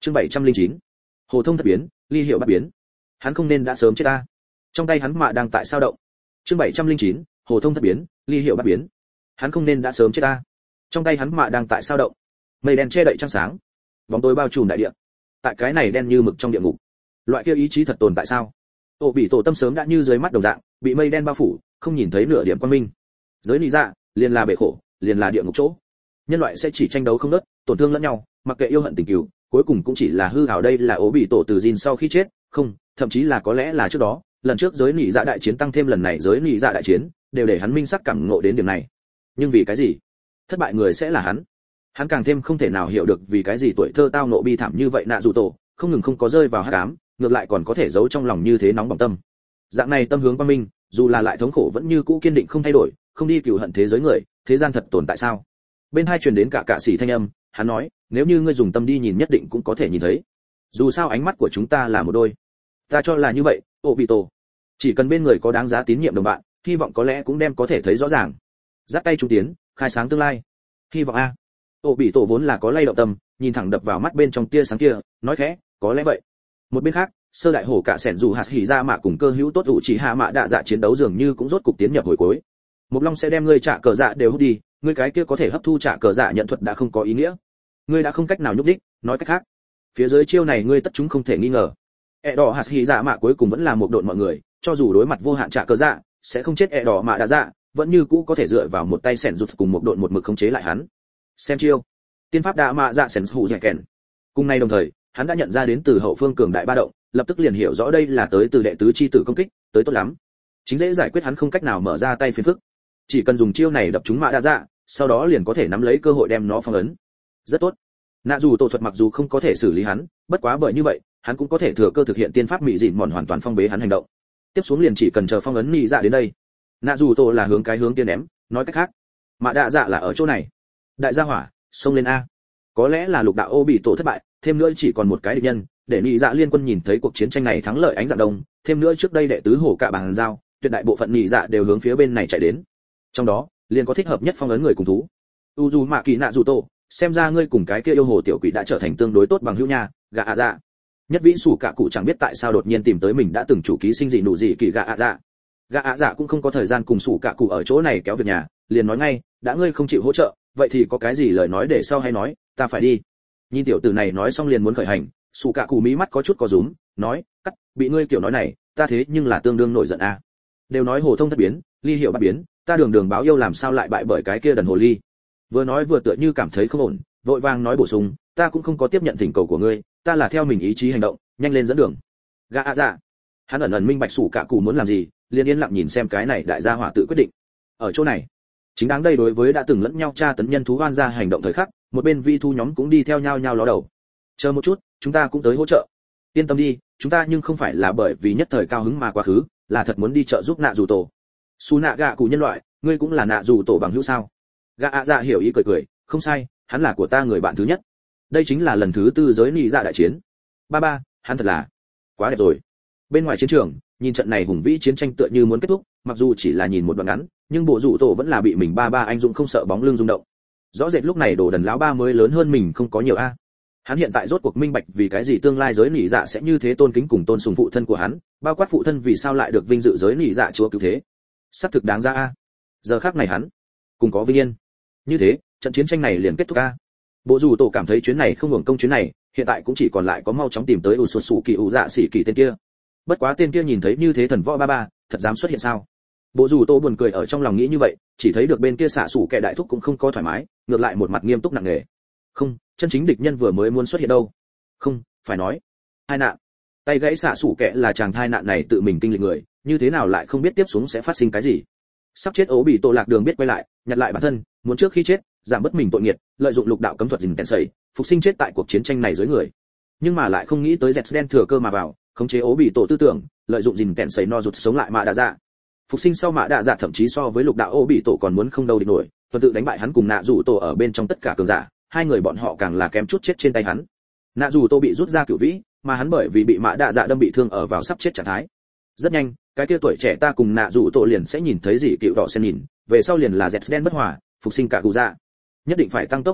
Chương 709. Hồ thông thất biến, ly hiệu bắt biến. Hắn không nên đã sớm chết ta. Trong tay hắn mạ đang tại sao động. Chương 709. Hồ thông thất biến, ly hiệu bắt biến. Hắn không nên đã sớm chết ta. Trong tay hắn mạ đang tại sao động. Mây đen che đậy trăng sáng, bóng tối bao trùm đại địa. Tại cái này đen như mực trong địa ngục, loại kia ý chí thật tồn tại sao? Ô bị tổ tâm sớm đã như dưới mắt đồng dạng, bị mây đen bao phủ, không nhìn thấy nửa điểm quang minh. Giới lý dạ, liền là bể khổ, liền là địa ngục chỗ. Nhân loại sẽ chỉ tranh đấu không ngớt, tổn thương lẫn nhau, mặc kệ yêu hận tình cừu, cuối cùng cũng chỉ là hư ảo. Đây là ố bị tổ từ Jin sau khi chết, không, thậm chí là có lẽ là trước đó, lần trước giới nị dạ đại chiến tăng thêm lần này giới nị dạ đại chiến, đều để hắn minh sắc cảm ngộ đến điểm này. Nhưng vì cái gì? Thất bại người sẽ là hắn. Hắn càng thêm không thể nào hiểu được vì cái gì tuổi thơ tao nộ bi thảm như vậy. Nạ dù tổ không ngừng không có rơi vào hắc ám, ngược lại còn có thể giấu trong lòng như thế nóng bỏng tâm. Dạng này tâm hướng quang minh, dù là lại thống khổ vẫn như cũ kiên định không thay đổi, không đi cừu hận thế giới người, thế gian thật tồn tại sao? Bên hai truyền đến cả sĩ thanh âm, hắn nói, nếu như ngươi dùng tâm đi nhìn nhất định cũng có thể nhìn thấy. Dù sao ánh mắt của chúng ta là một đôi. Ta cho là như vậy, Obito. Chỉ cần bên người có đáng giá tín nhiệm đồng bạn, hy vọng có lẽ cũng đem có thể thấy rõ ràng. Dắt tay trung tiến, khai sáng tương lai. Hy vọng a. Obito vốn là có lay động tâm, nhìn thẳng đập vào mắt bên trong tia sáng kia, nói khẽ, có lẽ vậy. Một bên khác, sơ đại hổ cả sẻn dù hạt hỉ ra mạ cùng cơ hữu tốt ủ chỉ hạ mạ đạ dạ chiến đấu dường như cũng rốt cục tiến nhập hồi cuối. Mộc Long sẽ đem ngươi trả cờ dạ đều hút đi, ngươi cái kia có thể hấp thu trả cờ dạ nhận thuật đã không có ý nghĩa. Ngươi đã không cách nào nhúc đích, nói cách khác, phía dưới chiêu này ngươi tất chúng không thể nghi ngờ. Đỏ hạt hỉ dạ mạ cuối cùng vẫn là một độn mọi người, cho dù đối mặt vô hạn trả cờ dạ, sẽ không chết đỏ mạ đạ dạ, vẫn như cũ có thể dựa vào một tay sẻn rụt cùng một độn một mực khống chế lại hắn. Xem chiêu, tiên pháp đạ mạ dạ sẻn hụ dạy kèn. Cùng nay đồng thời, hắn đã nhận ra đến từ hậu phương cường đại ba động, lập tức liền hiểu rõ đây là tới từ đệ tứ chi tử công kích, tới tốt lắm. Chính dễ giải quyết hắn không cách nào mở ra tay phiền phức. Chỉ cần dùng chiêu này đập trúng mạ đa dạ, sau đó liền có thể nắm lấy cơ hội đem nó phong ấn. Rất tốt. Nạ dù tổ thuật mặc dù không có thể xử lý hắn, bất quá bởi như vậy, hắn cũng có thể thừa cơ thực hiện tiên pháp mị dịn mòn hoàn toàn phong bế hắn hành động. Tiếp xuống liền chỉ cần chờ phong ấn mị dạ đến đây. Nạ dù tổ là hướng tiên ném, nói cách khác, mạ đa dạ là ở chỗ này. Đại gia hỏa, xông lên a. Có lẽ là lục đạo ô bị tổ thất bại, thêm nữa chỉ còn một cái địch nhân, để nhị dạ liên quân nhìn thấy cuộc chiến tranh này thắng lợi ánh dạng đông, thêm nữa trước đây đệ tứ hổ cả bàn giao, tuyệt đại bộ phận nhị dạ đều hướng phía bên này chạy đến. Trong đó, liền có thích hợp nhất phong ấn người cùng thú. Uzumaki Naruto, xem ra ngươi cùng cái kia yêu hồ tiểu quỷ đã trở thành tương đối tốt bằng hữu nha, gạ ạ dạ. Nhất vĩ sủ cả cụ chẳng biết tại sao đột nhiên tìm tới mình đã từng chủ ký sinh gì nụ gì kỳ gạ ạ dạ. Gạ ạ dạ cũng không có thời gian cùng sủ cả cụ ở chỗ này kéo việc nhà, liền nói ngay, đã ngươi không chịu hỗ trợ, vậy thì có cái gì lời nói để sau hay nói, ta phải đi. Nhìn tiểu tử này nói xong liền muốn khởi hành, sủ cả cụ mí mắt có chút có rúm, nói, cắt, bị ngươi kiểu nói này, ta thế nhưng là tương đương nổi giận a. Đều nói hồ thông thất biến, ly hiệu bắt biến, ta đường báo yêu làm sao lại bại bởi cái kia đần hồ ly. Vừa nói vừa tựa như cảm thấy không ổn, vội vàng nói bổ sung, ta cũng không có tiếp nhận thỉnh cầu của ngươi, ta là theo mình ý chí hành động, nhanh lên dẫn đường. Gã ạ dạ. Hắn ẩn minh bạch sủ cả cụ muốn làm gì, liền yên lặng nhìn xem cái này đại gia hỏa tự quyết định. Ở chỗ này, chính đáng đây đối với đã từng lẫn nhau tra tấn nhân thú oan ra hành động thời khắc, một bên vi thu nhóm cũng đi theo nhau ló đầu. Chờ một chút, chúng ta cũng tới hỗ trợ. Yên tâm đi, chúng ta nhưng không phải là bởi vì nhất thời cao hứng mà quá khứ, là thật muốn đi trợ giúp nạ dù tổ. Su nạ gạ cụ nhân loại, ngươi cũng là nạ dù tổ bằng hữu sao? Gạ ạ dạ hiểu ý cười, không sai, hắn là của ta người bạn thứ nhất. Đây chính là lần thứ tư giới nị dạ đại chiến. Ba, hắn thật là quá đẹp rồi. Bên ngoài chiến trường, nhìn trận này hùng vĩ chiến tranh tựa như muốn kết thúc, mặc dù chỉ là nhìn một đoạn ngắn, nhưng bộ rủ tổ vẫn là bị mình ba anh dũng không sợ bóng lưng rung động. Rõ rệt lúc này đồ đần lão ba mới lớn hơn mình không có nhiều a. Hắn hiện tại rốt cuộc minh bạch vì cái gì tương lai giới nị dạ sẽ như thế tôn kính cùng tôn sùng phụ thân của hắn, bao quát phụ thân vì sao lại được vinh dự giới nị dạ chúa cứu thế. Sắp thực đáng ra a. Giờ khắc này hắn cùng có vinh yên. Như thế, trận chiến tranh này liền kết thúc a. Bộ rủ tổ cảm thấy chuyến này không hưởng công chuyến này, hiện tại cũng chỉ còn lại có mau chóng tìm tới Ususuki dạ sĩ kỳ tên kia. Bất quá tên kia nhìn thấy như thế thần võ ba, thật dám xuất hiện sao? Bộ rủ tổ buồn cười ở trong lòng nghĩ như vậy, chỉ thấy được bên kia xạ sủ kẻ đại thúc cũng không có thoải mái, ngược lại một mặt nghiêm túc nặng nề. Không, chân chính địch nhân vừa mới muốn xuất hiện đâu. Không, phải nói, hai nạn. Tay gãy xạ sủ kẻ là chàng thai nạn này tự mình kinh lịch người, như thế nào lại không biết tiếp xuống sẽ phát sinh cái gì. Sắp chết ố bị tổ lạc đường biết quay lại, nhặt lại bản thân, muốn trước khi chết, giảm bớt mình tội nghiệt, lợi dụng lục đạo cấm thuật dình tèn sẩy, phục sinh chết tại cuộc chiến tranh này dưới người. Nhưng mà lại không nghĩ tới dẹt đen thừa cơ mà vào, khống chế ố bị tổ tư tưởng, lợi dụng dình tèn sẩy no rụt sống lại mạ đạ dạ. Phục sinh sau mạ đạ dạ thậm chí so với lục đạo ố bị tổ còn muốn không đâu địch nổi, tuần tự đánh bại hắn cùng nạ rủ tổ ở bên trong tất cả cường giả, hai người bọn họ càng là kém chút chết trên tay hắn. Nạ rủ tổ bị rút ra cửu vĩ, mà hắn bởi vì bị mạ đạ dạ đâm bị thương ở vào sắp chết trạng thái. Rất nhanh, cái kia tuổi trẻ ta cùng nạ rủ tổ liền sẽ nhìn thấy gì cựu đỏ sen nhìn, về sau liền là dẹt đen bất hòa, phục sinh cả cụ dạ. Nhất định phải tăng tốc hành động,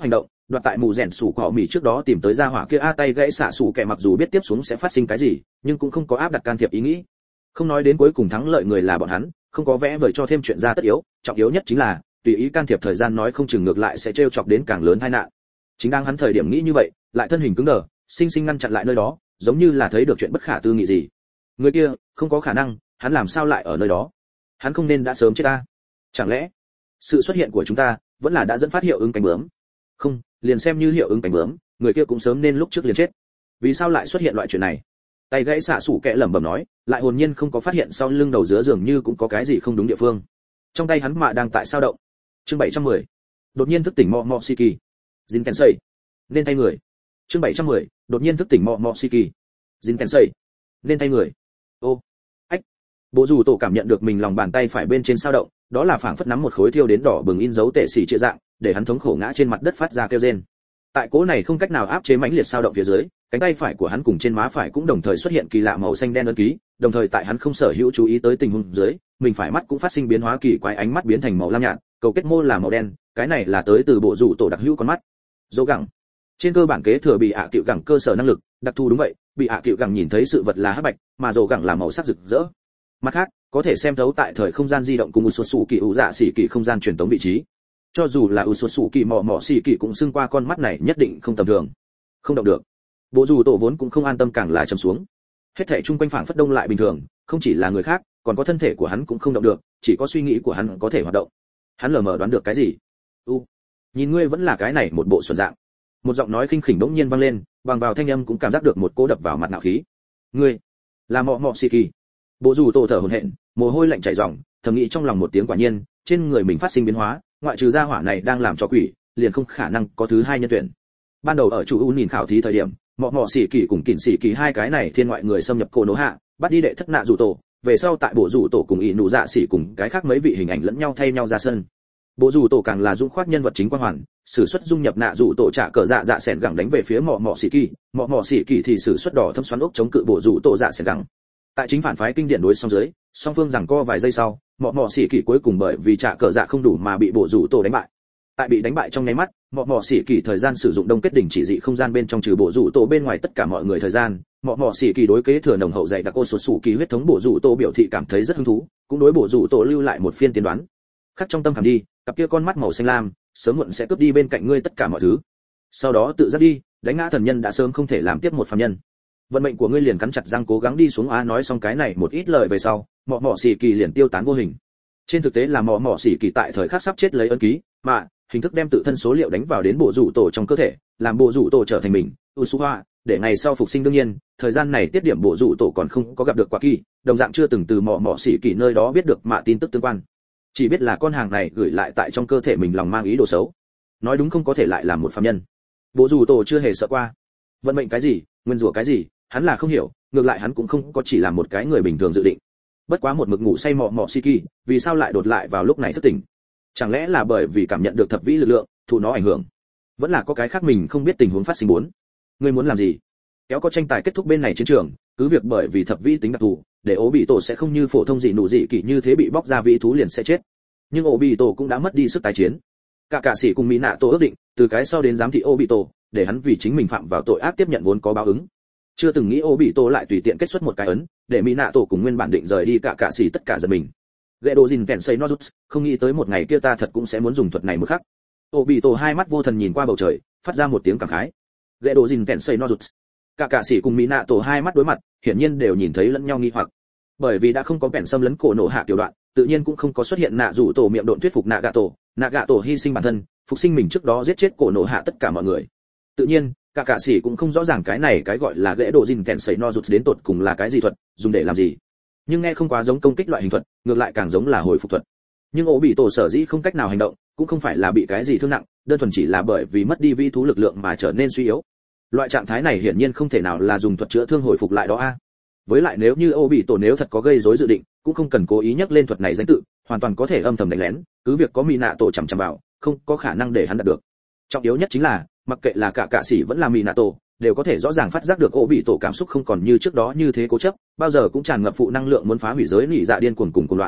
đoạt tại mù rèn sủ cỏ mì trước đó tìm tới ra hỏa kia a tay gãy xạ sủ kẻ mặc dù biết tiếp xuống sẽ phát sinh cái gì, nhưng cũng không có áp đặt can thiệp ý nghĩ. Không nói đến cuối cùng thắng lợi người là bọn hắn, không có vẽ vời cho thêm chuyện ra tất yếu, trọng yếu nhất chính là tùy ý can thiệp thời gian nói không chừng ngược lại sẽ trêu chọc đến càng lớn tai nạn. Chính đang hắn thời điểm nghĩ như vậy, lại thân hình cứng đờ, sinh sinh ngăn chặn lại nơi đó, giống như là thấy được chuyện bất khả tư nghị gì. Người kia, không có khả năng, hắn làm sao lại ở nơi đó? Hắn không nên đã sớm chết ta? Chẳng lẽ sự xuất hiện của chúng ta vẫn là đã dẫn phát hiệu ứng cánh bướm? Không, liền xem như hiệu ứng cánh bướm, người kia cũng sớm nên lúc trước liền chết. Vì sao lại xuất hiện loại chuyện này? Tay gãy xạ sủ kẹ lẩm bẩm nói, lại hồn nhiên không có phát hiện sau lưng đầu dứa dường như cũng có cái gì không đúng địa phương. Trong tay hắn mạ đang tại sao động. Chương 710. Đột nhiên thức tỉnh Mọ Mọ Shiki. Jin Tensei. Nên thay người. Chương 710. Đột nhiên thức tỉnh Mọ Mọ Shiki. Jin Tensei. Nên thay người. Ô. Ách. Bộ dù tổ cảm nhận được mình lòng bàn tay phải bên trên sao động, đó là phảng phất nắm một khối thiêu đến đỏ bừng in dấu tệ xỉ chia dạng, để hắn thống khổ ngã trên mặt đất phát ra kêu rên. Tại cố này không cách nào áp chế mãnh liệt sao động phía dưới, cánh tay phải của hắn cùng trên má phải cũng đồng thời xuất hiện kỳ lạ màu xanh đen ấn ký, đồng thời tại hắn không sở hữu chú ý tới tình huống dưới, mình phải mắt cũng phát sinh biến hóa kỳ quái, ánh mắt biến thành màu lam nhạt, cầu kết mô là màu đen, cái này là tới từ bộ rủ tổ đặc hữu con mắt. Dỗ gẳng. Trên cơ bản kế thừa bị ạ cựu gẳng cơ sở năng lực, đặc thù đúng vậy, bị ạ cựu gẳng nhìn thấy sự vật là hắc bạch, mà dỗ gẳng là màu sắc rực rỡ. Mặt khác, có thể xem thấu tại thời không gian di động cùng một số sủ kỳ ủ dạ xỉ kỳ không gian truyền tống vị trí. Cho dù là một số sủ kỳ mỏ mỏ xỉ kỳ cũng xưng qua con mắt này nhất định không tầm thường. Không động được. Bộ dù tổ vốn cũng không an tâm càng là trầm xuống. Hết thảy chung quanh phảng phất đông lại bình thường, không chỉ là người khác, còn có thân thể của hắn cũng không động được, chỉ có suy nghĩ của hắn có thể hoạt động. Hắn lờ mờ đoán được cái gì? Nhìn ngươi vẫn là cái này một bộ xuẩn dạng. Một giọng nói khinh khỉnh bỗng nhiên vang lên, bằng vào thanh âm cũng cảm giác được một cỗ đập vào mặt nạo khí. Ngươi là Mọ Mọ Shiki. Bộ dù tổ thở hổn hển, mồ hôi lạnh chảy ròng, thầm nghĩ trong lòng một tiếng quả nhiên, trên người mình phát sinh biến hóa, ngoại trừ gia hỏa này đang làm cho quỷ, liền không khả năng có thứ hai nhân tuyển. Ban đầu ở chủ U nhìn khảo thí thời điểm, Mọ Mọ Xỉ Kỳ cùng Kình Xỉ Kỳ hai cái này thiên ngoại người xâm nhập Cổ Nỗ Hạ, bắt đi đệ thất nạ rủ tổ, về sau tại bộ rủ tổ cùng ỷ nụ dạ xỉ cùng cái khác mấy vị hình ảnh lẫn nhau thay nhau ra sân. Bộ rủ tổ càng là dung khoát nhân vật chính quan hoàn, sử xuất dung nhập nạ rủ tổ trả cờ dạ dạ sẻn gẳng đánh về phía Mọ Mọ Xỉ Kỳ, Mọ Mọ Xỉ Kỳ thì sử xuất đỏ thâm xoắn ốc chống cự bộ rủ tổ dạ sẻn gẳng. Tại chính phản phái kinh điển đối song dưới, song phương giằng co vài giây sau, Mọ Mọ Xỉ Kỳ cuối cùng bởi vì trả cờ dạ không đủ mà bị bộ rủ tổ đánh bại. Tại bị đánh bại trong nháy mắt, Mọ Mọ Xỉ Kỳ thời gian sử dụng đông kết đỉnh chỉ dị không gian bên trong trừ bộ rủ tổ bên ngoài tất cả mọi người thời gian, Mọ Mọ Xỉ Kỳ đối kế thừa nồng hậu dày đặc ô sột sủ kỳ huyết thống bộ rủ tổ biểu thị cảm thấy rất hứng thú, cũng đối bộ rủ tổ lưu lại một phiên tiên đoán. Khắc trong tâm khảm đi, cặp kia con mắt màu xanh lam, sớm muộn sẽ cướp đi bên cạnh ngươi tất cả mọi thứ. Sau đó tự giác đi, đánh ngã thần nhân đã sớm không thể làm tiếp một phàm nhân. Vận mệnh của ngươi liền cắn chặt răng cố gắng đi xuống. Nói xong cái này một ít lời về sau, Mọ Mọ Xỉ Kỳ liền tiêu tán vô hình. Trên thực tế là Mọ Mọ Xỉ Kỳ tại thời khắc sắp chết lấy ấn ký, mà hình thức đem tự thân số liệu đánh vào đến bộ rủ tổ trong cơ thể, làm bộ rủ tổ trở thành mình, Usuha, để ngày sau phục sinh. đương nhiên, thời gian này tiết điểm bộ rủ tổ còn không có gặp được quả kỳ, đồng dạng chưa từng từ Mọ Mọ Xỉ Kỳ nơi đó biết được mạ tin tức tương quan. Chỉ biết là con hàng này gửi lại tại trong cơ thể mình lòng mang ý đồ xấu. Nói đúng không có thể lại làm một phàm nhân. Bộ rủ tổ chưa hề sợ qua. Vận mệnh cái gì, nguyên rủa cái gì, hắn là không hiểu, ngược lại hắn cũng không có chỉ làm một cái người bình thường dự định. Bất quá một mực ngủ say Mọ Mọ Shiki, vì sao lại đột lại vào lúc này thức tỉnh? Chẳng lẽ là bởi vì cảm nhận được thập vĩ lực lượng, thụ nó ảnh hưởng? Vẫn là có cái khác mình không biết tình huống phát sinh bốn. Ngươi muốn làm gì? Kéo có tranh tài kết thúc bên này chiến trường, cứ việc bởi vì thập vĩ tính đặc thù, để ố bị tổ sẽ không như phổ thông dị nụ dị kỳ như thế bị bóc ra vĩ thú liền sẽ chết. Nhưng ố bị tổ cũng đã mất đi sức tái chiến. Cả sĩ cùng mỹ nạ tổ ước định, từ cái sau đến giám thị ố bị tổ, để hắn vì chính mình phạm vào tội ác tiếp nhận vốn có báo ứng. Chưa từng nghĩ ố bị tổ lại tùy tiện kết xuất một cái ấn, để mỹ nạ tổ cùng nguyên bản định rời đi cả sĩ tất cả giật mình. Gệ đồ Jin Tensei Nozuts, không nghĩ tới một ngày kia ta thật cũng sẽ muốn dùng thuật này một khắc. Ố bị tổ hai mắt vô thần nhìn qua bầu trời, phát ra một tiếng cảm khái. Gệ đồ Jin Tensei Nozuts. Cả sĩ cùng mỹ nạ tổ hai mắt đối mặt, hiển nhiên đều nhìn thấy lẫn nhau nghi hoặc. Bởi vì đã không có bèn xâm lấn cổ nổ hạ tiểu đoạn, tự nhiên cũng không có xuất hiện nạ rủ tổ miệng độn thuyết phục nạ gạ tổ hy sinh bản thân, phục sinh mình trước đó giết chết cổ nổ hạ tất cả mọi người. Tự nhiên, cả sĩ cũng không rõ ràng cái này cái gọi là Gệ đồ Jin Tensei Nozuts đến tột cùng là cái gì thuật, dùng để làm gì. Nhưng nghe không quá giống công kích loại hình thuật, ngược lại càng giống là hồi phục thuật. Nhưng ổ bị tổ sở dĩ không cách nào hành động, cũng không phải là bị cái gì thương nặng, đơn thuần chỉ là bởi vì mất đi vi thú lực lượng mà trở nên suy yếu. Loại trạng thái này hiển nhiên không thể nào là dùng thuật chữa thương hồi phục lại đó a. Với lại nếu như ổ bị tổ nếu thật có gây rối dự định, cũng không cần cố ý nhắc lên thuật này danh tự, hoàn toàn có thể âm thầm đánh lén, cứ việc có mỹ nạ tổ chằm chằm vào, không có khả năng để hắn đạt được. Trọng yếu nhất chính là, mặc kệ là cả sĩ vẫn là mỹ nạ tổ, đều có thể rõ ràng phát giác được ổ bị tổ cảm xúc không còn như trước đó như thế cố chấp, bao giờ cũng tràn ngập phụ năng lượng muốn phá hủy giới nỉ dạ điên cuồng cùng loạn.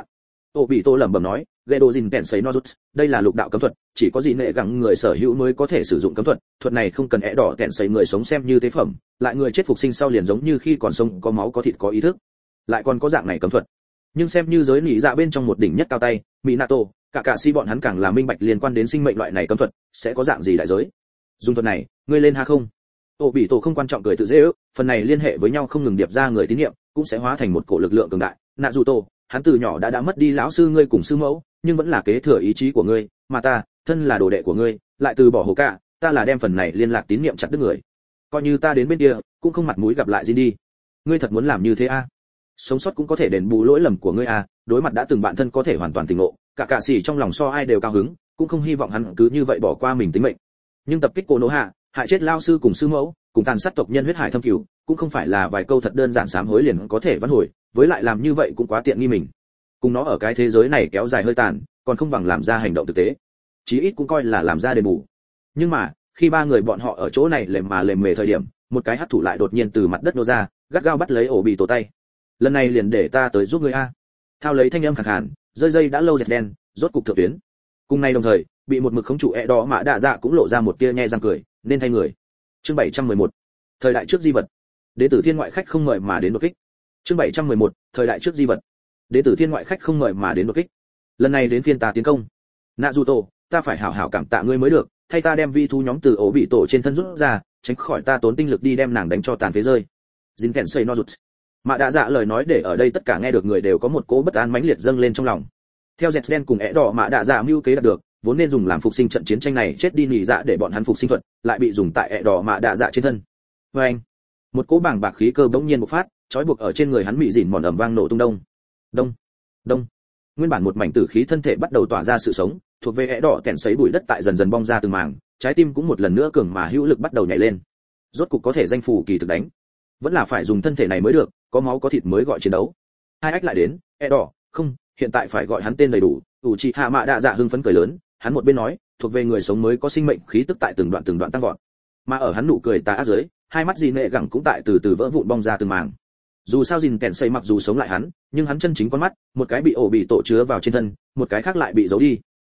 Ô bị Tô lẩm bẩm nói, Gedo Jin Tensei no Jutsu, đây là lục đạo cấm thuật, chỉ có gì nệ gặng người sở hữu mới có thể sử dụng cấm thuật, thuật này không cần đỏ Tensei người sống xem như tế phẩm, lại người chết phục sinh sau liền giống như khi còn sống có máu có thịt có ý thức. Lại còn có dạng này cấm thuật. Nhưng xem như giới nỉ dạ bên trong một đỉnh nhất cao tay, Minato, cả si bọn hắn càng là minh bạch liên quan đến sinh mệnh loại này cấm thuật, sẽ có dạng gì đại giới. Dùng thuật này, ngươi lên ha không? Ô bị Tổ không quan trọng cười tự dễ ước, phần này liên hệ với nhau không ngừng điệp ra người tín niệm, cũng sẽ hóa thành một cổ lực lượng cường đại. Naruto, hắn từ nhỏ đã mất đi lão sư ngươi cùng sư mẫu, nhưng vẫn là kế thừa ý chí của ngươi, mà ta, thân là đồ đệ của ngươi, lại từ bỏ Hồ Cả, ta là đem phần này liên lạc tín niệm chặt đứt người. Coi như ta đến bên kia, cũng không mặt mũi gặp lại Jin đi. Ngươi thật muốn làm như thế à? Sống sót cũng có thể đền bù lỗi lầm của ngươi à? Đối mặt đã từng bạn thân có thể hoàn toàn tỉnh ngộ, cả sĩ trong lòng so ai đều cao hứng, cũng không hy vọng hắn cứ như vậy bỏ qua mình tính mệnh. Nhưng tập kích Konoha, hại chết lao sư cùng sư mẫu, cùng tàn sát tộc nhân huyết hải thâm cửu, cũng không phải là vài câu thật đơn giản sám hối liền có thể vãn hồi, với lại làm như vậy cũng quá tiện nghi mình. Cùng nó ở cái thế giới này kéo dài hơi tàn, còn không bằng làm ra hành động thực tế. Chí ít cũng coi là làm ra đền bù. Nhưng mà, khi ba người bọn họ ở chỗ này lềm mề thời điểm, một cái hắc thủ lại đột nhiên từ mặt đất nô ra, gắt gao bắt lấy ổ bị tổ tay. Lần này liền để ta tới giúp ngươi a. Thao lấy thanh âm khàn khàn, rơi dây đã lâu dệt đen, rốt cục thượng tuyến. Cùng ngày đồng thời, bị một mực khống chủ đỏ mã đạ dạ cũng lộ ra một tia nhe răng cười, nên thay người. Chương 711. Thời đại trước di vật. Đế tử thiên ngoại khách không mời mà đến đột kích. Chương 711. Thời đại trước di vật. Đế tử thiên ngoại khách không mời mà đến đột kích. Lần này đến phiên ta tiến công. Naruto, ta phải hảo hảo cảm tạ ngươi mới được, thay ta đem vi thú nhóm từ ổ bị tổ trên thân rút ra, tránh khỏi ta tốn tinh lực đi đem nàng đánh cho tàn phế rơi. Jin Tensei no Jutsu. Mã Đa Dạ lời nói để ở đây tất cả nghe được người đều có một cỗ bất an mãnh liệt dâng lên trong lòng. Theo Dẹt đen cùng đỏ Mã Đa Dạ mưu kế đạt được, vốn nên dùng làm phục sinh trận chiến tranh này chết đi nỉ dạ để bọn hắn phục sinh thuật, lại bị dùng tại đỏ Mã Đa Dạ trên thân. Và anh, một cỗ bàng bạc khí cơ bỗng nhiên bộc phát, trói buộc ở trên người hắn bị dỉn mòn ầm vang nổ tung đông. Đông, đông. Nguyên bản một mảnh tử khí thân thể bắt đầu tỏa ra sự sống, thuộc về đỏ kẹn sấy bụi đất tại dần dần bong ra từng mảng, trái tim cũng một lần nữa cường mà hữu lực bắt đầu nhảy lên. Rốt cục có thể danh phủ kỳ thực đánh. Vẫn là phải dùng thân thể này mới được, có máu có thịt mới gọi chiến đấu. Hai ách lại đến, đỏ, không, hiện tại phải gọi hắn tên đầy đủ. Uchiha Mã Đa Dạ hưng phấn cười lớn, hắn một bên nói, thuộc về người sống mới có sinh mệnh khí tức tại từng đoạn tăng vọt. Mà ở hắn nụ cười tà ác dưới, hai mắt Jin nệ gẳng cũng tại từ từ vỡ vụn bong ra từng mảng. Dù sao Jin kèn xây mặc dù sống lại hắn, nhưng hắn chân chính con mắt, một cái bị ổ bị tổ chứa vào trên thân, một cái khác lại bị giấu đi.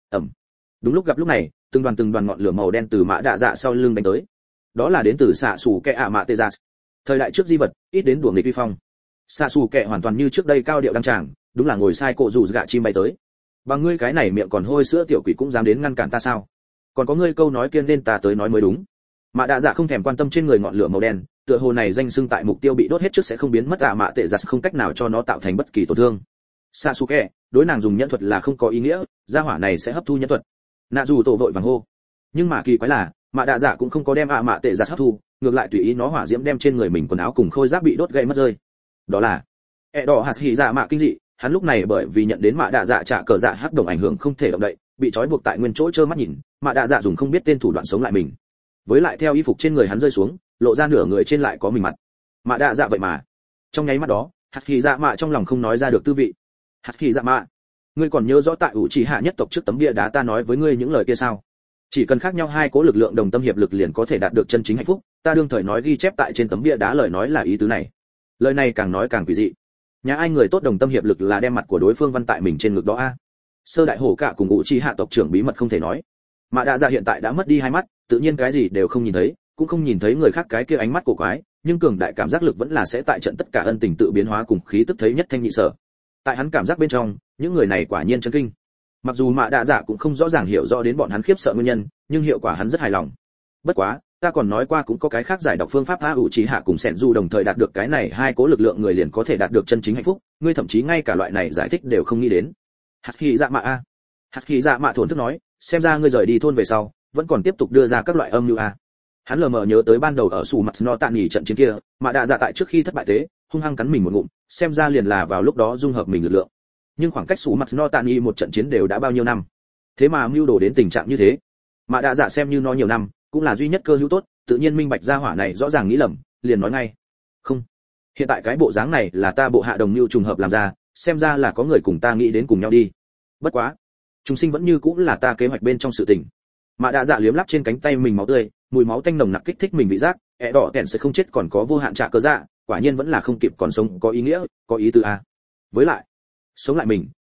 Đúng lúc gặp lúc này, từng đoàn ngọn lửa màu đen từ Mã Đa Dạ sau lưng đánh tới. Đó là đến từ xạ sủ kẻ mạ tê gia. Thời đại trước di vật, ít đến đùa nghịch vi phong. Xạ sủ kẻ hoàn toàn như trước đây cao điệu đăng tràng, đúng là ngồi sai cộ dù gạ chim bay tới. Bằng ngươi cái này miệng còn hôi sữa tiểu quỷ cũng dám đến ngăn cản ta sao? Còn có ngươi câu nói kia nên ta tới nói mới đúng. Mã Đa Dạ không thèm quan tâm trên người ngọn lửa màu đen, tựa hồ này danh xưng tại mục tiêu bị đốt hết trước sẽ không biến mất mạ tệ giặt không cách nào cho nó tạo thành bất kỳ tổn thương. Sasuke, đối nàng dùng nhẫn thuật là không có ý nghĩa, gia hỏa này sẽ hấp thu nhẫn thuật. Nạ dù tổ vội vàng hô. Nhưng mà kỳ quái là, Mã Đa Dạ cũng không có đem mạ tệ giặt hấp thu, ngược lại tùy ý nó hỏa diễm đem trên người mình quần áo cùng khôi giáp bị đốt gãy mất rơi. Đó là đỏ hạt hỉ dạ mạ kinh dị, hắn lúc này bởi vì nhận đến Mã Đa Dạ trả cờ dạ hắc đồng ảnh hưởng không thể động đậy, bị trói buộc tại nguyên chỗ trơ mắt nhìn, Mã Đa Dạ dùng không biết tên thủ đoạn sống lại mình. Với lại theo y phục trên người hắn rơi xuống, lộ ra nửa người trên lại có mình mặt. Mã Đa Dạ vậy mà. Trong nháy mắt đó, hạt hỉ dạ mạ trong lòng không nói ra được tư vị. Hạt hỉ dạ mạ, ngươi còn nhớ rõ tại Uchiha nhất tộc trước tấm bia đá ta nói với ngươi những lời kia sao? Chỉ cần khác nhau hai cố lực lượng đồng tâm hiệp lực liền có thể đạt được chân chính hạnh phúc, ta đương thời nói ghi chép tại trên tấm bia đá lời nói là ý tứ này. Lời này càng nói càng quỷ dị. Nhà ai người tốt đồng tâm hiệp lực là đem mặt của đối phương văn tại mình trên ngực đó a? Sơ đại hổ cả cùng Uchiha tộc trưởng bí mật không thể nói. Mã Đa Dạ hiện tại đã mất đi hai mắt, tự nhiên cái gì đều không nhìn thấy, cũng không nhìn thấy người khác cái kia ánh mắt cổ quái, nhưng cường đại cảm giác lực vẫn là sẽ tại trận tất cả ân tình tự biến hóa cùng khí tức thấy nhất thanh nhị sở. Tại hắn cảm giác bên trong, những người này quả nhiên chấn kinh. Mặc dù Mã Đa Dạ cũng không rõ ràng hiểu rõ đến bọn hắn khiếp sợ nguyên nhân, nhưng hiệu quả hắn rất hài lòng. Bất quá, ta còn nói qua cũng có cái khác giải đọc phương pháp tha Uchiha cùng Senju đồng thời đạt được cái này hai cố lực lượng người liền có thể đạt được chân chính hạnh phúc, ngươi thậm chí ngay cả loại này giải thích đều không nghĩ đến. Hạt Hỉ Dạ Mạ a. Hạt Hỉ Dạ Mạ thổn thức nói, xem ra ngươi rời đi thôn về sau, vẫn còn tiếp tục đưa ra các loại âm mưu a. Hắn lờ mờ nhớ tới ban đầu ở Sủ Mặt No Tạ nghỉ trận chiến kia, Mã Đa Dạ tại trước khi thất bại thế, hung hăng cắn mình một ngụm, xem ra liền là vào lúc đó dung hợp mình lực lượng. Nhưng khoảng cách Sủ Mặt No Tạ nghỉ một trận chiến đều đã bao nhiêu năm, thế mà mưu đồ đến tình trạng như thế. Mã Đa Dạ xem như nó nhiều năm, cũng là duy nhất cơ hữu tốt, tự nhiên minh bạch gia hỏa này rõ ràng nghĩ lầm, liền nói ngay, không, hiện tại cái bộ dáng này là ta bộ hạ đồng mưu trùng hợp làm ra, xem ra là có người cùng ta nghĩ đến cùng nhau đi. Bất quá, chúng sinh vẫn như cũng là ta kế hoạch bên trong sự tình. Mã Đa Dạ liếm lắp trên cánh tay mình máu tươi, mùi máu tanh nồng nặc kích thích mình vị giác, đỏ kẹn sẽ không chết còn có vô hạn trả cơ dạ, quả nhiên vẫn là không kịp còn sống có ý nghĩa, có ý tứ a. Với lại, sống lại mình,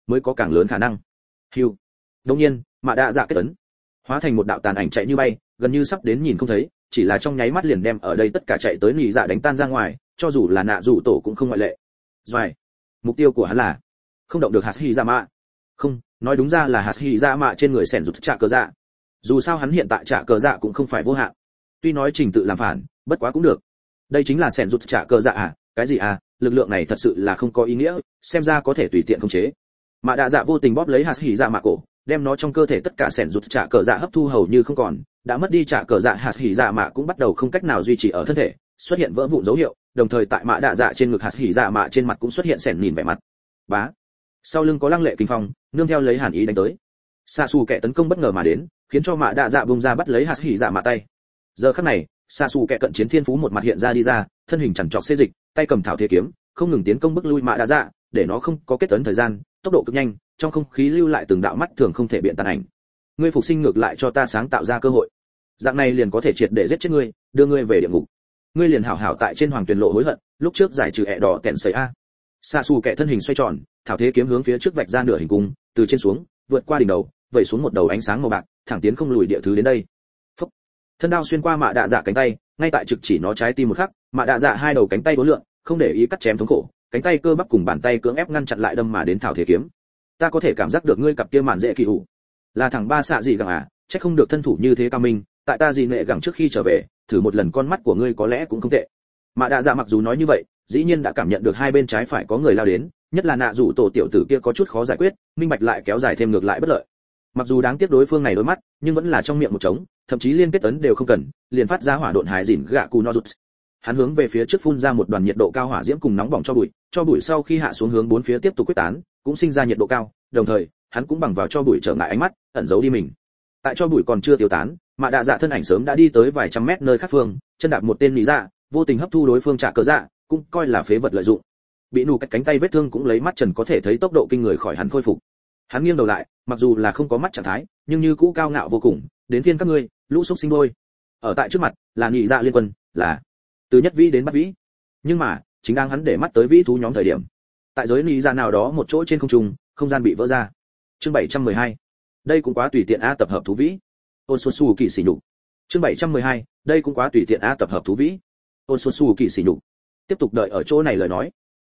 mới có càng lớn khả năng. Hưu. Đương nhiên, mạ đạ dạ kết ấn, hóa thành một đạo tàn ảnh chạy như bay, gần như sắp đến nhìn không thấy, chỉ là trong nháy mắt liền đem ở đây tất cả chạy tới nhị dạ đánh tan ra ngoài, cho dù là nạ rủ tổ cũng không ngoại lệ. Rồi, mục tiêu của hắn là không động được hạt hy dạ mạ. Không, nói đúng ra là hạt hy dạ mạ trên người sẻn rụt trả cờ dạ. Dù sao hắn hiện tại trả cờ dạ cũng không phải vô hạn. Tuy nói trình tự làm phản, bất quá cũng được. Đây chính là sẻn rụt trả cờ dạ à? Cái gì à? Lực lượng này thật sự là không có ý nghĩa, xem ra có thể tùy tiện khống chế. Mạ đạ dạ vô tình bóp lấy hạt hy dạ mạ cổ, đem nó trong cơ thể tất cả sẻn rụt trả cờ dạ hấp thu hầu như không còn, đã mất đi trả cờ dạ hạt hy dạ mạ cũng bắt đầu không cách nào duy trì ở thân thể, xuất hiện vỡ vụn dấu hiệu, đồng thời tại mạ đạ dạ trên ngực hạt hy dạ mạ trên mặt cũng xuất hiện sẻn nhìn vẻ mặt. Bá. Sau lưng có lăng lệ kinh phong, nương theo lấy hàn ý đánh tới. Sa Su kẻ tấn công bất ngờ mà đến, khiến cho mạ đạ dạ bung ra bắt lấy hạt hy dạ mạ tay. Giờ khắc này, Sa Su kẻ cận chiến thiên phú một mặt hiện ra đi ra, thân hình chằn trọc xê dịch, tay cầm thảo thế kiếm, không ngừng tiến công bức lui mạ đạ dạ, để nó không có kết tấn thời gian, tốc độ cực nhanh, trong không khí lưu lại từng đạo mắt thường không thể biện tàn ảnh. Ngươi phục sinh ngược lại cho ta sáng tạo ra cơ hội, dạng này liền có thể triệt để giết chết ngươi, đưa ngươi về địa ngục. Ngươi liền hảo hảo tại trên hoàng tuyền lộ hối hận, lúc trước giải trừ ẻ đỏ kẹn sấy a. Sa Su kẻ thân hình xoay tròn, thảo thế kiếm hướng phía trước vạch ra nửa hình cung, từ trên xuống, vượt qua đỉnh đầu, vẩy xuống một đầu ánh sáng màu bạc, thẳng tiến không lùi địa thứ đến đây. Phốc. Thân đao xuyên qua mạ đạ dạ cánh tay, ngay tại trực chỉ nó trái tim một khắc, mạ đạ dạ hai đầu cánh tay uốn lượn, không để ý cắt chém thống khổ, cánh tay cơ bắp cùng bàn tay cưỡng ép ngăn chặn lại đâm mà đến thảo thế kiếm. Ta có thể cảm giác được ngươi cặp kia màn dễ kỳ hủ, là thằng ba xạ gì gặng à, chắc không được thân thủ như thế cao minh, tại ta gì nệ gặng trước khi trở về, thử một lần con mắt của ngươi có lẽ cũng không tệ. Mạ đạ dạ mặc dù nói như vậy, dĩ nhiên đã cảm nhận được hai bên trái phải có người lao đến, nhất là nạ rủ tổ tiểu tử kia có chút khó giải quyết, minh bạch lại kéo dài thêm ngược lại bất lợi. Mặc dù đáng tiếc đối phương này đôi mắt, nhưng vẫn là trong miệng một trống, thậm chí liên kết tấn đều không cần, liền phát ra hỏa độn hải dỉn gạ cù no rụt. Hắn hướng về phía trước phun ra một đoàn nhiệt độ cao hỏa diễm cùng nóng bỏng cho bụi sau khi hạ xuống hướng bốn phía tiếp tục quyết tán, cũng sinh ra nhiệt độ cao, đồng thời, hắn cũng bằng vào cho bụi trở ngại ánh mắt, ẩn giấu đi mình. Tại cho bụi còn chưa tiêu tán, mạ đạ dạ thân ảnh sớm đã đi tới vài trăm mét nơi khác phương, chân đạp một tên lý dạ, vô tình hấp thu đối phương trả cờ dạ, cũng coi là phế vật lợi dụng. Bị nù cách cánh tay vết thương cũng lấy mắt trần có thể thấy tốc độ kinh người khỏi hắn khôi phục. Hắn nghiêng đầu lại, mặc dù là không có mắt trạng thái, nhưng như cũ cao ngạo vô cùng, đến phiên các ngươi, lũ xúc sinh đôi. Ở tại trước mặt, là nhị dạ liên quân, là từ nhất vĩ đến bắt vĩ. Nhưng mà, chính đang hắn để mắt tới vĩ thú nhóm thời điểm, tại giới nhị dạ nào đó một chỗ trên không trung, không gian bị vỡ ra. Chương 712. Đây cũng quá tùy tiện a tập hợp thú vĩ. Ôn Xuân Su kỳ sỉ nhục. Chương 712. Đây cũng quá tùy tiện a tập hợp thú vĩ. Ôn Xuân Su kỳ sỉ nhục. Tiếp tục đợi ở chỗ này lời nói.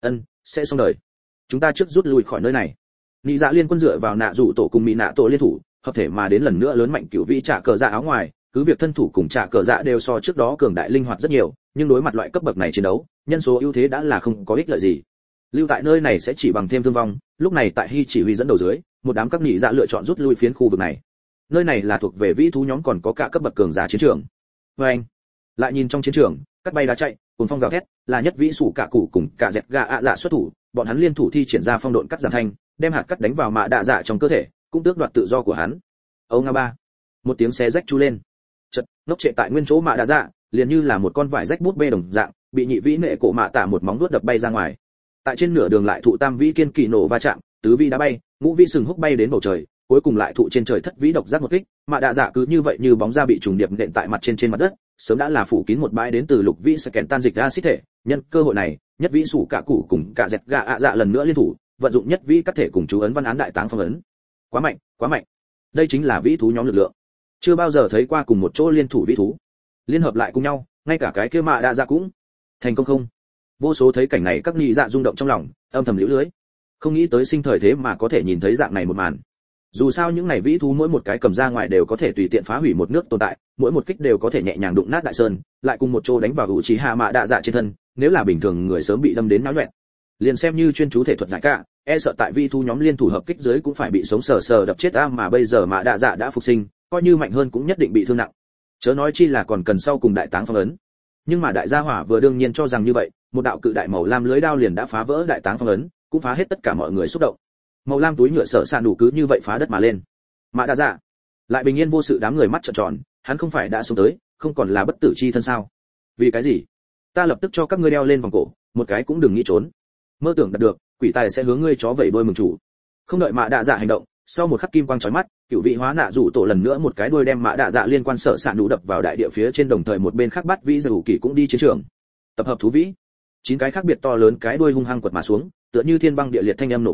Sẽ xong đời. Chúng ta trước rút lui khỏi nơi này. Nhị dạ liên quân dựa vào nạ rủ tổ cùng mỹ nạ tổ liên thủ, hợp thể mà đến lần nữa lớn mạnh cửu vĩ trả cờ dạ áo ngoài, cứ việc thân thủ cùng trả cờ dạ đều so trước đó cường đại linh hoạt rất nhiều, nhưng đối mặt loại cấp bậc này chiến đấu, nhân số ưu thế đã là không có ích lợi gì. Lưu tại nơi này sẽ chỉ bằng thêm thương vong, lúc này tại Hy chỉ huy dẫn đầu dưới, một đám các nhị dạ lựa chọn rút lui phiến khu vực này. Nơi này là thuộc về vĩ thú nhóm còn có cả cấp bậc cường giả chiến trường. Anh lại nhìn trong chiến trường, cắt bay đá chạy, cuồng phong gào thét, là nhất vĩ sủ cả cụ cùng cả dẹt gà ạ dạ xuất thủ, bọn hắn liên thủ thi triển ra phong độn cắt giảm thanh, đem hạt cắt đánh vào mạ đạ dạ trong cơ thể, cũng tước đoạt tự do của hắn. Âu nga ba, một tiếng xé rách chu lên, chợt ngốc trệ tại nguyên chỗ mạ đạ dạ, liền như là một con vải rách bút bê đồng dạng, bị nhị vĩ nệ cổ mạ tạ một móng vuốt đập bay ra ngoài. Tại trên nửa đường lại thụ tam vĩ kiên kỳ nổ va chạm, tứ vĩ đá bay, ngũ vĩ sừng húc bay đến bầu trời, cuối cùng lại thụ trên trời thất vĩ độc giác một kích, mạ đạ dạ cứ như vậy như bóng ra bị trùng điệp nện tại mặt trên mặt đất, sớm đã là phủ kín một bãi đến từ lục vĩ sẽ kèn tan dịch axit thể. Nhân cơ hội này, nhất vĩ sủ cả cụ cùng cả dẹt gà ạ dạ lần nữa liên thủ, vận dụng nhất vĩ các thể cùng chú ấn văn án đại táng phong ấn. Quá mạnh, quá mạnh. Đây chính là vĩ thú nhóm lực lượng. Chưa bao giờ thấy qua cùng một chỗ liên thủ vĩ thú, liên hợp lại cùng nhau, ngay cả cái kia mạ đạ dạ cũng thành công không. Vô số thấy cảnh này các nhị dạ rung động trong lòng, âm thầm liễu lưới. Không nghĩ tới sinh thời thế mà có thể nhìn thấy dạng này một màn. Dù sao những này vĩ thú mỗi một cái cầm ra ngoài đều có thể tùy tiện phá hủy một nước tồn tại, mỗi một kích đều có thể nhẹ nhàng đụng nát đại sơn, lại cùng một chỗ đánh vào hữu trí hạ mạ đạ dạ trên thân, nếu là bình thường người sớm bị đâm đến náo loạn. Liền xem như chuyên chú thể thuật giải cả, e sợ tại vĩ thú nhóm liên thủ hợp kích dưới cũng phải bị sống sờ sờ đập chết a, mà bây giờ mạ đạ dạ đã phục sinh, coi như mạnh hơn cũng nhất định bị thương nặng. Chớ nói chi là còn cần sau cùng đại táng phong ấn. Nhưng mà đại gia hỏa vừa đương nhiên cho rằng như vậy, một đạo cự đại màu lam lưới đao liền đã phá vỡ đại táng phong ấn, cũng phá hết tất cả mọi người xúc động. Màu lam túi nhựa sở sạn đủ cứ như vậy phá đất mà lên. Mạ đạ dạ lại bình yên vô sự, đám người mắt trợn tròn, hắn không phải đã sống tới, không còn là bất tử chi thân sao? Vì cái gì? Ta lập tức cho các ngươi đeo lên vòng cổ, một cái cũng đừng nghĩ trốn. Mơ tưởng đạt được, quỷ tài sẽ hướng ngươi chó vẩy đuôi mừng chủ. Không đợi mạ đạ dạ hành động, sau một khắc kim quang chói mắt, cửu vị hóa nạ rủ tổ lần nữa một cái đuôi đem mạ đạ dạ liên quan sở sạn đủ đập vào đại địa phía trên, đồng thời một bên khác bắt vĩ rủ kỳ cũng đi chiến trường. Tập hợp thú vĩ, 9 cái khác biệt to lớn cái đuôi hung hăng quật mà xuống, tựa như thiên băng địa liệt thanh âm nổ vang,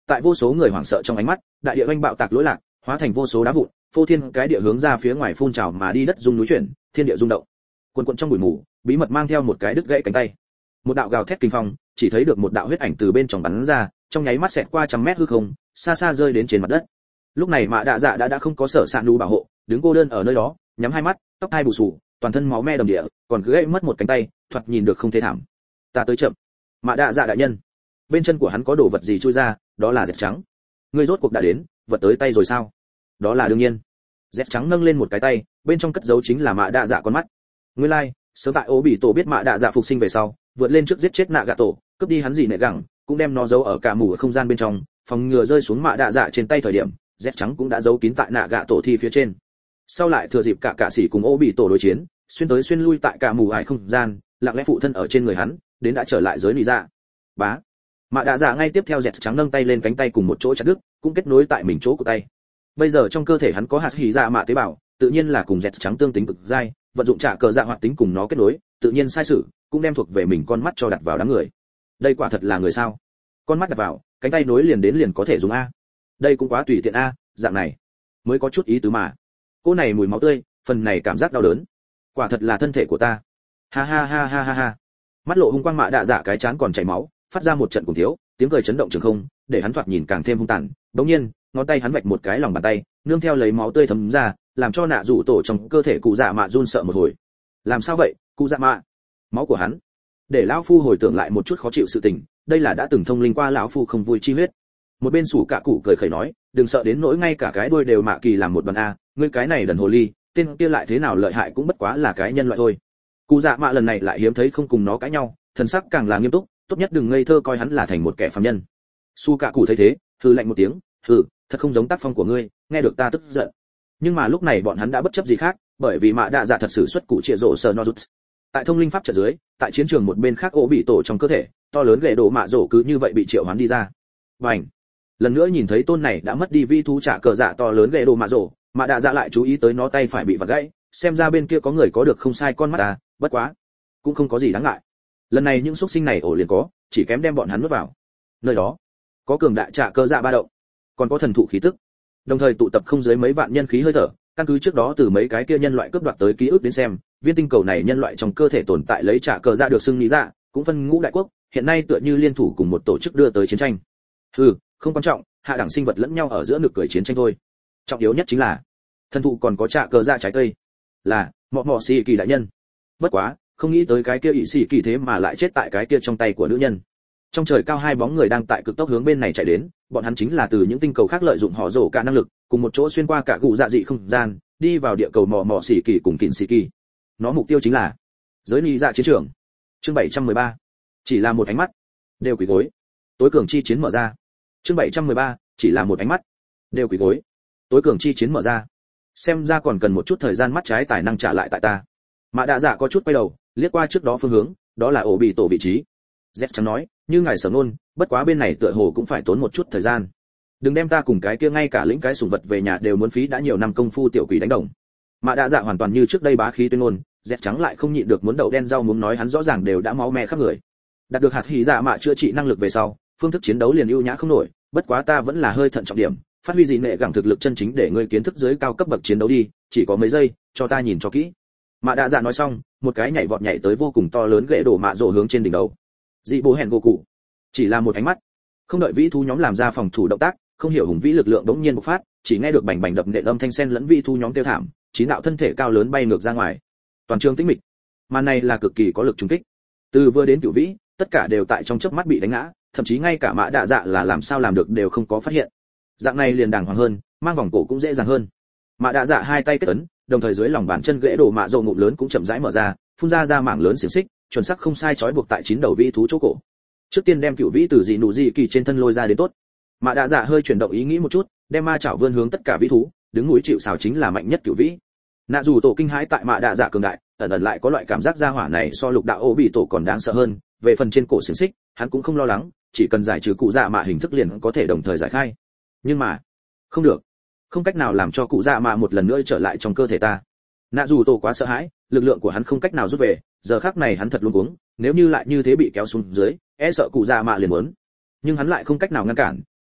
tại vô số người hoảng sợ trong ánh mắt, đại địa oanh bạo tạc lỗi lạc, hóa thành vô số đá vụn, phô thiên cái địa hướng ra phía ngoài phun trào mà đi, đất rung núi chuyển, thiên địa rung động. Quần quần trong bụi mù, bí mật mang theo một cái đứt gãy cánh tay. Một đạo gào thét kinh phong, chỉ thấy được một đạo huyết ảnh từ bên trong bắn ra, trong nháy mắt xẹt qua trăm mét hư không, xa xa rơi đến trên mặt đất. Lúc này Mạ Đạ Dạ đã không có sở sạn đủ bảo hộ, đứng cô đơn ở nơi đó, nhắm hai mắt, tóc hai bù xù, toàn thân máu me đầm địa, còn gãy mất một cánh tay, thoạt nhìn được không thế thảm. Ta tới chậm. Mạ Đạ Dạ đại nhân. Bên chân của hắn có đồ vật gì chui ra, đó là dẹt trắng. Ngươi rốt cuộc đã đến, vật tới tay rồi sao? Đó là đương nhiên. Dẹt trắng nâng lên một cái tay, bên trong cất giấu chính là Mạ Đạ Dạ con mắt. Nguyên lai, sớm tại Ố Bị Tổ biết Mạ Đạ Dạ phục sinh về sau, vượt lên trước giết chết Nạ Gạ Tổ, cướp đi hắn gì nệ gẳng, cũng đem nó giấu ở cả mù ở không gian bên trong, phòng ngừa rơi xuống Mạ Đạ Dạ trên tay thời điểm, dép trắng cũng đã giấu kín tại Nạ Gạ Tổ thi phía trên. Sau lại thừa dịp cả sĩ cùng Ố Bị Tổ đối chiến, xuyên tới xuyên lui tại cả mù ải không gian, lặng lẽ phụ thân ở trên người hắn, đến đã trở lại giới lý dạ. Bá. Mạ Đạ Dạ ngay tiếp theo dẹt trắng nâng tay lên cánh tay cùng một chỗ chặt đứt, cũng kết nối tại mình chỗ của tay. Bây giờ trong cơ thể hắn có hạt hỉ dạ mạ tế bào, tự nhiên là cùng dẹt trắng tương tính cực dai, vận dụng trả cờ dạ hoạt tính cùng nó kết nối, tự nhiên sai sử, cũng đem thuộc về mình con mắt cho đặt vào đám người. Đây quả thật là người sao? Con mắt đặt vào, cánh tay nối liền đến liền có thể dùng a. Đây cũng quá tùy tiện a, dạng này mới có chút ý tứ mà. Cô này mùi máu tươi, phần này cảm giác đau đớn, quả thật là thân thể của ta. Ha ha ha ha ha ha. Mắt lộ hung quang Mạ Đạ Dạ cái chán còn chảy máu, phát ra một trận cùng thiếu, tiếng cười chấn động trường không, để hắn thoạt nhìn càng thêm hung tàn. Đống nhiên, ngón tay hắn vạch một cái lòng bàn tay, nương theo lấy máu tươi thấm ra, làm cho Nạ Dụ Tổ trong cơ thể cụ dạ mạ run sợ một hồi. Làm sao vậy, cụ dạ mạ? Máu của hắn. Để lão phu hồi tưởng lại một chút khó chịu sự tình, đây là đã từng thông linh qua lão phu không vui chi huyết. Một bên sủ cả cụ cười khẩy nói, đừng sợ đến nỗi ngay cả cái đuôi đều mạ kỳ làm một đoàn a, ngươi cái này đần hồ ly, tên kia lại thế nào lợi hại cũng bất quá là cái nhân loại thôi. Cụ dạ mạ lần này lại hiếm thấy không cùng nó cãi nhau, thần sắc càng là nghiêm túc, tốt nhất đừng ngây thơ coi hắn là thành một kẻ phàm nhân. Su cả cụ thấy thế, hừ lạnh một tiếng, hừ, thật không giống tác phong của ngươi, nghe được ta tức giận. Nhưng mà lúc này bọn hắn đã bất chấp gì khác, bởi vì Mạ Đạ Dạ thật sự xuất cụ triệt rộ sờ no rút. Tại thông linh pháp trận dưới, tại chiến trường một bên khác Ố Bị Tổ trong cơ thể, to lớn ghệ độ mạ rổ cứ như vậy bị triệu hoán đi ra. Bành! Lần nữa nhìn thấy tôn này đã mất đi vi thú trả cờ dạ to lớn ghệ độ mạ rổ, Mạ Đạ Dạ lại chú ý tới nó tay phải bị vặt gãy, xem ra bên kia có người có được không sai con mắt à, bất quá, cũng không có gì đáng ngại. Lần này những xúc sinh này ổ liền có, chỉ kém đem bọn hắn nuốt vào. Nơi đó có cường đại trả cờ dạ ba động, còn có thần thụ khí tức, đồng thời tụ tập không dưới mấy vạn nhân khí hơi thở. Căn cứ trước đó từ mấy cái kia nhân loại cướp đoạt tới ký ức đến xem, viên tinh cầu này nhân loại trong cơ thể tồn tại lấy trả cờ dạ được xưng lý dạ, cũng phân ngũ đại quốc, hiện nay tựa như liên thủ cùng một tổ chức đưa tới chiến tranh. Không quan trọng, hạ đẳng sinh vật lẫn nhau ở giữa nực cười chiến tranh thôi. Trọng yếu nhất chính là thần thụ còn có trả cờ dạ trái cây. Là mọ mọ xì kỳ đại nhân. Bất quá, không nghĩ tới cái kia ỷ xì kỳ thế mà lại chết tại cái kia trong tay của nữ nhân. Trong trời cao hai bóng người đang tại cực tốc hướng bên này chạy đến, bọn hắn chính là từ những tinh cầu khác lợi dụng họ rổ cả năng lực, cùng một chỗ xuyên qua cả gù dạ dị không gian, đi vào địa cầu mò mò xỉ kỳ cùng kịn xỉ kỳ. Nó mục tiêu chính là giới lý dạ chiến trường. Chương 713. Chỉ là một ánh mắt, đều quỳ gối. Tối cường chi chiến mở ra. Chương 713. Chỉ là một ánh mắt, đều quỳ gối. Tối cường chi chiến mở ra. Xem ra còn cần một chút thời gian, mắt trái tài năng trả lại tại ta. Mạ Đạ Dạ có chút quay đầu, liếc qua trước đó phương hướng, đó là Ổ Bị Tổ vị trí. Z chẳng nói, như ngài sở ngôn, bất quá bên này tựa hồ cũng phải tốn một chút thời gian. Đừng đem ta cùng cái kia ngay cả lĩnh cái sủng vật về nhà đều muốn phí đã nhiều năm công phu tiểu quỷ đánh đồng. Mạ Đạ Dạ hoàn toàn như trước đây bá khí tuyên ngôn, Z trắng lại không nhịn được muốn đậu đen rau muống nói hắn rõ ràng đều đã máu me khắp người. Đạt được hạt hỉ dạ mạ chữa trị năng lực về sau, phương thức chiến đấu liền ưu nhã không nổi, bất quá ta vẫn là hơi thận trọng điểm, phát huy gì nệ gẳng thực lực chân chính để ngươi kiến thức dưới cao cấp bậc chiến đấu đi, chỉ có mấy giây, cho ta nhìn cho kỹ. Mạ Đạ Dạ nói xong, một cái nhảy vọt nhảy tới vô cùng to lớn gậy đổ mạ rồ hướng trên đỉnh đầu. Dị bố hẹn gỗ cụ, chỉ là một ánh mắt, không đợi vĩ thú nhóm làm ra phòng thủ động tác, không hiểu hùng vĩ lực lượng bỗng nhiên bộc phát, chỉ nghe được bành bành đập nện âm thanh sen lẫn vĩ thú nhóm kêu thảm, chín đạo thân thể cao lớn bay ngược ra ngoài. Toàn trường tĩnh mịch. Màn này là cực kỳ có lực trùng kích. Từ vừa đến cửu vĩ, tất cả đều tại trong chớp mắt bị đánh ngã, thậm chí ngay cả Mạ Đạ Dạ là làm sao làm được đều không có phát hiện. Dạng này liền đàng hoàng hơn, mang vòng cổ cũng dễ dàng hơn. Mạ Đạ Dạ hai tay kết ấn, đồng thời dưới lòng bàn chân gãy đổ mạ rồ ngụm lớn cũng chậm rãi mở ra, phun ra mảng lớn xiềng xích, chuẩn xác không sai trói buộc tại chín đầu vĩ thú chỗ cổ. Trước tiên đem cựu vĩ từ dị nụ dị kỳ trên thân lôi ra đến tốt. Mạ Đạ Dạ hơi chuyển động ý nghĩ một chút, đem ma chảo vươn hướng tất cả vĩ thú, đứng núi chịu sào chính là mạnh nhất cựu vĩ. Nạ dù tổ kinh hãi tại Mạ Đạ Dạ cường đại, ẩn ẩn lại có loại cảm giác gia hỏa này so lục đạo ô bị tổ còn đáng sợ hơn. Về phần trên cổ xiềng xích, hắn cũng không lo lắng, chỉ cần giải trừ cụ dạ mạ hình thức liền có thể đồng thời giải khai. Nhưng mà, không được, không cách nào làm cho cụ dạ mạ một lần nữa trở lại trong cơ thể ta. Nạ dù tổ quá sợ hãi, lực lượng của hắn không cách nào rút về, giờ khắc này hắn thật luống cuống, nếu như lại như thế bị kéo xuống dưới, e sợ cụ dạ mạ liền muốn. Nhưng hắn lại không cách nào ngăn cản,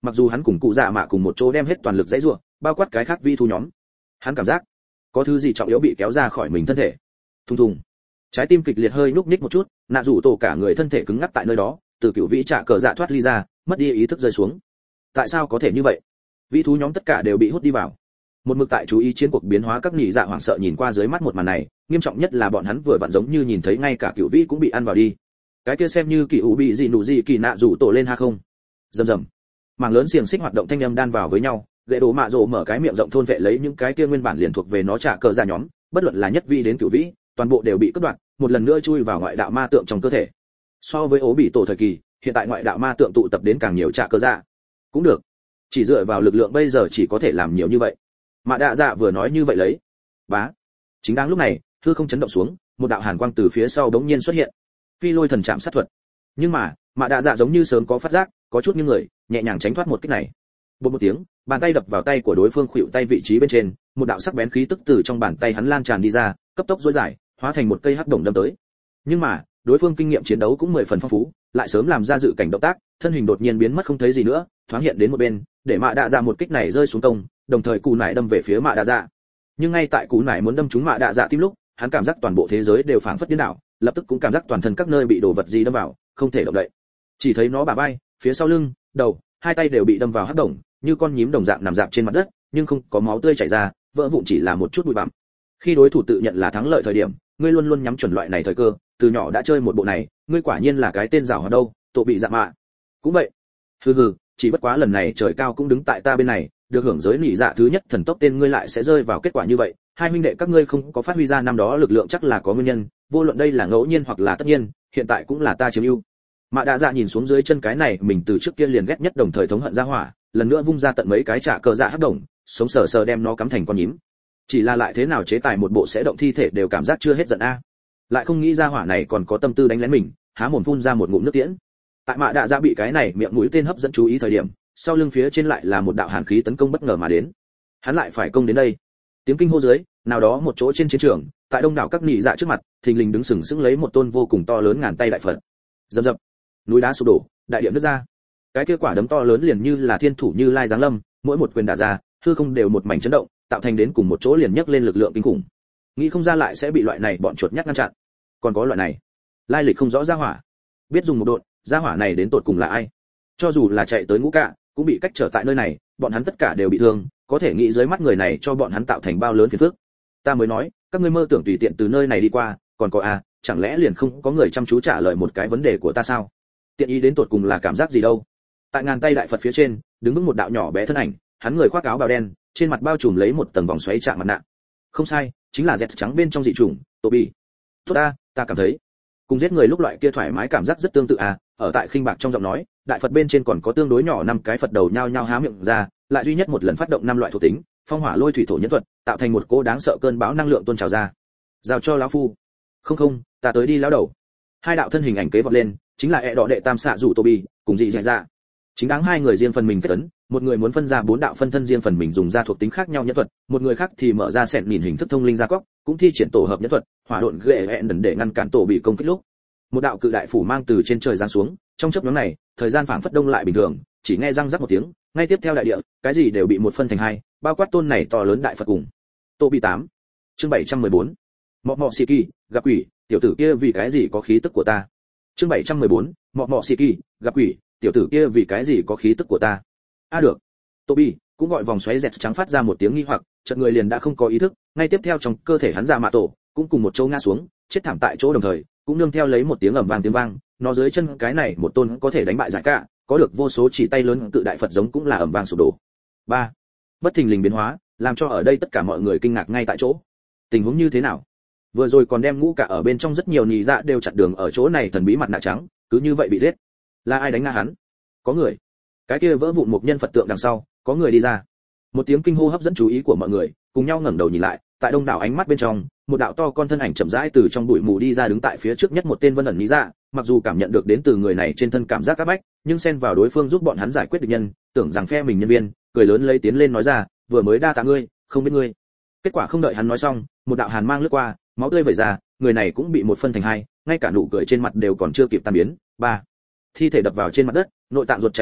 mặc dù hắn cùng cụ dạ mạ cùng một chỗ đem hết toàn lực dãy rủa, bao quát cái khác vi thú nhóm. Hắn cảm giác có thứ gì trọng yếu bị kéo ra khỏi mình thân thể. Thùng thùng. Trái tim kịch liệt hơi nhúc nhích một chút, nạ rủ tổ cả người thân thể cứng ngắc tại nơi đó, từ cựu vĩ trả cờ dạ thoát ly ra, mất đi ý thức rơi xuống. Tại sao có thể như vậy? Vi thú nhóm tất cả đều bị hút đi vào. Một mực tại chú ý chiến cuộc biến hóa các nhị dạ hoảng sợ nhìn qua dưới mắt một màn này, nghiêm trọng nhất là bọn hắn vừa vặn giống như nhìn thấy ngay cả cựu vĩ cũng bị ăn vào đi. Cái kia xem như kỳ ủ bị gì nụ gì kỳ nạ rủ tổ lên ha không. Rầm rầm. Mảng lớn xiềng xích hoạt động thanh âm đan vào với nhau, gậy đồ mạ rồ mở cái miệng rộng thôn vệ lấy những cái kia nguyên bản liền thuộc về nó trả cờ ra nhóm, bất luận là nhất vi đến cửu vĩ, toàn bộ đều bị cắt đoạn, một lần nữa chui vào ngoại đạo ma tượng trong cơ thể. So với ố bị tổ thời kỳ, hiện tại ngoại đạo ma tượng tụ tập đến càng nhiều trả cờ ra. Cũng được, chỉ dựa vào lực lượng bây giờ chỉ có thể làm nhiều như vậy. Mạ đạ dạ vừa nói như vậy lấy. Bá. Chính đang lúc này, hư không chấn động xuống, một đạo hàn quang từ phía sau bỗng nhiên xuất hiện. Phi lôi thần chạm sát thuật. Nhưng mà, Mạ đạ dạ giống như sớm có phát giác, có chút như người, nhẹ nhàng tránh thoát một kích này. Bột một tiếng, bàn tay đập vào tay của đối phương khuỵu tay vị trí bên trên, một đạo sắc bén khí tức từ trong bàn tay hắn lan tràn đi ra, cấp tốc duỗi dài, hóa thành một cây hắc đồng đâm tới. Nhưng mà, đối phương kinh nghiệm chiến đấu cũng 10 phần phong phú, lại sớm làm ra dự cảnh động tác, thân hình đột nhiên biến mất không thấy gì nữa, thoáng hiện đến một bên, để Mạ đạ dạ một kích này rơi xuống công, đồng thời cú nải đâm về phía Mạ đạ dạ. Nhưng ngay tại cú nải muốn đâm trúng Mạ đạ dạ tim lúc, hắn cảm giác toàn bộ thế giới đều phảng phất điên đảo, lập tức cũng cảm giác toàn thân các nơi bị đồ vật gì đâm vào, không thể động đậy. Chỉ thấy nó bả vai, phía sau lưng, đầu, hai tay đều bị đâm vào hắc đồng, như con nhím đồng dạng nằm dạp trên mặt đất, nhưng không có máu tươi chảy ra, vỡ vụn chỉ là một chút bụi bặm. Khi đối thủ tự nhận là thắng lợi thời điểm, ngươi luôn luôn nhắm chuẩn loại này thời cơ, từ nhỏ đã chơi một bộ này, ngươi quả nhiên là cái tên giàu hoạt đâu, tổ bị dạ mạ. Cũng vậy. Hừ hừ, chỉ bất quá lần này trời cao cũng đứng tại ta bên này, được hưởng giới nỉ dạ thứ nhất thần tốc tên ngươi lại sẽ rơi vào kết quả như vậy, hai huynh đệ các ngươi không có phát huy ra năm đó lực lượng chắc là có nguyên nhân, vô luận đây là ngẫu nhiên hoặc là tất nhiên, hiện tại cũng là ta chiếm ưu. Mạ đạ dạ nhìn xuống dưới chân cái này mình từ trước kia liền ghét nhất đồng thời thống hận ra hỏa, lần nữa vung ra tận mấy cái trả cờ dạ hấp đồng, sống sờ sờ đem nó cắm thành con nhím. Chỉ là lại thế nào chế tài một bộ sẽ động thi thể đều cảm giác chưa hết giận a. Lại không nghĩ ra hỏa này còn có tâm tư đánh lén mình, há mồm phun ra một ngụm nước tiễn. Tại Mạ đạ dạ bị cái này miệng mũi tên hấp dẫn chú ý thời điểm, sau lưng phía trên lại là một đạo hàn khí tấn công bất ngờ mà đến. Hắn lại phải công đến đây. Tiếng kinh hô dưới, nào đó một chỗ trên chiến trường, tại đông đảo các nhị dạ trước mặt, thình lình đứng sừng sững lấy một tôn vô cùng to lớn ngàn tay đại Phật. Dầm dập, núi đá sụp đổ, đại địa nứt ra. Cái kia quả đấm to lớn liền như là thiên thủ Như Lai giáng lâm, mỗi một quyền đả ra, hư không đều một mảnh chấn động, tạo thành đến cùng một chỗ liền nhấc lên lực lượng kinh khủng. Nghĩ không ra lại sẽ bị loại này bọn chuột nhắt ngăn chặn. Còn có loại này, lai lịch không rõ gia hỏa. Biết dùng một độn, gia hỏa này đến tột cùng là ai? Cho dù là chạy tới ngũ cạ, cũng bị cách trở tại nơi này, bọn hắn tất cả đều bị thương, có thể nghĩ dưới mắt người này cho bọn hắn tạo thành bao lớn phiền phức. Ta mới nói, các ngươi mơ tưởng tùy tiện từ nơi này đi qua, còn có à, chẳng lẽ liền không có người chăm chú trả lời một cái vấn đề của ta sao? Tiện ý đến tột cùng là cảm giác gì đâu? Tại ngàn tay đại Phật phía trên, đứng vững một đạo nhỏ bé thân ảnh, hắn người khoác áo bào đen, trên mặt bao trùm lấy một tầng vòng xoáy trạng mặt nạ. Không sai, chính là dẹt trắng bên trong dị chủng, Toby. Tốt ta cảm thấy, cùng giết người lúc loại kia thoải mái cảm giác rất tương tự à, ở tại khinh bạc trong giọng nói, đại Phật bên trên còn có tương đối nhỏ 5 cái Phật đầu nhao nhao há miệng ra, lại duy nhất một lần phát động 5 loại thuộc tính, phong hỏa lôi thủy thổ nhân thuật, tạo thành một cỗ đáng sợ cơn bão năng lượng tuôn trào ra. Giao cho lão phu. Không, ta tới đi lão đầu. Hai đạo thân hình ảnh kế vọt lên, chính là đỏ đệ tam xạ rủ Toby, cùng dị dạy ra. Chính đáng hai người riêng phần mình kết tấn, một người muốn phân ra 4 đạo phân thân riêng phần mình dùng ra thuộc tính khác nhau nhân thuật, một người khác thì mở ra sẹn nhìn hình thức thông linh gia cóc, cũng thi triển tổ hợp nhân thuật, hỏa độn ghệ hẹn đần để ngăn cản tổ bị công kích lúc. Một đạo cự đại phủ mang từ trên trời giáng xuống, trong chớp nhoáng này, thời gian phảng phất đông lại bình thường, chỉ nghe răng rắc một tiếng, ngay tiếp theo đại địa, cái gì đều bị một phân thành hai, bao quát tôn này to lớn đại Phật cùng. Toby 8. Chương 714. Mọ xì kỳ, gặp quỷ, tiểu tử kia vì cái gì có khí tức của ta. Chương 714. Mọ xì kỳ, gặp quỷ, tiểu tử kia vì cái gì có khí tức của ta. Được. Toby cũng gọi vòng xoáy dẹt trắng phát ra một tiếng nghi hoặc, chợt người liền đã không có ý thức, ngay tiếp theo trong cơ thể hắn ra mạ tổ, cũng cùng một chỗ ngã xuống, chết thảm tại chỗ đồng thời, cũng nương theo lấy một tiếng ầm vang tiếng vang, nó dưới chân cái này một tôn có thể đánh bại giải cả, có được vô số chỉ tay lớn tự đại Phật giống cũng là ầm vang sụp đổ. 3. Bất thình lình biến hóa, làm cho ở đây tất cả mọi người kinh ngạc ngay tại chỗ. Tình huống như thế nào? Vừa rồi còn đem ngũ cả ở bên trong rất nhiều nhị dạ đều chặn đường ở chỗ này thần bí mặt nạ trắng, cứ như vậy bị giết. Là ai đánh ngã hắn? Có người. Cái kia vỡ vụn một nhân Phật tượng đằng sau, có người đi ra. Một tiếng kinh hô hấp dẫn chú ý của mọi người, cùng nhau ngẩng đầu nhìn lại, tại đông đảo ánh mắt bên trong, một đạo to con thân ảnh chậm rãi từ trong bụi mù đi ra đứng tại phía trước nhất một tên vân ẩn nhị dạ, mặc dù cảm nhận được đến từ người này trên thân cảm giác áp bách, nhưng xen vào đối phương giúp bọn hắn giải quyết địch nhân, tưởng rằng phe mình nhân viên, cười lớn lấy tiến lên nói ra, vừa mới đa tạ ngươi, không biết ngươi. Kết quả không đợi hắn nói xong, một đạo hàn mang lướt qua, máu tươi vẩy ra, người này cũng bị một phân thành hai, ngay cả nụ cười trên mặt đều còn chưa kịp tan biến. 3. Thi thể đập vào trên mặt đất, nội tạng ruột chảy đầy đất,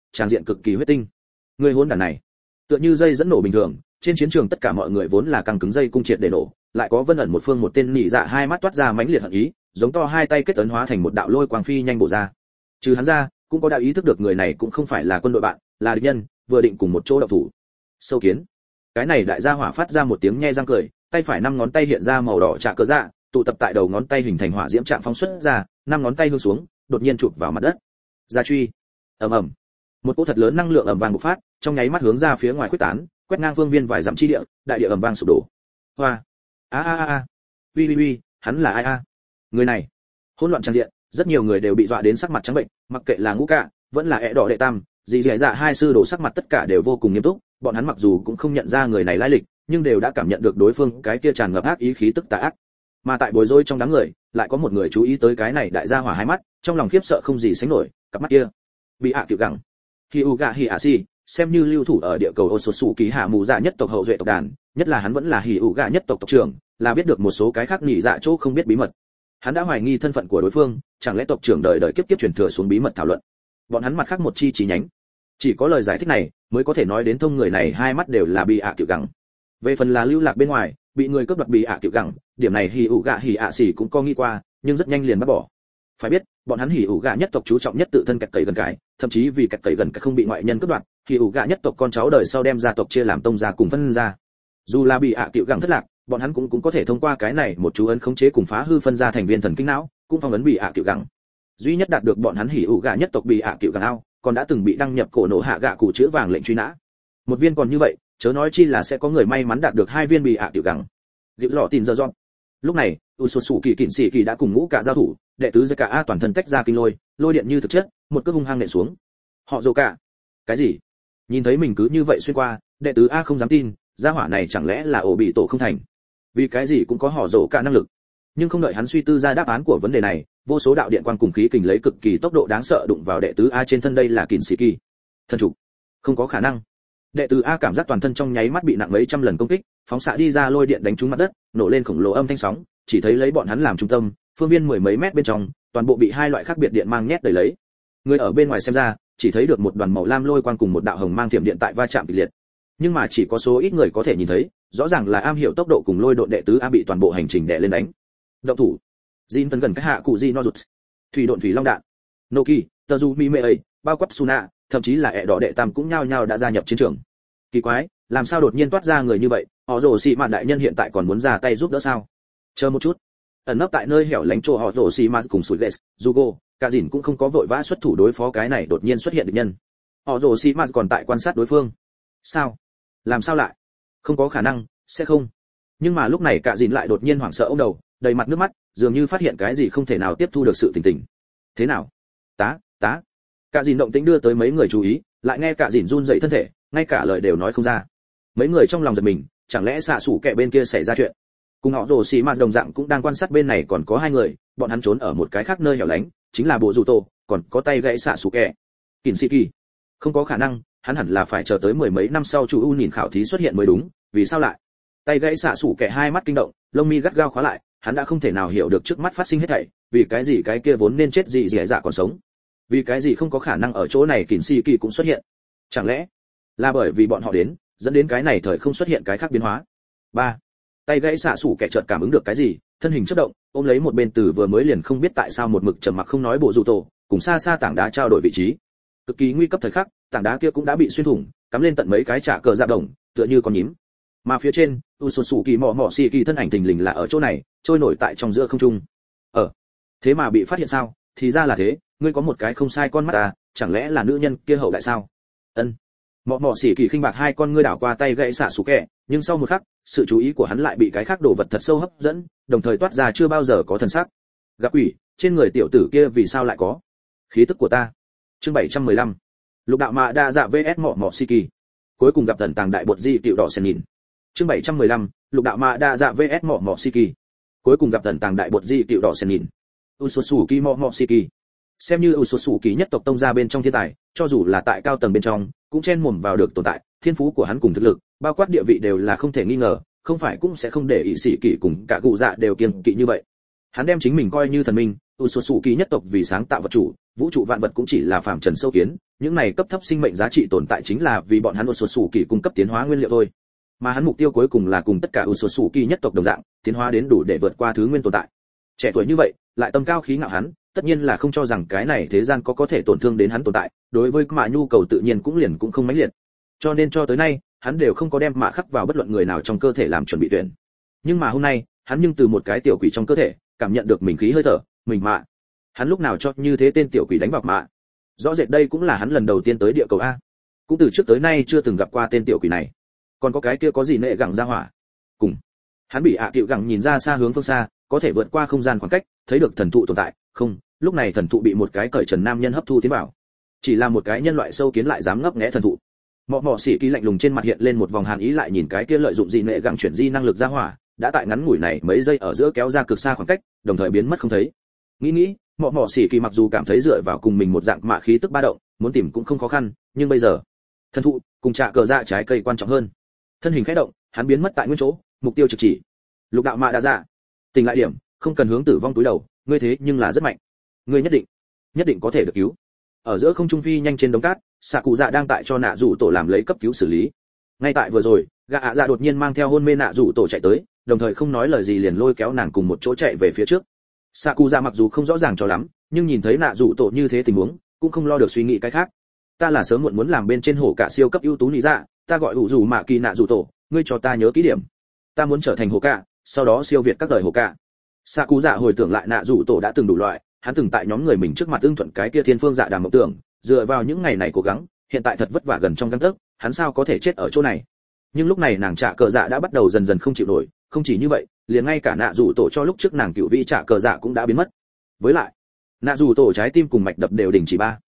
tràng diện cực kỳ huyết tinh. Người hỗn đản này, tựa như dây dẫn nổ bình thường, trên chiến trường tất cả mọi người vốn là căng cứng dây cung triệt để nổ, lại có Vân ẩn một phương một tên nhị dạ hai mắt toát ra mãnh liệt hận ý, giống to hai tay kết ấn hóa thành một đạo lôi quang phi nhanh bổ ra. Trừ hắn ra, cũng có đạo ý thức được người này cũng không phải là quân đội bạn, là địch nhân, vừa định cùng một chỗ động thủ. Sâu kiến. Cái này đại gia hỏa phát ra một tiếng nhe răng cười, tay phải năm ngón tay hiện ra màu đỏ trạ cờ dạ, tụ tập tại đầu ngón tay hình thành hỏa diễm trạng phóng xuất ra, năm ngón tay hương xuống, đột nhiên chụp vào mặt đất. Gia truy. Ầm ầm. Một cỗ thật lớn năng lượng ầm vang bộc phát, trong nháy mắt hướng ra phía ngoài khuếch tán, quét ngang phương viên vài dặm chi địa, đại địa ầm vang sụp đổ. Hoa. A a a a. Uy, hắn là ai a? Người này. Hỗn loạn tràn diện, rất nhiều người đều bị dọa đến sắc mặt trắng bệnh, mặc kệ là Ngũ Cạ, vẫn là ẻ đỏ đệ tam, dì dẻ dạ hai sư đồ sắc mặt tất cả đều vô cùng nghiêm túc, bọn hắn mặc dù cũng không nhận ra người này lai lịch, nhưng đều đã cảm nhận được đối phương cái kia tràn ngập ác ý khí tức tà ác. Mà tại bối rối trong đám người, lại có một người chú ý tới cái này đại gia hỏa hai mắt, trong lòng khiếp sợ không gì sánh nổi, cặp mắt kia. Bị ạ tiểu gẳng. Hyuga Hiashi, xem như lưu thủ ở địa cầu Otsutsuki hạ mù dạ nhất tộc hậu duệ tộc đàn, nhất là hắn vẫn là Hyuga nhất tộc tộc trưởng, là biết được một số cái khác nhị dạ chỗ không biết bí mật. Hắn đã hoài nghi thân phận của đối phương, chẳng lẽ tộc trưởng đời đời kiếp kiếp truyền thừa xuống bí mật thảo luận. Bọn hắn mặt khác một chi nhánh. Chỉ có lời giải thích này mới có thể nói đến thông người này hai mắt đều là bị ạ tiểu gẳng. Về phần là lưu lạc bên ngoài, bị người cướp đoạt bị ạ tiểu gẳng, điểm này Hyuga Hiashi cũng có nghĩ qua, nhưng rất nhanh liền bắt bỏ. Phải biết, bọn hắn Hyuga nhất tộc chú trọng nhất tự thân cạch cẩy gần cái, thậm chí vì cạch cẩy gần cái không bị ngoại nhân cướp đoạt, Hyuga nhất tộc con cháu đời sau đem gia tộc chia làm tông gia cùng phân gia. Dù là bị ạ tiểu gẳng thất lạc, bọn hắn cũng có thể thông qua cái này một chú ấn khống chế cùng phá hư phân ra thành viên thần kinh não, cũng phong ấn bị ạ tiểu gẳng. Duy nhất đạt được bọn hắn Hyuga nhất tộc bị ạ tiểu gẳng ao, còn đã từng bị đăng nhập cổ nổ hạ gạ cụ chữ vàng lệnh truy nã. Một viên còn như vậy, chớ nói chi là sẽ có người may mắn đạt được hai viên bị ạ tiểu gẳng. Liễu lọ tin giờ giòn. Lúc này, Utsutsuki Kịn Sĩ Kỳ đã cùng Ngũ Cạ giao thủ, đệ tứ Zeka A toàn thân tách ra kinh lôi, lôi điện như thực chất, một cước hung hăng nện xuống. Họ Dô Cạ. Cái gì? Nhìn thấy mình cứ như vậy xuyên qua, đệ tứ A không dám tin, gia hỏa này chẳng lẽ là ổ bị tổ không thành? Vì cái gì cũng có họ Dô Cạ năng lực. Nhưng không đợi hắn suy tư ra đáp án của vấn đề này, vô số đạo điện quang cùng khí kình lấy cực kỳ tốc độ đáng sợ đụng vào đệ tứ A trên thân, đây là Kịn Sĩ Kỳ. Thần chủ. Không có khả năng. Đệ tứ A cảm giác toàn thân trong nháy mắt bị nặng mấy trăm lần công kích, phóng xạ đi ra lôi điện đánh trúng mặt đất, nổ lên khổng lồ âm thanh sóng, chỉ thấy lấy bọn hắn làm trung tâm, phương viên mười mấy mét bên trong, toàn bộ bị hai loại khác biệt điện mang nhét đầy lấy. Người ở bên ngoài xem ra, chỉ thấy được một đoàn màu lam lôi quang cùng một đạo hồng mang thiểm điện tại va chạm kịch liệt. Nhưng mà chỉ có số ít người có thể nhìn thấy, rõ ràng là am hiểu tốc độ cùng lôi độn đệ tứ A bị toàn bộ hành trình đè lên đánh. Động thủ. Jin tấn gần cái hạ cụ Jin Nozuts. Thủy độn thủy long đạn. Noki, Tazumi Mei, bao quát Suna, thậm chí là ẻ đỏ đệ tam cũng nhao nhao đã gia nhập chiến trường. Kỳ quái, làm sao đột nhiên toát ra người như vậy, họ rồ xì mạt đại nhân hiện tại còn muốn ra tay giúp đỡ sao? Chờ một chút. Ẩn nấp tại nơi hẻo lánh chỗ họ rồ xì mạt cùng sủi lệ, Jugo, cả dìn cũng không có vội vã xuất thủ đối phó cái này đột nhiên xuất hiện địch nhân. Họ rồ xì mạt còn tại quan sát đối phương. Sao? Làm sao lại? Không có khả năng, sẽ không. Nhưng mà lúc này cả dìn lại đột nhiên hoảng sợ ôm đầu, đầy mặt nước mắt, dường như phát hiện cái gì không thể nào tiếp thu được sự tình tình. Thế nào? Tá. Cả dìn động tĩnh đưa tới mấy người chú ý, lại nghe cả dìn run rẩy thân thể, ngay cả lời đều nói không ra. Mấy người trong lòng giật mình, chẳng lẽ xạ sủ kẻ bên kia xảy ra chuyện? Cùng họ rồ xì mạt đồng dạng cũng đang quan sát bên này, còn có hai người, bọn hắn trốn ở một cái khác nơi hẻo lánh, chính là bộ dù tổ, còn có tay gãy xạ sủ kẻ. Kình sĩ kỳ. Không có khả năng, hắn hẳn là phải chờ tới mười mấy năm sau chủ u nhìn khảo thí xuất hiện mới đúng, vì sao lại? Tay gãy xạ sủ kẻ hai mắt kinh động, lông mi gắt gao khóa lại, hắn đã không thể nào hiểu được trước mắt phát sinh hết thảy, vì cái gì cái kia vốn nên chết gì dẻ dạ còn sống? Vì cái gì không có khả năng ở chỗ này kình sĩ kỳ cũng xuất hiện? Chẳng lẽ là bởi vì bọn họ đến, dẫn đến cái này thời không xuất hiện cái khác biến hóa? 3. Tay gãy xạ sủ kẻ chợt cảm ứng được cái gì, thân hình chớp động, ôm lấy một bên từ vừa mới liền không biết tại sao một mực trầm mặc không nói bộ dù tổ, cùng xa xa tảng đá trao đổi vị trí. Cực kỳ nguy cấp thời khắc, tảng đá kia cũng đã bị xuyên thủng, cắm lên tận mấy cái trả cờ dạ đồng, tựa như con nhím. Mà phía trên, Utsutsuki mỏ xì kỳ thân ảnh thình lình là ở chỗ này, trôi nổi tại trong giữa không trung. Thế mà bị phát hiện sao? Thì ra là thế, ngươi có một cái không sai con mắt à, chẳng lẽ là nữ nhân kia hậu đại sao? Ân. Mỏ xì kỳ khinh bạc hai con ngươi đảo qua tay gãy xạ sủ kẻ, nhưng sau một khắc, sự chú ý của hắn lại bị cái khác đồ vật thật sâu hấp dẫn, đồng thời toát ra chưa bao giờ có thần sắc. Gặp quỷ, trên người tiểu tử kia vì sao lại có khí tức của ta? Chương 715. Lục đạo mạ đa dạ vs mỏ xì kỳ. Cuối cùng gặp thần tàng đại bột di tiểu đỏ sen nhìn. Chương 715. Lục đạo mạ đa dạ vs mỏ xì kỳ. Cuối cùng gặp thần tàng đại bột di tiểu đỏ sen nhìn. Utsutsuki mỏ xì kỳ. Xem như Utsutsuki nhất tộc tông gia bên trong thiên tài, cho dù là tại cao tầng bên trong, cũng chen mồm vào được tồn tại, thiên phú của hắn cùng thực lực, bao quát địa vị đều là không thể nghi ngờ, không phải cũng sẽ không để ý sĩ kỳ cùng cả cụ dạ đều kiêng kỵ như vậy. Hắn đem chính mình coi như thần minh, Utsutsuki nhất tộc vì sáng tạo vật chủ, vũ trụ vạn vật cũng chỉ là phàm trần sâu kiến, những này cấp thấp sinh mệnh giá trị tồn tại chính là vì bọn hắn sột sủ kỳ cung cấp tiến hóa nguyên liệu thôi. Mà hắn mục tiêu cuối cùng là cùng tất cả sột sủ kỳ nhất tộc đồng dạng, tiến hóa đến đủ để vượt qua thứ nguyên tồn tại. Trẻ tuổi như vậy, lại tâm cao khí ngạo hắn, tất nhiên là không cho rằng cái này thế gian có thể tổn thương đến hắn tồn tại, đối với mạ nhu cầu tự nhiên cũng không mãnh liệt. Cho nên cho tới nay, hắn đều không có đem mạ khắc vào bất luận người nào trong cơ thể làm chuẩn bị tuyển. Nhưng mà hôm nay, hắn nhưng từ một cái tiểu quỷ trong cơ thể, cảm nhận được mình khí hơi thở, mình mạ. Hắn lúc nào cho như thế tên tiểu quỷ đánh vào mạ. Rõ rệt đây cũng là hắn lần đầu tiên tới địa cầu a. Cũng từ trước tới nay chưa từng gặp qua tên tiểu quỷ này. Còn có cái kia có gì nệ gẳng ra hỏa. Cùng. Hắn bị ạ cựu gẳng nhìn ra xa hướng phương xa, có thể vượt qua không gian khoảng cách, thấy được thần thụ tồn tại. Không, lúc này thần thụ bị một cái cởi trần nam nhân hấp thu tiến vào. Chỉ là một cái nhân loại sâu kiến lại dám ngấp nghé thần thụ. Mọ xỉ kỳ lạnh lùng trên mặt hiện lên một vòng hàn ý, lại nhìn cái kia lợi dụng gì nệ gẳng chuyển di năng lực ra hỏa, đã tại ngắn ngủi này mấy giây ở giữa kéo ra cực xa khoảng cách, đồng thời biến mất không thấy. Nghĩ, mọ xỉ kỳ mặc dù cảm thấy dựa vào cùng mình một dạng mạ khí tức ba động, muốn tìm cũng không khó khăn, nhưng bây giờ, thần thụ cùng trạ cờ dạ trái cây quan trọng hơn. Thân hình khẽ động, hắn biến mất tại nguyên chỗ, mục tiêu trực chỉ. Lục đạo mạ đã ra. Tỉnh lại điểm, không cần hướng tử vong túi đầu, ngươi thế nhưng là rất mạnh. Ngươi nhất định có thể được cứu. Ở giữa không trung phi nhanh trên đống cát, xạ cụ dạ đang tại cho nạ rủ tổ làm lấy cấp cứu xử lý. Ngay tại vừa rồi, gã ạ dạ đột nhiên mang theo hôn mê nạ rủ tổ chạy tới, đồng thời không nói lời gì liền lôi kéo nàng cùng một chỗ chạy về phía trước. Xạ cụ dạ mặc dù không rõ ràng cho lắm, nhưng nhìn thấy nạ rủ tổ như thế tình huống, cũng không lo được suy nghĩ cái khác. Ta là sớm muộn muốn làm bên trên hổ cả siêu cấp ưu tú lý dạ, ta gọi ủ rủ mạ kỳ nạ rủ tổ, ngươi cho ta nhớ kỹ điểm. Ta muốn trở thành hổ cả, sau đó siêu việt các đời hổ cả. Xạ cụ dạ hồi tưởng lại nạ rủ tổ đã từng đủ loại, hắn từng tại nhóm người mình trước mặt ưng thuận cái kia thiên phương dạ đàm mộng tưởng, dựa vào những ngày này cố gắng, hiện tại thật vất vả gần trong gang tấc, hắn sao có thể chết ở chỗ này. Nhưng lúc này nàng trả cờ dạ đã bắt đầu dần dần không chịu nổi, không chỉ như vậy, liền ngay cả nạ rủ tổ cho lúc trước nàng cựu vị trả cờ dạ cũng đã biến mất. Với lại, nạ rủ tổ trái tim cùng mạch đập đều đình chỉ ba.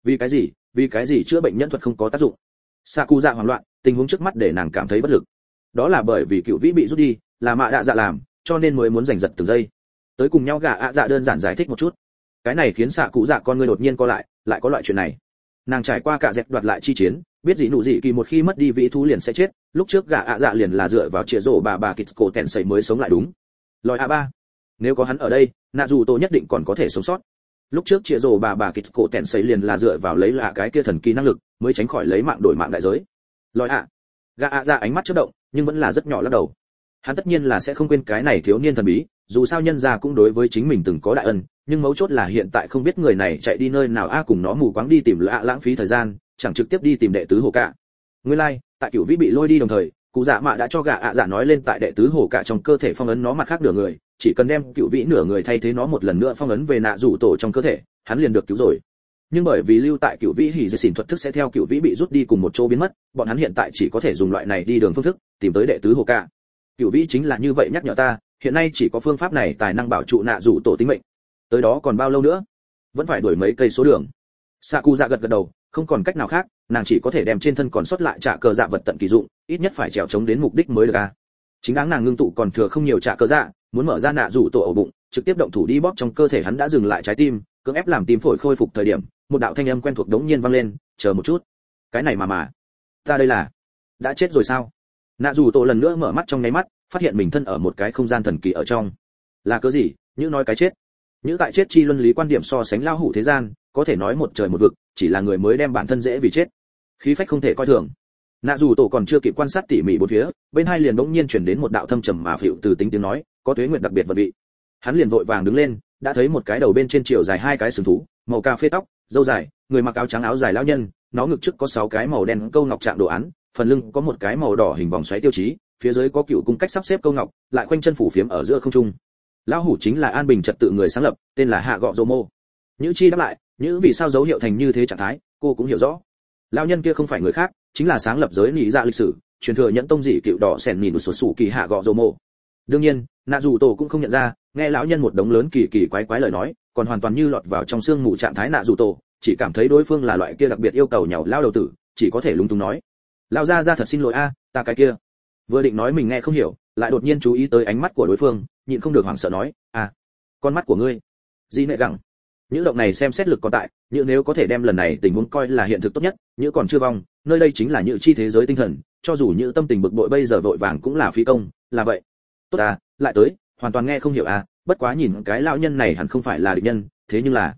Vì cái gì chữa bệnh nhân thuật không có tác dụng? Xạ cụ dạ hoảng loạn, tình huống trước mắt để nàng cảm thấy bất lực. Đó là bởi vì cựu vĩ bị rút đi, là mạ đạ dạ làm, cho nên mới muốn giành giật từng giây. Tới cùng nhau gạ ạ dạ đơn giản giải thích một chút. Cái này khiến xạ cụ dạ con người đột nhiên co lại có loại chuyện này. Nàng trải qua cả dẹp đoạt lại chi chiến, biết gì nụ gì kỳ một khi mất đi vĩ thú liền sẽ chết, lúc trước gạ ạ dạ liền là dựa vào chia rổ bà kịch cổ tèn sẩy mới sống lại đúng. Lòi a ba, nếu có hắn ở đây, nạ dù tổ nhất định còn có thể sống sót. Lúc trước chia rổ bà kịch cổ tèn sẩy liền là dựa vào lấy lạ cái kia thần kỳ năng lực mới tránh khỏi lấy mạng đổi mạng đại giới. Lòi a, gạ ạ dạ ánh mắt chớp động, nhưng vẫn là rất nhỏ lắc đầu. Hắn tất nhiên là sẽ không quên cái này thiếu niên thần bí, dù sao nhân gia cũng đối với chính mình từng có đại ân, nhưng mấu chốt là hiện tại không biết người này chạy đi nơi nào cùng nó mù quáng đi tìm lạ lãng phí thời gian, chẳng trực tiếp đi tìm đệ tứ hồ cả. Nguyên lai, tại cửu vĩ bị lôi đi đồng thời, cụ dạ mạ đã cho gạ ạ dạ nói lên tại đệ tứ hồ cả trong cơ thể phong ấn nó mặt khác nửa người, chỉ cần đem cửu vĩ nửa người thay thế nó một lần nữa phong ấn về nạ rủ tổ trong cơ thể, hắn liền được cứu rồi. Nhưng bởi vì lưu tại cửu vĩ hỉ dệt xỉn thuật thức sẽ theo cửu vĩ bị rút đi cùng một chỗ biến mất, bọn hắn hiện tại chỉ có thể dùng loại này đi đường phương thức tìm tới đệ tứ hồ cả. Cửu vĩ chính là như vậy nhắc nhở ta, hiện nay chỉ có phương pháp này tài năng bảo trụ nạ rủ tổ tính mệnh. Tới đó còn bao lâu nữa? Vẫn phải đuổi mấy cây số đường. Sạ cụ dạ gật đầu, không còn cách nào khác, nàng chỉ có thể đem trên thân còn sót lại trả cờ dạ vật tận kỳ dụng, ít nhất phải trèo chống đến mục đích mới được a. Chính đáng nàng ngưng tụ còn thừa không nhiều trả cờ dạ, muốn mở ra nạ rủ tổ ổ bụng, trực tiếp động thủ đi bóp trong cơ thể hắn đã dừng lại trái tim, cưỡng ép làm tim phổi khôi phục thời điểm, một đạo thanh âm quen thuộc đống nhiên vang lên, chờ một chút. Cái này mà, ta đây là đã chết rồi sao? Nạ rủ tổ lần nữa mở mắt trong nháy mắt, phát hiện mình thân ở một cái không gian thần kỳ ở trong. Là cớ gì? Như nói cái chết. Những tại chết chi luân lý quan điểm so sánh lao hủ thế gian, có thể nói một trời một vực, chỉ là người mới đem bản thân dễ vì chết. Khí phách không thể coi thường. Nạ dù tổ còn chưa kịp quan sát tỉ mỉ bốn phía, bên hai liền bỗng nhiên truyền đến một đạo thâm trầm mà phịu từ tính tiếng nói, có tuế nguyệt đặc biệt vật vị. Hắn liền vội vàng đứng lên, đã thấy một cái đầu bên trên chiều dài hai cái sừng thú, màu cà phê tóc, râu dài, người mặc áo trắng áo dài lão nhân, nó ngực trước có 6 cái màu đen câu ngọc trạng đồ án, phần lưng có một cái màu đỏ hình vòng xoáy tiêu chí, phía dưới có cựu cung cách sắp xếp câu ngọc, lại khoanh chân phủ phiếm ở giữa không trung. Lão hủ chính là an bình trật tự người sáng lập, tên là Hạ Gọ Dô Mô. Nhữ chi đáp lại, nhữ vì sao dấu hiệu thành như thế trạng thái, cô cũng hiểu rõ. Lão nhân kia không phải người khác, chính là sáng lập giới lý dạ lịch sử, truyền thừa nhẫn tông dị cựu đỏ sèn nhìn sổ sủ kỳ Hạ Gọ Dô Mô. Đương nhiên, nạ dù tổ cũng không nhận ra, nghe lão nhân một đống lớn kỳ kỳ quái lời nói, còn hoàn toàn như lọt vào trong xương mù trạng thái nạ dù tổ, chỉ cảm thấy đối phương là loại kia đặc biệt yêu cầu nhàu lao đầu tử, chỉ có thể lúng túng nói: "Lão gia thật xin lỗi a, ta cái kia." Vừa định nói mình nghe không hiểu, lại đột nhiên chú ý tới ánh mắt của đối phương, nhịn không được hoảng sợ nói: "À, con mắt của ngươi." Di nệ gẳng. Những động này xem xét lực còn tại, nhưng nếu có thể đem lần này tình huống coi là hiện thực tốt nhất, như còn chưa vong, nơi đây chính là nhự chi thế giới tinh thần, cho dù như tâm tình bực bội bây giờ vội vàng cũng là phí công, là vậy. Tốt à, lại tới, hoàn toàn nghe không hiểu à, bất quá nhìn cái lão nhân này hẳn không phải là địch nhân, thế nhưng là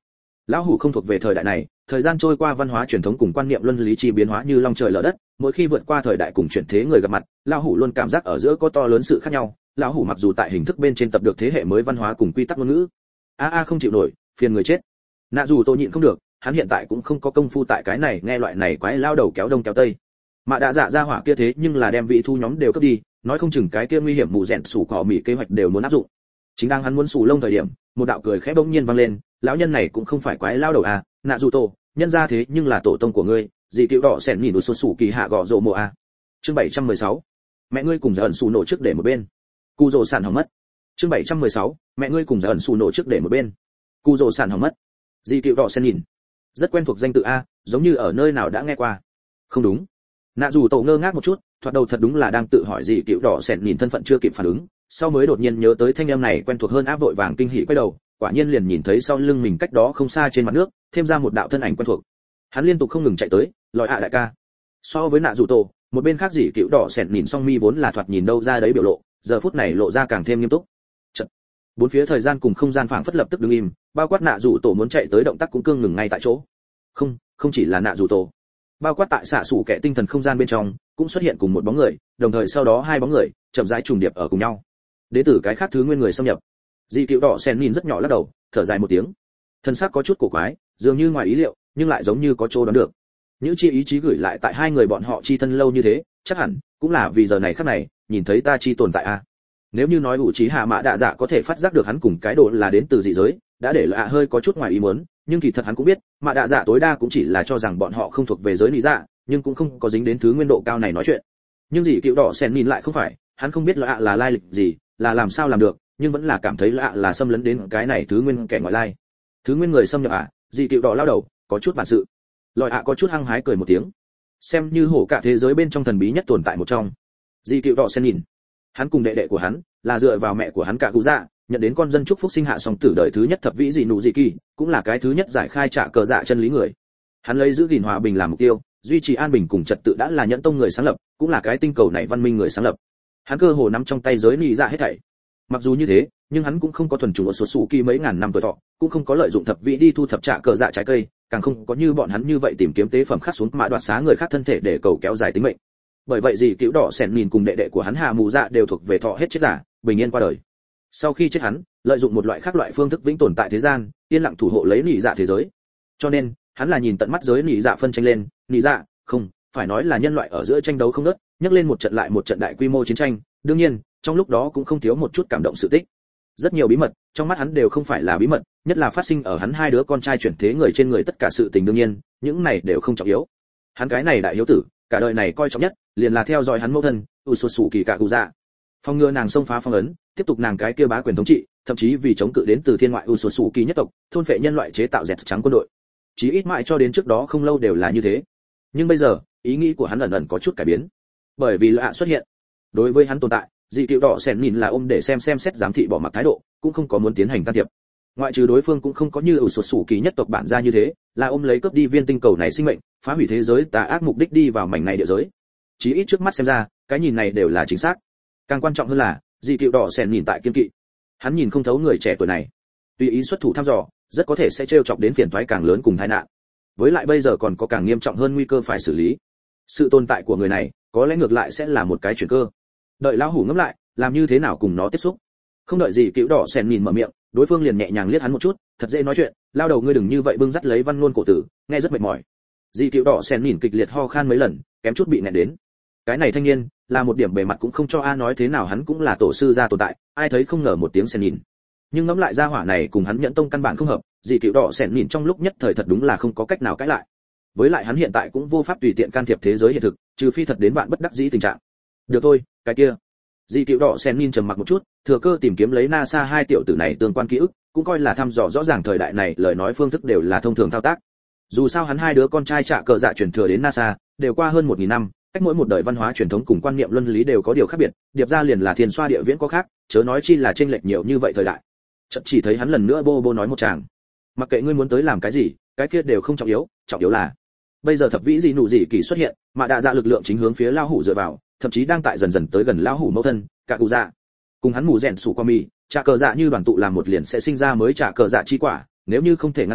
Lão hủ không thuộc về thời đại này, thời gian trôi qua, văn hóa truyền thống cùng quan niệm luân lý chi biến hóa như long trời lở đất, mỗi khi vượt qua thời đại cùng chuyển thế người gặp mặt, lão hủ luôn cảm giác ở giữa có to lớn sự khác nhau. Lão hủ mặc dù tại hình thức bên trên tập được thế hệ mới văn hóa cùng quy tắc ngôn ngữ, không chịu nổi, phiền người chết. Nạ dù tôi nhịn không được, hắn hiện tại cũng không có công phu tại cái này nghe loại này quái lao đầu kéo đông kéo tây. Mạ đã dạ ra hỏa kia thế nhưng là đem vị thu nhóm đều cướp đi, nói không chừng cái kia nguy hiểm mù rèn sủ cỏ mỉ kế hoạch đều muốn áp dụng. Chính đang hắn muốn sủ lông thời điểm, một đạo cười khẽ bỗng nhiên vang lên, lão nhân này cũng không phải quái lao đầu à, nạ dù tổ, nhân ra thế nhưng là tổ tông của ngươi, dị tiểu đỏ xẻn nhìn sụt sủ kỳ hạ gọ rộ mộ à. Chương 716. Mẹ ngươi cùng giận sủ nổ trước để một bên. Cù rồ sản hỏng mất. Chương 716. Mẹ ngươi cùng giận sủ nổ trước để một bên. Cù rồ sản hỏng mất. Dị tiểu đỏ xẻn nhìn. Rất quen thuộc danh tự a, giống như ở nơi nào đã nghe qua. Không đúng. Nạ dù tổ ngơ ngác một chút, thoạt đầu thật đúng là đang tự hỏi gì tiểu đỏ xẻn nhìn thân phận chưa kịp phản ứng, sau mới đột nhiên nhớ tới thanh âm này quen thuộc hơn, áp vội vàng kinh hỉ quay đầu, quả nhiên liền nhìn thấy sau lưng mình cách đó không xa trên mặt nước, thêm ra một đạo thân ảnh quen thuộc. Hắn liên tục không ngừng chạy tới, lòi đại ca. So với nạ dù tổ, một bên khác gì tiểu đỏ xẻn nhìn song mi vốn là thoạt nhìn đâu ra đấy biểu lộ, giờ phút này lộ ra càng thêm nghiêm túc. Chật. Bốn phía thời gian cùng không gian phảng phất lập tức đứng im, bao quát nạ dù tổ muốn chạy tới động tác cũng cương ngừng ngay tại chỗ. Không chỉ là nạ dù tổ, bao quát tại xạ sủ kẻ tinh thần không gian bên trong cũng xuất hiện cùng một bóng người, đồng thời sau đó hai bóng người chậm rãi trùng điệp ở cùng nhau. Đến từ cái khác thứ nguyên người xâm nhập. Dị tiểu đỏ sen nhìn rất nhỏ lắc đầu, thở dài một tiếng. Thân xác có chút cổ quái, dường như ngoài ý liệu, nhưng lại giống như có chỗ đoán được. Những chi ý chí gửi lại tại hai người bọn họ chi thân lâu như thế, chắc hẳn cũng là vì giờ này khắc này, nhìn thấy ta chi tồn tại a. Nếu như nói ủ trí hạ mã đạ dạ có thể phát giác được hắn cùng cái đồ là đến từ dị giới, đã để lạ hơi có chút ngoài ý muốn, nhưng kỳ thật hắn cũng biết, mã đạ dạ tối đa cũng chỉ là cho rằng bọn họ không thuộc về giới lý dạ, nhưng cũng không có dính đến thứ nguyên độ cao này nói chuyện. Nhưng dị tiểu đỏ sen nhìn lại không phải, hắn không biết lạ là lai lịch gì, là làm sao làm được, nhưng vẫn là cảm thấy lạ là xâm lấn đến cái này thứ nguyên kẻ ngoại lai. Thứ nguyên người xâm nhập dị tiểu đỏ lao đầu, có chút bản sự. Lòi có chút hăng hái cười một tiếng. Xem như hổ cả thế giới bên trong thần bí nhất tồn tại một trong. Dị tiểu đỏ sen nhìn, hắn cùng đệ đệ của hắn là dựa vào mẹ của hắn cả cụ dạ, nhận đến con dân chúc phúc sinh hạ song tử đời thứ nhất thập vĩ dị nụ dị kỳ, cũng là cái thứ nhất giải khai trả cờ dạ chân lý người. Hắn lấy giữ gìn hòa bình làm mục tiêu, duy trì an bình cùng trật tự đã là nhẫn tông người sáng lập, cũng là cái tinh cầu này văn minh người sáng lập. Hắn cơ hồ nắm trong tay giới lý dạ hết thảy. Mặc dù như thế, nhưng hắn cũng không có thuần chủng ở số sủ kỳ mấy ngàn năm tuổi thọ, cũng không có lợi dụng thập vĩ đi thu thập trả cờ dạ trái cây, càng không có như bọn hắn như vậy tìm kiếm tế phẩm khắc xuống mã đoạt xá người khác thân thể để cầu kéo dài tính mệnh. Bởi vậy dị tiểu đỏ sẻn nhìn cùng đệ đệ của hắn hà mù dạ đều thuộc về thọ hết chết giả, bình yên qua đời. Sau khi chết hắn lợi dụng một loại khác loại phương thức vĩnh tồn tại thế gian, yên lặng thủ hộ lấy nị dạ thế giới. Cho nên hắn là nhìn tận mắt giới nị dạ phân tranh lên, nị dạ không phải nói là nhân loại ở giữa tranh đấu không ngớt, nhấc lên một trận lại một trận đại quy mô chiến tranh. Đương nhiên trong lúc đó cũng không thiếu một chút cảm động sự tích. Rất nhiều bí mật trong mắt hắn đều không phải là bí mật, nhất là phát sinh ở hắn hai đứa con trai chuyển thế người trên người tất cả sự tình, đương nhiên những này đều không trọng yếu. Hắn cái này đại hiếu tử cả đời này coi trọng nhất liền là theo dõi hắn mẫu thân Usosu kỳ cả cụ dạ, phòng ngừa nàng xông phá phong ấn, tiếp tục nàng cái kia bá quyền thống trị, thậm chí vì chống cự đến từ thiên ngoại Usosu kỳ nhất tộc thôn phệ nhân loại chế tạo dẹt trắng quân đội. Chí ít mãi cho đến trước đó không lâu đều là như thế, nhưng bây giờ ý nghĩ của hắn ẩn ẩn có chút cải biến, bởi vì lạ xuất hiện. Đối với hắn tồn tại, dị tiểu đỏ sèn nhìn là ôm để xem xét giám thị bỏ mặc thái độ, cũng không có muốn tiến hành can thiệp. Ngoại trừ đối phương cũng không có như Usosu kỳ nhất tộc bản ra như thế, là ôm lấy cướp đi viên tinh cầu này sinh mệnh, phá hủy thế giới tà ác mục đích đi vào mảnh này địa giới. Chí ít trước mắt xem ra, cái nhìn này đều là chính xác. Càng quan trọng hơn là, dị tiểu đỏ sèn nhìn tại kiên kỵ. Hắn nhìn không thấu người trẻ tuổi này, tùy ý xuất thủ thăm dò, rất có thể sẽ trêu chọc đến phiền toái càng lớn cùng tai nạn. Với lại bây giờ còn có càng nghiêm trọng hơn nguy cơ phải xử lý. Sự tồn tại của người này, có lẽ ngược lại sẽ là một cái chuyển cơ. Đợi lão hủ ngẫm lại, làm như thế nào cùng nó tiếp xúc. Không đợi gì tiểu đỏ sèn nhìn mở miệng, đối phương liền nhẹ nhàng liếc hắn một chút, thật dễ nói chuyện, lao đầu ngươi đừng như vậy bưng dắt lấy văn ngôn cổ tử, nghe rất mệt mỏi. Dì tiểu đỏ sèn nhìn kịch liệt ho khan mấy lần, kém chút bị nghẹn đến. Cái này thanh niên là một điểm bề mặt cũng không cho a nói thế nào hắn cũng là tổ sư gia tồn tại, ai thấy không ngờ một tiếng sèn nhìn. Nhưng ngẫm lại gia hỏa này cùng hắn nhẫn tông căn bản không hợp, dì tiểu đỏ sèn nhìn trong lúc nhất thời thật đúng là không có cách nào cãi lại. Với lại hắn hiện tại cũng vô pháp tùy tiện can thiệp thế giới hiện thực, trừ phi thật đến bạn bất đắc dĩ tình trạng. Được thôi, cái kia. Dì tiểu đỏ sèn nhìn trầm mặc một chút, thừa cơ tìm kiếm lấy NASA hai tiểu tử này tương quan ký ức, cũng coi là thăm dò rõ ràng thời đại này lời nói phương thức đều là thông thường thao tác. Dù sao hắn hai đứa con trai trả cờ dạ truyền thừa đến NASA, đều qua hơn 1000 năm, cách mỗi một đời văn hóa truyền thống cùng quan niệm luân lý đều có điều khác biệt, điệp ra liền là thiên xoa địa viễn có khác, chớ nói chi là chênh lệch nhiều như vậy thời đại. Chợt chỉ thấy hắn lần nữa bô nói một tràng. Mặc kệ ngươi muốn tới làm cái gì, cái kia đều không trọng yếu là bây giờ thập vĩ gì nụ gì kỳ xuất hiện, mà đa dạ lực lượng chính hướng phía lao hủ dựa vào, thậm chí đang tại dần dần tới gần lao hủ mẫu thân, cả cụ dạ. Cùng hắn mù rèn sủ qua mì, trả cờ dạ như đoàn tụ làm một liền sẽ sinh ra mới trả cờ dạ chi quả, nếu như không thể ngăn cản,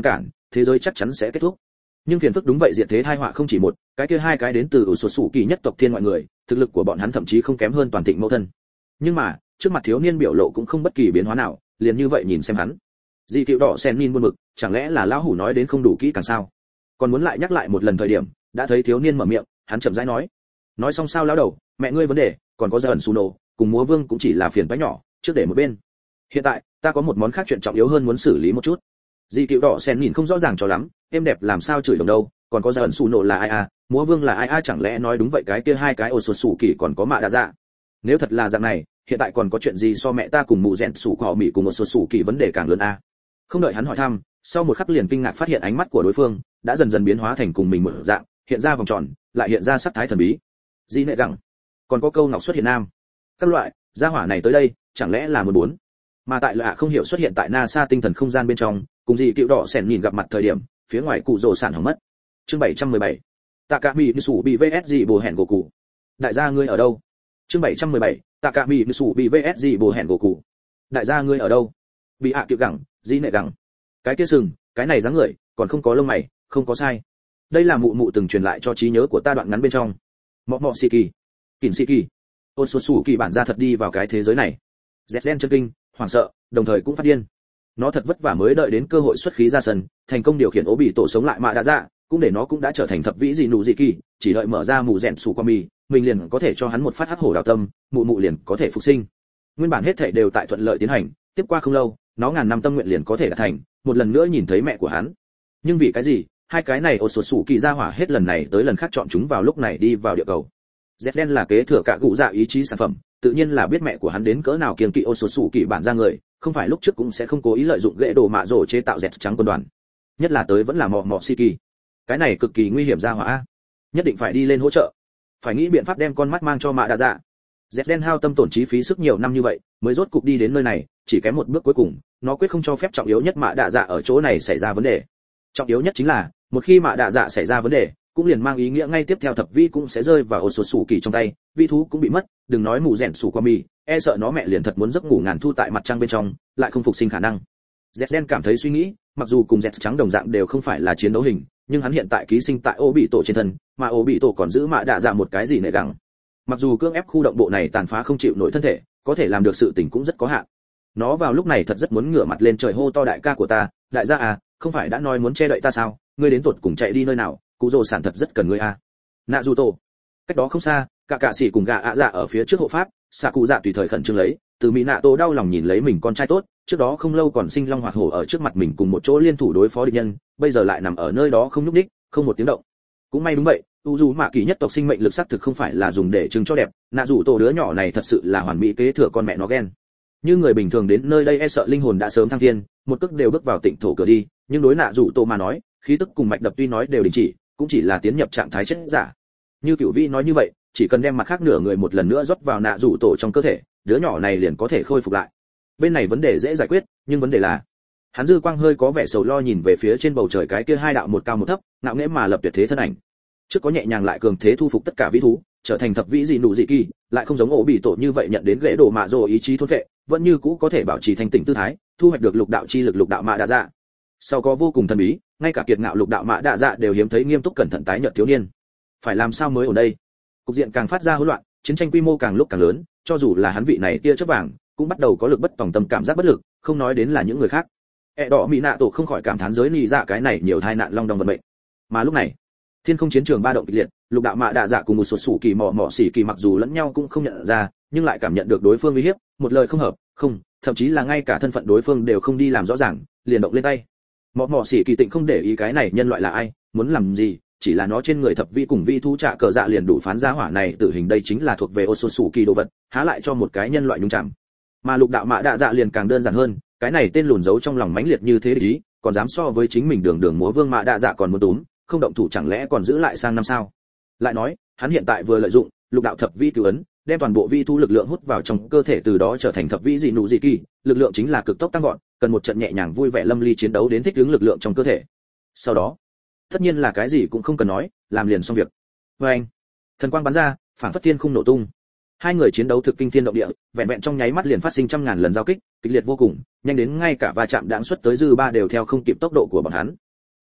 thế giới chắc chắn sẽ kết thúc. Nhưng phiền phức đúng vậy, diện thế tai họa không chỉ một, cái kia hai cái đến từ ủ sột sủ kỳ nhất tộc thiên ngoại người, thực lực của bọn hắn thậm chí không kém hơn toàn thịnh mẫu thân. Nhưng mà, trước mặt thiếu niên biểu lộ cũng không bất kỳ biến hóa nào, liền như vậy nhìn xem hắn. Dị Cựu Đỏ Sen Min buồn bực, chẳng lẽ là lão hủ nói đến không đủ kỹ càng sao? Còn muốn lại nhắc lại một lần thời điểm, đã thấy thiếu niên mở miệng, hắn chậm rãi nói xong sao lão đầu, mẹ ngươi vấn đề, còn có Giẩn Suno, cùng múa vương cũng chỉ là phiền toái nhỏ, trước để một bên. Hiện tại, ta có một món khác chuyện trọng yếu hơn muốn xử lý một chút. Dị Cựu Đỏ Sen nhìn không rõ ràng cho lắm, em đẹp làm sao chửi đồng đâu, còn có Giẩn Suno là ai à, múa vương là ai à, chẳng lẽ nói đúng vậy cái kia hai cái ổ sột sủ kỳ còn có mạ đa dạ. Nếu thật là dạng này, hiện tại còn có chuyện gì so mẹ ta cùng mụ rèn sủ cọ mị cùng một sột sủ kỳ vấn đề càng lớn à? Không đợi hắn hỏi thăm, sau một khắc liền kinh ngạc phát hiện ánh mắt của đối phương đã dần dần biến hóa thành cùng mình mở dạng, hiện ra vòng tròn, lại hiện ra sắc thái thần bí. Di nệ gẳng, còn có câu ngọc xuất hiện nam, các loại gia hỏa này tới đây, chẳng lẽ là muốn mà tại lạ không hiểu xuất hiện tại NASA tinh thần không gian bên trong, cùng Dị Cựu Đỏ Sen nhìn gặp mặt thời điểm, phía ngoài cụ rồ sản hỏng mất. Chương 717. Tạ Cả Mị Sủ bị VS Dị Bồ hẹn Goku. Đại gia ngươi ở đâu? Chương 717. Tạ Cả Mị Sủ bị VS Dị Bồ hẹn Goku. Đại gia ngươi ở đâu? Bị Cựu gẳng, Di nệ gẳng. Cái kia sừng, cái này dáng người, còn không có lông mày, không có sai. Đây là mụ mụ từng truyền lại cho trí nhớ của ta đoạn ngắn bên trong. Mọ xì kỳ, kỉnh xì kỳ, ôn sột sủ kỳ bản ra thật đi vào cái thế giới này. Zetlen chân kinh, hoảng sợ, đồng thời cũng phát điên. Nó thật vất vả mới đợi đến cơ hội xuất khí ra sân, thành công điều khiển ố bị tổ sống lại mạ đã dạ, cũng để nó cũng đã trở thành thập vĩ dị nụ dị kỳ, chỉ đợi mở ra mù rèn sủ qua mì, mình liền có thể cho hắn một phát hắc hổ đào tâm, mụ mụ liền có thể phục sinh. Nguyên bản hết thảy đều tại thuận lợi tiến hành, tiếp qua không lâu, nó ngàn năm tâm nguyện liền có thể đạt thành, một lần nữa nhìn thấy mẹ của hắn. Nhưng vì cái gì, hai cái này ổ sột sủ kỳ ra hỏa hết lần này tới lần khác chọn chúng vào lúc này đi vào địa cầu. Zetlen là kế thừa cả cụ dạ ý chí sản phẩm, tự nhiên là biết mẹ của hắn đến cỡ nào kiêng kỵ ổ sột sủ kỳ bản ra người, không phải lúc trước cũng sẽ không cố ý lợi dụng ghệ đồ mạ rổ chế tạo Z trắng quân đoàn. Nhất là tới vẫn là mọ xì kỳ. Cái này cực kỳ nguy hiểm ra hỏa, nhất định phải đi lên hỗ trợ, phải nghĩ biện pháp đem con mắt mang cho mạ đa dạ. Zetlen hao tâm tổn trí phí sức nhiều năm như vậy, mới rốt cục đi đến nơi này, chỉ kém một bước cuối cùng, nó quyết không cho phép trọng yếu nhất mạ đa dạ ở chỗ này xảy ra vấn đề. Trọng yếu nhất chính là, một khi mạ đa dạ xảy ra vấn đề, cũng liền mang ý nghĩa ngay tiếp theo thập vi cũng sẽ rơi vào ổ sột sủ kỳ trong tay, vi thú cũng bị mất, đừng nói mù rèn sủ qua mì, e sợ nó mẹ liền thật muốn giấc ngủ ngàn thu tại mặt trăng bên trong, lại không phục sinh khả năng. Zetlen cảm thấy suy nghĩ, mặc dù cùng Z trắng đồng dạng đều không phải là chiến đấu hình, nhưng hắn hiện tại ký sinh tại ô bị tổ trên thân, mà ô bị tổ còn giữ mạ đa dạ một cái gì nệ gẳng. Mặc dù cưỡng ép khu động bộ này tàn phá không chịu nổi thân thể, có thể làm được sự tình cũng rất có hạn. Nó vào lúc này thật rất muốn ngửa mặt lên trời hô to đại ca của ta, đại gia à, không phải đã nói muốn che đậy ta sao, ngươi đến tụt cùng chạy đi nơi nào, cụ rồ sản thật rất cần ngươi à. Nạ dù tổ, cách đó không xa, cả sĩ cùng gà ạ dạ ở phía trước hộ pháp, xạ cụ dạ tùy thời khẩn trương lấy, từ mỹ nạ tổ đau lòng nhìn lấy mình con trai tốt, trước đó không lâu còn sinh long hoạt hổ ở trước mặt mình cùng một chỗ liên thủ đối phó địch nhân, bây giờ lại nằm ở nơi đó không nhúc nhích, không một tiếng động. Cũng may đúng vậy, u dù mạ kỳ nhất tộc sinh mệnh lực sắc thực không phải là dùng để trưng cho đẹp, nạ dù tổ đứa nhỏ này thật sự là hoàn mỹ kế thừa con mẹ nó ghen. Như người bình thường đến nơi đây e sợ linh hồn đã sớm thăng thiên, một cước đều bước vào tịnh thổ cửa đi, nhưng đối nạ dù tổ mà nói, khí tức cùng mạch đập tuy nói đều đình chỉ, cũng chỉ là tiến nhập trạng thái chết giả. Như Cửu Vĩ nói như vậy, chỉ cần đem mặt khác nửa người một lần nữa rót vào nạ dù tổ trong cơ thể, đứa nhỏ này liền có thể khôi phục lại. Bên này vấn đề dễ giải quyết, nhưng vấn đề là, hắn dư quang hơi có vẻ sầu lo nhìn về phía trên bầu trời cái kia hai đạo một cao một thấp, ngạo nghễ mà lập tuyệt thế thân ảnh. Trước có nhẹ nhàng lại cường thế thu phục tất cả vĩ thú, trở thành thập vĩ dị nụ dị kỳ, lại không giống ổ bị tổ như vậy nhận đến ghế đổ mạ rồ ý chí thôn vệ, vẫn như cũ có thể bảo trì thanh tỉnh tư thái, thu hoạch được lục đạo chi lực lục đạo mạ đa dạ. Sau có vô cùng thần bí, ngay cả kiệt ngạo lục đạo mạ đa dạ đều hiếm thấy nghiêm túc cẩn thận tái nhợt thiếu niên. Phải làm sao mới ở đây? Cục diện càng phát ra hỗn loạn, chiến tranh quy mô càng lúc càng lớn, cho dù là hắn vị này tia chớp vàng, cũng bắt đầu có lực bất tòng tâm cảm giác bất lực, không nói đến là những người khác. Đỏ mỹ nạ tổ không khỏi cảm thán giới nị dạ cái này nhiều tai nạn long đong vận mệnh. Mà lúc này, thiên không chiến trường ba động kịch liệt, lục đạo mạ đa dạ cùng một sột sủ kỳ mỏ xỉ kỳ mặc dù lẫn nhau cũng không nhận ra, nhưng lại cảm nhận được đối phương uy hiếp, một lời không hợp, không, thậm chí là ngay cả thân phận đối phương đều không đi làm rõ ràng, liền động lên tay. Mỏ xỉ kỳ tịnh không để ý cái này nhân loại là ai, muốn làm gì, chỉ là nó trên người thập vi cùng vi thú trả cờ dạ liền đủ phán giá hỏa này tử hình đây chính là thuộc về Otsutsuki đồ vật, há lại cho một cái nhân loại nhúng chạm. Mà lục đạo mạ đa dạ liền càng đơn giản hơn, cái này tên lùn giấu trong lòng mãnh liệt như thế ý, còn dám so với chính mình đường múa vương mạ đa dạ còn muốn túm, không động thủ chẳng lẽ còn giữ lại sang năm sao? Lại nói, hắn hiện tại vừa lợi dụng lục đạo thập vi cứu ấn, đem toàn bộ vi thú lực lượng hút vào trong cơ thể từ đó trở thành thập vi dị nụ dị kỳ, lực lượng chính là cực tốc tăng vọt, cần một trận nhẹ nhàng vui vẻ lâm ly chiến đấu đến thích ứng lực lượng trong cơ thể. Sau đó, tất nhiên là cái gì cũng không cần nói, làm liền xong việc. Và anh, thần quang bắn ra, phảng phất thiên khung nổ tung. Hai người chiến đấu thực kinh thiên động địa, vẹn vẹn trong nháy mắt liền phát sinh trăm ngàn lần giao kích, kịch liệt vô cùng, nhanh đến ngay cả va chạm đãng xuất tới dư ba đều theo không kịp tốc độ của bọn hắn.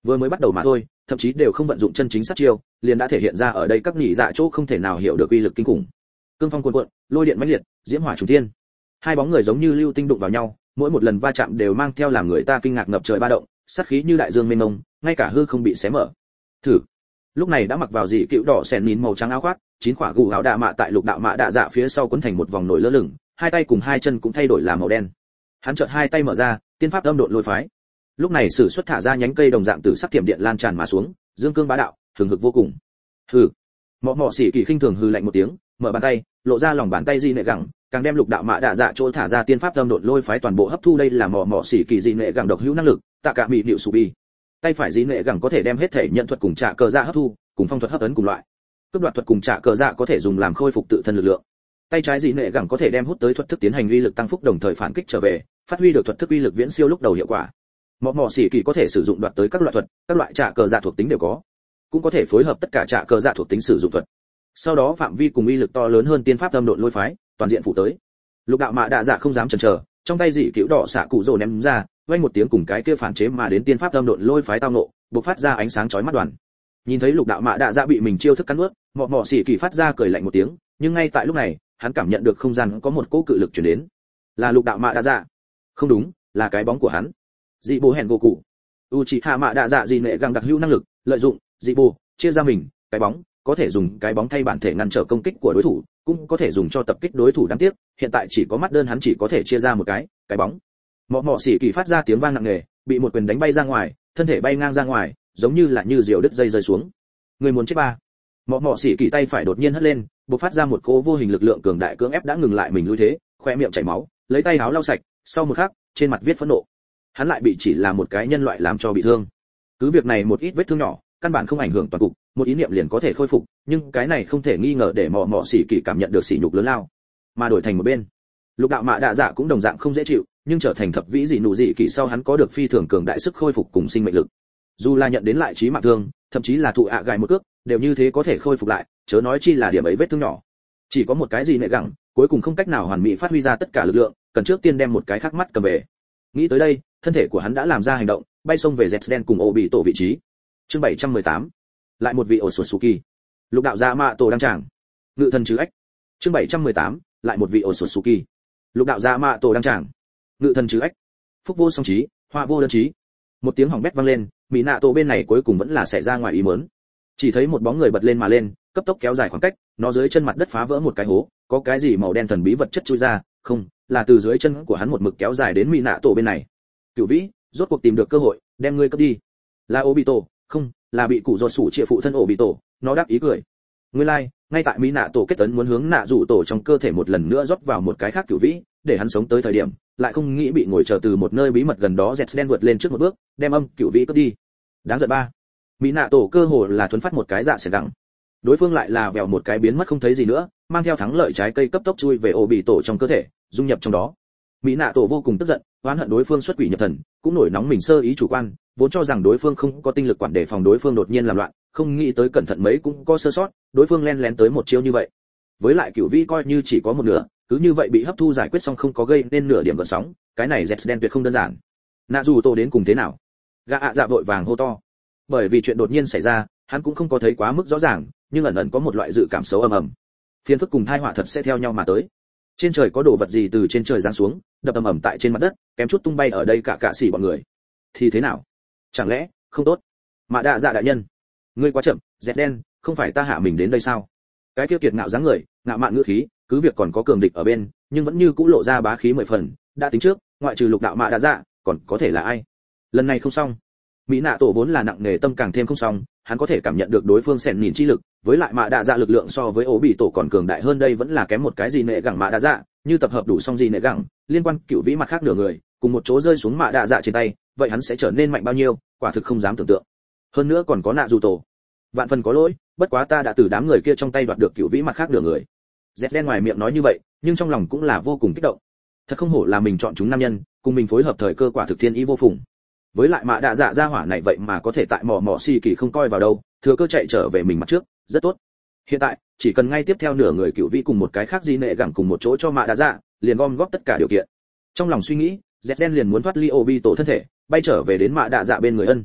Vừa mới bắt đầu mà thôi, thậm chí đều không vận dụng chân chính sát chiêu, liền đã thể hiện ra ở đây các nhị dạ chỗ không thể nào hiểu được uy lực kinh khủng. Cương phong cuồn cuộn, lôi điện mãnh liệt, diễm hỏa trùng thiên. Hai bóng người giống như lưu tinh đụng vào nhau, mỗi một lần va chạm đều mang theo làm người ta kinh ngạc ngập trời ba động, sát khí như đại dương mênh mông, ngay cả hư không bị xé mở. Thử. Lúc này đã mặc vào dị cựu đỏ sèn nín màu trắng áo khoác, chín quả gù áo đạ mạ tại lục đạo mạ đạ dạ phía sau quấn thành một vòng nổi lơ lửng, hai tay cùng hai chân cũng thay đổi làm màu đen. Hắn chợt hai tay mở ra, tiên pháp âm độn lôi phái. Lúc này sử xuất thả ra nhánh cây đồng dạng tử sắc tiệm điện lan tràn mà xuống, dương cương bá đạo, hừng hực vô cùng. Hừ. Mọ mọ xỉ kỳ khinh thường hừ lạnh một tiếng, mở bàn tay, lộ ra lòng bàn tay di nệ gẳng, càng đem lục đạo mạ đạ dạ chỗ thả ra tiên pháp âm độn lôi phái toàn bộ hấp thu. Đây là mọ mọ xỉ kỳ di nệ gẳng độc hữu năng lực, tạ cả mị điệu sù bi. Tay phải di nệ gẳng có thể đem hết thể nhận thuật cùng trả cờ dạ hấp thu, cùng phong thuật hấp ấn cùng loại. Cướp đoạt thuật cùng trả cờ dạ có thể dùng làm khôi phục tự thân lực lượng. Tay trái dị nệ gẳng có thể đem hút tới thuật thức tiến hành uy lực tăng phúc đồng thời phản kích trở về, phát huy được thuật thức uy lực viễn siêu lúc đầu hiệu quả. Mọ mọ xỉ kỳ có thể sử dụng đoạt tới các loại thuật, các loại trả cờ dạ thuộc tính đều có, cũng có thể phối hợp tất cả trả cờ dạ thuộc tính sử dụng thuật. Sau đó phạm vi cùng uy lực to lớn hơn tiên pháp âm độn lôi phái, toàn diện phủ tới. Lục đạo mạ đạ dạ không dám chần chờ, trong tay dị cữu đỏ xạ cụ rồ ném ra, vang một tiếng cùng cái kia phản chế mà đến tiên pháp âm độn lôi phái tao nộ, bộc phát ra ánh sáng chói mắt đoàn. Nhìn thấy lục đạo mạ đạ dạ bị mình chiêu thức cắn nuốt, mọ mọ xỉ kỳ phát ra cười lạnh một tiếng, nhưng ngay tại lúc này, hắn cảm nhận được không gian có một cỗ cự lực truyền đến. Là lục đạo mạ đạ dạ. Không đúng, là cái bóng của hắn. Dị bồ hèn gỗ cụ. Uchiha mạ đạ dạ dị nệ găng đặc hữu năng lực, lợi dụng dị bồ chia ra mình, cái bóng, có thể dùng cái bóng thay bản thể ngăn trở công kích của đối thủ, cũng có thể dùng cho tập kích đối thủ. Đáng tiếc, hiện tại chỉ có mắt đơn hắn chỉ có thể chia ra một cái bóng. Mọ mọ xỉ kỳ phát ra tiếng vang nặng nề, bị một quyền đánh bay ra ngoài, thân thể bay ngang ra ngoài, giống như là như diều đứt dây rơi xuống. Người muốn chết ba. Mọ mọ xỉ kỳ tay phải đột nhiên hất lên, bộc phát ra một cỗ vô hình lực lượng cường đại cưỡng ép đã ngừng lại mình lui thế, khoe miệng chảy máu, lấy tay áo lau sạch, sau một khắc, trên mặt viết phẫn nộ. Hắn lại bị chỉ là một cái nhân loại làm cho bị thương. Cứ việc này một ít vết thương nhỏ, căn bản không ảnh hưởng toàn cục, một ý niệm liền có thể khôi phục, nhưng cái này không thể nghi ngờ để mọ mọ xỉ kỳ cảm nhận được sỉ nhục lớn lao. Mà đổi thành một bên, lục đạo mạ đạ dạ cũng đồng dạng không dễ chịu, nhưng trở thành thập vĩ dị nụ dị kỳ sau hắn có được phi thường cường đại sức khôi phục cùng sinh mệnh lực. Dù là nhận đến lại chí mạng thương, thậm chí là thụ ạ gài một cước, đều như thế có thể khôi phục lại, chớ nói chi là điểm ấy vết thương nhỏ. Chỉ có một cái gì nệ gẳng, cuối cùng không cách nào hoàn mỹ phát huy ra tất cả lực lượng, cần trước tiên đem một cái khác mắt cầm về. Nghĩ tới đây, thân thể của hắn đã làm ra hành động, bay xông về Zetsu cùng ổ bị tổ vị trí. Chương 718. Lại một vị Otsutsuki. Lục đạo dạ mạ tổ đăng tràng. Ngự thần chứ ách. Chương 718. Lại một vị Otsutsuki. Lục đạo dạ mạ tổ đăng tràng. Ngự thần chứ ách. Phúc vô song trí, họa vô đơn trí. Một tiếng hỏng bét vang lên, mỹ nạ tổ bên này cuối cùng vẫn là xảy ra ngoài ý muốn. Chỉ thấy một bóng người bật lên mà lên, cấp tốc kéo dài khoảng cách, nó dưới chân mặt đất phá vỡ một cái hố, có cái gì màu đen thần bí vật chất chui ra, không, là từ dưới chân của hắn một mực kéo dài đến mỹ nạ tổ bên này. Cửu vĩ, rốt cuộc tìm được cơ hội, đem ngươi cướp đi. Là Obito, không, là bị cụ giọt sủ trịa phụ thân Obito, nó đáp ý cười. Nguyên lai, ngay tại mỹ nạ tổ kết tấn muốn hướng nạ rủ tổ trong cơ thể một lần nữa rót vào một cái khác cửu vĩ, để hắn sống tới thời điểm, lại không nghĩ bị ngồi chờ từ một nơi bí mật gần đó dẹt đen vượt lên trước một bước, đem âm cửu vĩ cướp đi. Đáng giận ba. Mỹ nạ tổ cơ hồ là thuấn phát một cái dạ sẽ gặng. Đối phương lại là vèo một cái biến mất không thấy gì nữa, mang theo thắng lợi trái cây cấp tốc chui về Obito trong cơ thể, dung nhập trong đó. Mỹ nạ tổ vô cùng tức giận, oán hận đối phương xuất quỷ nhập thần, cũng nổi nóng mình sơ ý chủ quan, vốn cho rằng đối phương không có tinh lực quản đề phòng đối phương đột nhiên làm loạn, không nghĩ tới cẩn thận mấy cũng có sơ sót, đối phương len lén tới một chiêu như vậy. Với lại cửu vĩ coi như chỉ có một nửa, cứ như vậy bị hấp thu giải quyết xong không có gây nên nửa điểm gợn sóng, cái này Zetsu đen tuyệt không đơn giản. Nạ dù tổ đến cùng thế nào? Gã ạ dạ vội vàng hô to. Bởi vì chuyện đột nhiên xảy ra, hắn cũng không có thấy quá mức rõ ràng, nhưng ẩn ẩn có một loại dự cảm xấu ầm ầm. Phiền phức cùng tai họa thật sẽ theo nhau mà tới. Trên trời có đồ vật gì từ trên trời giáng xuống, đập ầm ầm tại trên mặt đất, kém chút tung bay ở đây cả xỉ bọn người. Thì thế nào? Chẳng lẽ không tốt? Mạ đạ dạ đại nhân, ngươi quá chậm, dẹt đen, không phải ta hạ mình đến đây sao? Cái kia kiệt ngạo dáng người, ngạo mạn ngữ khí, cứ việc còn có cường địch ở bên, nhưng vẫn như cũ lộ ra bá khí 10 phần, đã tính trước, ngoại trừ lục đạo mạ đạ dạ, còn có thể là ai? Lần này không xong. Mỹ nạ tổ vốn là nặng nề tâm càng thêm không xong, hắn có thể cảm nhận được đối phương xẻn nhìn chi lực, với lại mạ đạ dạ lực lượng so với ố bị tổ còn cường đại hơn, đây vẫn là kém một cái gì nệ gẳng mạ đạ dạ, như tập hợp đủ xong gì nệ gẳng, liên quan cựu vĩ mặt khác nửa người, cùng một chỗ rơi xuống mạ đạ dạ trên tay, vậy hắn sẽ trở nên mạnh bao nhiêu, quả thực không dám tưởng tượng. Hơn nữa còn có nạ dù tổ, vạn phần có lỗi, bất quá ta đã từ đám người kia trong tay đoạt được cựu vĩ mặt khác nửa người. Dẹt đen ngoài miệng nói như vậy, nhưng trong lòng cũng là vô cùng kích động. Thật không hổ là mình chọn chúng nam nhân, cùng mình phối hợp thời cơ quả thực thiên ý vô phùng. Với lại mạ đạ dạ gia hỏa này vậy mà có thể tại mỏ mỏ xì kỳ không coi vào đâu, thừa cơ chạy trở về mình mặt trước, rất tốt. Hiện tại chỉ cần ngay tiếp theo nửa người cựu vĩ cùng một cái khác gì nệ gẳng cùng một chỗ cho mạ đạ dạ, liền gom góp tất cả điều kiện. Trong lòng suy nghĩ, dẹt đen liền muốn thoát ly Obito thân thể, bay trở về đến mạ đạ dạ bên người ân.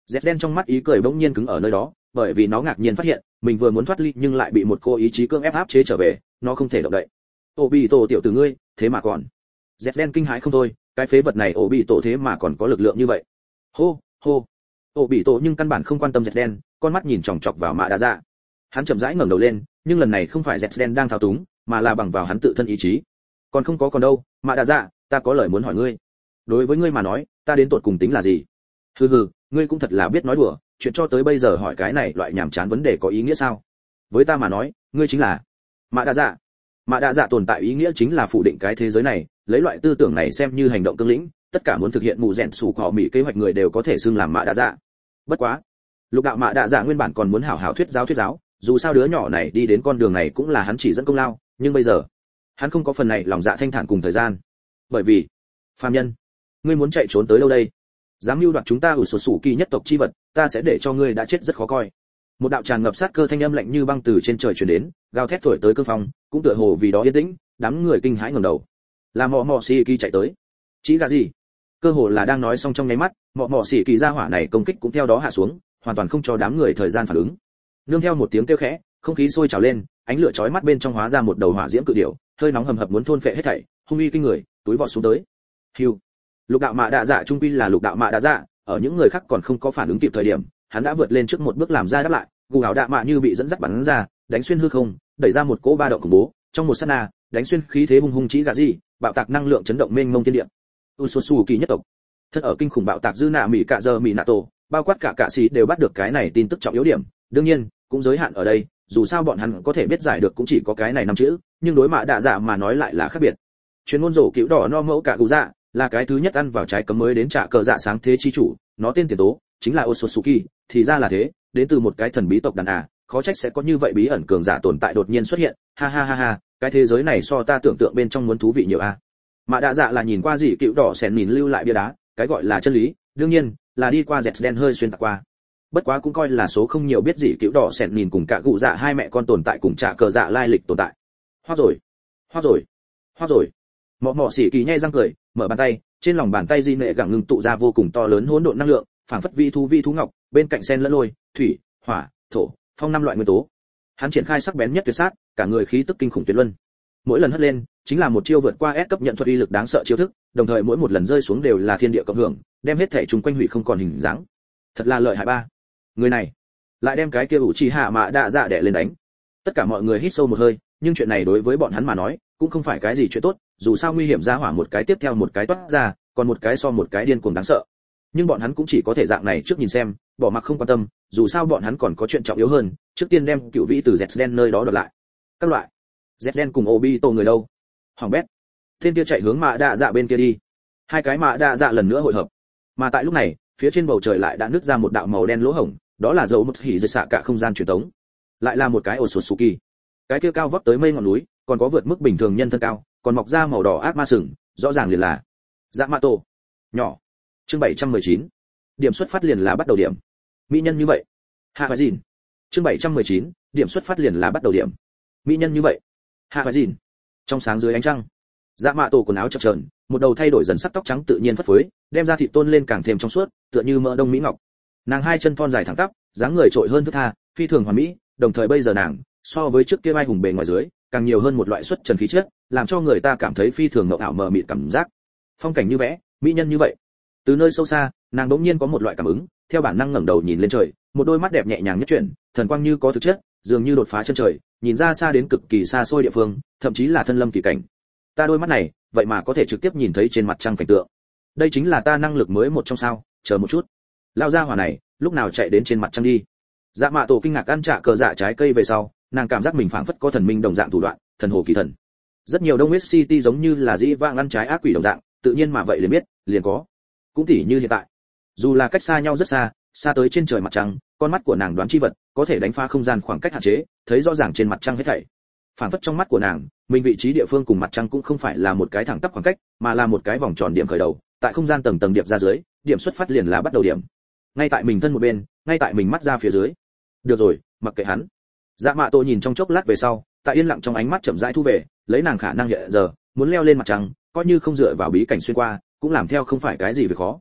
Dẹt đen trong mắt ý cười bỗng nhiên cứng ở nơi đó, bởi vì nó ngạc nhiên phát hiện mình vừa muốn thoát ly nhưng lại bị một cô ý chí cưỡng ép áp chế trở về, nó không thể động đậy. Obito tiểu tử ngươi, thế mà còn. Dẹt đen kinh hãi không thôi, cái phế vật này Obito thế mà còn có lực lượng như vậy. Hô, hô. Obito nhưng căn bản không quan tâm Dẹt đen, con mắt nhìn chòng chọc vào Mạ Đa Dạ. Hắn chậm rãi ngẩng đầu lên, nhưng lần này không phải Dẹt đen đang thao túng, mà là bằng vào hắn tự thân ý chí. Còn không có còn đâu, Mạ Đa Dạ, ta có lời muốn hỏi ngươi. Đối với ngươi mà nói, ta đến tột cùng tính là gì? Hừ hừ, ngươi cũng thật là biết nói đùa, chuyện cho tới bây giờ hỏi cái này loại nhảm chán vấn đề có ý nghĩa sao? Với ta mà nói, ngươi chính là Mạ Đa Dạ. Mạ Đa Dạ tồn tại ý nghĩa chính là phủ định cái thế giới này, lấy loại tư tưởng này xem như hành động cương lĩnh, tất cả muốn thực hiện mù rèn sủ cỏ mỹ kế hoạch người đều có thể xưng làm Mạ Đa Dạ. Bất quá, lục đạo Mạ Đa Dạ nguyên bản còn muốn hảo hảo thuyết giáo, dù sao đứa nhỏ này đi đến con đường này cũng là hắn chỉ dẫn công lao, nhưng bây giờ, hắn không có phần này lòng dạ thanh thản cùng thời gian. Bởi vì, phàm nhân, ngươi muốn chạy trốn tới đâu đây? Dám mưu đoạt chúng ta sổ sủ kỳ nhất tộc chi vật, ta sẽ để cho ngươi đã chết rất khó coi. Một đạo tràn ngập sát cơ thanh âm lạnh như băng từ trên trời truyền đến, gào thét thổi tới cương phong, cũng tựa hồ vì đó yên tĩnh, đám người kinh hãi ngẩng đầu. Là mọ mọ xì kỳ chạy tới. Chỉ gà gì? Cơ hồ là đang nói xong trong nháy mắt, mọ mọ xì kỳ ra hỏa này công kích cũng theo đó hạ xuống, hoàn toàn không cho đám người thời gian phản ứng. Nương theo một tiếng kêu khẽ, không khí sôi trào lên, ánh lửa chói mắt bên trong hóa ra một đầu hỏa diễm cự điểu, hơi nóng hầm hập muốn thôn phệ hết thảy, hung uy kinh người, túi vọt xuống tới. Hưu. Lục đạo Mạ Đa Dạ trung quy là lục đạo Mạ Đa Dạ, ở những người khác còn không có phản ứng kịp thời điểm, hắn đã vượt lên trước một bước làm ra đáp lại, gù ảo đạ mạ như bị dẫn dắt bắn ra, đánh xuyên hư không, đẩy ra một cỗ ba động khủng bố, trong một sát na, đánh xuyên khí thế hung hung chỉ gà gì, bạo tạc năng lượng chấn động mênh mông thiên địa. Usosu kỳ nhất tộc, thật ở kinh khủng bạo tạc dư nạ mỹ cạ giờ mỹ nato, bao quát cả cạ sĩ đều bắt được cái này tin tức trọng yếu điểm, đương nhiên, cũng giới hạn ở đây, dù sao bọn hắn có thể biết giải được cũng chỉ có cái này năm chữ, nhưng đối Mạ Đa Dạ mà nói lại là khác biệt. Chuyên môn rổ cựu đỏ no mẫu cả cụ dạ, là cái thứ nhất ăn vào trái cấm mới đến trả cờ dạ sáng thế chi chủ, nó tên tiền tố chính là Otsutsuki, thì ra là thế, đến từ một cái thần bí tộc đàn khó trách sẽ có như vậy bí ẩn cường giả tồn tại đột nhiên xuất hiện, ha ha ha ha, cái thế giới này so ta tưởng tượng bên trong muốn thú vị nhiều a. Mạ Đa Dạ là nhìn qua gì cựu đỏ xẻn nhìn lưu lại bia đá, cái gọi là chân lý, đương nhiên là đi qua dẹt đen hơi xuyên tạc qua. Bất quá cũng coi là số không nhiều biết gì cựu đỏ xẻn nhìn cùng cả cụ dạ hai mẹ con tồn tại cùng trả cờ dạ lai lịch tồn tại. Hoác rồi, hoác rồi, hoác rồi. Mọ mọ xỉ kỳ nhai răng cười, mở bàn tay, trên lòng bàn tay di nệ gẳng ngưng tụ ra vô cùng to lớn hỗn độn năng lượng, phảng phất vi thú ngọc, bên cạnh sen lẫn lôi, thủy, hỏa, thổ, phong năm loại nguyên tố. Hắn triển khai sắc bén nhất tuyệt sát, cả người khí tức kinh khủng tuyệt luân. Mỗi lần hất lên, chính là một chiêu vượt qua S cấp nhận thuật uy lực đáng sợ chiêu thức, đồng thời mỗi một lần rơi xuống đều là thiên địa cộng hưởng, đem hết thể chúng quanh hủy không còn hình dáng. Thật là lợi hại ba. Người này lại đem cái kia Uchiha Mạ Đa Dạ đè lên đánh. Tất cả mọi người hít sâu một hơi, nhưng chuyện này đối với bọn hắn mà nói, cũng không phải cái gì chuyện tốt, dù sao nguy hiểm ra hỏa một cái tiếp theo một cái toát ra, còn một cái so một cái điên cuồng đáng sợ. Nhưng bọn hắn cũng chỉ có thể dạng này trước nhìn xem, bỏ mặc không quan tâm, dù sao bọn hắn còn có chuyện trọng yếu hơn, trước tiên đem cựu vĩ từ Zden nơi đó đoạt lại. Các loại Zden cùng Obito người đâu? Hoàng bét. Tên kia chạy hướng Mạ Đa Dạ bên kia đi. Hai cái Mạ Đa Dạ lần nữa hội hợp. Mà tại lúc này, phía trên bầu trời lại đã nứt ra một đạo màu đen lỗ hổng, đó là dấu một hỉ dây xạ cả không gian truyền tống. Lại là một cái Otsutsuki. Cái kia cao vóc tới mây ngọn núi, còn có vượt mức bình thường nhân thân cao, còn mọc ra màu đỏ ác ma sừng, rõ ràng liền là Yamato. Nhỏ. Chương 719. Điểm xuất phát liền là bắt đầu điểm. Mỹ nhân như vậy. Hạ phải gìn. Chương 719. Điểm xuất phát liền là bắt đầu điểm. Mỹ nhân như vậy. Hạ phải gìn. Trong sáng dưới ánh trăng, Yamato quần áo chập chờn, một đầu thay đổi dần sắc tóc trắng tự nhiên phất phới, đem ra thịt tôn lên càng thêm trong suốt, tựa như mỡ đông mỹ ngọc. Nàng hai chân thon dài thẳng tắp, dáng người trội hơn thướt tha, phi thường hoàn mỹ, đồng thời bây giờ nàng, so với trước kia vai hùng bề ngoài dưới, càng nhiều hơn một loại xuất trần khí chất, làm cho người ta cảm thấy phi thường mộng ảo mờ mịt cảm giác. Phong cảnh như vẽ, mỹ nhân như vậy. Từ nơi sâu xa, nàng đột nhiên có một loại cảm ứng, theo bản năng ngẩng đầu nhìn lên trời, một đôi mắt đẹp nhẹ nhàng nhất chuyển, thần quang như có thực chất, dường như đột phá chân trời, nhìn ra xa đến cực kỳ xa xôi địa phương, thậm chí là thân lâm kỳ cảnh. Ta đôi mắt này, vậy mà có thể trực tiếp nhìn thấy trên mặt trăng cảnh tượng. Đây chính là ta năng lực mới một trong sao, chờ một chút. Lao ra hỏa này, lúc nào chạy đến trên mặt trăng đi? Dạ Mạ Tổ kinh ngạc ăn trả cờ dạ trái cây về sau, nàng cảm giác mình phảng phất có thần minh đồng dạng thủ đoạn, thần hồ kỳ thần. Rất nhiều Đông West City giống như là dĩ vãng ăn trái ác quỷ đồng dạng, tự nhiên mà vậy liền biết, liền có. Cũng tỉ như hiện tại, dù là cách xa nhau rất xa, xa tới trên trời mặt trăng, con mắt của nàng đoán chi vật, có thể đánh phá không gian khoảng cách hạn chế, thấy rõ ràng trên mặt trăng hết thảy. Phảng phất trong mắt của nàng, mình vị trí địa phương cùng mặt trăng cũng không phải là một cái thẳng tắp khoảng cách, mà là một cái vòng tròn điểm khởi đầu, tại không gian tầng tầng điệp ra dưới, điểm xuất phát liền là bắt đầu điểm. Ngay tại mình thân một bên, ngay tại mình mắt ra phía dưới. Được rồi, mặc kệ hắn. Dạ Mạ Tổ nhìn trong chốc lát về sau, tại yên lặng trong ánh mắt chậm rãi thu về, lấy nàng khả năng hiện giờ, muốn leo lên mặt trăng, coi như không dựa vào bí cảnh xuyên qua, cũng làm theo không phải cái gì việc khó.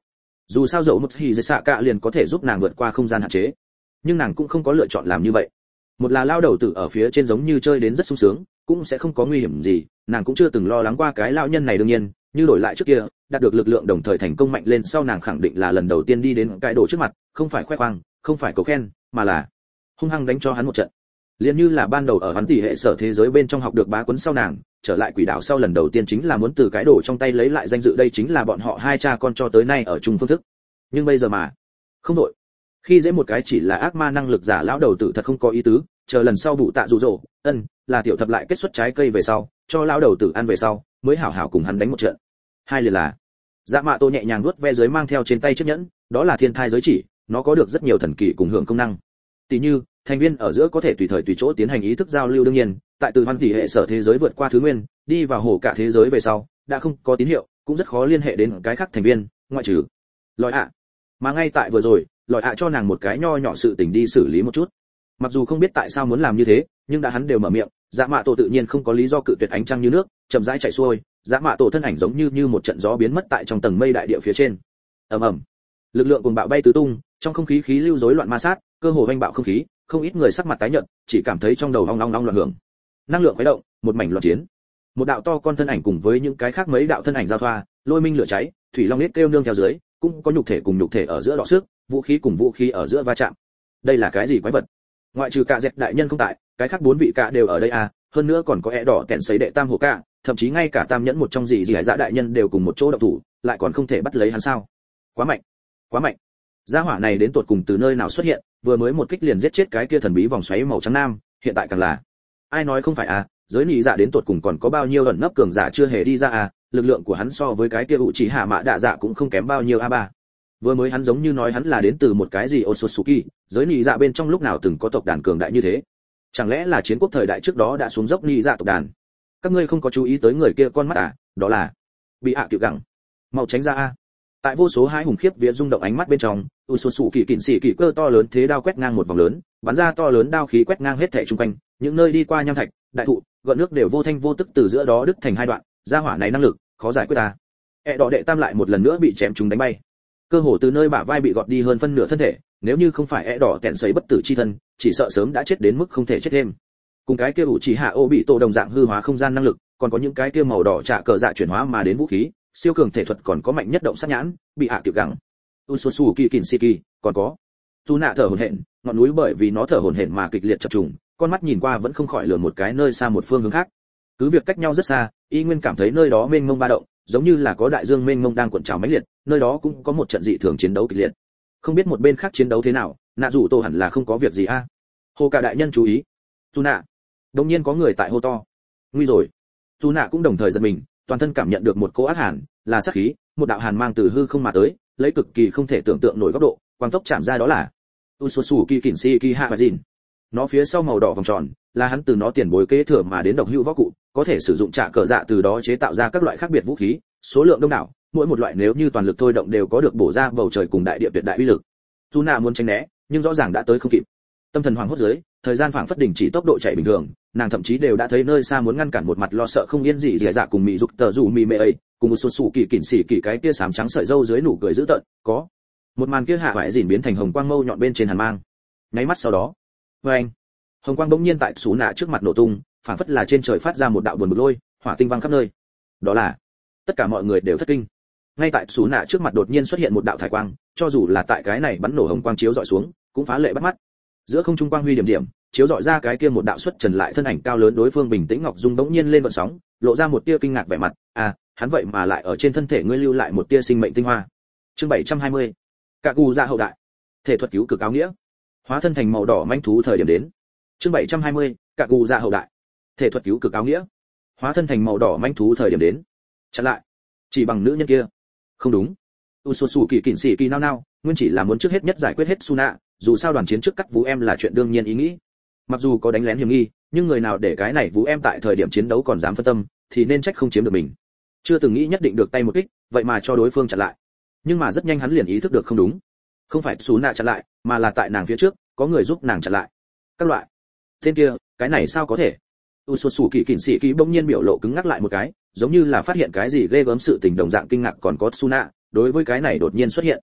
Dù sao dầu một hỉ dậy xạ cả liền có thể giúp nàng vượt qua không gian hạn chế, nhưng nàng cũng không có lựa chọn làm như vậy. Một là lao đầu tử ở phía trên giống như chơi đến rất sung sướng, cũng sẽ không có nguy hiểm gì, nàng cũng chưa từng lo lắng qua cái lão nhân này. Đương nhiên, như đổi lại trước kia, đạt được lực lượng đồng thời thành công mạnh lên sau, nàng khẳng định là lần đầu tiên đi đến cái đồ trước mặt, không phải khoe khoang, không phải cầu khen, mà là hung hăng đánh cho hắn một trận. Liên như là ban đầu ở hắn tỷ hệ sở thế giới bên trong học được bá quấn sau, nàng trở lại quỷ đảo sau lần đầu tiên chính là muốn từ cái đồ trong tay lấy lại danh dự. Đây chính là bọn họ hai cha con cho tới nay ở chung phương thức. Nhưng bây giờ mà không đội, khi dễ một cái chỉ là ác ma năng lực giả lão đầu tử thật không có ý tứ. Chờ lần sau bụ tạ rụ rỗ, là tiểu thập lại kết xuất trái cây về sau, cho lão đầu tử ăn về sau, mới hảo hảo cùng hắn đánh một trận. Hai liền là dạ mạ tô nhẹ nhàng nuốt ve dưới mang theo trên tay chiếc nhẫn, đó là thiên thai giới chỉ, nó có được rất nhiều thần kỳ cùng hưởng công năng. Tỷ như thành viên ở giữa có thể tùy thời tùy chỗ tiến hành ý thức giao lưu. đương nhiên, tại từ hoan tỷ hệ sở thế giới vượt qua thứ nguyên, đi vào hồ cả thế giới về sau, đã không có tín hiệu, cũng rất khó liên hệ đến cái khác thành viên, ngoại trừ lòi ạ. Mà ngay tại vừa rồi, lòi ạ cho nàng một cái nho nhỏ sự tình đi xử lý một chút. Mặc dù không biết tại sao muốn làm như thế, nhưng đã hắn đều mở miệng, dạ mạ tổ tự nhiên không có lý do cự tuyệt. ánh trăng như nước chậm rãi chảy xuôi, dạ mạ tổ thân ảnh giống như một trận gió biến mất tại trong tầng mây đại địa phía trên. ầm ầm, lực lượng cuồng bạo bay tứ tung, trong không khí khí lưu rối loạn ma sát, cơ hồ vênh bạo không khí, không ít người sắc mặt tái nhợt, chỉ cảm thấy trong đầu ong ong ong loạn hưởng. Năng lượng khuấy động, một mảnh loạn chiến. Một đạo to con thân ảnh cùng với những cái khác mấy đạo thân ảnh giao thoa, lôi minh lửa cháy, thủy long nết kêu nương theo dưới, cũng có nhục thể cùng nhục thể ở giữa đọ sức, vũ khí cùng vũ khí ở giữa va chạm. Đây là cái gì quái vật? Ngoại trừ cả dẹp đại nhân không tại, cái khác 4 vị cả đều ở đây à, hơn nữa còn có ẻ đỏ tẹn sấy đệ tam hồ cả, thậm chí ngay cả tam nhẫn một trong gì dạ đại nhân đều cùng một chỗ động thủ, lại còn không thể bắt lấy hắn sao? Quá mạnh, quá mạnh. Gia hỏa này đến tột cùng từ nơi nào xuất hiện, vừa mới một kích liền giết chết cái kia thần bí vòng xoáy màu trắng nam, hiện tại càng là ai nói không phải à, giới nị dạ đến tột cùng còn có bao nhiêu ẩn nấp cường giả chưa hề đi ra à, lực lượng của hắn so với cái kia ủ chỉ hạ mã đạ dạ cũng không kém bao nhiêu a ba. Vừa mới hắn giống như nói hắn là đến từ một cái gì Otsutsuki, giới nị dạ bên trong lúc nào từng có tộc đàn cường đại như thế? Chẳng lẽ là chiến quốc thời đại trước đó đã xuống dốc nị dạ tộc đàn? Các ngươi không có chú ý tới người kia con mắt à? Đó là bị hạ tiểu gẳng. Mau tránh ra a. Tại vô số hai hùng khiếp vía rung động ánh mắt bên trong, Otsutsuki kỵ sĩ kỳ cơ to lớn thế đao quét ngang một vòng lớn, bắn ra to lớn đao khí quét ngang hết thảy xung quanh, những nơi đi qua nham thạch, đại thụ, gợn nước đều vô thanh vô tức từ giữa đó đứt thành hai đoạn. Gia hỏa này năng lực khó giải quyết ta. Đỏ đệ tam lại một lần nữa bị chém trúng đánh bay, cơ hồ từ nơi bả vai bị gọt đi hơn phân nửa thân thể. Nếu như không phải đỏ kẹn sấy bất tử chi thân, chỉ sợ sớm đã chết đến mức không thể chết thêm. Cùng cái kia ủ chỉ hạ ô bị tổ đồng dạng hư hóa không gian năng lực, còn có những cái kia màu đỏ trả cờ dạ chuyển hóa mà đến vũ khí, siêu cường thể thuật, còn có mạnh nhất động sát nhãn, bị hạ tiểu gẳng. Ususuki Kinshiki, còn có Tu nạ thở hổn hển, ngọn núi bởi vì nó thở hổn hển mà kịch liệt chập trùng, con mắt nhìn qua vẫn không khỏi lườm một cái nơi xa một phương hướng khác. Cứ việc cách nhau rất xa, y nguyên cảm thấy nơi đó mênh mông ba động, giống như là có đại dương mênh mông đang cuộn trào mãnh liệt, nơi đó cũng có một trận dị thường chiến đấu kịch liệt. Không biết một bên khác chiến đấu thế nào, nạ rủ tổ hẳn là không có việc gì a. Hồ cả đại nhân chú ý. Tu nạ. Đột nhiên có người tại hô to. Nguy rồi. Tu nạ cũng đồng thời giật mình, toàn thân cảm nhận được một cỗ ác hàn, là sát khí, một đạo hàn mang từ hư không mà tới, lấy cực kỳ không thể tưởng tượng nổi góc độ, quang tốc chạm ra đó là Ususuki Kinshiki Habajin. Nó phía sau màu đỏ vòng tròn, là hắn từ nó tiền bối kế thừa mà đến độc hữu võ cụ, có thể sử dụng trả cờ dạ từ đó chế tạo ra các loại khác biệt vũ khí, số lượng đông đảo, mỗi một loại nếu như toàn lực thôi động đều có được bổ ra bầu trời cùng đại địa tuyệt đại uy lực. Tu nạ muốn tránh né, nhưng rõ ràng đã tới không kịp. Tâm thần hoảng hốt dưới, thời gian phảng phất đình chỉ tốc độ chạy bình thường, nàng thậm chí đều đã thấy nơi xa muốn ngăn cản một mặt lo sợ không yên gì dè dạ cùng mị dục tờ dù mị mê ấy, cùng một số sủ kỳ kỉnh xỉ kỳ cái kia sám trắng sợi râu dưới nụ cười dữ tợn, có một màn kia hạ hoại dỉn biến thành hồng quang mâu nhọn bên trên hàn mang. Nháy mắt sau đó, anh hồng quang bỗng nhiên tại xú nạ trước mặt nổ tung, phảng phất là trên trời phát ra một đạo buồn bực lôi, hỏa tinh văng khắp nơi. Đó là tất cả mọi người đều thất kinh. Ngay tại xú nạ trước mặt đột nhiên xuất hiện một đạo thải quang, cho dù là tại cái này bắn nổ hồng quang chiếu dọi xuống, cũng phá lệ bắt mắt. Giữa không trung quang huy điểm điểm, chiếu dọi ra cái kia một đạo xuất trần lại thân ảnh cao lớn, đối phương bình tĩnh ngọc dung bỗng nhiên lên vận sóng, lộ ra một tia kinh ngạc vẻ mặt, hắn vậy mà lại ở trên thân thể ngươi lưu lại một tia sinh mệnh tinh hoa. Chương 720. Cả gù ra hậu đại. Thể thuật cứu cực áo nghĩa. Hóa thân thành màu đỏ manh thú thời điểm đến. Chương 720. Cả gù ra hậu đại. Thể thuật cứu cực áo nghĩa. Hóa thân thành màu đỏ manh thú thời điểm đến. Chặn lại. Chỉ bằng nữ nhân kia. Không đúng. Ususuki kỉnh sĩ kỳ nao, nguyên chỉ là muốn trước hết nhất giải quyết hết Suna, dù sao đoàn chiến trước cắt vũ em là chuyện đương nhiên ý nghĩ. Mặc dù có đánh lén hiểm nghi, nhưng người nào để cái này vũ em tại thời điểm chiến đấu còn dám phân tâm, thì nên trách không chiếm được mình. Chưa từng nghĩ nhất định được tay một kích, vậy mà cho đối phương chặn lại. Nhưng mà rất nhanh hắn liền ý thức được không đúng. Không phải Suna chặn lại, mà là tại nàng phía trước, có người giúp nàng chặn lại. Các loại. Tên kia, cái này sao có thể? Ususuki kỉnh sĩ kỳ bỗng nhiên biểu lộ cứng ngắc lại một cái, giống như là phát hiện cái gì ghê gớm sự tình đồng dạng kinh ngạc. Còn có Suna, đối với cái này đột nhiên xuất hiện,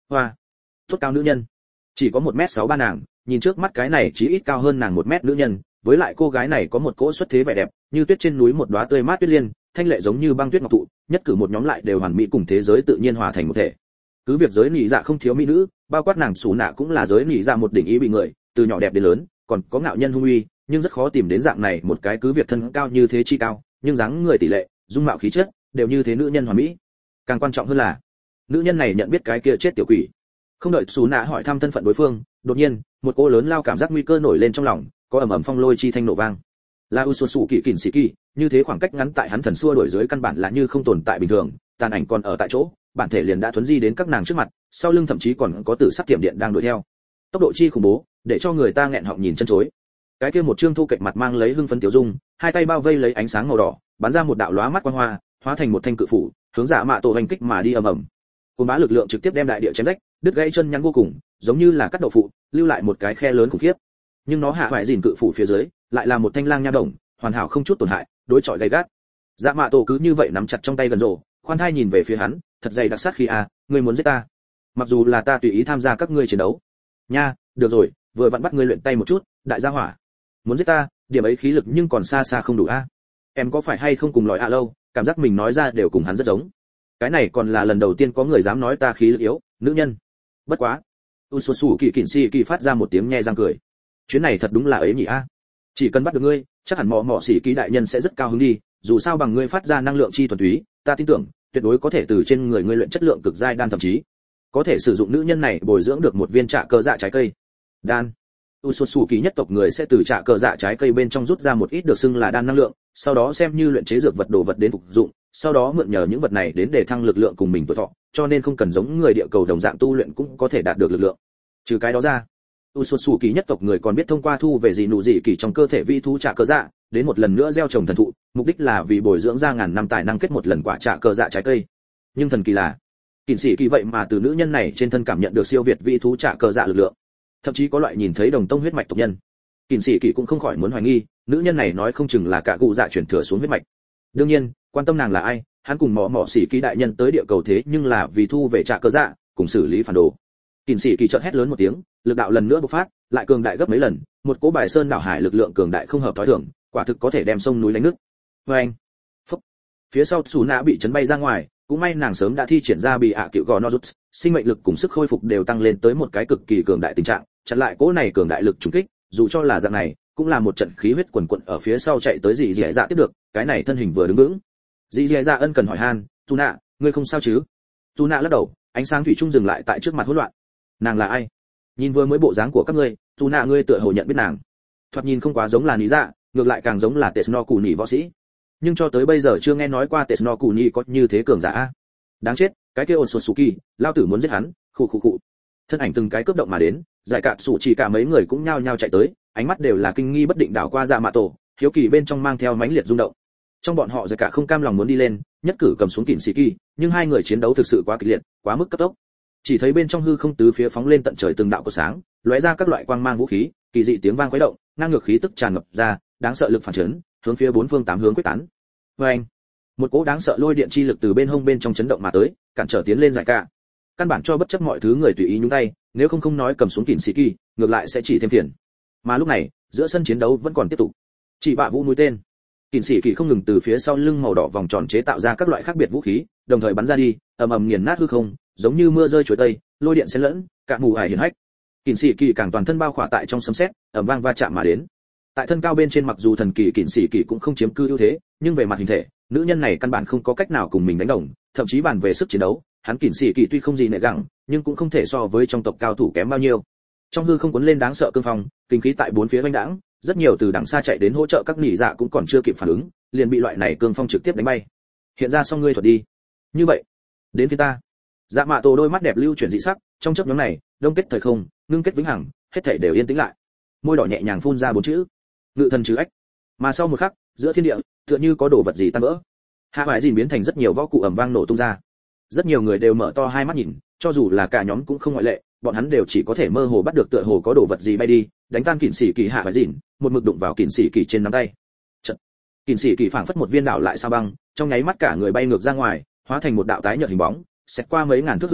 Hoa, tốt cao nữ nhân. Chỉ có 1m63 nàng, nhìn trước mắt cái này chỉ ít cao hơn nàng 1 mét nữ nhân, với lại cô gái này có một cỗ xuất thế vẻ đẹp, như tuyết trên núi một đóa tươi mát tuyết liên, thanh lệ giống như băng tuyết ngọc thụ, nhất cử một nhóm lại đều hoàn mỹ cùng thế giới tự nhiên hòa thành một thể. Cứ việc giới nị dạ không thiếu mỹ nữ, bao quát nàng Sú Nạ cũng là giới nị dạ một đỉnh ý bị người, từ nhỏ đẹp đến lớn, còn có ngạo nhân hung uy, nhưng rất khó tìm đến dạng này một cái cứ việc thân cao như thế chi cao, nhưng dáng người tỷ lệ, dung mạo khí chất đều như thế nữ nhân hoàn mỹ. Càng quan trọng hơn là, nữ nhân này nhận biết cái kia chết tiểu quỷ. Không đợi Sú Nạ hỏi thăm thân phận đối phương, đột nhiên, một cô lớn lao cảm giác nguy cơ nổi lên trong lòng, có ầm ầm phong lôi chi thanh nổ vang. La Usosu Kỷ Kình Sĩ Kỳ, như thế khoảng cách ngắn tại hắn thần xua đổi dưới căn bản là như không tồn tại bình thường, tàn ảnh còn ở tại chỗ, bản thể liền đã thuấn di đến các nàng trước mặt, sau lưng thậm chí còn có tử sắc tiệm điện đang đuổi theo. Tốc độ chi khủng bố, để cho người ta nghẹn họng nhìn chân chối. Cái kia một trương thu kịch mặt mang lấy hưng phấn tiểu dung, hai tay bao vây lấy ánh sáng màu đỏ, bắn ra một đạo lóa mắt quang hoa, hóa thành một thanh cự phủ, hướng Dạ Mạ Tổ hành kích mà đi ầm ầm. Cuồng bá lực lượng trực tiếp đem đại địa chém rách, đứt gãy chân nhắn vô cùng, giống như là cắt đậu phụ, lưu lại một cái khe lớn khủng khiếp. Nhưng nó hạ hoại dìn cự phủ phía dưới, lại là một thanh lang nha đồng, hoàn hảo không chút tổn hại, đối chọi gay gắt. Dạ Mạ Tổ cứ như vậy nắm chặt trong tay gần rổ, khoan thai nhìn về phía hắn, thật dày đặc sát khí à, ngươi muốn giết ta? Mặc dù là ta tùy ý tham gia các ngươi chiến đấu. Nha, được rồi, vừa vặn bắt ngươi luyện tay một chút, đại gia hỏa. Muốn giết ta, điểm ấy khí lực nhưng còn xa xa không đủ a. Em có phải hay không cùng loại lâu, cảm giác mình nói ra đều cùng hắn rất giống. Cái này còn là lần đầu tiên có người dám nói ta khí lực yếu, nữ nhân. Bất quá. Usosu Kỷ Kình Sĩ Kỳ phát ra một tiếng nhe răng cười. Chuyến này thật đúng là ấy nhỉ a. Chỉ cần bắt được ngươi, chắc hẳn mọ sĩ ký đại nhân sẽ rất cao hứng đi, dù sao bằng ngươi phát ra năng lượng chi thuần túy, ta tin tưởng tuyệt đối có thể từ trên người ngươi luyện chất lượng cực giai đan, thậm chí có thể sử dụng nữ nhân này bồi dưỡng được một viên trạ cơ dạ trái cây. Đan. Usosu Kỷ nhất tộc người sẽ từ trạ cơ dạ trái cây bên trong rút ra một ít được xưng là đan năng lượng, sau đó xem như luyện chế dược vật đồ vật đến phục dụng, sau đó mượn nhờ những vật này đến để thăng lực lượng cùng mình tuổi thọ, cho nên không cần giống người địa cầu đồng dạng tu luyện cũng có thể đạt được lực lượng. Trừ cái đó ra, Usosu Kỷ nhất tộc người còn biết thông qua thu về dị nụ dị kỳ trong cơ thể vi thú trạ cơ dạ, đến một lần nữa gieo trồng thần thụ, mục đích là vì bồi dưỡng ra ngàn năm tài năng kết một lần quả trạ cơ dạ trái cây. Nhưng thần kỳ là, Kình Sĩ Kỳ vậy mà từ nữ nhân này trên thân cảm nhận được siêu việt vi thú trạ cơ dạ lực lượng, thậm chí có loại nhìn thấy đồng tông huyết mạch tộc nhân. Kình Sĩ Kỳ cũng không khỏi muốn hoài nghi, nữ nhân này nói không chừng là cả cụ dạ chuyển thừa xuống huyết mạch. Đương nhiên, quan tâm nàng là ai, hắn cùng mỏ sĩ ký đại nhân tới địa cầu thế nhưng là vì thu về trạ cơ dạ, cùng xử lý phản đồ. Kình Sĩ Kỳ chợt hét lớn một tiếng, lực đạo lần nữa bộc phát, lại cường đại gấp mấy lần, một cỗ bài sơn đảo hải lực lượng cường đại không hợp thói thường, quả thực có thể đem sông núi đánh nứt. Oeng! Phốc! Phía sau Sú Nạ bị chấn bay ra ngoài, cũng may nàng sớm đã thi triển ra bị ạ cựu gò Nozuts, sinh mệnh lực cùng sức khôi phục đều tăng lên tới một cái cực kỳ cường đại tình trạng, chặn lại cỗ này cường đại lực trùng kích, dù cho là dạng này, cũng là một trận khí huyết quần quật ở phía sau chạy tới Dì Dì Dạ tiếp được, cái này thân hình vừa đứng vững. Dì Dì Dạ ân cần hỏi han, "Sú Nạ, ngươi không sao chứ?" Sú Nạ lắc đầu, ánh sáng thủy chung dừng lại tại trước mặt hỗn loạn. Nàng là ai? Nhìn vừa mới bộ dáng của các ngươi, Sú Nạ ngươi tựa hồ nhận biết nàng. Thoạt nhìn không quá giống là Lý Dạ, ngược lại càng giống là Tetsuno Cù Nhị võ sĩ. Nhưng cho tới bây giờ chưa nghe nói qua Tetsuno Cù Nhị có như thế cường giả a. Đáng chết, cái kia Otsutsuki, lao tử muốn giết hắn, khụ. Thân ảnh từng cái cướp động mà đến, giải cạn sủ chỉ cả mấy người cũng nhao nhao chạy tới, ánh mắt đều là kinh nghi bất định đảo qua Dạ Mạ Tổ, hiếu kỳ bên trong mang theo mãnh liệt rung động. Trong bọn họ giải cả không cam lòng muốn đi lên, nhất cử cầm xuống Kình Sĩ Kỳ, nhưng hai người chiến đấu thực sự quá kịch liệt, quá mức cấp tốc. Chỉ thấy bên trong hư không tứ phía phóng lên tận trời từng đạo của sáng, lóe ra các loại quang mang vũ khí, kỳ dị tiếng vang khuấy động, ngang ngược khí tức tràn ngập ra, đáng sợ lực phản chấn, hướng phía bốn phương tám hướng quyết tán. Oeng! Một cỗ đáng sợ lôi điện chi lực từ bên hông bên trong chấn động mà tới, cản trở tiến lên giải cả. Căn bản cho bất chấp mọi thứ người tùy ý nhúng tay, nếu không nói cầm xuống Kình Sĩ Kỳ, ngược lại sẽ chỉ thêm phiền. Mà lúc này, giữa sân chiến đấu vẫn còn tiếp tục. Chỉ bạ vũ mũi tên. Kình Sĩ Kỳ không ngừng từ phía sau lưng màu đỏ vòng tròn chế tạo ra các loại khác biệt vũ khí, đồng thời bắn ra đi, ầm ầm nghiền nát hư không, giống như mưa rơi chuối tây, lôi điện xen lẫn, cả mù ải hiển hách. Kình Sĩ Kỳ càng toàn thân bao khỏa tại trong sấm sét, ầm vang va chạm mà đến. Tại thân cao bên trên mặc dù thần kỳ Kình Sĩ Kỳ cũng không chiếm cư ưu thế, nhưng về mặt hình thể, nữ nhân này căn bản không có cách nào cùng mình đánh đồng, thậm chí bàn về sức chiến đấu, hắn Kình Sĩ Kỳ tuy không gì nệ gặng, nhưng cũng không thể so với trong tộc cao thủ kém bao nhiêu. Trong hư không cuốn lên đáng sợ cương phong, kinh khí tại bốn phía vây đãng, rất nhiều từ đằng xa chạy đến hỗ trợ các nỉ dạ cũng còn chưa kịp phản ứng, liền bị loại này cương phong trực tiếp đánh bay. Hiện ra xong ngươi thuật đi. Như vậy, đến phía ta. Dạ Mạ Tổ đôi mắt đẹp lưu chuyển dị sắc, trong chớp nhoáng này, đông kết thời không, ngưng kết vĩnh hằng, hết thảy đều yên tĩnh lại. Môi đỏ nhẹ nhàng phun ra bốn chữ: Ngự thần trừ ách. Mà sau một khắc, giữa thiên địa, tựa như có đồ vật gì tan vỡ. Hạ Hoài Dìn biến thành rất nhiều võ cụ ầm vang nổ tung ra. Rất nhiều người đều mở to hai mắt nhìn, cho dù là cả nhóm cũng không ngoại lệ, bọn hắn đều chỉ có thể mơ hồ bắt được tựa hồ có đồ vật gì bay đi, đánh tan Kình Sĩ Kỳ Hạ Hoài Dìn, một mực đụng vào Kình Sĩ Kỳ trên nắm tay. Chợt, Kình Sĩ Kỳ phảng phất một viên đảo lại sao băng, trong nháy mắt cả người bay ngược ra ngoài, hóa thành một đạo tái nhợt hình bóng, xét qua mấy ngàn thước hư không,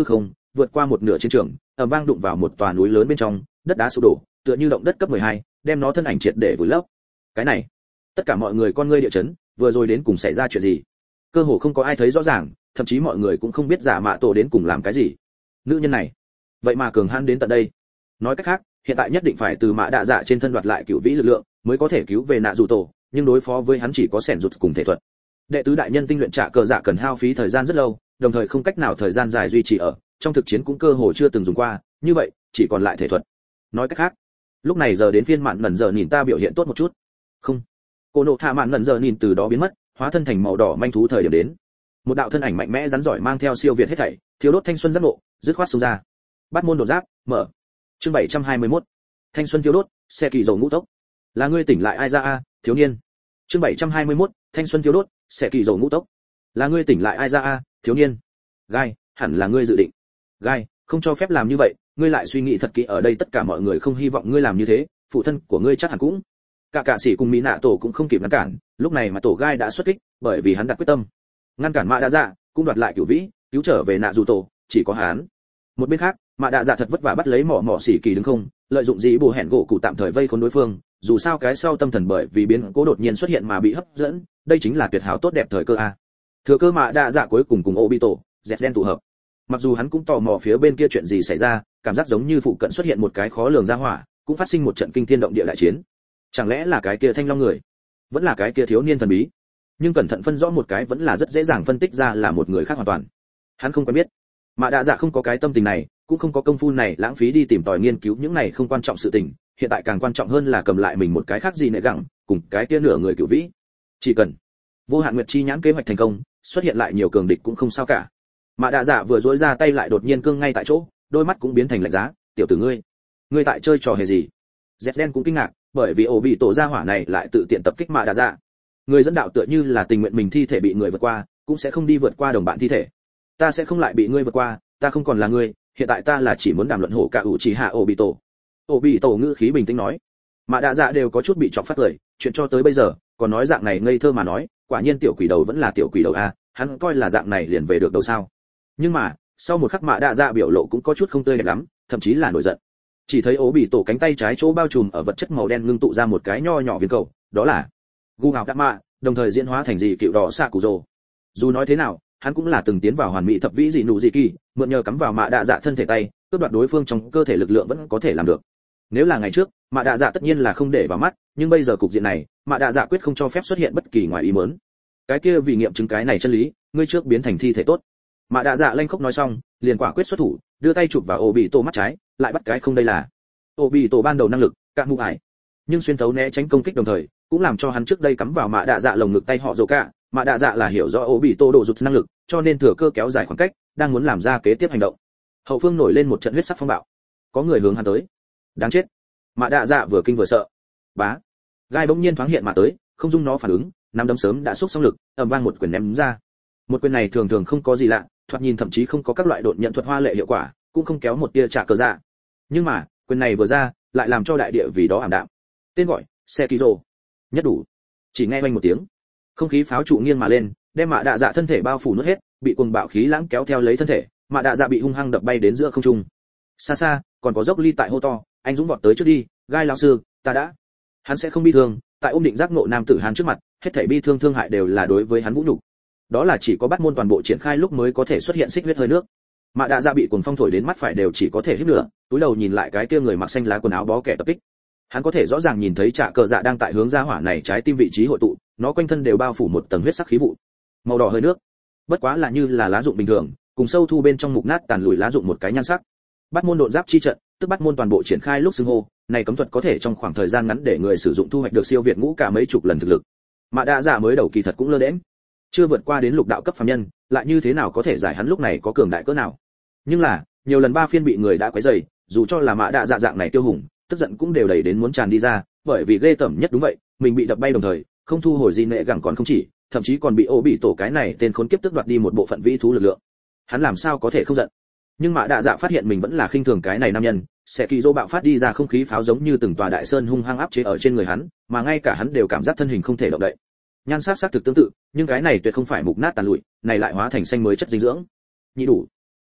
vượt qua một nửa chiến trường, ầm vang đụng vào một tòa núi lớn bên trong, đất đá sụp đổ, tựa như động đất cấp 12, đem nó thân ảnh triệt để vùi lấp. Cái này, tất cả mọi người con ngươi địa chấn, vừa rồi đến cùng xảy ra chuyện gì? Cơ hồ không có ai thấy rõ ràng, thậm chí mọi người cũng không biết giả mạ tổ đến cùng làm cái gì. Nữ nhân này, vậy mà cường hãn đến tận đây. Nói cách khác, hiện tại nhất định phải từ mạ đạ dạ trên thân đoạt lại cửu vĩ lực lượng, mới có thể cứu về nạ dù tổ, nhưng đối phó với hắn chỉ có sẻn rụt cùng thể thuật. Đệ tứ đại nhân tinh luyện trả cờ dạ cần hao phí thời gian rất lâu, đồng thời không cách nào thời gian dài duy trì ở, trong thực chiến cũng cơ hồ chưa từng dùng qua, như vậy, chỉ còn lại thể thuật. Nói cách khác, lúc này giờ đến phiên mạn ngẩn giờ nhìn ta biểu hiện tốt một chút. Không. Cô nộ hạ mạn ngẩn giờ nhìn từ đó biến mất, hóa thân thành màu đỏ manh thú thời điểm đến. Một đạo thân ảnh mạnh mẽ rắn giỏi mang theo siêu việt hết thảy, thiếu đốt thanh xuân giác ngộ, dứt khoát xông ra. Bắt môn đột giáp, mở. Chương 721. Thanh xuân thiếu đốt, xe kỳ dầu ngũ tốc. Là ngươi tỉnh lại ai ra a, thiếu niên. Chương 721. Thanh xuân thiếu đốt, xe kỳ dầu ngũ tốc. Là ngươi tỉnh lại ai ra a, thiếu niên. Gai, hẳn là ngươi dự định. Gai, không cho phép làm như vậy, ngươi lại suy nghĩ thật kỹ, ở đây tất cả mọi người không hy vọng ngươi làm như thế, phụ thân của ngươi chắc hẳn cũng. Cả sĩ cùng mỹ nạ tổ cũng không kịp ngăn cản, lúc này mà tổ Gai đã xuất kích, bởi vì hắn đặt quyết tâm ngăn cản mạ đạ dạ, cũng đoạt lại cửu vĩ, cứu trở về nạ dù tổ, chỉ có hắn. Một bên khác, mạ đạ dạ thật vất vả bắt lấy mỏ xỉ kỳ đứng không, lợi dụng dĩ bù hẹn gỗ cụ tạm thời vây khốn đối phương, dù sao cái sau tâm thần bởi vì biến cố đột nhiên xuất hiện mà bị hấp dẫn, đây chính là tuyệt hảo tốt đẹp thời cơ a. Thừa cơ mạ đạ dạ cuối cùng cùng Obito, dẹt đen tụ hợp. Mặc dù hắn cũng tò mò phía bên kia chuyện gì xảy ra, cảm giác giống như phụ cận xuất hiện một cái khó lường ra hỏa, cũng phát sinh một trận kinh thiên động địa đại chiến. Chẳng lẽ là cái kia thanh long người, vẫn là cái kia thiếu niên thần bí? Nhưng cẩn thận phân rõ một cái vẫn là rất dễ dàng phân tích ra là một người khác hoàn toàn. Hắn không quen biết. Mạ đạ dạ không có cái tâm tình này, cũng không có công phu này lãng phí đi tìm tòi nghiên cứu những này không quan trọng sự tình, hiện tại càng quan trọng hơn là cầm lại mình một cái khác gì nệ gặng, cùng cái kia nửa người cửu vĩ. Chỉ cần vô hạn nguyệt chi nhãn kế hoạch thành công, xuất hiện lại nhiều cường địch cũng không sao cả. Mạ đạ dạ vừa duỗi ra tay lại đột nhiên cương ngay tại chỗ, đôi mắt cũng biến thành lạnh giá. Tiểu tử ngươi tại chơi trò hề gì? Dẹt đen cũng kinh ngạc, bởi vì ổ bị tổ gia hỏa này lại tự tiện tập kích mạ đạ dạ. Người dẫn đạo tựa như là tình nguyện mình thi thể bị người vượt qua, cũng sẽ không đi vượt qua đồng bạn thi thể. Ta sẽ không lại bị ngươi vượt qua, ta không còn là ngươi, hiện tại ta là chỉ muốn đàm luận hổ cả ủ chỉ hạ ổ bị tổ. Ổ bị tổ ngữ khí bình tĩnh nói. Mạ đạ dạ đều có chút bị chọc phát cười, chuyện cho tới bây giờ, còn nói dạng này ngây thơ mà nói, quả nhiên tiểu quỷ đầu vẫn là tiểu quỷ đầu a, hắn coi là dạng này liền về được đâu sao? Nhưng mà, sau một khắc mạ đạ dạ biểu lộ cũng có chút không tươi đẹp lắm, thậm chí là nổi giận. Chỉ thấy ố bị tổ cánh tay trái chỗ bao trùm ở vật chất màu đen ngưng tụ ra một cái nho nhỏ viên cầu, đó là gu hào đắc mạ, đồng thời diễn hóa thành gì cựu đỏ xạ cụ rồ. Dù nói thế nào, hắn cũng là từng tiến vào hoàn mỹ thập vĩ dị nụ dị kỳ, mượn nhờ cắm vào mạ đạ dạ thân thể tay, cướp đoạt đối phương trong cơ thể lực lượng vẫn có thể làm được. Nếu là ngày trước, mạ đạ dạ tất nhiên là không để vào mắt, nhưng bây giờ cục diện này, mạ đạ dạ quyết không cho phép xuất hiện bất kỳ ngoài ý muốn. Cái kia vì nghiệm chứng cái này chân lý, ngươi trước biến thành thi thể tốt. Mạ đạ dạ lanh khốc nói xong, liền quả quyết xuất thủ, đưa tay chụp vào ổ bị tổ mắt trái, lại bắt cái không đây là. Ổ bị tổ ban đầu năng lực, cạn mù ải, nhưng xuyên thấu né tránh công kích đồng thời, cũng làm cho hắn trước đây cắm vào mạ đạ dạ lồng ngực tay họ rồ cả. Mạ đạ dạ là hiểu rõ ổ bị tổ độ rụt năng lực, cho nên thừa cơ kéo dài khoảng cách, đang muốn làm ra kế tiếp hành động. Hậu phương nổi lên một trận huyết sắc phong bạo, có người hướng hắn tới. Đáng chết! Mạ đạ dạ vừa kinh vừa sợ. Bá, gai bỗng nhiên thoáng hiện mà tới, không dung nó phản ứng, nắm đấm sớm đã xúc xong lực, ầm vang một quyền ném ra. Một quyền này thường thường không có gì lạ, thoạt nhìn thậm chí không có các loại độn nhận thuật hoa lệ hiệu quả, cũng không kéo một tia trả cờ dạ. Nhưng mà, quyền này vừa ra, lại làm cho đại địa vì đó ảm đạm. Tên gọi, Sekiro. Nhất đủ. Chỉ nghe oanh một tiếng, không khí pháo trụ nghiêng mà lên, đem mạ đạ dạ thân thể bao phủ nuốt hết, bị cuồng bạo khí lãng kéo theo lấy thân thể, mạ đạ dạ bị hung hăng đập bay đến giữa không trung. Xa xa, còn có dốc ly tại hô to, anh dũng vọt tới trước đi, gai lão sư, ta đã. Hắn sẽ không bi thương, tại ôm định giác ngộ nam tử hán trước mặt, hết thảy bi thương thương hại đều là đối với hắn vũ nhục. Đó là chỉ có bắt môn toàn bộ triển khai lúc mới có thể xuất hiện xích huyết hơi nước. Mạ đạ dạ bị cuồng phong thổi đến mắt phải đều chỉ có thể hít lửa, túi đầu nhìn lại cái kia người mặc xanh lá quần áo bó kẻ tập kích. Hắn có thể rõ ràng nhìn thấy trả cờ dạ đang tại hướng ra hỏa này trái tim vị trí hội tụ, nó quanh thân đều bao phủ một tầng huyết sắc khí vụ, màu đỏ hơi nước, bất quá là như là lá dụng bình thường, cùng sâu thu bên trong mục nát tàn lùi lá dụng một cái nhan sắc. Bắt môn độn giáp chi trận, tức bắt môn toàn bộ triển khai lúc xưng hô, này cấm thuật có thể trong khoảng thời gian ngắn để người sử dụng thu hoạch được siêu việt ngũ cả mấy chục lần thực lực. Mạ đạ dạ mới đầu kỳ thật cũng lơ đễnh, chưa vượt qua đến lục đạo cấp phàm nhân, lại như thế nào có thể giải hắn lúc này có cường đại cỡ nào. Nhưng là, nhiều lần ba phiên bị người đã quấy rầy, dù cho là mạ đạ dạ dạng này tiêu hùng, tức giận cũng đều đầy đến muốn tràn đi ra, bởi vì ghê tởm nhất đúng vậy, mình bị đập bay đồng thời, không thu hồi gì nệ gẳng còn không chỉ, thậm chí còn bị ô bị tổ cái này tên khốn kiếp tức đoạt đi một bộ phận vĩ thú lực lượng. Hắn làm sao có thể không giận? Nhưng mạ đạ dạ phát hiện mình vẫn là khinh thường cái này nam nhân, sẽ kỳ dô bạo phát đi ra không khí pháo giống như từng tòa đại sơn hung hăng áp chế ở trên người hắn, mà ngay cả hắn đều cảm giác thân hình không thể động đậy. Nhan sắc thực tương tự, nhưng cái này tuyệt không phải mục nát tàn lụi, này lại hóa thành xanh mới chất dinh dưỡng. Nhị đủ.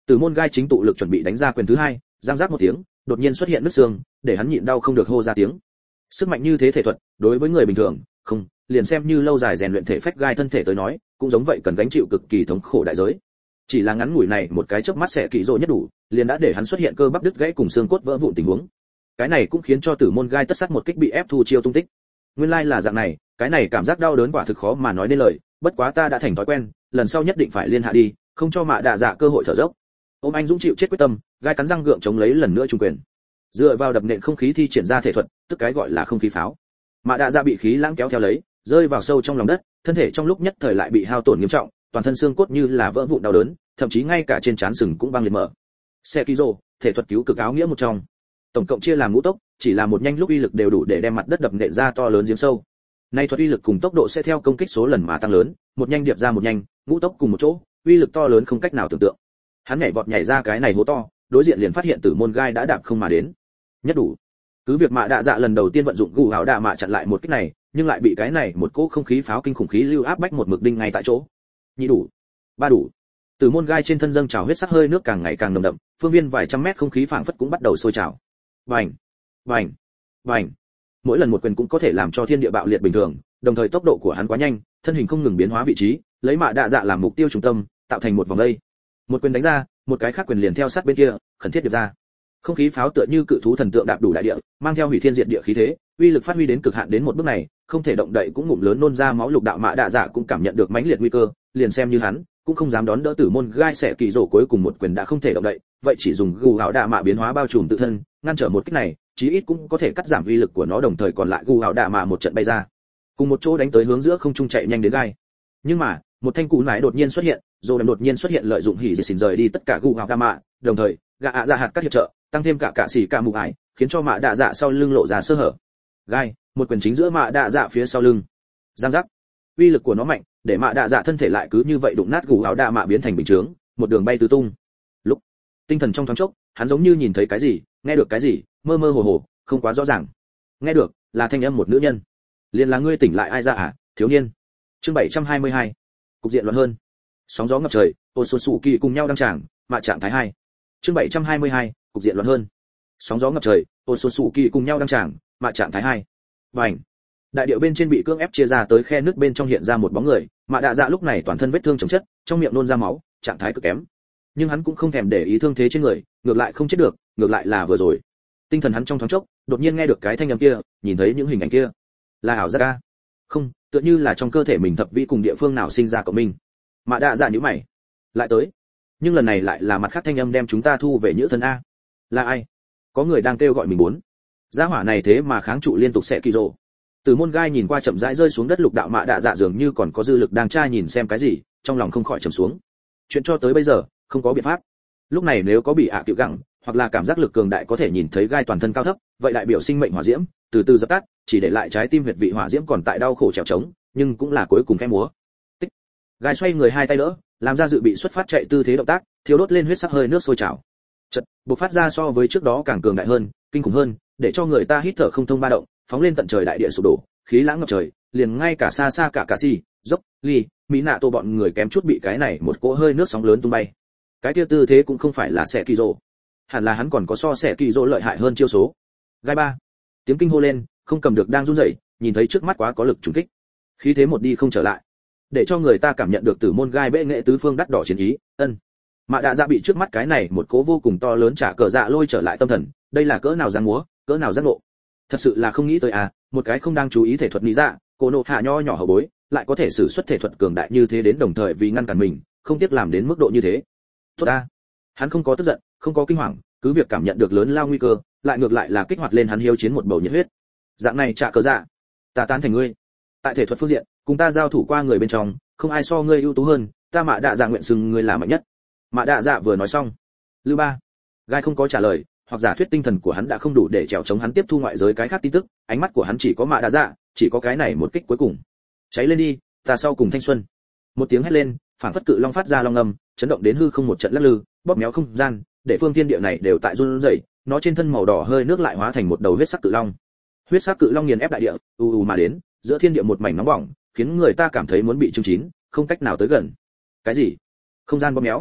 Tử Môn Gai chính tụ lực chuẩn bị đánh ra quyền thứ hai, giang giác một tiếng, đột nhiên xuất hiện nứt xương, để hắn nhịn đau không được hô ra tiếng. Sức mạnh như thế thể thuật, đối với người bình thường, không, liền xem như lâu dài rèn luyện thể phách gai thân thể tới nói, cũng giống vậy cần gánh chịu cực kỳ thống khổ đại giới. Chỉ là ngắn ngủi này một cái chớp mắt sẽ kỳ rồ nhất đủ, liền đã để hắn xuất hiện cơ bắp đứt gãy cùng xương cốt vỡ vụn tình huống. Cái này cũng khiến cho Tử Môn Gai tất sát một kích bị ép thu chiêu tung tích. Nguyên lai là dạng này, cái này cảm giác đau đớn quả thực khó mà nói nên lời, bất quá ta đã thành thói quen, lần sau nhất định phải liên hạ đi, không cho Mạ Đạ Dạ cơ hội thở dốc. Ôm anh dũng chịu chết quyết tâm, Gai cắn răng gượng chống lấy lần nữa trung quyền. Dựa vào đập nện không khí thi triển ra thể thuật, tức cái gọi là không khí pháo. Mạ Đạ Dạ bị khí lãng kéo theo lấy, rơi vào sâu trong lòng đất, thân thể trong lúc nhất thời lại bị hao tổn nghiêm trọng, toàn thân xương cốt như là vỡ vụn đau đớn, thậm chí ngay cả trên trán sừng cũng băng liệt mở. Sekizo, thể thuật cứu cực áo nghĩa một trong. Tổng cộng chia làm ngũ tốc, chỉ là một nhanh lúc uy lực đều đủ để đem mặt đất đập nện ra to lớn giếng sâu. Nay thuật uy lực cùng tốc độ sẽ theo công kích số lần mà tăng lớn, một nhanh điệp ra một nhanh, ngũ tốc cùng một chỗ, uy lực to lớn không cách nào tưởng tượng. Hắn nhảy vọt nhảy ra cái này hố to, đối diện liền phát hiện Tử Môn Gai đã đạp không mà đến. Nhất đủ. Cứ việc Mạ Đạ Dạ lần đầu tiên vận dụng gù hảo đạ mạ chặn lại một kích này, nhưng lại bị cái này một cỗ không khí pháo kinh khủng khí lưu áp bách một mực đinh ngay tại chỗ. Nhị đủ, ba đủ. Tử Môn Gai trên thân dâng trào huyết sắc hơi nước càng ngày càng nồng đậm, phương viên vài trăm mét không khí phảng phất cũng bắt đầu sôi trào. Vành, vành, vành. Mỗi lần một quyền cũng có thể làm cho thiên địa bạo liệt bình thường, đồng thời tốc độ của hắn quá nhanh, thân hình không ngừng biến hóa vị trí, lấy Mạ Đạ Dạ làm mục tiêu trung tâm, tạo thành một vòng dây. Một quyền đánh ra, một cái khác quyền liền theo sát bên kia, khẩn thiết điệp ra. Không khí pháo tựa như cự thú thần tượng đạp đủ đại địa, mang theo hủy thiên diệt địa khí thế, uy lực phát huy đến cực hạn đến một bước này, không thể động đậy cũng ngụm lớn nôn ra máu. Lục đạo Mạ Đạ Dạ cũng cảm nhận được mãnh liệt nguy cơ, liền xem như hắn, cũng không dám đón đỡ Tử Môn Gai xẻ kỳ rổ cuối cùng một quyền đã không thể động đậy, vậy chỉ dùng gù hảo đạ mạ biến hóa bao trùm tự thân, ngăn trở một kích này, chí ít cũng có thể cắt giảm uy lực của nó, đồng thời còn lại gù hảo đạ mạ một trận bay ra, cùng một chỗ đánh tới hướng giữa không trung chạy nhanh đến Gai. Nhưng mà, một thanh cú nải đột nhiên xuất hiện, rồi đột nhiên xuất hiện lợi dụng hỉ dị xỉn rời đi tất cả gù hảo đạ mạ, đồng thời, gạ ạ ra hạt các hiệp trợ, tăng thêm cả xỉ cả mù ải, khiến cho Mạ Đạ Dạ sau lưng lộ ra sơ hở. Gai, một quyền chính giữa Mạ Đạ Dạ phía sau lưng. Giang giác. Uy lực của nó mạnh, để Mạ Đạ Dạ thân thể lại cứ như vậy đụng nát gù áo đạ mạ biến thành bình chướng, một đường bay tứ tung. Lúc tinh thần trong thoáng chốc, hắn giống như nhìn thấy cái gì, nghe được cái gì, mơ mơ hồ hồ, không quá rõ ràng. Nghe được là thanh âm một nữ nhân. Liền là ngươi tỉnh lại ai ra à, thiếu niên. Chương 722. Cục diện loạn hơn. Sóng gió ngập trời, Otsutsuki cùng nhau đăng tràng, mạ trạng thái 2. Chương 722. Cục diện loạn hơn. Sóng gió ngập trời, Otsutsuki cùng nhau đăng tràng, mạ trạng thái 2. Bành. Đại điệu bên trên bị cưỡng ép chia ra tới khe nước bên trong hiện ra một bóng người, Mạ Đạ Dạ lúc này toàn thân vết thương chồng chất, trong miệng nôn ra máu, trạng thái cực kém. Nhưng hắn cũng không thèm để ý thương thế trên người, ngược lại không chết được, ngược lại là vừa rồi. Tinh thần hắn trong thoáng chốc, đột nhiên nghe được cái thanh âm kia, nhìn thấy những hình ảnh kia. Là ảo giác a? Không, tựa như là trong cơ thể mình thập vĩ cùng địa phương nào sinh ra của mình. Mạ Đạ Dạ nhíu mày. Lại tới. Nhưng lần này lại là mặt khác thanh âm đem chúng ta thu về nhữ thân a. Là ai? Có người đang kêu gọi mình muốn. Gia hỏa này thế mà kháng trụ liên tục sẽ kỳ rồ. Từ Môn Gai nhìn qua chậm rãi rơi xuống đất lục đạo Mạ Đạ Dạ dường như còn có dư lực đang tra nhìn xem cái gì, trong lòng không khỏi trầm xuống. Chuyện cho tới bây giờ, không có biện pháp. Lúc này nếu có bị ạ tiểu gặng, hoặc là cảm giác lực cường đại có thể nhìn thấy Gai toàn thân cao thấp, vậy đại biểu sinh mệnh hỏa diễm, từ từ dập tắt, chỉ để lại trái tim huyệt vị hỏa diễm còn tại đau khổ trèo trống, nhưng cũng là cuối cùng khẽ múa. Tích. Gai xoay người hai tay đỡ, làm ra dự bị xuất phát chạy tư thế động tác, thiêu đốt lên huyết sắc hơi nước sôi trào. Chợt, bộc phát ra so với trước đó càng cường đại hơn, kinh khủng hơn, để cho người ta hít thở không thông ba động, phóng lên tận trời đại địa sụp đổ, khí lãng ngập trời, liền ngay cả xa xa cả si, dốc, ly, mỹ nạ tô bọn người kém chút bị cái này một cỗ hơi nước sóng lớn tung bay. Cái kia tư thế cũng không phải là xẻ kỳ rồ, hẳn là hắn còn có so xẻ kỳ rồ lợi hại hơn chiêu số. Gai ba, tiếng kinh hô lên, không cầm được đang run rẩy, nhìn thấy trước mắt quá có lực trùng kích, khí thế một đi không trở lại, để cho người ta cảm nhận được Tử Môn Gai bệ nghệ tứ phương đắt đỏ chiến ý. Mạ Đạ Dạ bị trước mắt cái này một cỗ vô cùng to lớn trả cờ dạ lôi trở lại tâm thần, đây là cỡ nào giang múa, cỡ nào giác ngộ. Thật sự là không nghĩ tới à, một cái không đang chú ý thể thuật lý dạ, cô nộ hạ nho nhỏ hở bối, lại có thể sử xuất thể thuật cường đại như thế đến, đồng thời vì ngăn cản mình, không tiếc làm đến mức độ như thế. Tốt a. Hắn không có tức giận, không có kinh hoàng, cứ việc cảm nhận được lớn lao nguy cơ, lại ngược lại là kích hoạt lên hắn hiếu chiến một bầu nhiệt huyết. Dạng này trả cờ dạ, ta tán thành ngươi. Tại thể thuật phương diện, cùng ta giao thủ qua người bên trong, không ai so ngươi ưu tú hơn, ta Mạ Đạ Dạ nguyện xưng ngươi là mạnh nhất. Mạ Đạ Dạ vừa nói xong, Lưu Ba, Gai không có trả lời, hoặc giả thuyết tinh thần của hắn đã không đủ để trèo chống hắn tiếp thu ngoại giới cái khác tin tức, ánh mắt của hắn chỉ có Mạ Đạ Dạ, chỉ có cái này một kích cuối cùng. Cháy lên đi, ta sau cùng thanh xuân. Một tiếng hét lên, phản phất cự long phát ra long ngầm, chấn động đến hư không một trận lắc lư, bóp méo không gian, để phương thiên địa này đều tại run rẩy, nó trên thân màu đỏ hơi nước lại hóa thành một đầu huyết sắc cự long. Huyết sắc cự long nghiền ép đại địa, mà đến, giữa thiên địa một mảnh nóng bỏng, khiến người ta cảm thấy muốn bị chưng chín, không cách nào tới gần. Cái gì? Không gian bóp méo.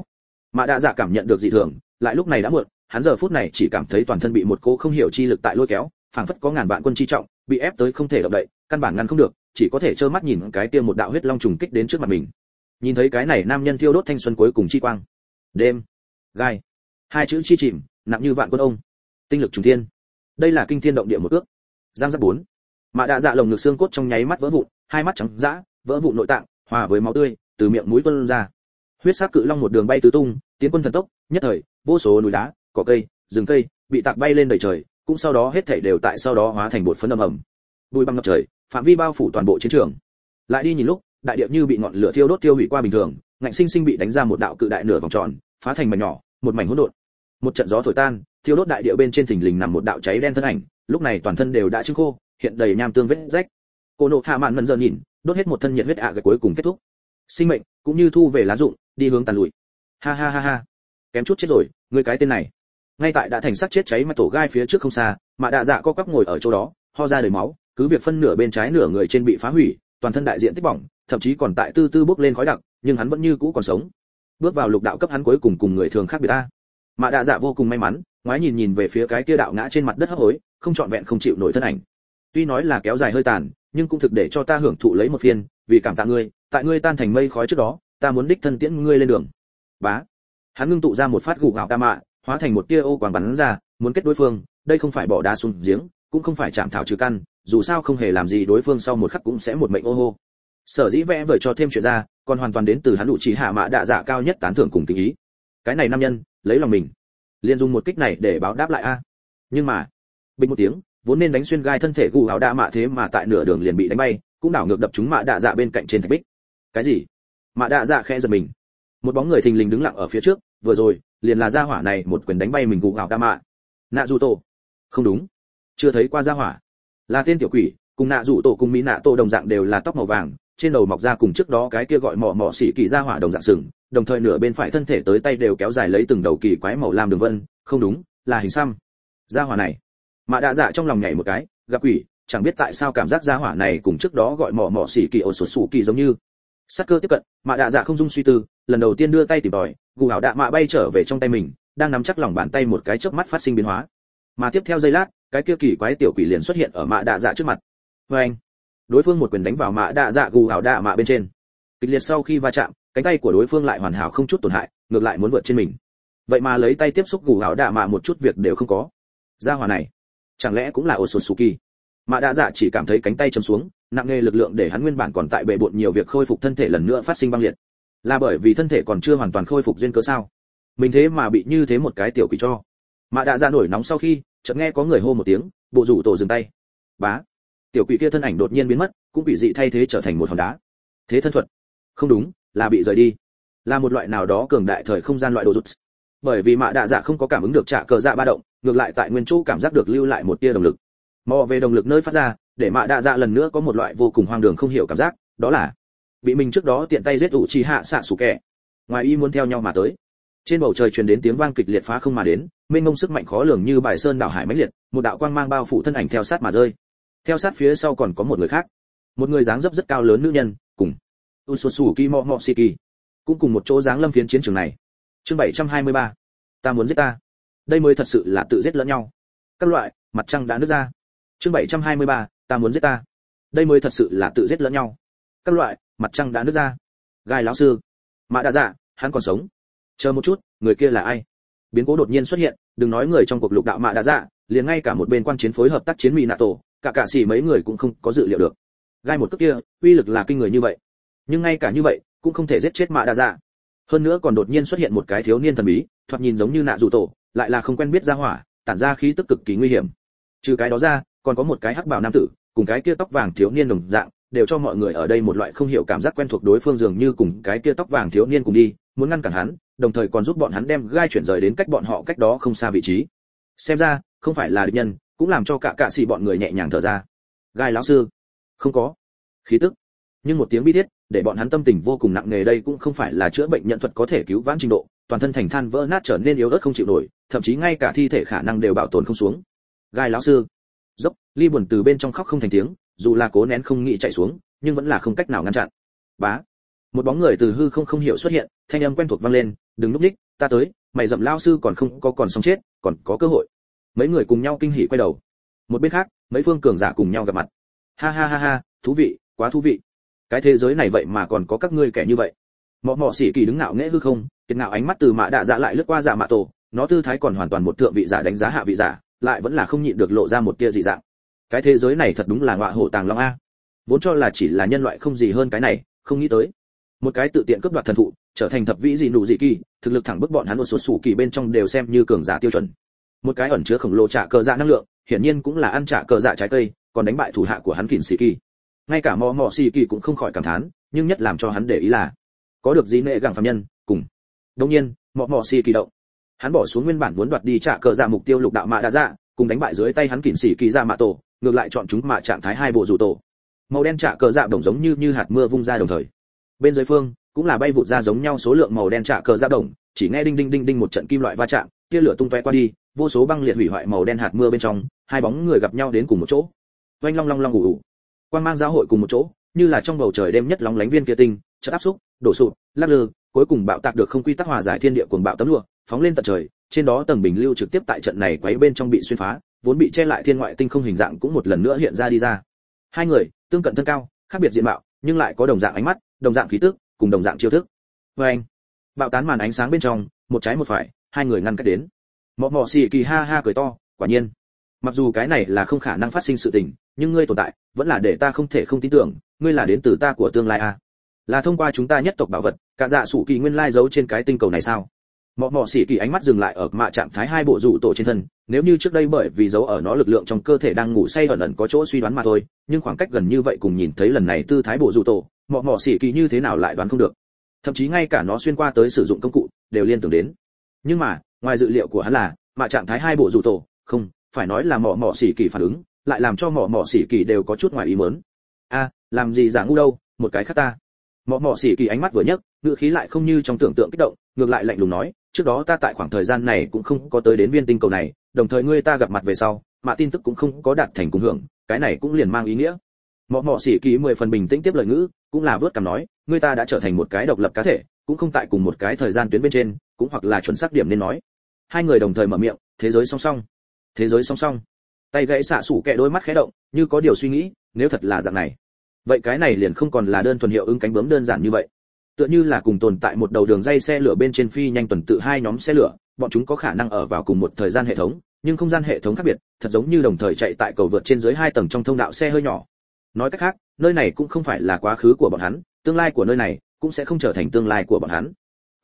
Mã Đa Dạ cảm nhận được dị thường, lại lúc này đã muộn, hắn giờ phút này chỉ cảm thấy toàn thân bị một cỗ không hiểu chi lực tại lôi kéo, phảng phất có ngàn vạn quân chi trọng, bị ép tới không thể động đậy, căn bản ngăn không được, chỉ có thể trơ mắt nhìn cái kia một đạo huyết long trùng kích đến trước mặt mình. Nhìn thấy cái này nam nhân thiêu đốt thanh xuân cuối cùng chi quang. Đêm, gai, hai chữ chi chìm, nặng như vạn quân ông. Tinh lực trùng thiên. Đây là kinh thiên động địa một ước. Giang giáp 4. Mã Đa Dạ lồng ngực xương cốt trong nháy mắt vỡ vụn, hai mắt trắng dã, vỡ vụn nội tạng, hòa với máu tươi từ miệng mũi tuôn ra. Huyết sắc cự long một đường bay tứ tung, tiến quân thần tốc, nhất thời, vô số núi đá, cỏ cây, rừng cây bị tạc bay lên đầy trời, cũng sau đó hết thảy đều tại sau đó hóa thành bột phấn ầm ầm. Bụi băng ngập trời, phạm vi bao phủ toàn bộ chiến trường. Lại đi nhìn lúc, đại địa như bị ngọn lửa thiêu đốt tiêu hủy qua bình thường, ngạnh sinh sinh bị đánh ra một đạo cự đại nửa vòng tròn, phá thành mảnh nhỏ, một mảnh hỗn độn. Một trận gió thổi tan, thiêu đốt đại địa bên trên thình lình nằm một đạo cháy đen thân ảnh, lúc này toàn thân đều đã trưng khô, hiện đầy nham tương vết rách. Cô nộ hạ mạn mẫn giờ nhìn, đốt hết một thân nhiệt huyết ạ cái cuối cùng kết thúc. Sinh mệnh cũng như thu về lá rụng, đi hướng tàn lụi. Ha ha ha ha, kém chút chết rồi, ngươi cái tên này. Ngay tại đã thành xác chết cháy mà tổ gai phía trước không xa, Mã Đa Dạ co quắp ngồi ở chỗ đó, ho ra đầy máu, cứ việc phân nửa bên trái nửa người trên bị phá hủy, toàn thân đại diện tích bỏng, thậm chí còn tại tư tư bốc lên khói đặc, nhưng hắn vẫn như cũ còn sống. Bước vào lục đạo cấp hắn cuối cùng người thường khác biệt ta. Mã Đa Dạ vô cùng may mắn, ngoái nhìn về phía cái kia đạo ngã trên mặt đất hấp hối, không trọn vẹn không chịu nổi thân ảnh. Tuy nói là kéo dài hơi tàn, nhưng cũng thực để cho ta hưởng thụ lấy một phiên, vì cảm tạ ngươi, tại ngươi tan thành mây khói trước đó, ta muốn đích thân tiễn ngươi lên đường. Bá. Hắn ngưng tụ ra một phát gù gạo đa mạ, hóa thành một tia ô quang bắn ra, muốn kết đối phương, đây không phải bỏ đá xuống giếng, cũng không phải chạm thảo trừ căn, dù sao không hề làm gì đối phương sau một khắc cũng sẽ một mệnh ô hô. Sở dĩ vẽ vời cho thêm chuyện ra, còn hoàn toàn đến từ hắn đủ chỉ hạ Mã Đa Dạ cao nhất tán thưởng cùng kính ý. Cái này nam nhân, lấy lòng mình, liền dùng một kích này để báo đáp lại a. Nhưng mà, bình một tiếng, vốn nên đánh xuyên gai thân thể gù gạo đa mạ thế mà tại nửa đường liền bị đánh bay, cũng đảo ngược đập trúng Mã Đa Dạ bên cạnh trên thạch bích. Cái gì? Mã Đa Dạ khẽ giật mình. Một bóng người thình lình đứng lặng ở phía trước, vừa rồi liền là gia hỏa này một quyền đánh bay mình gù gạo đa mạ. Nạ dù tổ? Không đúng, chưa thấy qua gia hỏa. Là tên tiểu quỷ, cùng Nạ dù tổ cùng Mỹ Nạ tổ đồng dạng đều là tóc màu vàng, trên đầu mọc ra cùng trước đó cái kia gọi mỏ mỏ xỉ kỳ gia hỏa đồng dạng sừng, đồng thời nửa bên phải thân thể tới tay đều kéo dài lấy từng đầu kỳ quái màu lam đường vân, không đúng, là hình xăm. Gia hỏa này. Mã Đa Dạ trong lòng nhảy một cái, gặp quỷ, chẳng biết tại sao cảm giác gia hỏa này cùng trước đó gọi mỏ mỏ xỉ kỳ ổ sột sủ kỳ giống như. Sát cơ tiếp cận, Mã Đa Dạ không dung suy tư, lần đầu tiên đưa tay tìm tòi, gù hảo đạ mạ bay trở về trong tay mình, đang nắm chắc lòng bàn tay một cái chớp mắt phát sinh biến hóa. Mà tiếp theo giây lát, cái kia kỳ quái tiểu quỷ liền xuất hiện ở Mã Đa Dạ trước mặt. Oeng! Đối phương một quyền đánh vào Mã Đa Dạ gù hảo đạ mạ bên trên. Kịch liệt sau khi va chạm, cánh tay của đối phương lại hoàn hảo không chút tổn hại, ngược lại muốn vượt trên mình. Vậy mà lấy tay tiếp xúc gù hảo đạ mạ một chút việc đều không có. Gia hỏa này, chẳng lẽ cũng là Otsutsuki? Mã Đa Dạ chỉ cảm thấy cánh tay chầm xuống, nặng nề lực lượng để hắn nguyên bản còn tại bệ bội nhiều việc khôi phục thân thể lần nữa phát sinh băng liệt. Là bởi vì thân thể còn chưa hoàn toàn khôi phục duyên cớ sao? Mình thế mà bị như thế một cái tiểu quỷ cho. Mã Đa Dạ nổi nóng sau khi, chợt nghe có người hô một tiếng, bộ rủ tổ dừng tay. Bá. Tiểu quỷ kia thân ảnh đột nhiên biến mất, cũng bị dị thay thế trở thành một hòn đá. Thế thân thuật? Không đúng, là bị rời đi. Là một loại nào đó cường đại thời không gian loại đồ rụt. Bởi vì Mã Đa Dạ không có cảm ứng được trả cờ dạ ba động, ngược lại tại nguyên chỗ cảm giác được lưu lại một tia động lực. Mò về động lực nơi phát ra, để Mã Đa Dạ lần nữa có một loại vô cùng hoang đường không hiểu cảm giác, đó là bị mình trước đó tiện tay giết ủ chi hạ xạ sủ kẻ. Ngoài ý muốn theo nhau mà tới. Trên bầu trời truyền đến tiếng vang kịch liệt phá không mà đến, mênh mông sức mạnh khó lường như bài sơn đảo hải mãnh liệt, một đạo quang mang bao phủ thân ảnh theo sát mà rơi. Theo sát phía sau còn có một người khác, một người dáng dấp rất cao lớn nữ nhân, cùng Utsutsuki Momoshiki, cũng cùng một chỗ dáng lâm phiến chiến trường này. Chương 723. Ta muốn giết ta. Đây mới thật sự là tự giết lẫn nhau. Các loại, mặt trăng đã nứt ra. Chương 723. Ta muốn giết ta. Đây mới thật sự là tự giết lẫn nhau. Các loại, mặt trăng đã nứt ra. Gai lão sư. Mã Đa Dạ, hắn còn sống. Chờ một chút, người kia là ai? Biến cố đột nhiên xuất hiện, đừng nói người trong cuộc lục đạo Mã Đa Dạ, liền ngay cả một bên quan chiến phối hợp tác chiến Mỹ Nạ Tổ, cả xỉ mấy người cũng không có dự liệu được. Gai một cước kia, uy lực là kinh người như vậy. Nhưng ngay cả như vậy, cũng không thể giết chết Mã Đa Dạ. Hơn nữa còn đột nhiên xuất hiện một cái thiếu niên thần bí, thoạt nhìn giống như Nạ Dù Tổ, lại là không quen biết ra hỏa, tản ra khí tức cực kỳ nguy hiểm. Trừ cái đó ra, còn có một cái hắc bào nam tử, cùng cái kia tóc vàng thiếu niên đồng dạng, đều cho mọi người ở đây một loại không hiểu cảm giác quen thuộc đối phương dường như cùng cái kia tóc vàng thiếu niên cùng đi, muốn ngăn cản hắn, đồng thời còn giúp bọn hắn đem gai chuyển rời đến cách bọn họ cách đó không xa vị trí. Xem ra, không phải là địch nhân, cũng làm cho cả xỉ bọn người nhẹ nhàng thở ra. Gai lão sư, không có khí tức, nhưng một tiếng bi thiết, để bọn hắn tâm tình vô cùng nặng nề. Đây cũng không phải là chữa bệnh nhận thuật có thể cứu vãn trình độ, toàn thân thành than vỡ nát trở nên yếu ớt không chịu nổi, thậm chí ngay cả thi thể khả năng đều bảo tồn không xuống. Gai lão sư, dốc, ly buồn từ bên trong khóc không thành tiếng, dù là cố nén không nghĩ chạy xuống, nhưng vẫn là không cách nào ngăn chặn. Bá, một bóng người từ hư không hiểu xuất hiện, thanh âm quen thuộc vang lên, đừng núp ních, ta tới, mày dậm lao sư còn không có còn sống chết, còn có cơ hội. Mấy người cùng nhau kinh hỉ quay đầu. Một bên khác, mấy phương cường giả cùng nhau gặp mặt. Ha ha ha ha, thú vị, quá thú vị. Cái thế giới này vậy mà còn có các ngươi kẻ như vậy. Mọ mọ xỉ kỳ đứng ngạo nghễ hư không, kiệt ngạo ánh mắt từ mạ đạ dạ lại lướt qua dạ mạ tổ, nó tư thái còn hoàn toàn một thượng vị giả đánh giá hạ vị giả, lại vẫn là không nhịn được lộ ra một tia dị dạng. Cái thế giới này thật đúng là ngọa hổ tàng long a. Vốn cho là chỉ là nhân loại không gì hơn cái này, không nghĩ tới một cái tự tiện cướp đoạt thần thụ, trở thành thập vĩ dị nụ dị kỳ, thực lực thẳng bức bọn hắn một số sủ kỳ bên trong đều xem như cường giả tiêu chuẩn. Một cái ẩn chứa khổng lồ trả cờ dạ năng lượng, hiển nhiên cũng là ăn trả cờ dạ trái cây, còn đánh bại thủ hạ của hắn Kình Sĩ Kỳ. Ngay cả mò xỉ kỳ cũng không khỏi cảm thán, nhưng nhất làm cho hắn để ý là có được gì nệ gặng phàm nhân cùng. Đương nhiên, mò xỉ kỳ động. Hắn bỏ xuống nguyên bản muốn đoạt đi trả cờ dạ mục tiêu lục đạo mạ đa dạ, cùng đánh bại dưới tay hắn Kình Sĩ Kỳ ra mạ tổ, ngược lại chọn chúng mạ trạng thái hai bộ rủ tổ. Màu đen trả cờ dạ đồng giống như hạt mưa vung ra đồng thời. Bên dưới phương cũng là bay vụt ra giống nhau số lượng màu đen trả cờ dạ đồng, chỉ nghe đinh đinh đinh đinh một trận kim loại va chạm, tia lửa tung tóe qua đi, vô số băng liệt hủy hoại màu đen hạt mưa bên trong, hai bóng người gặp nhau đến cùng một chỗ. Oanh long long long ủ ủ. Quang mang giao hội cùng một chỗ, như là trong bầu trời đêm nhất lóng lánh viên kia tinh, chợt áp xúc, đổ sụp, lắc lư, cuối cùng bạo tạc được không quy tắc hòa giải thiên địa cuồng bạo tấm lụa, phóng lên tận trời, trên đó tầng bình lưu trực tiếp tại trận này quấy bên trong bị xuyên phá, vốn bị che lại thiên ngoại tinh không hình dạng cũng một lần nữa hiện ra đi ra. Hai người, tương cận thân cao, khác biệt diện mạo, nhưng lại có đồng dạng ánh mắt, đồng dạng khí tức, cùng đồng dạng chiêu thức. Oanh. Bạo tán màn ánh sáng bên trong, một trái một phải, hai người ngăn cách đến. Mọ xỉ kỳ ha ha cười to, quả nhiên. Mặc dù cái này là không khả năng phát sinh sự tình, nhưng ngươi tồn tại, vẫn là để ta không thể không tin tưởng, ngươi là đến từ ta của tương lai à? Là thông qua chúng ta nhất tộc bảo vật, cả dạ sủ kỳ nguyên lai giấu trên cái tinh cầu này sao? Mọ xỉ kỳ ánh mắt dừng lại ở mạ trạng thái hai bộ rủ tổ trên thân, nếu như trước đây bởi vì giấu ở nó lực lượng trong cơ thể đang ngủ say ẩn ẩn có chỗ suy đoán mà thôi, nhưng khoảng cách gần như vậy cùng nhìn thấy lần này tư thái bộ rủ tổ, mọ xỉ kỳ như thế nào lại đoán không được? Thậm chí ngay cả nó xuyên qua tới sử dụng công cụ, đều liên tưởng đến. Nhưng mà, ngoài dự liệu của hắn là, mạ trạng thái hai bộ rủ tổ, không, phải nói là mọ xỉ kỳ phản ứng, lại làm cho mọ xỉ kỳ đều có chút ngoài ý muốn. A, làm gì giả ngu đâu, một cái khác ta. Mọ xỉ kỳ ánh mắt vừa nhấc, ngữ khí lại không như trong tưởng tượng kích động, ngược lại lạnh lùng nói, trước đó ta tại khoảng thời gian này cũng không có tới đến viên tinh cầu này, đồng thời ngươi ta gặp mặt về sau, mà tin tức cũng không có đạt thành cùng hưởng, cái này cũng liền mang ý nghĩa. Mọ xỉ kỳ 10 phần bình tĩnh tiếp lời ngữ, cũng là vớt cằm nói, ngươi ta đã trở thành một cái độc lập cá thể, cũng không tại cùng một cái thời gian tuyến bên trên, cũng hoặc là chuẩn xác điểm nên nói. Hai người đồng thời mở miệng, thế giới song song. Thế giới song song. Tay gãy xạ sủ kẹ đôi mắt khẽ động, như có điều suy nghĩ, nếu thật là dạng này, vậy cái này liền không còn là đơn thuần hiệu ứng cánh bướm đơn giản như vậy. Tựa như là cùng tồn tại một đầu đường dây xe lửa bên trên phi nhanh tuần tự hai nhóm xe lửa, bọn chúng có khả năng ở vào cùng một thời gian hệ thống, nhưng không gian hệ thống khác biệt, thật giống như đồng thời chạy tại cầu vượt trên dưới hai tầng trong thông đạo xe hơi nhỏ. Nói cách khác, nơi này cũng không phải là quá khứ của bọn hắn, tương lai của nơi này cũng sẽ không trở thành tương lai của bọn hắn.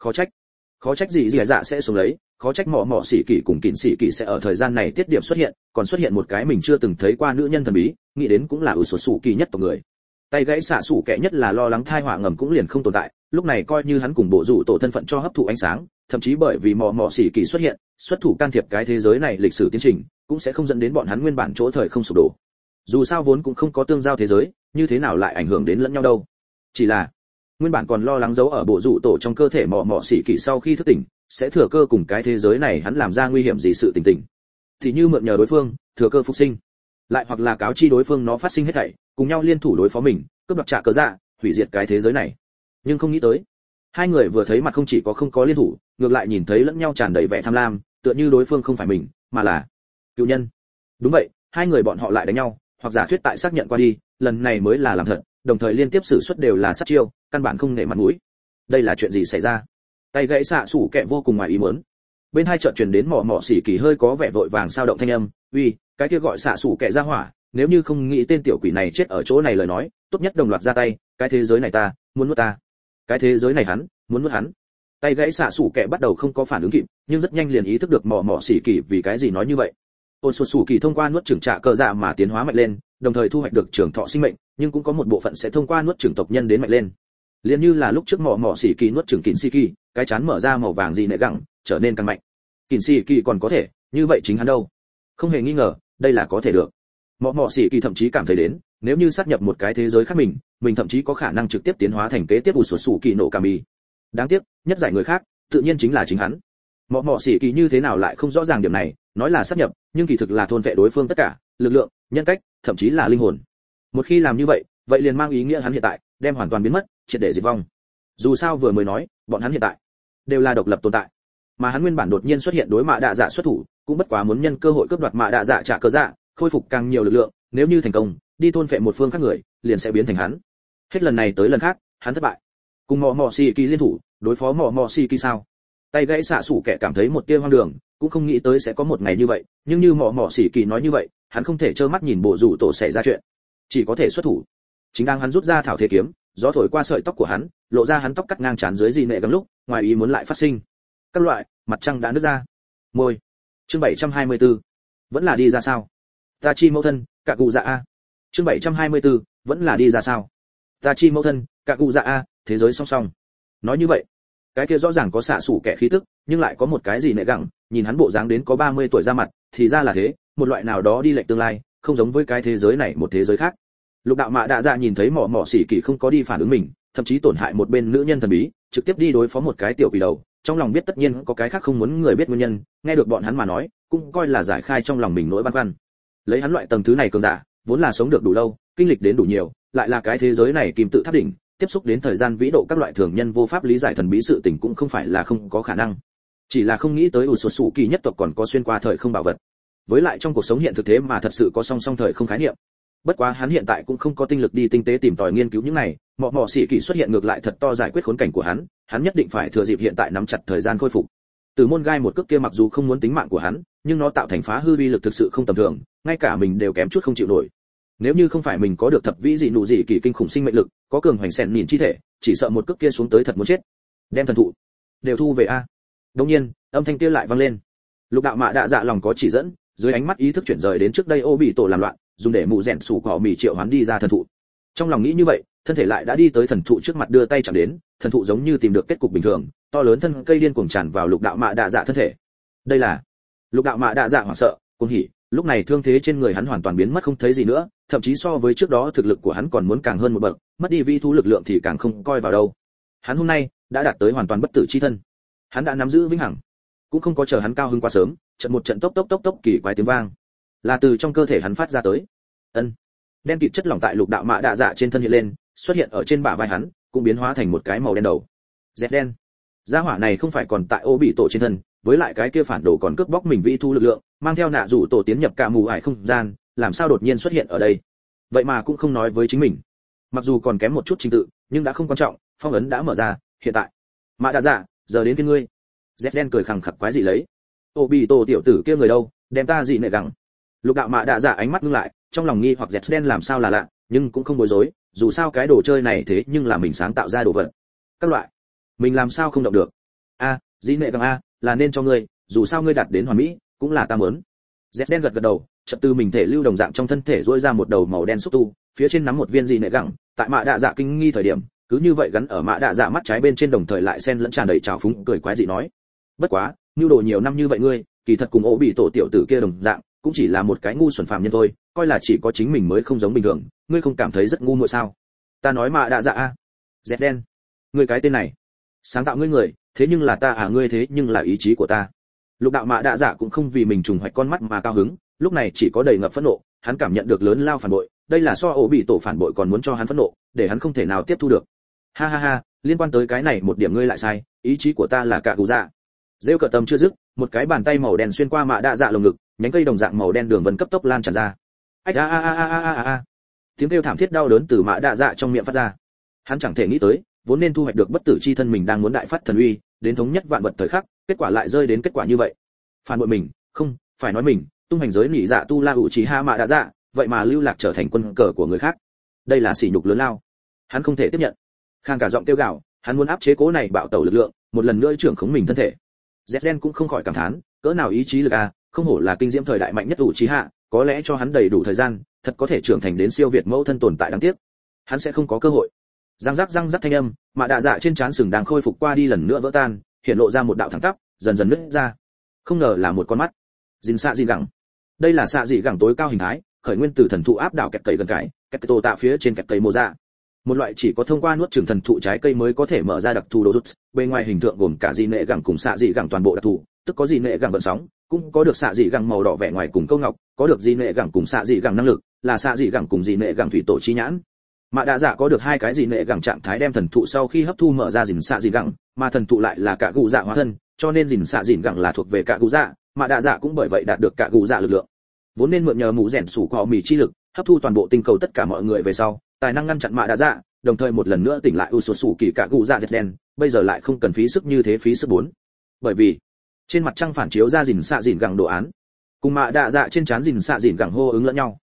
Khó trách gì dạ sẽ xuống lấy, khó trách mọ xỉ kỳ cùng Kình Sĩ Kỳ sẽ ở thời gian này tiết điểm xuất hiện, còn xuất hiện một cái mình chưa từng thấy qua nữ nhân thần bí, nghĩ đến cũng là sủ kỳ nhất tộc người. Tay gãy xạ sủ kẻ nhất là lo lắng thai họa ngầm cũng liền không tồn tại, lúc này coi như hắn cùng bộ rủ tổ thân phận cho hấp thụ ánh sáng, thậm chí bởi vì mọ xỉ kỳ xuất hiện, xuất thủ can thiệp cái thế giới này lịch sử tiến trình, cũng sẽ không dẫn đến bọn hắn nguyên bản chỗ thời không sụp đổ. Dù sao vốn cũng không có tương giao thế giới, như thế nào lại ảnh hưởng đến lẫn nhau đâu. Chỉ là nguyên bản còn lo lắng giấu ở bộ rủ tổ trong cơ thể mọ xỉ kỳ sau khi thức tỉnh, sẽ thừa cơ cùng cái thế giới này hắn làm ra nguy hiểm gì sự tình tình. Thì như mượn nhờ đối phương, thừa cơ phục sinh, lại hoặc là cáo chi đối phương nó phát sinh hết thảy, cùng nhau liên thủ đối phó mình, cướp đoạt trả cờ dạ, hủy diệt cái thế giới này. Nhưng không nghĩ tới, hai người vừa thấy mặt không chỉ có không có liên thủ, ngược lại nhìn thấy lẫn nhau tràn đầy vẻ tham lam, tựa như đối phương không phải mình, mà là cựu nhân. Đúng vậy, hai người bọn họ lại đánh nhau, hoặc giả thuyết tại xác nhận qua đi, lần này mới là làm thật, đồng thời liên tiếp sử xuất đều là sát chiêu, căn bản không nể mặt mũi. Đây là chuyện gì xảy ra? Tay gãy xạ sủ kẹ vô cùng ngoài ý muốn. Bên hai chợt truyền đến mọ xỉ kỳ hơi có vẻ vội vàng sao động thanh âm, uy, cái kia gọi xạ sủ kẹ ra hỏa, nếu như không nghĩ tên tiểu quỷ này chết ở chỗ này lời nói, tốt nhất đồng loạt ra tay, cái thế giới này ta muốn nuốt ta, cái thế giới này hắn muốn nuốt hắn. Tay gãy xạ sủ kẹ bắt đầu không có phản ứng kịp, nhưng rất nhanh liền ý thức được mọ xỉ kỳ vì cái gì nói như vậy. Ôn sủ kỳ thông qua nuốt chửng trạ cờ dạ mà tiến hóa mạnh lên, đồng thời thu hoạch được trường thọ sinh mệnh, nhưng cũng có một bộ phận sẽ thông qua nuốt chửng tộc nhân đến mạnh lên. Liên như là lúc trước mọ xỉ kỳ nuốt chửng Kình Sĩ Kỳ, cái chán mở ra màu vàng gì nệ gẳng, trở nên càng mạnh. Kình Sĩ Kỳ còn có thể, như vậy chính hắn đâu? Không hề nghi ngờ, đây là có thể được. Mọ xỉ kỳ thậm chí cảm thấy đến, nếu như sát nhập một cái thế giới khác mình thậm chí có khả năng trực tiếp tiến hóa thành kế tiếp sủ kỳ nổ kami. Đáng tiếc, nhất giải người khác, tự nhiên chính là chính hắn. Mọ xỉ kỳ như thế nào lại không rõ ràng điểm này, nói là sát nhập, nhưng kỳ thực là thôn vệ đối phương tất cả, lực lượng, nhân cách, thậm chí là linh hồn. Một khi làm như vậy, vậy liền mang ý nghĩa hắn hiện tại đem hoàn toàn biến mất, triệt để diệt vong. Dù sao vừa mới nói, bọn hắn hiện tại đều là độc lập tồn tại. mà hắn nguyên bản đột nhiên xuất hiện đối mạ đạ dạ xuất thủ cũng bất quá muốn nhân cơ hội cướp đoạt mạ đạ dạ trả cờ dạ khôi phục càng nhiều lực lượng, nếu như thành công đi thôn phệ một phương khác người liền sẽ biến thành hắn. Hết lần này tới lần khác hắn thất bại, cùng mò mò xì kỳ liên thủ đối phó mò mò xì kỳ sao? Tay gãy xạ sủ kẻ cảm thấy một tia hoang đường, cũng không nghĩ tới sẽ có một ngày như vậy, nhưng như mò mò xì kỳ nói như vậy hắn không thể trơ mắt nhìn bộ rủ tổ xảy ra chuyện, chỉ có thể xuất thủ. Chính đang hắn rút ra thảo thế kiếm, gió thổi qua sợi tóc của hắn, lộ ra hắn tóc cắt ngang trán dưới gì nệ gắng lúc ngoài ý muốn lại phát sinh các loại mặt trăng đã nứt ra. Môi. Chương 724. Vẫn là đi ra sao? Ta chi mẫu thân, cả cụ dạ a. Chương 724. Vẫn là đi ra sao? Ta chi mẫu thân, cả cụ dạ a, thế giới song song. Nói như vậy, cái kia rõ ràng có xạ sủ kẻ khí tức, nhưng lại có một cái gì nệ gẳng, nhìn hắn bộ dáng đến có 30 tuổi ra mặt, thì ra là thế, một loại nào đó đi lệch tương lai, không giống với cái thế giới này một thế giới khác. Lục đạo mạ đạ dạ nhìn thấy mỏ mỏ xỉ kỳ không có đi phản ứng mình, thậm chí tổn hại một bên nữ nhân thần bí, trực tiếp đi đối phó một cái tiểu quỷ đầu, trong lòng biết tất nhiên có cái khác không muốn người biết nguyên nhân, nghe được bọn hắn mà nói, cũng coi là giải khai trong lòng mình nỗi băn khoăn. Lấy hắn loại tầng thứ này cường giả, vốn là sống được đủ lâu, kinh lịch đến đủ nhiều, lại là cái thế giới này kim tự tháp đỉnh, tiếp xúc đến thời gian vĩ độ các loại thường nhân vô pháp lý giải thần bí sự tình cũng không phải là không có khả năng. Chỉ là không nghĩ tới Usosu kỳ nhất tộc còn có xuyên qua thời không bảo vật. Với lại trong cuộc sống hiện thực thế mà thật sự có song song thời không khái niệm. Bất quá hắn hiện tại cũng không có tinh lực đi tinh tế tìm tòi nghiên cứu những này, mọ mọ xỉ kỳ xuất hiện ngược lại thật to giải quyết khốn cảnh của hắn nhất định phải thừa dịp hiện tại nắm chặt thời gian khôi phục. Từ môn gai một cước kia mặc dù không muốn tính mạng của hắn, nhưng nó tạo thành phá hư uy lực thực sự không tầm thường, ngay cả mình đều kém chút không chịu nổi. Nếu như không phải mình có được thập vĩ dị nụ dị kỳ kinh khủng sinh mệnh lực, có cường hoành xẻn nhìn chi thể, chỉ sợ một cước kia xuống tới thật muốn chết. Đem thần thụ đều thu về a. Đương nhiên, âm thanh kia lại vang lên. Lục đạo mạ đạ dạ lòng có chỉ dẫn, dưới ánh mắt ý thức chuyển rời đến trước đây ô bị tổ làm loạn, dùng để mụ rèn sủ cỏ mì triệu hoán đi ra thần thụ. Trong lòng nghĩ như vậy, thân thể lại đã đi tới thần thụ trước mặt đưa tay chạm đến, thần thụ giống như tìm được kết cục bình thường, to lớn thân cây điên cuồng tràn vào lục đạo mạ đạ dạ thân thể. Đây là lục đạo mạ đạ dạ hoảng sợ, cuồng hỉ, lúc này thương thế trên người hắn hoàn toàn biến mất không thấy gì nữa, thậm chí so với trước đó thực lực của hắn còn muốn càng hơn một bậc, mất đi vi thú lực lượng thì càng không coi vào đâu. Hắn hôm nay đã đạt tới hoàn toàn bất tử chi thân, hắn đã nắm giữ vĩnh hằng. Cũng không có chờ hắn cao hứng quá sớm, trận một trận tốc tốc kỳ quái tiếng vang là từ trong cơ thể hắn phát ra tới. Đen kịt chất lỏng tại lục đạo mạ đạ dạ trên thân hiện lên, xuất hiện ở trên bả vai hắn, cũng biến hóa thành một cái màu đen đầu. Dẹt đen. Gia hỏa này không phải còn tại ô bị tổ trên thân, với lại cái kia phản đồ còn cướp bóc mình vi thu lực lượng, mang theo nạ rủ tổ tiến nhập cả mù ải không gian, làm sao đột nhiên xuất hiện ở đây? Vậy mà cũng không nói với chính mình. Mặc dù còn kém một chút trình tự, nhưng đã không quan trọng, phong ấn đã mở ra, hiện tại. Mạ đạ dạ, giờ đến phiên ngươi. Dẹt đen cười khằng khặc quái gì lấy. Ô bị tổ tiểu tử kia người đâu, đem ta gì nệ gặng. Lục đạo mạ đạ dạ ánh mắt ngưng lại, trong lòng nghi hoặc dẹt đen làm sao là lạ, nhưng cũng không bối rối, dù sao cái đồ chơi này thế nhưng là mình sáng tạo ra đồ vật. Các loại, mình làm sao không động được? A, dĩ nệ gặng a, là nên cho ngươi, dù sao ngươi đạt đến hoàn mỹ, cũng là ta muốn. Dẹt đen gật gật đầu, chợt từ mình thể lưu đồng dạng trong thân thể duỗi ra một đầu màu đen xúc tu, phía trên nắm một viên dĩ nệ gặng, tại mạ đạ dạ kinh nghi thời điểm, cứ như vậy gắn ở mạ đạ dạ mắt trái bên trên đồng thời lại xen lẫn tràn đầy trào phúng cười quái dị nói. Bất quá, nưu đồ nhiều năm như vậy ngươi, kỳ thật cùng ổ bị tổ tiểu tử kia đồng dạng, cũng chỉ là một cái ngu xuẩn phàm nhân thôi, coi là chỉ có chính mình mới không giống bình thường, ngươi không cảm thấy rất ngu muội sao? Ta nói mạ đạ dạ a. Dẹt đen, ngươi cái tên này, sáng tạo ngươi người, thế nhưng là ta à, ngươi thế nhưng là ý chí của ta. Lục đạo mạ đạ dạ cũng không vì mình trùng hoạch con mắt mà cao hứng, lúc này chỉ có đầy ngập phẫn nộ, hắn cảm nhận được lớn lao phản bội, đây là so ổ bị tổ phản bội còn muốn cho hắn phẫn nộ, để hắn không thể nào tiếp thu được. Ha ha ha, liên quan tới cái này một điểm ngươi lại sai, ý chí của ta là cả cụ dạ. Rêu cờ tâm chưa dứt, một cái bàn tay màu đen xuyên qua mạ đạ dạ lồng ngực, nhánh cây đồng dạng màu đen đường vân cấp tốc lan tràn ra. Ách a a a a a a. Tiếng kêu thảm thiết đau đớn từ mạ đạ dạ trong miệng phát ra. Hắn chẳng thể nghĩ tới, vốn nên thu hoạch được bất tử chi thân mình đang muốn đại phát thần uy, đến thống nhất vạn vật thời khắc, kết quả lại rơi đến kết quả như vậy. Phản bội mình, không, phải nói mình, tung hành giới nỉ dạ tu la hữu trí ha mạ đạ dạ, vậy mà lưu lạc trở thành quân cờ của người khác. Đây là sỉ nhục lớn lao. Hắn không thể tiếp nhận. Khang cả giọng kêu gào, hắn muốn áp chế cố này bạo tẩu lực lượng, một lần nữa trưởng khống mình thân thể. Zden cũng không khỏi cảm thán, cỡ nào ý chí lực a, không hổ là kinh diễm thời đại mạnh nhất ủ trí hạ, có lẽ cho hắn đầy đủ thời gian, thật có thể trưởng thành đến siêu việt mẫu thân tồn tại đáng tiếc. Hắn sẽ không có cơ hội. Răng rắc thanh âm, mà đạ dạ trên trán sừng đang khôi phục qua đi lần nữa vỡ tan, hiện lộ ra một đạo thẳng tắp, dần dần nứt ra. Không ngờ là một con mắt. Jin xạ dị gẳng. Đây là xạ dị gẳng tối cao hình thái, khởi nguyên từ thần thụ áp đảo kẹt cầy gần cái, kẹt tổ tạ phía trên kẹt cầy mô dạ. Một loại chỉ có thông qua nuốt chửng thần thụ trái cây mới có thể mở ra đặc thù đồ rút, bên ngoài hình tượng gồm cả dị nệ gẳng cùng xạ dị gẳng toàn bộ đặc thù, tức có dị nệ gẳng gợn sóng, cũng có được xạ dị gẳng màu đỏ vẻ ngoài cùng câu ngọc, có được dị nệ gẳng cùng xạ dị gẳng năng lực, là xạ dị gẳng cùng dị nệ gẳng thủy tổ chi nhãn. Mạ đạ dạ có được hai cái dị nệ gẳng trạng thái đem thần thụ sau khi hấp thu mở ra dình xạ dị gẳng, mà thần thụ lại là cả gù dạ hóa thân, cho nên dìn xạ dìn gẳng là thuộc về cả cụ dạ, mà đạ dạ cũng bởi vậy đạt được cả cụ dạ lực lượng. Vốn nên mượn nhờ mũ rèn sủ cọ mì chi lực, hấp thu toàn bộ tinh cầu tất cả mọi người về sau, tài năng ngăn chặn mạ đạ dạ, đồng thời một lần nữa tỉnh lại sủ kỳ cả cụ dạ Zetland, bây giờ lại không cần phí sức như thế phí sức 4. Bởi vì trên mặt trăng phản chiếu ra dìn xạ dìn gẳng đồ án, cùng mạ đạ dạ trên trán dìn xạ dìn gẳng hô ứng lẫn nhau.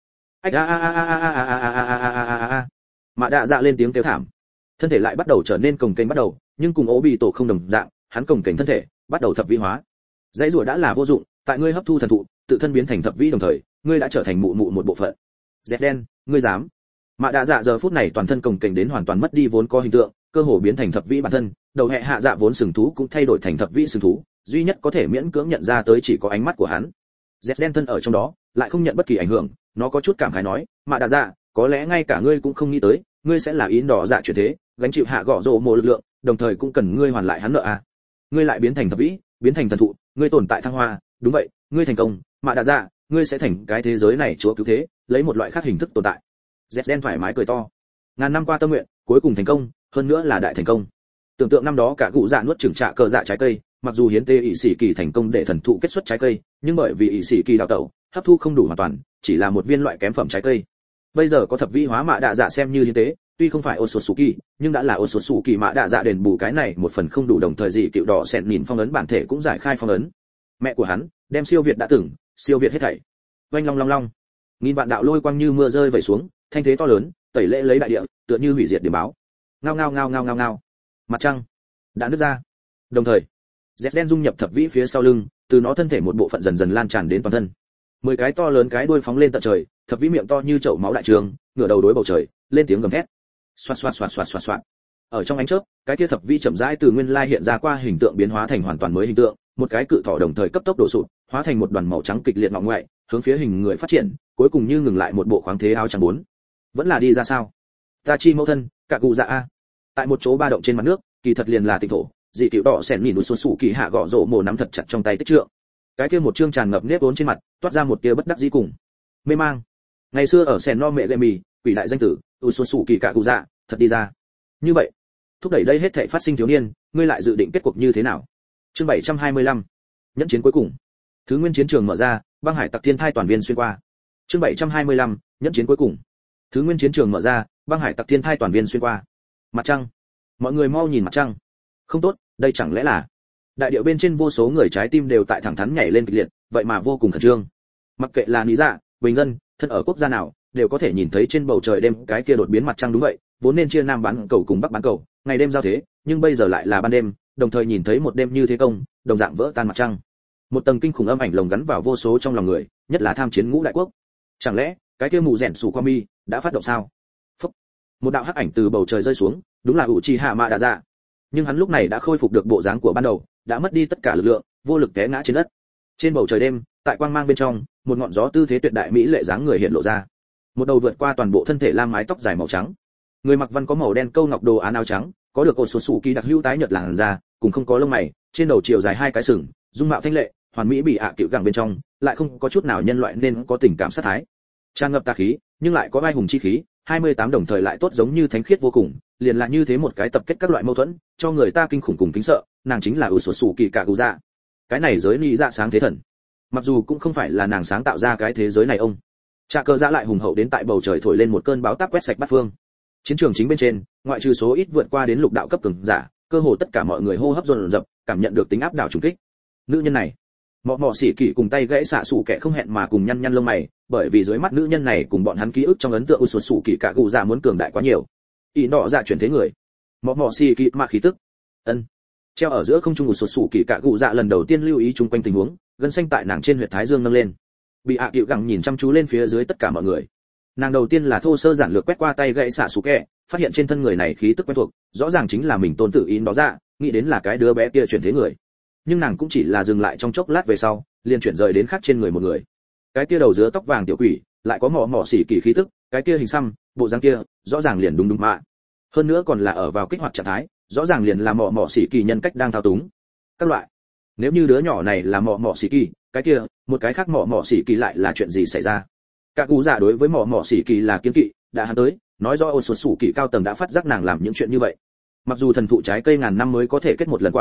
Mạ đạ dạ lên tiếng kêu thảm, thân thể lại bắt đầu trở nên cồng kềnh bắt đầu, nhưng cùng ố bị tổ không đồng dạng, hắn cồng kềnh thân thể bắt đầu thập vĩ hóa. Dãy rùa đã là vô dụng, tại ngươi hấp thu thần thụ, tự thân biến thành thập vĩ đồng thời, ngươi đã trở thành mụ một bộ phận. Zetland, ngươi dám? Mạ đạ dạ giờ phút này toàn thân cồng kềnh đến hoàn toàn mất đi vốn có hình tượng, cơ hồ biến thành thập vĩ bản thân, đầu hệ hạ dạ vốn sừng thú cũng thay đổi thành thập vĩ sừng thú, duy nhất có thể miễn cưỡng nhận ra tới chỉ có ánh mắt của hắn. Zetland thân ở trong đó, lại không nhận bất kỳ ảnh hưởng, nó có chút cảm khái nói, mạ đạ dạ, có lẽ ngay cả ngươi cũng không nghĩ tới, ngươi sẽ là Yến đỏ dạ chuyển thế, gánh chịu hạ gõ rồ mồ lực lượng, đồng thời cũng cần ngươi hoàn lại hắn nợ à. Ngươi lại biến thành thập vĩ, biến thành thần thụ, ngươi tồn tại thăng hoa, đúng vậy, ngươi thành công, mạ đạ dạ, ngươi sẽ thành cái thế giới này chúa cứu thế, lấy một loại khác hình thức tồn tại. Zetland thoải mái cười to. Ngàn năm qua tâm nguyện, cuối cùng thành công, hơn nữa là đại thành công. Tưởng tượng năm đó cả cụ dạ nuốt chửng trạ cờ dạ trái cây, mặc dù hiến tế ỷ sĩ kỳ thành công để thần thụ kết xuất trái cây, nhưng bởi vì ỷ sĩ kỳ đào tẩu, hấp thu không đủ hoàn toàn, chỉ là một viên loại kém phẩm trái cây. Bây giờ có thập vĩ hóa mạ đạ dạ xem như hiến tế, tuy không phải Otsutsuki, nhưng đã là Otsutsuki mạ đạ dạ đền bù cái này một phần không đủ, đồng thời dị cựu đỏ xẹn nhìn phong ấn bản thể cũng giải khai phong ấn. Mẹ của hắn đem siêu việt đã từng, siêu việt hết thảy. Oanh long long long, nghìn vạn đạo lôi quang như mưa rơi vẩy xuống, thanh thế to lớn, tẩy lễ lấy đại địa, tựa như hủy diệt điểm báo. Ngao ngao ngao ngao ngao ngao. Mặt trăng đã nứt ra. Đồng thời, Zetland dung nhập thập vĩ phía sau lưng, từ nó thân thể một bộ phận dần dần lan tràn đến toàn thân. 10 cái to lớn cái đuôi phóng lên tận trời, thập vĩ miệng to như chậu máu đại trường, ngửa đầu đối bầu trời, lên tiếng gầm thét. Xoạt xoạt xoạt xoạt xoạt xoạt. Ở trong ánh chớp, cái kia thập vĩ chậm rãi từ nguyên lai hiện ra qua hình tượng biến hóa thành hoàn toàn mới hình tượng, một cái cự thỏ đồng thời cấp tốc đổ sụp, hóa thành một đoàn màu trắng kịch liệt ngọ ngoại, hướng phía hình người phát triển, cuối cùng như ngừng lại một bộ khoáng thế áo trắng 4. Vẫn là đi ra sao? Ta chi mẫu thân, cả cụ dạ a. Tại một chỗ ba động trên mặt nước, kỳ thật liền là tịnh thổ, dị tiểu đỏ xẻn nhìn núi xuân sủ kỳ hạ gõ rổ mồ nắm thật chặt trong tay tích trượng. Cái kia một trương tràn ngập nếp vốn trên mặt, toát ra một tia bất đắc dĩ cùng mê mang. Ngày xưa ở sèn no mẹ lệ mì, quỷ đại danh tử, xuân sủ kỳ cả cụ dạ, thật đi ra. Như vậy, thúc đẩy đây hết thảy phát sinh thiếu niên, ngươi lại dự định kết cục như thế nào? Chương 725. Nhẫn chiến cuối cùng. Thứ nguyên chiến trường mở ra, băng hải tặc thiên thai toàn viên xuyên qua. Chương 725. Nhẫn chiến cuối cùng. Thứ nguyên chiến trường mở ra, băng hải tặc thiên thai toàn viên xuyên qua. Mặt trăng. Mọi người mau nhìn mặt trăng. Không tốt, đây chẳng lẽ là... Đại điệu bên trên vô số người trái tim đều tại thẳng thắn nhảy lên kịch liệt, vậy mà vô cùng khẩn trương. Mặc kệ là lý dạ, bình dân, thân ở quốc gia nào, đều có thể nhìn thấy trên bầu trời đêm cái kia đột biến mặt trăng. Đúng vậy, vốn nên chia nam bán cầu cùng bắc bán cầu, ngày đêm giao thế, nhưng bây giờ lại là ban đêm, đồng thời nhìn thấy một đêm như thế công, đồng dạng vỡ tan mặt trăng. Một tầng kinh khủng âm ảnh lồng gắn vào vô số trong lòng người, nhất là tham chiến ngũ đại quốc. Chẳng lẽ cái kia mù rèn sủ qua mi đã phát động sao? Phúc. Một đạo hắc ảnh từ bầu trời rơi xuống, đúng là Uchiha Mạ Đạ Dạ. Nhưng hắn lúc này đã khôi phục được bộ dáng của ban đầu, đã mất đi tất cả lực lượng, vô lực té ngã trên đất. Trên bầu trời đêm, tại quang mang bên trong, một ngọn gió tư thế tuyệt đại mỹ lệ dáng người hiện lộ ra. Một đầu vượt qua toàn bộ thân thể lam mái tóc dài màu trắng. Người mặc văn có màu đen câu ngọc đồ án áo trắng, có được Otsutsuki đặc hữu tái nhợt làn da, cùng không có lông mày, trên đầu chiều dài 2 cái sừng, dung mạo thanh lệ, hoàn mỹ bị cựu gẳng bên trong, lại không có chút nào nhân loại nên có tình cảm sát thái. Tràn ngập tà khí, nhưng lại có vai hùng chi khí, 28 đồng thời lại tốt giống như thánh khiết vô cùng, liền là như thế một cái tập kết các loại mâu thuẫn, cho người ta kinh khủng cùng kính sợ, nàng chính là Utsutsuki cả cụ dạ. Cái này giới lý dạ sáng thế thần. Mặc dù cũng không phải là nàng sáng tạo ra cái thế giới này ông. Trạ cơ dạ lại hùng hậu đến tại bầu trời thổi lên một cơn bão táp quét sạch bát phương. Chiến trường chính bên trên, ngoại trừ số ít vượt qua đến lục đạo cấp cường giả, cơ hồ tất cả mọi người hô hấp dồn dập, cảm nhận được tính áp đảo trùng kích. Nữ nhân này, mọ xỉ kỳ cùng tay gãy xạ sủ kẻ không hẹn mà cùng nhăn lông mày, bởi vì dưới mắt nữ nhân này cùng bọn hắn ký ức trong ấn tượng Utsutsuki cả cụ dạ muốn cường đại quá nhiều. Ý nọ dạ chuyển thế người. Mọ xỉ kỳ mạ khí tức. Ân. Treo ở giữa không trung Utsutsuki cả cụ dạ lần đầu tiên lưu ý chung quanh tình huống, gân xanh tại nàng trên huyệt thái dương nâng lên. Bị cựu gẳng nhìn chăm chú lên phía dưới tất cả mọi người. Nàng đầu tiên là thô sơ giản lược quét qua tay gãy xạ sủ kẻ, phát hiện trên thân người này khí tức quen thuộc, rõ ràng chính là mình tôn tử Ý đó dạ, nghĩ đến là cái đứa bé kia chuyển thế người. Nhưng nàng cũng chỉ là dừng lại trong chốc lát về sau, liền chuyển rời đến khác trên người một người. Cái kia đầu dứa tóc vàng tiểu quỷ, lại có mỏ xỉ kỳ khí tức, cái kia hình xăm, bộ dáng kia, rõ ràng liền đúng mạ. Hơn nữa còn là ở vào kích hoạt trạng thái, rõ ràng liền là mỏ xỉ kỳ nhân cách đang thao túng. Các loại. Nếu như đứa nhỏ này là mỏ xỉ kỳ, cái kia, một cái khác mỏ xỉ kỳ lại là chuyện gì xảy ra? Cả cụ dạ đối với mỏ xỉ kỳ là kiêng kỵ, đã hắn tới, nói rõ Otsutsuki cao tầng đã phát giác nàng làm những chuyện như vậy. Mặc dù thần thụ trái cây ngàn năm mới có thể kết một lần quả,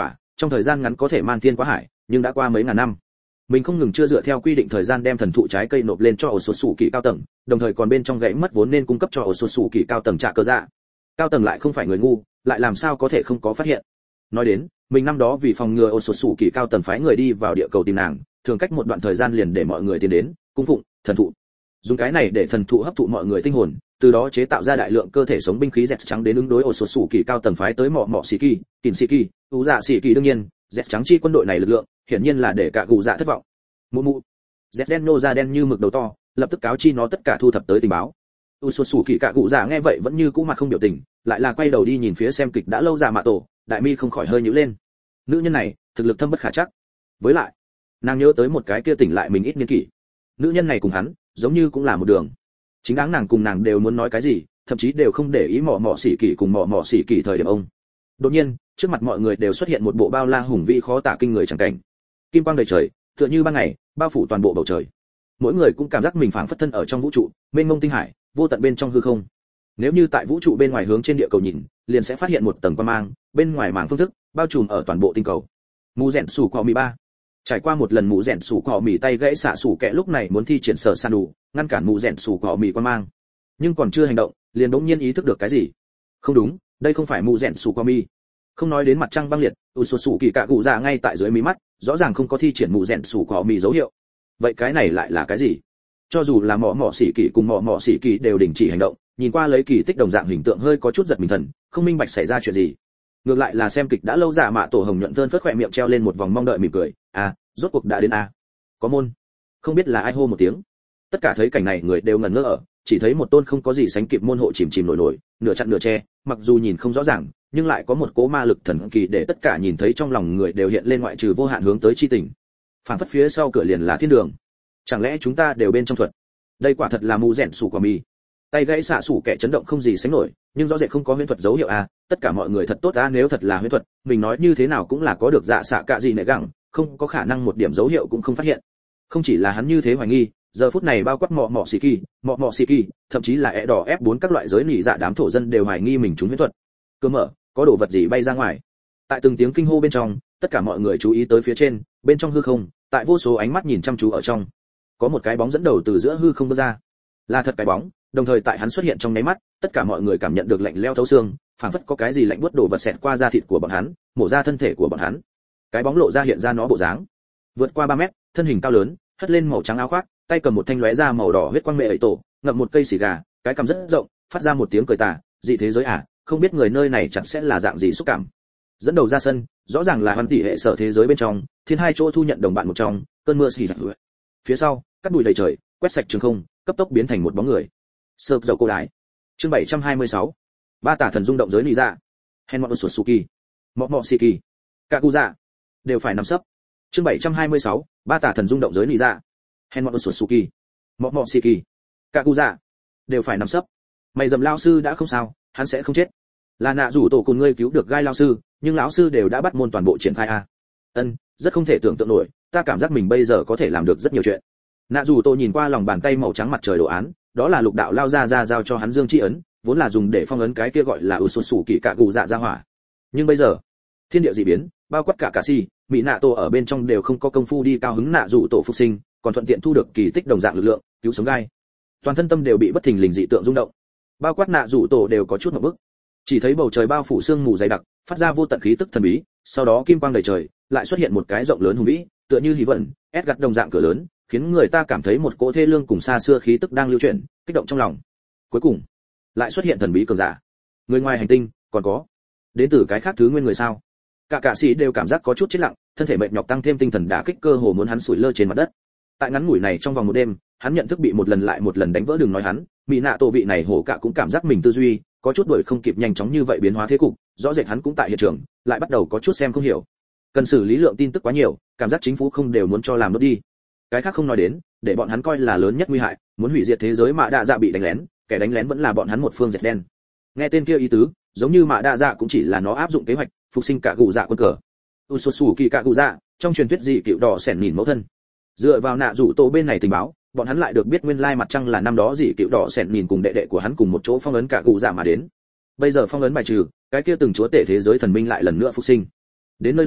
trong thời gian ngắn có thể man thiên quá hải, nhưng đã qua mấy ngàn năm, mình không ngừng chưa dựa theo quy định thời gian đem thần thụ trái cây nộp lên cho ổ sột sủ kỳ cao tầng, đồng thời còn bên trong gãy mất vốn nên cung cấp cho ổ sột sủ kỳ cao tầng trả cơ dạ. Cao tầng lại không phải người ngu, lại làm sao có thể không có phát hiện. Nói đến, mình năm đó vì phòng ngừa ổ sột sủ kỳ cao tầng phái người đi vào địa cầu tìm nàng, thường cách một đoạn thời gian liền để mọi người tiến đến cung phụng thần thụ, dùng cái này để thần thụ hấp thụ mọi người tinh hồn, từ đó chế tạo ra đại lượng cơ thể sống binh khí dẹt trắng đến ứng đối ổ sột sủ kỳ cao tầng phái tới mọ mọ xì kỳ, kìn xì kỳ, u dạ xì kỳ. đương nhiên dẹt trắng chi quân đội này lực lượng hiển nhiên là để cả gù dạ thất vọng. Mụ mụ, dẹt đen nô ra đen như mực đầu to, lập tức cáo chi nó tất cả thu thập tới tình báo. U sột sủ kỳ cả gù dạ nghe vậy vẫn như cũ mặt không biểu tình, lại là quay đầu đi nhìn phía xem kịch đã lâu dạ mạ tổ, đại mi không khỏi hơi nhíu lên. Nữ nhân này thực lực thâm bất khả chắc, với lại nàng nhớ tới một cái kia tỉnh lại mình ít niên kỷ, nữ nhân này cùng hắn giống như cũng là một đường. Chính đáng nàng cùng nàng đều muốn nói cái gì, thậm chí đều không để ý mọ mọ xỉ kỳ cùng mọ mọ xỉ kỳ thời điểm ông. Đột nhiên trước mặt mọi người đều xuất hiện một bộ bao la hùng vĩ khó tả kinh người chẳng cảnh, kim quang đầy trời tựa như ban ngày bao phủ toàn bộ bầu trời. Mỗi người cũng cảm giác mình phảng phất thân ở trong vũ trụ mênh mông tinh hải vô tận bên trong hư không. Nếu như tại vũ trụ bên ngoài hướng trên địa cầu nhìn, liền sẽ phát hiện một tầng quang mang bên ngoài màng phương thức bao trùm ở toàn bộ tinh cầu. Mù rèn sủ cọ mì ba. Trải qua một lần mù rèn sủ cọ mì tay gãy xạ sủ kẹ lúc này muốn thi triển sở san đủ ngăn cản mù rèn sủ cọ mì quang mang, nhưng còn chưa hành động liền đống nhiên ý thức được cái gì. Không đúng, đây không phải mù rèn sủ cọ mì. Không nói đến mặt trăng băng liệt, sủ kỳ cạ cụ dạ ngay tại dưới mí mắt rõ ràng không có thi triển mù rèn sủ cọ mì dấu hiệu. Vậy cái này lại là cái gì? Cho dù là mọ mọ xỉ kỳ cùng mọ mọ xỉ kỳ đều đình chỉ hành động, nhìn qua lấy kỳ tích đồng dạng hình tượng hơi có chút giật mình thần, không minh bạch xảy ra chuyện gì. Ngược lại là xem kịch đã lâu dạ mạ tổ hồng nhuận vơn phớt khỏe miệng treo lên một vòng mong đợi mỉm cười. À, rốt cuộc đã đến à? Có môn. Không biết là ai hô một tiếng. Tất cả thấy cảnh này người đều ngẩn ngơ ở, chỉ thấy một tôn không có gì sánh kịp môn hộ chìm chìm nổi nổi, nửa chặn nửa che, mặc dù nhìn không rõ ràng, nhưng lại có một cỗ ma lực thần kỳ để tất cả nhìn thấy trong lòng người đều hiện lên ngoại trừ vô hạn hướng tới chi tình. Phản phất phía sau cửa liền là thiên đường. Chẳng lẽ chúng ta đều bên trong thuật? Đây quả thật là mù rèn sủ quả mì. Tay gãy xạ sủ kẻ chấn động không gì sánh nổi, nhưng rõ rệt không có huyễn thuật dấu hiệu à, tất cả mọi người thật tốt à, nếu thật là huyễn thuật, mình nói như thế nào cũng là có được dạ xạ cạ gì nệ gẳng, không có khả năng một điểm dấu hiệu cũng không phát hiện. Không chỉ là hắn như thế hoài nghi, giờ phút này bao quát mọ mọ xì kỳ, thậm chí là ẻ đỏ F4 các loại giới nỉ dạ đám thổ dân đều hoài nghi mình trúng huyễn thuật. Cơ mở, có đồ vật gì bay ra ngoài. Tại từng tiếng kinh hô bên trong, tất cả mọi người chú ý tới phía trên, bên trong hư không, tại vô số ánh mắt nhìn chăm chú ở trong, có một cái bóng dẫn đầu từ giữa hư không bước ra. Là thật cái bóng, đồng thời tại hắn xuất hiện trong nháy mắt, tất cả mọi người cảm nhận được lạnh lẽo thấu xương, phảng phất có cái gì lạnh buốt đổ vật xẹt qua da thịt của bọn hắn, mổ ra thân thể của bọn hắn. Cái bóng lộ ra hiện ra nó bộ dáng, vượt qua 3 mét, thân hình cao lớn, hất lên màu trắng áo khoác, tay cầm một thanh lóe ra màu đỏ huyết quang mẹ ấy tổ, ngậm một cây xì gà, cái cằm rất rộng, phát ra một tiếng cười tà, dị thế giới à, không biết người nơi này chẳng sẽ là dạng gì xúc cảm. Dẫn đầu ra sân, rõ ràng là hoàn tỷ hệ sở thế giới bên trong, thiên hai chỗ thu nhận đồng bạn một trong, cơn mưa xì giặc. Phía sau, cát bụi đầy trời, quét sạch trường không, cấp tốc biến thành một bóng người. Sơ dầu cô đái. Chương 726. Ba tả thần rung động giới lý dạ. Henmon Suzuki, Mọ Shiki, Kakuza đều phải nằm sấp. Chương 726. Ba tả thần rung động giới lý dạ. Henmon Suzuki, Mọ Shiki, Kakuza đều phải nằm sấp. Mày dầm lao sư đã không sao, hắn sẽ không chết. Là nạ rủ tổ cùng ngươi cứu được gai lao sư, nhưng lão sư đều đã bắt môn toàn bộ triển khai a. Rất không thể tưởng tượng nổi, ta cảm giác mình bây giờ có thể làm được rất nhiều chuyện. Nạ rủ tổ nhìn qua lòng bàn tay màu trắng mặt trời đồ án, đó là lục đạo lao ra giao cho hắn dương chi ấn, vốn là dùng để phong ấn cái kia gọi là sủ kỳ cạ gù dạ ra hỏa. Nhưng bây giờ, thiên địa dị biến, bao quát cả cà si, mỹ nạ tổ ở bên trong đều không có công phu đi cao hứng nạ rủ tổ phục sinh, còn thuận tiện thu được kỳ tích đồng dạng lực lượng, cứu sống gai. Toàn thân tâm đều bị bất thình lình dị tượng rung động. Bao quát nạ rủ tổ đều có chút ngộp bức. Chỉ thấy bầu trời bao phủ sương mù dày đặc, phát ra vô tận khí tức thần bí, sau đó kim quang đầy trời, lại xuất hiện một cái rộng lớn hùng vĩ, tựa như hí vận, ép gặt đồng dạng cửa lớn, khiến người ta cảm thấy một cỗ thê lương cùng xa xưa khí tức đang lưu chuyển, kích động trong lòng. Cuối cùng, lại xuất hiện thần bí cường giả. Người ngoài hành tinh, còn có đến từ cái khác thứ nguyên người sao? Cả sĩ đều cảm giác có chút chết lặng, thân thể mệt nhọc tăng thêm tinh thần đả kích cơ hồ muốn hắn sủi lơ trên mặt đất. Tại ngắn ngủi này trong vòng một đêm, hắn nhận thức bị một lần lại một lần đánh vỡ, đừng nói hắn, mỹ nạ tổ vị này hổ cả cũng cảm giác mình tư duy có chút đuổi không kịp nhanh chóng như vậy biến hóa thế cục, rõ rệt hắn cũng tại hiện trường, lại bắt đầu có chút xem không hiểu. Cần xử lý lượng tin tức quá nhiều, cảm giác chính phủ không đều muốn cho làm nốt đi. Cái khác không nói đến, để bọn hắn coi là lớn nhất nguy hại, muốn hủy diệt thế giới Mạ Đa Dạ bị đánh lén, kẻ đánh lén vẫn là bọn hắn một phương dệt đen. Nghe tên kia ý tứ, giống như Mạ Đa Dạ cũng chỉ là nó áp dụng kế hoạch phục sinh cả gù dạ quân cờ. Suzuki cả gù dạ, trong truyền thuyết dị cựu đỏ xẻn nhìn mẫu thân. Dựa vào nạ rủ tổ bên này tình báo, bọn hắn lại được biết nguyên lai mặt trăng là năm đó dị cựu đỏ xẻn nhìn cùng đệ đệ của hắn cùng một chỗ phong ấn cả gù dạ mà đến. Bây giờ phong ấn bài trừ, cái kia từng chúa tể thế giới thần minh lại lần nữa phục sinh. Đến nơi đây,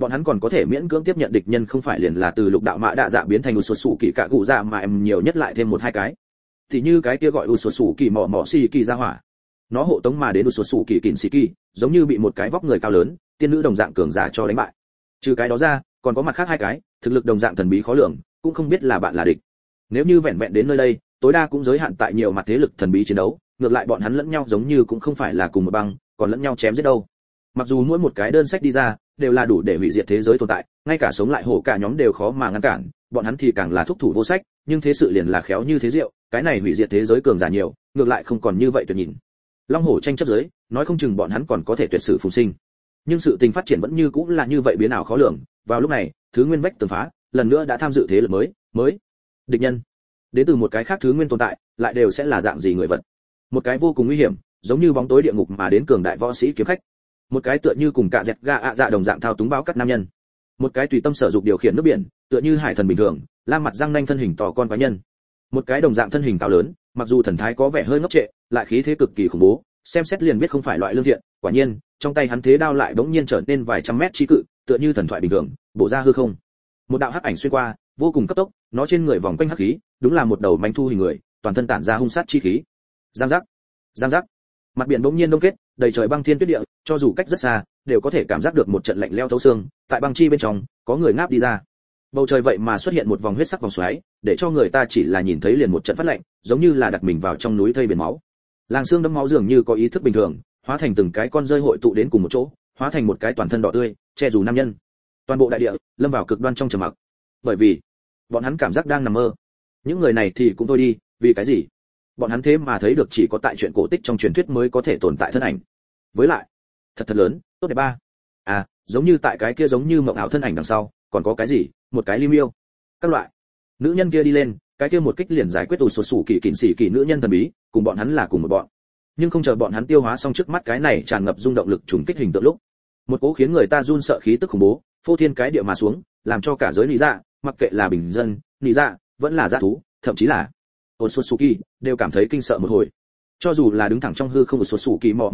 bọn hắn còn có thể miễn cưỡng tiếp nhận địch nhân không phải liền là từ lục đạo mã đạ dạ biến thành u xuất sủ kỳ cả cụ dạ mà em nhiều nhất lại thêm một hai cái. Thì như cái kia gọi u xuất sủ kỳ mỏ mỏ xì kỳ ra hỏa, nó hộ tống mà đến u xuất sủ kỳ kỉnh xì kỳ, giống như bị một cái vóc người cao lớn tiên nữ đồng dạng cường giả cho đánh bại. Trừ cái đó ra còn có mặt khác hai cái thực lực đồng dạng thần bí khó lường, cũng không biết là bạn là địch. Nếu như vẹn vẹn đến nơi đây tối đa cũng giới hạn tại nhiều mặt thế lực thần bí chiến đấu, ngược lại bọn hắn lẫn nhau giống như cũng không phải là cùng một băng, còn lẫn nhau chém giết đâu. Mặc dù mỗi một cái đơn sách đi ra đều là đủ để hủy diệt thế giới tồn tại, ngay cả sống lại hổ cả nhóm đều khó mà ngăn cản, bọn hắn thì càng là thúc thủ vô sách, nhưng thế sự liền là khéo như thế rượu, cái này hủy diệt thế giới cường giả nhiều, ngược lại không còn như vậy tuyệt nhìn. Long hổ tranh chấp giới, nói không chừng bọn hắn còn có thể tuyệt sử phùng sinh. Nhưng sự tình phát triển vẫn như cũng là như vậy biến ảo khó lường. Vào lúc này, thứ nguyên vách tường phá, lần nữa đã tham dự thế lực mới. Địch nhân đến từ một cái khác thứ nguyên tồn tại, lại đều sẽ là dạng gì người vật. Một cái vô cùng nguy hiểm, giống như bóng tối địa ngục mà đến cường đại võ sĩ kiếm khách. Một cái tựa như cùng cả dẹt ga ạ dạ đồng dạng thao túng báo cắt nam nhân. Một cái tùy tâm sở dục điều khiển nước biển, tựa như hải thần bình thường, la mặt răng nanh thân hình to con quái nhân. Một cái đồng dạng thân hình cao lớn, mặc dù thần thái có vẻ hơi ngốc trệ, lại khí thế cực kỳ khủng bố, xem xét liền biết không phải loại lương thiện. Quả nhiên, trong tay hắn thế đao lại bỗng nhiên trở nên vài trăm mét chi cự, tựa như thần thoại bình thường, bổ ra hư không. Một đạo hắc ảnh xuyên qua, vô cùng cấp tốc, nó trên người vòng quanh hắc khí, đúng là một đầu manh thu hình người, toàn thân tản ra hung sát chi khí. Giang giác, mặt biển bỗng nhiên đông kết, đầy trời băng thiên tuyết địa, cho dù cách rất xa, đều có thể cảm giác được một trận lạnh lẽo thấu xương. Tại băng chi bên trong, có người ngáp đi ra. Bầu trời vậy mà xuất hiện một vòng huyết sắc vòng xoáy, để cho người ta chỉ là nhìn thấy liền một trận phát lạnh, giống như là đặt mình vào trong núi thây biển máu. Làng xương đẫm máu dường như có ý thức bình thường, hóa thành từng cái con rơi hội tụ đến cùng một chỗ, hóa thành một cái toàn thân đỏ tươi, che dù nam nhân. Toàn bộ đại địa lâm vào cực đoan trong trầm mặc, bởi vì bọn hắn cảm giác đang nằm mơ. Những người này thì cũng thôi đi, vì cái gì? Bọn hắn thế mà thấy được chỉ có tại chuyện cổ tích trong truyền thuyết mới có thể tồn tại thân ảnh. Với lại, thật lớn, tốt đẹp ba. À, giống như tại cái kia giống như mộng ảo thân ảnh đằng sau, còn có cái gì? Một cái lim yêu. Các loại. Nữ nhân kia đi lên, cái kia một kích liền giải quyết sụt sủ kỳ kỉnh xỉ kỳ nữ nhân thần bí, cùng bọn hắn là cùng một bọn. Nhưng không chờ bọn hắn tiêu hóa xong trước mắt cái này tràn ngập rung động lực trùng kích hình tượng lúc, một cỗ khiến người ta run sợ khí tức khủng bố, phô thiên cái địa mà xuống, làm cho cả giới lý dạ, mặc kệ là bình dân, lý dạ, vẫn là dã thú, thậm chí là Otsutsuki, đều cảm thấy kinh sợ một hồi. Cho dù là đứng thẳng trong hư không Otsutsuki mọ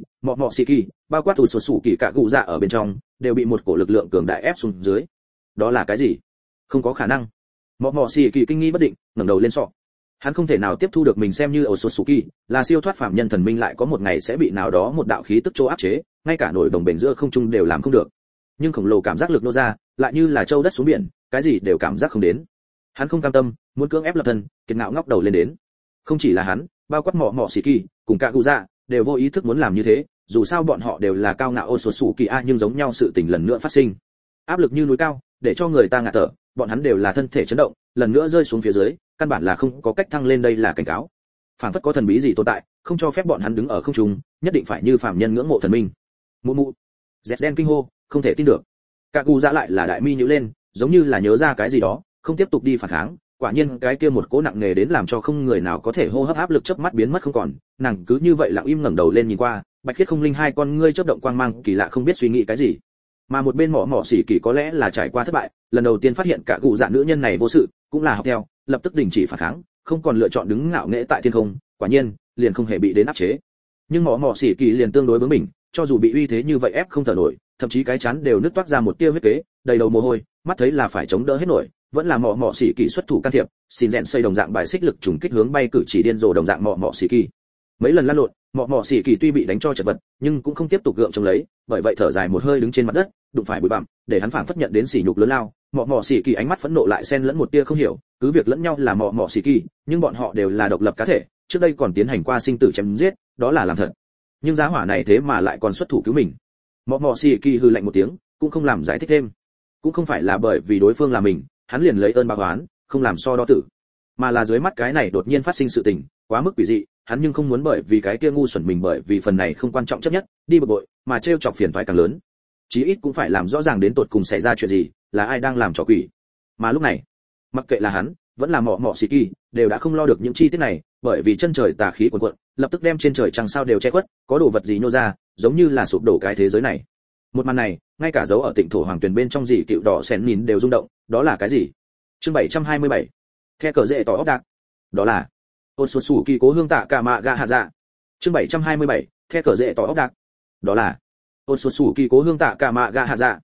mọ xiki, bao quát Otsutsuki cả cụ dạ ở bên trong, đều bị một cổ lực lượng cường đại ép xuống dưới. Đó là cái gì? Không có khả năng. Mọ mọ xiki kinh nghi bất định, ngẩng đầu lên sọ. Hắn không thể nào tiếp thu được mình xem như Otsutsuki, là siêu thoát phàm nhân thần minh lại có một ngày sẽ bị nào đó một đạo khí tức chỗ áp chế, ngay cả nổi đồng bền giữa không trung đều làm không được. Nhưng khổng lồ cảm giác lực nô ra, lại như là châu đất xuống biển, cái gì đều cảm giác không đến. Hắn không cam tâm, muốn cưỡng ép lập thân, kiệt ngạo ngóc đầu lên đến. Không chỉ là hắn, bao quát mọ mọ xì kỳ cùng cả cụ dạ đều vô ý thức muốn làm như thế, dù sao bọn họ đều là cao ngạo Otsutsuki a, nhưng giống nhau sự tình lần nữa phát sinh. Áp lực như núi cao, để cho người ta ngạt thở, bọn hắn đều là thân thể chấn động, lần nữa rơi xuống phía dưới, căn bản là không có cách thăng lên, đây là cảnh cáo. Phản phất có thần bí gì tồn tại, không cho phép bọn hắn đứng ở không trung, nhất định phải như phàm nhân ngưỡng mộ thần minh. Mụ mụ. Dẹt đen kinh hô, không thể tin được. Cả cụ dạ lại là đại mi nhíu lên, giống như là nhớ ra cái gì đó, không tiếp tục đi phản kháng. Quả nhiên cái kia một cỗ nặng nề đến làm cho không người nào có thể hô hấp, áp lực chớp mắt biến mất không còn, nàng cứ như vậy lặng im ngẩng đầu lên nhìn qua, bạch khiết không linh hai con ngươi chớp động quang mang kỳ lạ, không biết suy nghĩ cái gì. Mà một bên mọ mọ xỉ kỳ có lẽ là trải qua thất bại, lần đầu tiên phát hiện cả cụ dạ nữ nhân này vô sự, cũng là học theo, lập tức đình chỉ phản kháng, không còn lựa chọn đứng ngạo nghễ tại thiên không, quả nhiên liền không hề bị đến áp chế. Nhưng mọ mọ xỉ kỳ liền tương đối bướng bỉnh, cho dù bị uy thế như vậy ép không thở nổi, thậm chí cái chán đều nứt toát ra một tia huyết kế, đầy đầu mồ hôi, mắt thấy là phải chống đỡ hết nổi, vẫn là mọ mọ xỉ kỳ xuất thủ can thiệp, xin rèn xây đồng dạng bài xích lực trùng kích hướng bay cử chỉ điên rồ đồng dạng mọ mọ xỉ kỳ. Mấy lần lăn lộn, mọ mọ xỉ kỳ tuy bị đánh cho chật vật, nhưng cũng không tiếp tục gượng chống lấy, bởi vậy thở dài một hơi đứng trên mặt đất, đụng phải bụi bặm, để hắn phảng phất nhận đến sỉ nhục lớn lao. Mọ mọ xỉ kỳ ánh mắt phẫn nộ lại xen lẫn một tia không hiểu, cứ việc lẫn nhau là mọ mọ xỉ kỳ, nhưng bọn họ đều là độc lập cá thể, trước đây còn tiến hành qua sinh tử chém giết, đó là làm thật. Nhưng giá hỏa này thế mà lại còn xuất thủ cứu mình. Mọ mọ xỉ kỳ hừ lạnh một tiếng, cũng không làm giải thích thêm. Cũng không phải là bởi vì đối phương là mình, hắn liền lấy ơn báo oán, không làm so đo tử, mà là dưới mắt cái này đột nhiên phát sinh sự tình, quá mức quỷ dị, hắn nhưng không muốn bởi vì cái kia ngu xuẩn mình bởi vì phần này không quan trọng chấp nhất, đi bực bội, mà trêu chọc phiền toái càng lớn. Chí ít cũng phải làm rõ ràng đến tột cùng xảy ra chuyện gì, là ai đang làm trò quỷ. Mà lúc này, mặc kệ là hắn, vẫn là mọ mọ xì kỳ, đều đã không lo được những chi tiết này, bởi vì chân trời tà khí cuồn cuộn, lập tức đem trên trời trăng sao đều che khuất, có đồ vật gì nhô ra, giống như là sụp đổ cái thế giới này. Một màn này, ngay cả dấu ở Tịnh thổ hoàng tuyền bên trong dị cựu đỏ xén nhìn đều rung động, đó là cái gì? Chương 727. The cờ rễ tỏ ốc đạc. Đó là Otsutsuki cố hương tạ cả mạ gạ hạ dạ. Chương 727. The cờ rễ tỏ ốc đạc. Đó là Otsutsuki cố hương tạ cả mạ gạ hạ dạ.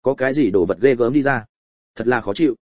có cái gì đồ vật ghê gớm đi ra, thật là khó chịu.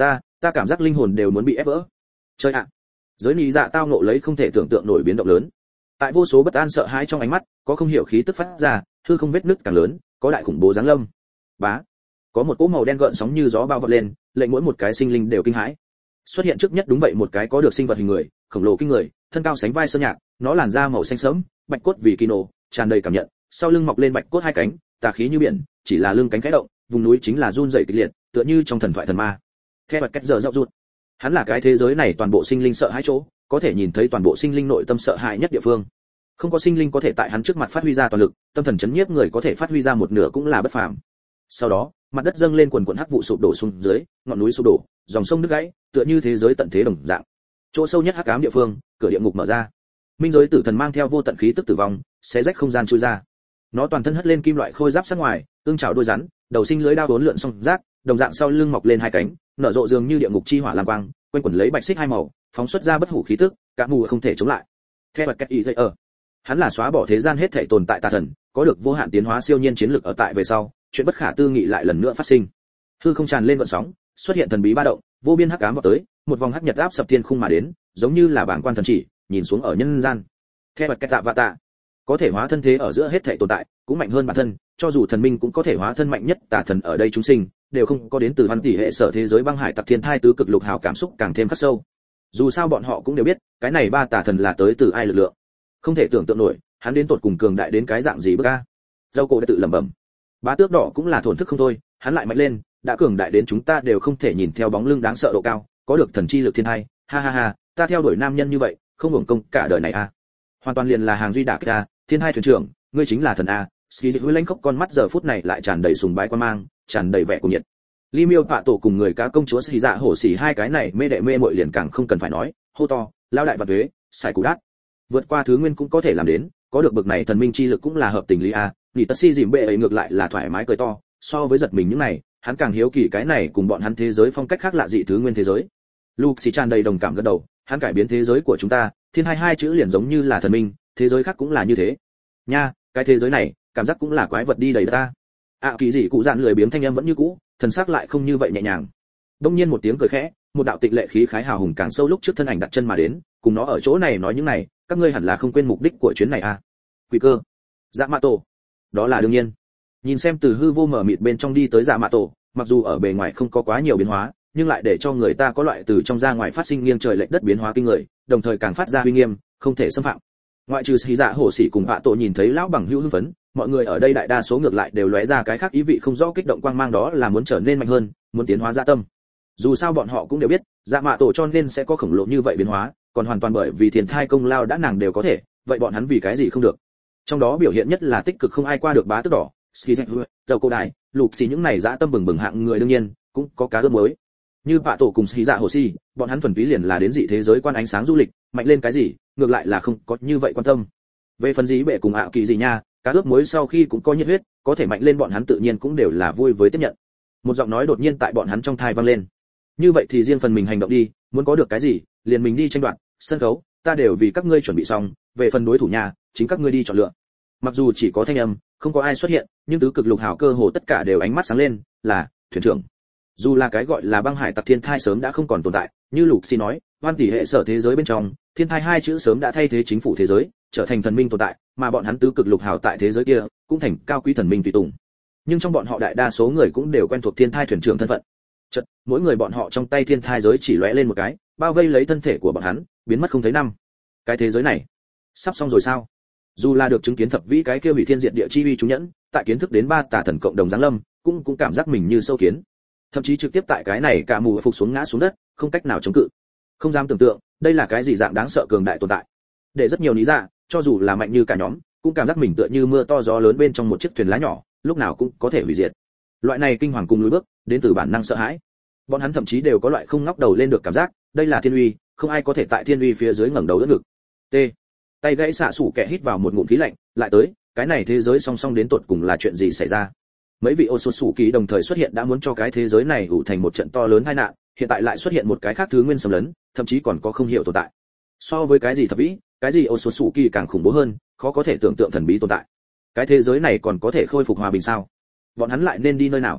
Ta cảm giác linh hồn đều muốn bị ép vỡ. Chơi ạ. Giới lý dạ tao ngộ lấy không thể tưởng tượng nổi biến động lớn. Tại vô số bất an sợ hãi trong ánh mắt, có không hiểu khí tức phát ra, hư không vết nứt càng lớn, có đại khủng bố giáng lâm. Bá. Có một cỗ màu đen gợn sóng như gió bao vọt lên, lệnh mỗi một cái sinh linh đều kinh hãi. Xuất hiện trước nhất đúng vậy một cái có được sinh vật hình người, khổng lồ kinh người, thân cao sánh vai sơn nhạc, nó làn da màu xanh sẫm, bạch cốt vì kino, tràn đầy cảm nhận, sau lưng mọc lên bạch cốt hai cánh, tà khí như biển, chỉ là lưng cánh khẽ động, vùng núi chính là run rẩy kịch liệt, tựa như trong thần thoại thần ma. Theo bạch cách giờ dạo rụt, hắn là cái thế giới này toàn bộ sinh linh sợ hãi chỗ, có thể nhìn thấy toàn bộ sinh linh nội tâm sợ hãi nhất địa phương. Không có sinh linh có thể tại hắn trước mặt phát huy ra toàn lực, tâm thần chấn nhiếp người có thể phát huy ra một nửa cũng là bất phàm. Sau đó, mặt đất dâng lên quần quần hắc vụ sụp đổ xuống dưới, ngọn núi sụp đổ, dòng sông đứt gãy, tựa như thế giới tận thế đồng dạng. Chỗ sâu nhất hắc ám địa phương, cửa địa ngục mở ra. Minh giới tử thần mang theo vô tận khí tức tử vong, xé rách không gian chui ra. Nó toàn thân hất lên kim loại khôi giáp sát ngoài, ương chảo đuôi rắn, đầu sinh lưới đao đốn lượn song rác, đồng dạng sau lưng mọc lên hai cánh, nở rộ dường như địa ngục chi hỏa lam quang, quanh quẩn lấy bạch xích hai màu, phóng xuất ra bất hủ khí tức, cả mù không thể chống lại. Theo bạch cách ý ở, hắn là xóa bỏ thế gian hết thảy tồn tại tà thần, có được vô hạn tiến hóa siêu nhiên chiến lực ở tại về sau, chuyện bất khả tư nghị lại lần nữa phát sinh. Hư không tràn lên gợn sóng, xuất hiện thần bí ba động, vô biên hắc ám vọt tới, một vòng hắc nhật áp sập thiên khung mà đến, giống như là bảng quan thần chỉ, nhìn xuống ở nhân gian. Theo bạch cách tạ và tạ, có thể hóa thân thế ở giữa hết thảy tồn tại, cũng mạnh hơn bản thân, cho dù thần minh cũng có thể hóa thân mạnh nhất, tà thần ở đây chúng sinh đều không có đến từ văn tỷ hệ sở thế giới băng hải tặc thiên thai tứ cực lục hào cảm xúc càng thêm khắc sâu. Dù sao bọn họ cũng đều biết, cái này ba tà thần là tới từ ai lực lượng. Không thể tưởng tượng nổi, hắn đến tột cùng cường đại đến cái dạng gì bức a. Dâu cổ đã tự lẩm bẩm. Bá tước đỏ cũng là thổn thức không thôi, hắn lại mạnh lên, đã cường đại đến chúng ta đều không thể nhìn theo bóng lưng đáng sợ độ cao, có được thần chi lực thiên thai, ha ha ha, ta theo đuổi nam nhân như vậy, không hưởng công cả đời này a. Hoàn toàn liền là hàng duy đả kích a, thiên hai thuyền trưởng, ngươi chính là thần a. Ski Dịch Huy lãnh khốc con mắt giờ phút này lại tràn đầy sùng bái quan mang, tràn đầy vẻ cuồng nhiệt. Li Miêu Pạ Tổ cùng người cá công chúa Sĩ Dạ hổ xỉ hai cái này mê đệ mê muội liền càng không cần phải nói, hô to, lao đại và thuế, xài cú đát. Vượt qua thứ nguyên cũng có thể làm đến, có được bực này thần minh chi lực cũng là hợp tình lý a. Lý Tất Si dìm bệ ấy ngược lại là thoải mái cười to, so với giật mình những này, hắn càng hiếu kỳ cái này cùng bọn hắn thế giới phong cách khác lạ dị thứ nguyên thế giới. Luke tràn đầy đồng cảm gật đầu, hắn cải biến thế giới của chúng ta, thiên hai chữ liền giống như là thần minh, thế giới khác cũng là như thế. Nha, cái thế giới này, cảm giác cũng là quái vật đi đầy ta. Kỳ dị cụ dạn lười biếng thanh âm vẫn như cũ, thần sắc lại không như vậy nhẹ nhàng. Đông nhiên một tiếng cười khẽ, một đạo tịnh lệ khí khái hào hùng càng sâu lúc trước thân ảnh đặt chân mà đến, cùng nó ở chỗ này nói những này, các ngươi hẳn là không quên mục đích của chuyến này a. Quỷ cơ, Dạ Mạ Tổ. Đó là đương nhiên. Nhìn xem từ hư vô mở mịt bên trong đi tới Dạ Mạ Tổ, mặc dù ở bề ngoài không có quá nhiều biến hóa, nhưng lại để cho người ta có loại từ trong ra ngoài phát sinh nghiêng trời lệch đất biến hóa kinh người, đồng thời càng phát ra uy nghiêm, không thể xâm phạm. Ngoại trừ Sĩ Dạ hổ sĩ cùng Vạ Tổ nhìn thấy lão bằng hữu hưng phấn, mọi người ở đây đại đa số ngược lại đều lóe ra cái khác ý vị không rõ kích động quang mang, đó là muốn trở nên mạnh hơn, muốn tiến hóa dạ tâm. Dù sao bọn họ cũng đều biết, Dạ Mạ Tổ cho nên sẽ có khổng lồ như vậy biến hóa, còn hoàn toàn bởi vì thiên thai công lao đã nàng đều có thể, vậy bọn hắn vì cái gì không được? Trong đó biểu hiện nhất là tích cực không ai qua được bá tước đỏ, Skizet, dầu cổ đại, lục xì những này dã tâm bừng bừng hạng người đương nhiên cũng có cá ướp mới. Như Vạ Tổ cùng Sĩ Dạ hồ si, bọn hắn thuần túy liền là đến dị thế giới quan ánh sáng du lịch, mạnh lên cái gì, ngược lại là không có như vậy quan tâm. Về phần dĩ bệ cùng kỳ gì nha, cá ướp muối sau khi cũng có nhiệt huyết, có thể mạnh lên bọn hắn tự nhiên cũng đều là vui với tiếp nhận. Một giọng nói đột nhiên tại bọn hắn trong thai vang lên. Như vậy thì riêng phần mình hành động đi, muốn có được cái gì, liền mình đi tranh đoạt, sân khấu, ta đều vì các ngươi chuẩn bị xong, về phần đối thủ nhà, chính các ngươi đi chọn lựa. Mặc dù chỉ có thanh âm, không có ai xuất hiện, nhưng tứ cực lục hào cơ hồ tất cả đều ánh mắt sáng lên, là thuyền trưởng. Dù là cái gọi là băng hải tặc thiên thai sớm đã không còn tồn tại, như Lục Xi nói, hoan tỷ hệ sở thế giới bên trong, thiên thai hai chữ sớm đã thay thế chính phủ thế giới, trở thành thần minh tồn tại, mà bọn hắn tứ cực lục hào tại thế giới kia, cũng thành cao quý thần minh tùy tùng. Nhưng trong bọn họ đại đa số người cũng đều quen thuộc thiên thai thuyền trưởng thân phận. Chợt, mỗi người bọn họ trong tay thiên thai giới chỉ lóe lên một cái, bao vây lấy thân thể của bọn hắn, biến mất không thấy năm. Cái thế giới này, sắp xong rồi sao? Dù là được chứng kiến thập vĩ cái kia hủy thiên diệt địa chi uy chúng nhẫn, tại kiến thức đến ba tà thần cộng đồng giáng lâm, cũng cảm giác mình như sâu kiến. Thậm chí trực tiếp tại cái này cả mù phục xuống ngã xuống đất, không cách nào chống cự. Không dám tưởng tượng, đây là cái gì dạng đáng sợ cường đại tồn tại. Để rất nhiều lý dạ, cho dù là mạnh như cả nhóm, cũng cảm giác mình tựa như mưa to gió lớn bên trong một chiếc thuyền lá nhỏ, lúc nào cũng có thể hủy diệt. Loại này kinh hoàng cùng lùi bước, đến từ bản năng sợ hãi. Bọn hắn thậm chí đều có loại không ngóc đầu lên được cảm giác, đây là thiên uy, không ai có thể tại thiên uy phía dưới ngẩng đầu đỡ ngực. T. Tay gãy xạ sủ kẻ hít vào một ngụm khí lạnh, lại tới, cái này thế giới song song đến tột cùng là chuyện gì xảy ra? Mấy vị ô số sủ kỳ đồng thời xuất hiện đã muốn cho cái thế giới này ủ thành một trận to lớn tai nạn, hiện tại lại xuất hiện một cái khác thứ nguyên xâm lấn, thậm chí còn có không hiểu tồn tại. So với cái gì thập vĩ, cái gì ô số sủ kỳ càng khủng bố hơn, khó có thể tưởng tượng thần bí tồn tại. Cái thế giới này còn có thể khôi phục hòa bình sao? Bọn hắn lại nên đi nơi nào?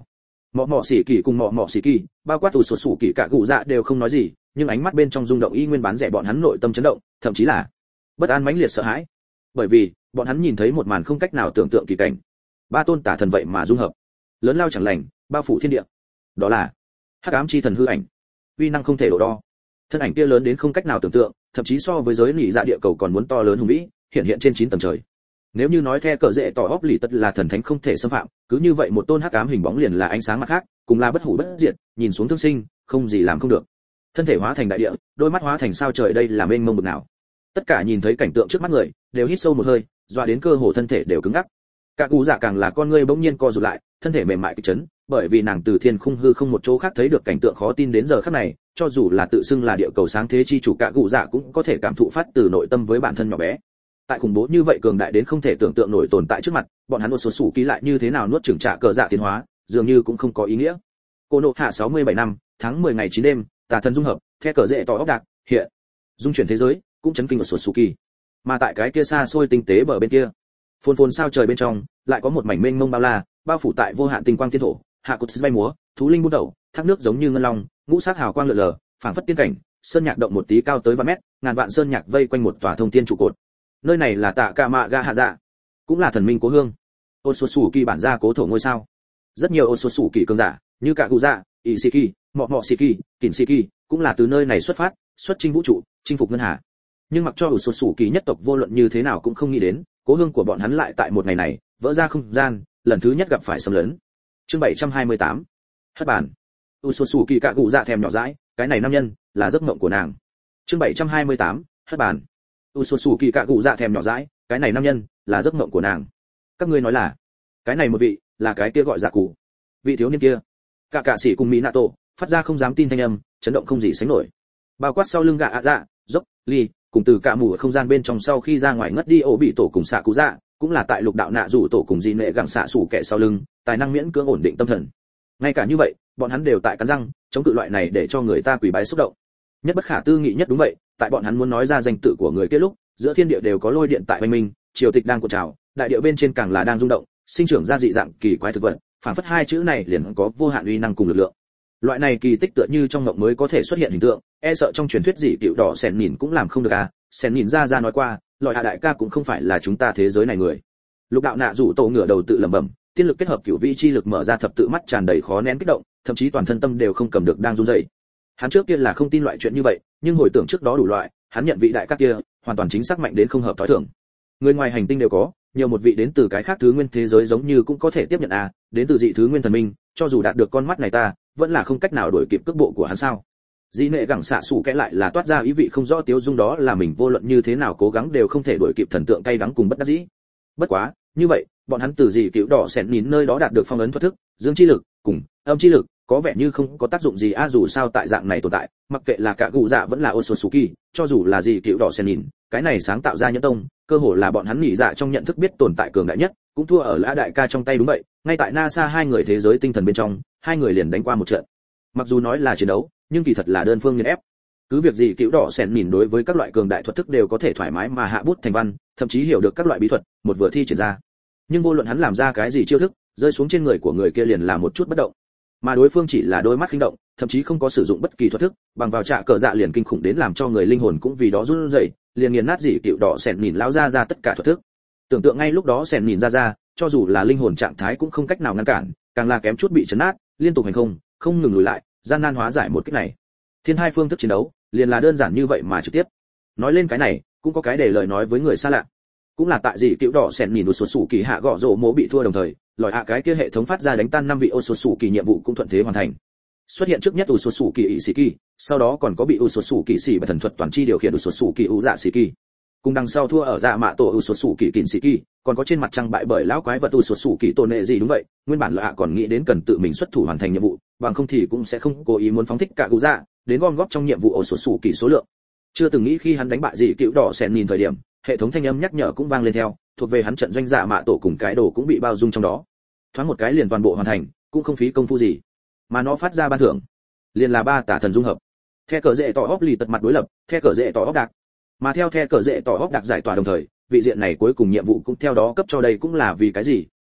Mọ mọ xỉ kỳ cùng mọ mọ xỉ kỳ, bao quát tù sột sủ kỳ cả cụ dạ đều không nói gì, nhưng ánh mắt bên trong rung động y nguyên bán rẻ bọn hắn nội tâm chấn động, thậm chí là bất an mãnh liệt sợ hãi. Bởi vì, bọn hắn nhìn thấy một màn không cách nào tưởng tượng kỳ cảnh. Ba tôn tả thần vậy mà dung hợp, lớn lao chẳng lành, bao phủ thiên địa. Đó là hắc ám chi thần hư ảnh, uy năng không thể độ đo. Thân ảnh kia lớn đến không cách nào tưởng tượng, thậm chí so với giới nỉ dạ địa cầu còn muốn to lớn hùng vĩ, hiện hiện trên 9 tầng trời. Nếu như nói the cờ dễ tỏ óc lì tất là thần thánh không thể xâm phạm, cứ như vậy một tôn hắc ám hình bóng liền là ánh sáng mặt khác, cùng là bất hủ bất diệt, nhìn xuống thương sinh, không gì làm không được. Thân thể hóa thành đại địa, đôi mắt hóa thành sao trời, đây là mênh mông bực nào. Tất cả nhìn thấy cảnh tượng trước mắt người, đều hít sâu một hơi, dọa đến cơ hồ thân thể đều cứng ngắc. Cả cụ dạ càng là con ngươi bỗng nhiên co rụt lại, thân thể mềm mại kịch chấn, bởi vì nàng từ thiên khung hư không một chỗ khác thấy được cảnh tượng khó tin đến giờ khắc này, cho dù là tự xưng là địa cầu sáng thế chi chủ cả cụ dạ cũng có thể cảm thụ phát từ nội tâm với bản thân nhỏ bé. Tại khủng bố như vậy cường đại đến không thể tưởng tượng nổi tồn tại trước mặt, bọn hắn một số sủ ký lại như thế nào nuốt chửng trả cờ dạ tiến hóa, dường như cũng không có ý nghĩa. Cô nộ hạ 67 năm, tháng 10 ngày 9 đêm, tà thần dung hợp, the cờ dễ tỏ ốc đạc, hiện dung chuyển thế giới, cũng chấn kinh một số sủ kỳ. Mà tại cái kia xa xôi tinh tế bờ bên kia, phồn phồn sao trời bên trong, lại có một mảnh mênh mông bao la, bao phủ tại vô hạn tinh quang thiên thổ, hạ cột bay múa, thú linh buôn đầu, thác nước giống như ngân long, ngũ sắc hào quang lượn lờ, phảng phất tiên cảnh, sơn nhạc động một tí cao tới vạn mét, ngàn vạn sơn nhạc vây quanh một tòa thông tiên trụ cột. Nơi này là tạ cả mạ ga hạ dạ, cũng là thần minh cố hương. Ôn xuất sủ kỳ bản gia cố thổ ngôi sao. Rất nhiều ôn xuất sủ kỳ cường giả, như cả cụ dạ, Ishiki, mọ mọ Shiki, Kình Shiki, cũng là từ nơi này xuất phát, xuất chinh vũ trụ, chinh phục ngân hà. Nhưng mặc cho ôn xuất sủ kỳ nhất tộc vô luận như thế nào cũng không nghĩ đến, cố hương của bọn hắn lại tại một ngày này vỡ ra không gian, lần thứ nhất gặp phải xâm lấn. Chương 728. Hất bàn. Ôn xuất sủ kỳ cả cụ dạ thèm nhỏ dãi, cái này nam nhân là giấc mộng của nàng. Chương 728. Hất bàn. Usosu kỳ cạ cụ dạ thèm nhỏ dãi, cái này nam nhân là giấc mộng của nàng. Các ngươi nói là cái này một vị là cái kia gọi dạ cụ, vị thiếu niên kia. Cả cả sĩ cùng Minato phát ra không dám tin thanh âm, chấn động không gì sánh nổi. Bao quát sau lưng gạ ạ dạ, dốc, ly, cùng từ cả mù ở không gian bên trong sau khi ra ngoài ngất đi ổ bị tổ cùng xạ cụ dạ, cũng là tại lục đạo nạ rủ tổ cùng dị nệ gặng xạ sủ kẻ sau lưng, tài năng miễn cưỡng ổn định tâm thần. Ngay cả như vậy, bọn hắn đều tại cắn răng, chống cự loại này để cho người ta quỳ bái xúc động. Nhất bất khả tư nghị nhất đúng vậy, tại bọn hắn muốn nói ra danh tự của người kia lúc, giữa thiên địa đều có lôi điện tại oanh minh, triều tịch đang cuộn trào, đại địa bên trên càng là đang rung động, sinh trưởng ra dị dạng kỳ quái thực vật, phản phất hai chữ này liền có vô hạn uy năng cùng lực lượng. Loại này kỳ tích tựa như trong mộng mới có thể xuất hiện hình tượng, e sợ trong truyền thuyết dị tiểu đỏ sèn nhìn cũng làm không được à. Sèn nhìn ra nói qua, loại hạ đại ca cũng không phải là chúng ta thế giới này người. Lục đạo nạ rủ tổ ngửa đầu tự lẩm bẩm, tiên lực kết hợp cửu vị chi lực mở ra thập tự mắt tràn đầy khó nén kích động, thậm chí toàn thân tâm đều không cầm được đang run rẩy. Hắn trước kia là không tin loại chuyện như vậy, nhưng hồi tưởng trước đó đủ loại, hắn nhận vị đại ca kia hoàn toàn chính xác mạnh đến không hợp thói thường. Người ngoài hành tinh đều có, nhiều một vị đến từ cái khác thứ nguyên thế giới giống như cũng có thể tiếp nhận à, đến từ dị thứ nguyên thần minh, cho dù đạt được con mắt này ta, vẫn là không cách nào đuổi kịp cước bộ của hắn sao? Dị nệ gẳng xạ sủ kẽ lại là toát ra ý vị không rõ tiêu dung, đó là mình vô luận như thế nào cố gắng đều không thể đuổi kịp thần tượng cay đắng cùng bất đắc dĩ. Bất quá, như vậy, bọn hắn từ dị cựu đỏ xẻn nhìn nơi đó đạt được phong ấn thoát thức, dương chi lực cùng âm chi lực, có vẻ như không có tác dụng gì a, dù sao tại dạng này tồn tại, mặc kệ là cả cụ dạ vẫn là Otsutsuki, cho dù là gì cựu đỏ sen nhìn, cái này sáng tạo ra nhẫn tông, cơ hồ là bọn hắn nghĩ dạ trong nhận thức biết tồn tại cường đại nhất, cũng thua ở lã đại ca trong tay đúng vậy, ngay tại NASA hai người thế giới tinh thần bên trong, hai người liền đánh qua một trận. Mặc dù nói là chiến đấu, nhưng kỳ thật là đơn phương nghiền ép. Cứ việc gì cựu đỏ sen nhìn đối với các loại cường đại thuật thức đều có thể thoải mái mà hạ bút thành văn, thậm chí hiểu được các loại bí thuật, một vừa thi triển ra. Nhưng vô luận hắn làm ra cái gì chiêu thức, rơi xuống trên người của người kia liền là một chút bất động. Mà đối phương chỉ là đôi mắt khinh động, thậm chí không có sử dụng bất kỳ thuật thức, bằng vào trạ cờ dạ liền kinh khủng đến làm cho người linh hồn cũng vì đó run rẩy, liền nghiền nát dị cựu đỏ sèn nhìn lão ra tất cả thuật thức. Tưởng tượng ngay lúc đó sèn nhìn ra, cho dù là linh hồn trạng thái cũng không cách nào ngăn cản, càng là kém chút bị chấn nát, liên tục hành không ngừng lùi lại, gian nan hóa giải một kích này. Thiên hai phương thức chiến đấu, liền là đơn giản như vậy mà trực tiếp. Nói lên cái này, cũng có cái để lời nói với người xa lạ. Cũng là tại dị cựu đỏ sèn nhìn sụt sủ kỳ hạ gõ rổ mố bị thua đồng thời, lòi hạ cái kia hệ thống phát ra đánh tan 5 vị Otsutsuki nhiệm vụ cũng thuận thế hoàn thành. Xuất hiện trước nhất Otsutsuki Ishiki, sau đó còn có bị Otsutsuki xỉ và thần thuật toàn chi điều khiển Otsutsuki Uza Shiki. Cùng đằng sau thua ở dạ mạ tổ Otsutsuki Kinshiki, còn có trên mặt trăng bại bởi lão quái vật Otsutsuki Tôn Nệ gì đúng vậy, nguyên bản hạ còn nghĩ đến cần tự mình xuất thủ hoàn thành nhiệm vụ, bằng không thì cũng sẽ không cố ý muốn phóng thích cả cụ dạ, đến gom góp trong nhiệm vụ Otsutsuki số lượng. Chưa từng nghĩ khi hắn đánh bại dị cựu đỏ sèn nhìn thời điểm, hệ thống thanh âm nhắc nhở cũng vang lên theo, thuộc về hắn trận doanh dạ mạ tổ cùng cái đồ cũng bị bao dung trong đó. Thoáng một cái liền toàn bộ hoàn thành, cũng không phí công phu gì, mà nó phát ra ban thưởng, liền là ba tả thần dung hợp. The cờ dễ tỏ óc lì tật mặt đối lập, the cờ dễ tỏ óc đặc, mà theo the cờ dễ tỏ óc đặc giải tỏa đồng thời, vị diện này cuối cùng nhiệm vụ cũng theo đó cấp cho đây cũng là vì cái gì,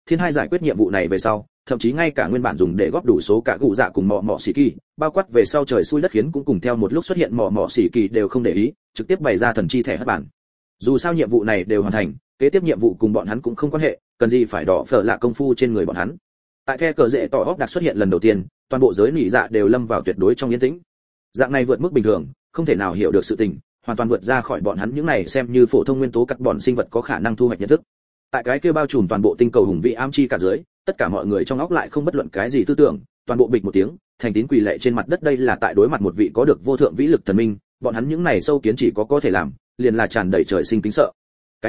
Thiên Hai giải quyết nhiệm vụ này về sau, thậm chí ngay cả nguyên bản dùng để góp đủ số cả cụ dạ cùng mọ mọ xỉ kỳ, bao quát về sau trời xui đất khiến cũng cùng theo một lúc xuất hiện mọ mọ xỉ kỳ đều không để ý, trực tiếp bày ra thần chi thẻ hất bản. Dù sao nhiệm vụ này đều hoàn thành, kế tiếp nhiệm vụ cùng bọn hắn cũng không quan hệ, cần gì phải đỏ phở lạ công phu trên người bọn hắn. Tại The cờ rễ tỏ óc đặc xuất hiện lần đầu tiên, toàn bộ giới nỉ dạ đều lâm vào tuyệt đối trong yên tĩnh. Dạng này vượt mức bình thường, không thể nào hiểu được sự tình, hoàn toàn vượt ra khỏi bọn hắn những này xem như phổ thông nguyên tố cắt bọn sinh vật có khả năng thu hoạch nhận thức. Tại cái kia bao trùm toàn bộ tinh cầu hùng vĩ ám chi cả dưới, tất cả mọi người trong óc lại không bất luận cái gì tư tưởng, toàn bộ bịch một tiếng, thành tín quỳ lệ trên mặt đất. Đây là tại đối mặt một vị có được vô thượng vĩ lực thần minh, bọn hắn những này sâu kiến chỉ có thể làm, liền là tràn đầy trời sinh kính sợ. Cái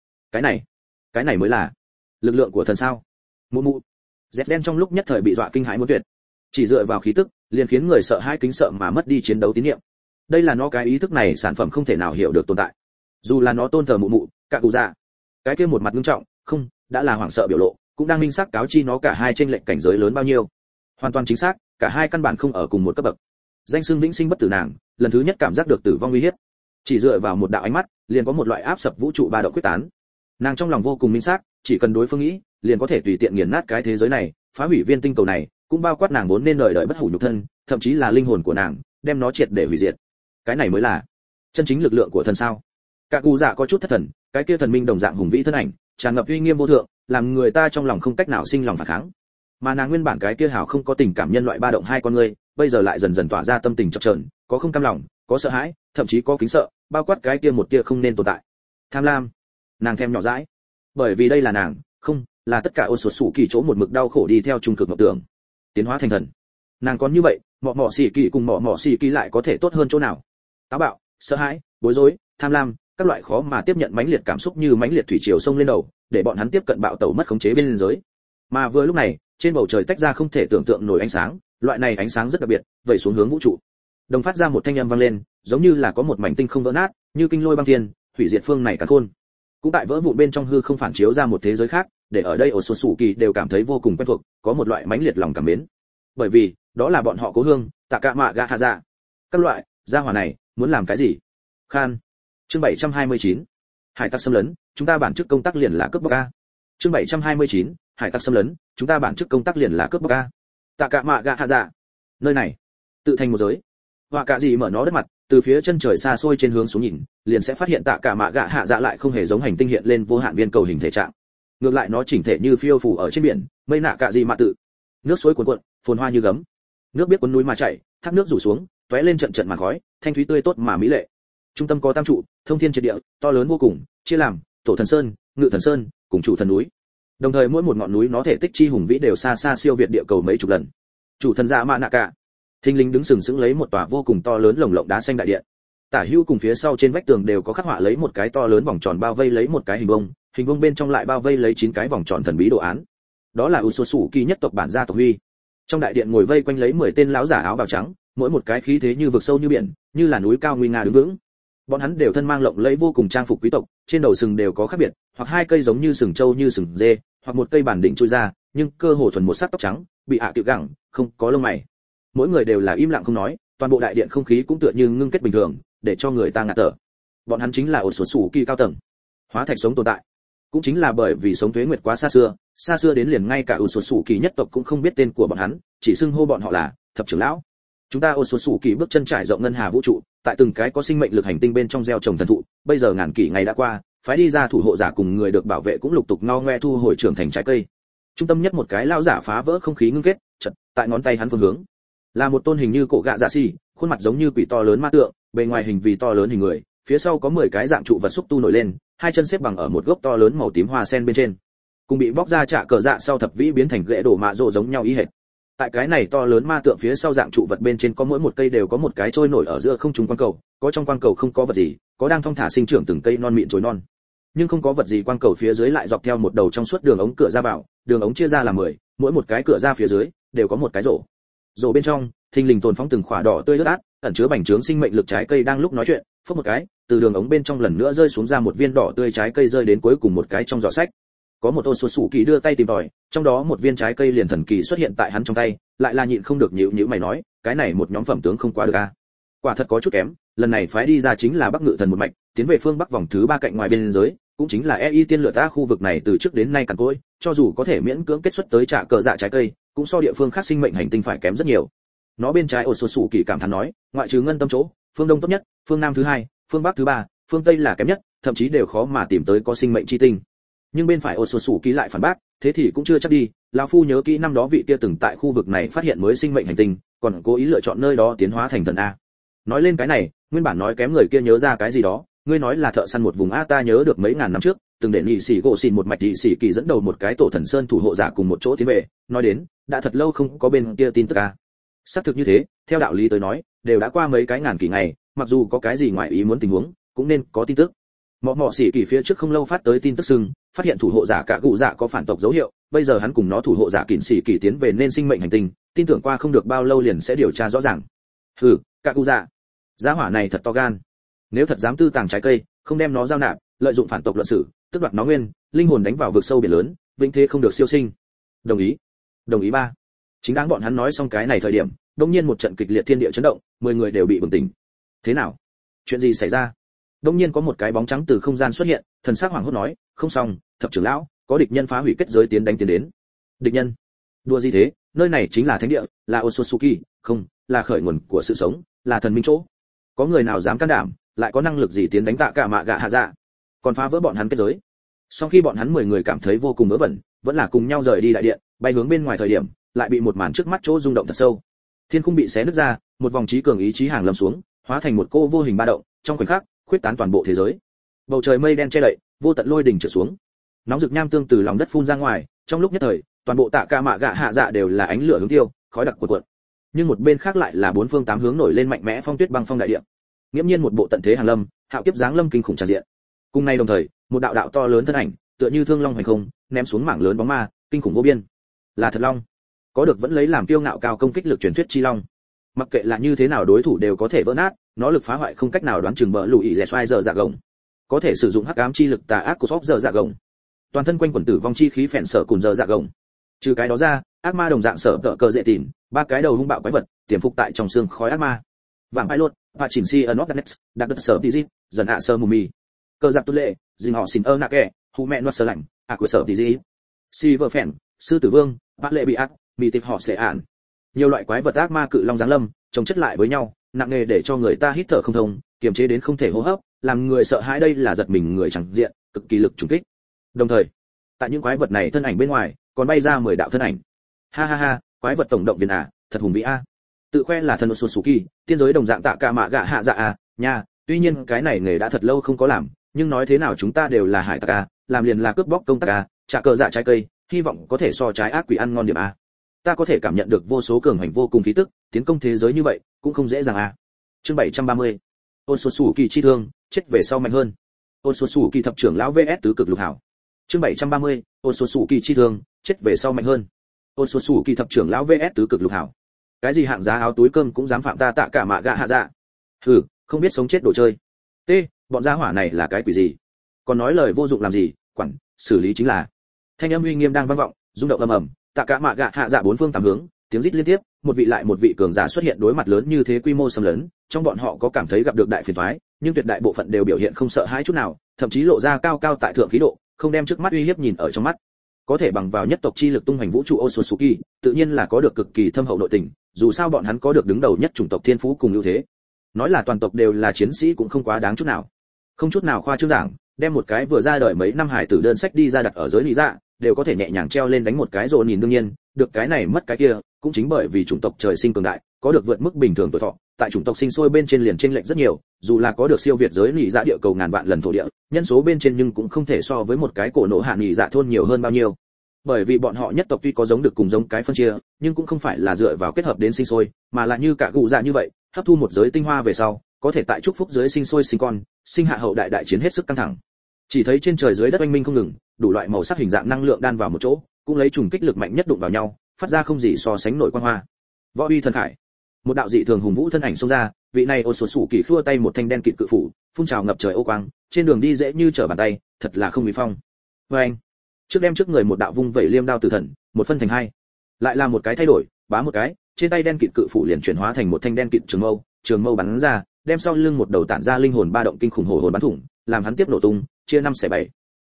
này mới là lực lượng của thần sao? Mụ mụ. Dẹt đen trong lúc nhất thời bị dọa kinh hãi muốn tuyệt. Chỉ dựa vào khí tức, liền khiến người sợ hãi kính sợ mà mất đi chiến đấu tín niệm. Đây là nó cái ý thức này sản phẩm không thể nào hiểu được tồn tại. Dù là nó tôn thờ mụ mụ, cả cụ dạ, cái kia một mặt nghiêm trọng, không, đã là hoảng sợ biểu lộ, cũng đang minh xác cáo chi nó cả hai chênh lệch cảnh giới lớn bao nhiêu. Hoàn toàn chính xác, cả hai căn bản không ở cùng một cấp bậc. Danh xưng vĩnh sinh bất tử nàng, lần thứ nhất cảm giác được tử vong uy hiếp. Chỉ dựa vào một đạo ánh mắt, liền có một loại áp sập vũ trụ ba động quyết tán. Nàng trong lòng vô cùng minh xác, chỉ cần đối phương nghĩ, liền có thể tùy tiện nghiền nát cái thế giới này, phá hủy viên tinh cầu này, cũng bao quát nàng vốn nên đời đời bất hủ nhục thân, thậm chí là linh hồn của nàng, đem nó triệt để hủy diệt. Cái này mới là chân chính lực lượng của thần sao? Cả cụ dạ có chút thất thần, cái kia thần minh đồng dạng hùng vĩ thân ảnh, tràn ngập uy nghiêm vô thượng, làm người ta trong lòng không cách nào sinh lòng phản kháng. Mà nàng nguyên bản cái kia hào không có tình cảm nhân loại ba động hai con người, bây giờ lại dần dần tỏa ra tâm tình chập chờn, có không cam lòng, có sợ hãi, thậm chí có kính sợ, bao quát cái kia một tia không nên tồn tại. Tham lam, nàng thèm nhỏ dãi. Bởi vì đây là nàng, không, là tất cả ôn sột sủ kỳ chỗ một mực đau khổ đi theo trung cực ngọc tưởng, tiến hóa thành thần. Nàng còn như vậy, mọ mọ xỉ kỳ cùng mọ mọ xỉ kỳ lại có thể tốt hơn chỗ nào? Táo bạo, sợ hãi, bối rối, tham lam, các loại khó mà tiếp nhận mãnh liệt cảm xúc như mãnh liệt thủy triều sông lên đầu, để bọn hắn tiếp cận bạo tẩu mất khống chế bên giới. Mà vừa lúc này, trên bầu trời tách ra không thể tưởng tượng nổi ánh sáng, loại này ánh sáng rất đặc biệt, vẩy xuống hướng vũ trụ. Đồng phát ra một thanh âm vang lên, giống như là có một mảnh tinh không vỡ nát, như kinh lôi băng thiên, hủy diệt phương này cả khôn. Cũng tại vỡ vụn bên trong hư không phản chiếu ra một thế giới khác, để ở đây ở sổ sủ kỳ đều cảm thấy vô cùng quen thuộc, có một loại mãnh liệt lòng cảm mến. Bởi vì, đó là bọn họ cố hương, Tạ Cả Mạ Gạ Hạ Dạ. Các loại, gia hỏa này, muốn làm cái gì? Khan. Chương 729. Hải tặc xâm lấn, chúng ta bản chức công tác liền là cướp bóc a. Chương 729. Hải tặc xâm lấn, chúng ta bản chức công tác liền là cướp bóc a. Tạ Cả Mạ Gạ Hạ Dạ. Nơi này, tự thành một giới. Họa cả gì mở nó đất mặt, từ phía chân trời xa xôi trên hướng xuống nhìn, liền sẽ phát hiện Tạ Cả Mạ Gạ Hạ Dạ lại không hề giống hành tinh hiện lên vô hạn viên cầu hình thể trạng. Ngược lại nó chỉnh thể như phiêu phù ở trên biển, mây nạ cả gì mà tự. Nước suối cuồn cuộn, phồn hoa như gấm. Nước biết cuốn núi mà chảy, thác nước rủ xuống, tóe lên trận trận màn khói, thanh thúy tươi tốt mà mỹ lệ. Trung tâm có tam trụ, thông thiên triệt địa, to lớn vô cùng, chia làm Tổ Thần Sơn, Ngự Thần Sơn, cùng Chủ Thần núi. Đồng thời mỗi một ngọn núi nó thể tích chi hùng vĩ đều xa xa siêu việt địa cầu mấy chục lần. Chủ thần dạ mạ nạ cả, thinh linh đứng sừng sững lấy một tòa vô cùng to lớn lồng lộng đá xanh đại điện. Tả hữu cùng phía sau trên vách tường đều có khắc họa lấy một cái to lớn vòng tròn bao vây lấy một cái hình vuông bên trong lại bao vây lấy 9 cái vòng tròn thần bí đồ án. Đó là Usosuki nhất tộc bản gia tộc huy. Trong đại điện ngồi vây quanh lấy 10 tên lão giả áo bào trắng, mỗi một cái khí thế như vực sâu như biển, như là núi cao nguy nga đứng vững. Bọn hắn đều thân mang lộng lẫy vô cùng trang phục quý tộc, trên đầu sừng đều có khác biệt, hoặc 2 cây giống như sừng trâu như sừng dê, hoặc một cây bản đỉnh chui ra, nhưng cơ hồ thuần một sắc tóc trắng, bị tiểu gẳng, không có lông mày. Mỗi người đều là im lặng không nói, toàn bộ đại điện không khí cũng tựa như ngưng kết bình thường, để cho người ta ngạt thở. Bọn hắn chính là Usosuki cao tầng, hóa thạch sống tồn tại. Cũng chính là bởi vì sống tuế nguyệt quá xa xưa đến liền ngay cả Usosuki nhất tộc cũng không biết tên của bọn hắn, chỉ xưng hô bọn họ là thập trưởng lão. Chúng ta Usosuki bước chân trải rộng ngân hà vũ trụ, tại từng cái có sinh mệnh lực hành tinh bên trong gieo trồng thần thụ, bây giờ ngàn kỷ ngày đã qua, phái đi ra thủ hộ giả cùng người được bảo vệ cũng lục tục ngao ngoe thu hồi trưởng thành trái cây. Trung tâm nhất một cái lão giả phá vỡ không khí ngưng kết, chợt tại ngón tay hắn phương hướng là một tôn hình như cổ gạ dạ xì, khuôn mặt giống như quỷ to lớn ma tượng, bề ngoài hình vì to lớn hình người, phía sau có 10 cái dạng trụ vật xúc tu nổi lên, 2 chân xếp bằng ở một gốc to lớn màu tím hoa sen bên trên, cùng bị bóc ra trả cờ dạ sau thập vĩ biến thành gậy đổ mạ rộ giống nhau ý hệt. Tại cái này to lớn ma tượng phía sau dạng trụ vật bên trên có mỗi một cây đều có một cái trôi nổi ở giữa không trung quang cầu, có trong quang cầu không có vật gì, có đang thong thả sinh trưởng từng cây non mịn chồi non. Nhưng không có vật gì quang cầu phía dưới lại dọc theo một đầu trong suốt đường ống cửa ra vào, đường ống chia ra là 10, mỗi một cái cửa ra phía dưới đều có một cái rổ. Rổ bên trong, thình lình tồn phóng từng khỏa đỏ tươi ướt át, ẩn chứa bành trướng sinh mệnh lực trái cây đang lúc nói chuyện, phốc một cái, từ đường ống bên trong lần nữa rơi xuống ra một viên đỏ tươi trái cây rơi đến cuối cùng một cái trong giỏ sách. Có một Otsutsuki đưa tay tìm tòi, trong đó một viên trái cây liền thần kỳ xuất hiện tại hắn trong tay, lại là nhịn không được nhíu nhíu mày nói, cái này một nhóm phẩm tướng không quá được a. Quả thật có chút kém, lần này phái đi ra chính là Bắc Ngự Thần một mạch, tiến về phương Bắc vòng thứ 3 cạnh ngoài biên giới, cũng chính là EI tiên lửa ta khu vực này từ trước đến nay cằn cỗi, cho dù có thể miễn cưỡng kết xuất tới trả cờ dạ trái cây, cũng so địa phương khác sinh mệnh hành tinh phải kém rất nhiều. Nó bên trái Osusu kỳ cảm thán nói, ngoại trừ ngân tâm chỗ, phương đông tốt nhất, phương nam thứ hai, phương bắc thứ ba, phương tây là kém nhất, thậm chí đều khó mà tìm tới có sinh mệnh chi tinh. Nhưng bên phải Osusu kỳ lại phản bác, thế thì cũng chưa chắc đi, lão phu nhớ kỹ năm đó vị kia từng tại khu vực này phát hiện mới sinh mệnh hành tinh, còn cố ý lựa chọn nơi đó tiến hóa thành thần a. Nói lên cái này, nguyên bản nói kém người kia nhớ ra cái gì đó, ngươi nói là thợ săn một vùng a, ta nhớ được mấy ngàn năm trước, từng để nhị sĩ gỗ xìn một mạch nhị sĩ kỳ dẫn đầu một cái tổ thần sơn thủ hộ giả cùng một chỗ tiến về, nói đến, đã thật lâu không có bên kia tin tức a. Xác thực như thế, theo đạo lý tới nói, đều đã qua mấy cái ngàn kỷ ngày, mặc dù có cái gì ngoài ý muốn tình huống, cũng nên có tin tức. Mọ sĩ kỳ phía trước không lâu phát tới tin tức sưng, phát hiện thủ hộ giả cả cụ dạ có phản tộc dấu hiệu, bây giờ hắn cùng nó thủ hộ giả kỵ sĩ kỳ tiến về nên sinh mệnh hành tinh, tin tưởng qua không được bao lâu liền sẽ điều tra rõ ràng. Hừ, cả cụ dạ, gia hỏa này thật to gan. Nếu thật dám tư tàng trái cây, không đem nó giao nạp, lợi dụng phản tộc luận sự, tức đoạt nó nguyên, linh hồn đánh vào vực sâu biển lớn, vĩnh thế không được siêu sinh. Đồng ý ba. Chính đáng bọn hắn nói xong cái này thời điểm, đột nhiên một trận kịch liệt thiên địa chấn động, 10 người đều bị bừng tỉnh. Thế nào? Chuyện gì xảy ra? Đột nhiên có một cái bóng trắng từ không gian xuất hiện, thần sắc hoảng hốt nói, không xong, thập trưởng lão, có địch nhân phá hủy kết giới tiến đến. Địch nhân? Đùa gì thế, nơi này chính là thánh địa, là Otsutsuki, không, là khởi nguồn của sự sống, là thần minh chỗ. Có người nào dám can đảm, lại có năng lực gì tiến đánh Tạ Cả Mạ Gạ Hạ Dạ, còn phá vỡ bọn hắn kết giới. Sau khi bọn hắn 10 người cảm thấy vô cùng vớ vẩn, vẫn là cùng nhau rời đi đại điện, bay hướng bên ngoài thời điểm, lại bị một màn trước mắt chỗ rung động thật sâu. Thiên khung bị xé nứt ra, một vòng trí cường ý chí hàng lâm xuống, hóa thành một cô vô hình ba động, trong khoảnh khắc, khuyết tán toàn bộ thế giới. Bầu trời mây đen che đậy, vô tận lôi đỉnh trở xuống. Nóng rực nham tương từ lòng đất phun ra ngoài, trong lúc nhất thời, toàn bộ Tạ Cả Mạ Gạ Hạ Dạ đều là ánh lửa hướng tiêu, khói đặc cuộn cuộn. Nhưng một bên khác lại là bốn phương tám hướng nổi lên mạnh mẽ phong tuyết băng phong đại địa. Nghiễm nhiên một bộ tận thế hàng lâm, hạo kiếp giáng lâm kinh khủng tràn diện. Cùng nay đồng thời, một đạo đạo to lớn thân ảnh, tựa như thương long hoành không, ném xuống mảng lớn bóng ma, kinh khủng vô biên. Là thật long. Có được vẫn lấy làm kiêu ngạo cao công kích lực truyền thuyết chi long. Mặc kệ là như thế nào đối thủ đều có thể vỡ nát, nó lực phá hoại không cách nào đoán chừng bỡ lùi rẻ xoay giờ dạ gồng. Có thể sử dụng hắc ám chi lực tà ác của sóc giờ dạ gồng. Toàn thân quanh quẩn tử vong chi khí phèn sở cùng giờ dạ gồng. Trừ cái đó ra, ác ma đồng dạng sở tợ cờ dễ tìm, ba cái đầu hung bạo quái vật, tiềm phục tại trong xương khói ác ma. Vàng Pilot, và chỉnh si ẩn Darkness, đặc đất sở Dizit, dần hạ sơ mù mì. Cơ giặc tu lệ, dình họ xin ơ nạ kẻ, hù mẹ nuốt sơ lạnh, của sở Dizit. Silverfen, sư tử vương, bát lệ bị ác, mì tịch họ sẽ ản. Nhiều loại quái vật ác ma cự long giáng lâm, chồng chất lại với nhau, nặng nề để cho người ta hít thở không thông, kiềm chế đến không thể hô hấp, làm người sợ hãi, đây là giật mình người chẳng diện, cực kỳ lực trùng kích. Đồng thời, tại những quái vật này thân ảnh bên ngoài, còn bay ra 10 đạo thân ảnh. Ha ha ha, quái vật tổng động viên à, thật hùng vĩ a. Tự khoe là thần Otsutsuki, tiên giới đồng dạng Tạ Cả Mạ Gạ Hạ Dạ à, nha, tuy nhiên cái này nghề đã thật lâu không có làm, nhưng nói thế nào chúng ta đều là hải tặc a, làm liền là cướp bóc công tác a, trả cờ dạ trái cây, hy vọng có thể so trái ác quỷ ăn ngon điểm a. Ta có thể cảm nhận được vô số cường hành vô cùng khí tức, tiến công thế giới như vậy, cũng không dễ dàng a. Chương 730. Otsutsuki chi thương, chết về sau mạnh hơn. Otsutsuki thập trưởng lão VS tứ cực lục hảo. Chương 730. Otsutsuki chi thương, chết về sau mạnh hơn. Otsutsuki thập trưởng lão VS tứ cực lục hảo. Cái gì hạng giá áo túi cơm cũng dám phạm ta Tạ Cả Mạ Gạ Hạ Dạ. Hừ, không biết sống chết đồ chơi. T, bọn gia hỏa này là cái quỷ gì? Còn nói lời vô dụng làm gì, quản, xử lý chính là. Thanh âm uy nghiêm đang vang vọng, rung động ầm ầm, Tạ Cả Mạ Gạ Hạ Dạ bốn phương tám hướng, tiếng rít liên tiếp, một vị lại một vị cường giả xuất hiện đối mặt lớn như thế quy mô xâm lấn, trong bọn họ có cảm thấy gặp được đại phiền toái, nhưng tuyệt đại bộ phận đều biểu hiện không sợ hãi chút nào, thậm chí lộ ra cao cao tại thượng khí độ, không đem trước mắt uy hiếp nhìn ở trong mắt. Có thể bằng vào nhất tộc chi lực tung hoành vũ trụ Otsutsuki, tự nhiên là có được cực kỳ thâm hậu nội tình, dù sao bọn hắn có được đứng đầu nhất chủng tộc thiên phú cùng ưu thế. Nói là toàn tộc đều là chiến sĩ cũng không quá đáng chút nào. Không chút nào khoa trương giảng, đem một cái vừa ra đời mấy năm hải tử đơn sách đi ra đặt ở giới lý dạ, đều có thể nhẹ nhàng treo lên đánh một cái rồi nhìn đương nhiên, được cái này mất cái kia, cũng chính bởi vì chủng tộc trời sinh cường đại, có được vượt mức bình thường tuổi thọ, tại chủng tộc sinh sôi bên trên liền chênh lệch rất nhiều, dù là có được siêu việt giới lý dạ địa cầu ngàn vạn lần thổ địa, nhân số bên trên nhưng cũng không thể so với một cái cổ nổ hạ lý dạ thôn nhiều hơn bao nhiêu. Bởi vì bọn họ nhất tộc tuy có giống được cùng giống cái phân chia, nhưng cũng không phải là dựa vào kết hợp đến sinh sôi, mà là như cả cụ dạ như vậy, hấp thu một giới tinh hoa về sau, có thể tại chúc phúc giới sinh sôi sinh con, sinh hạ hậu đại đại chiến hết sức căng thẳng. Chỉ thấy trên trời dưới đất oanh minh không ngừng, đủ loại màu sắc hình dạng năng lượng đan vào một chỗ, cũng lấy trùng kích lực mạnh nhất đụng vào nhau, phát ra không gì so sánh nổi quang hoa. Võ uy thần khải, một đạo dị thường hùng vũ thân ảnh xông ra, vị này Otsutsuki khua tay một thanh đen kịt cự phủ, phun trào ngập trời ô quang, trên đường đi dễ như trở bàn tay, thật là không uy phong. Oanh! Trước đem trước người một đạo vung vẩy liêm đao tử thần, một phân thành hai. Lại là một cái thay đổi, bá một cái, trên tay đen kịt cự phủ liền chuyển hóa thành một thanh đen kịt trường mâu bắn ra, đem sau lưng một đầu tản ra linh hồn ba động kinh khủng hổ hồn bắn thủng, làm hắn tiếp nổ tung, chia năm xẻ bảy.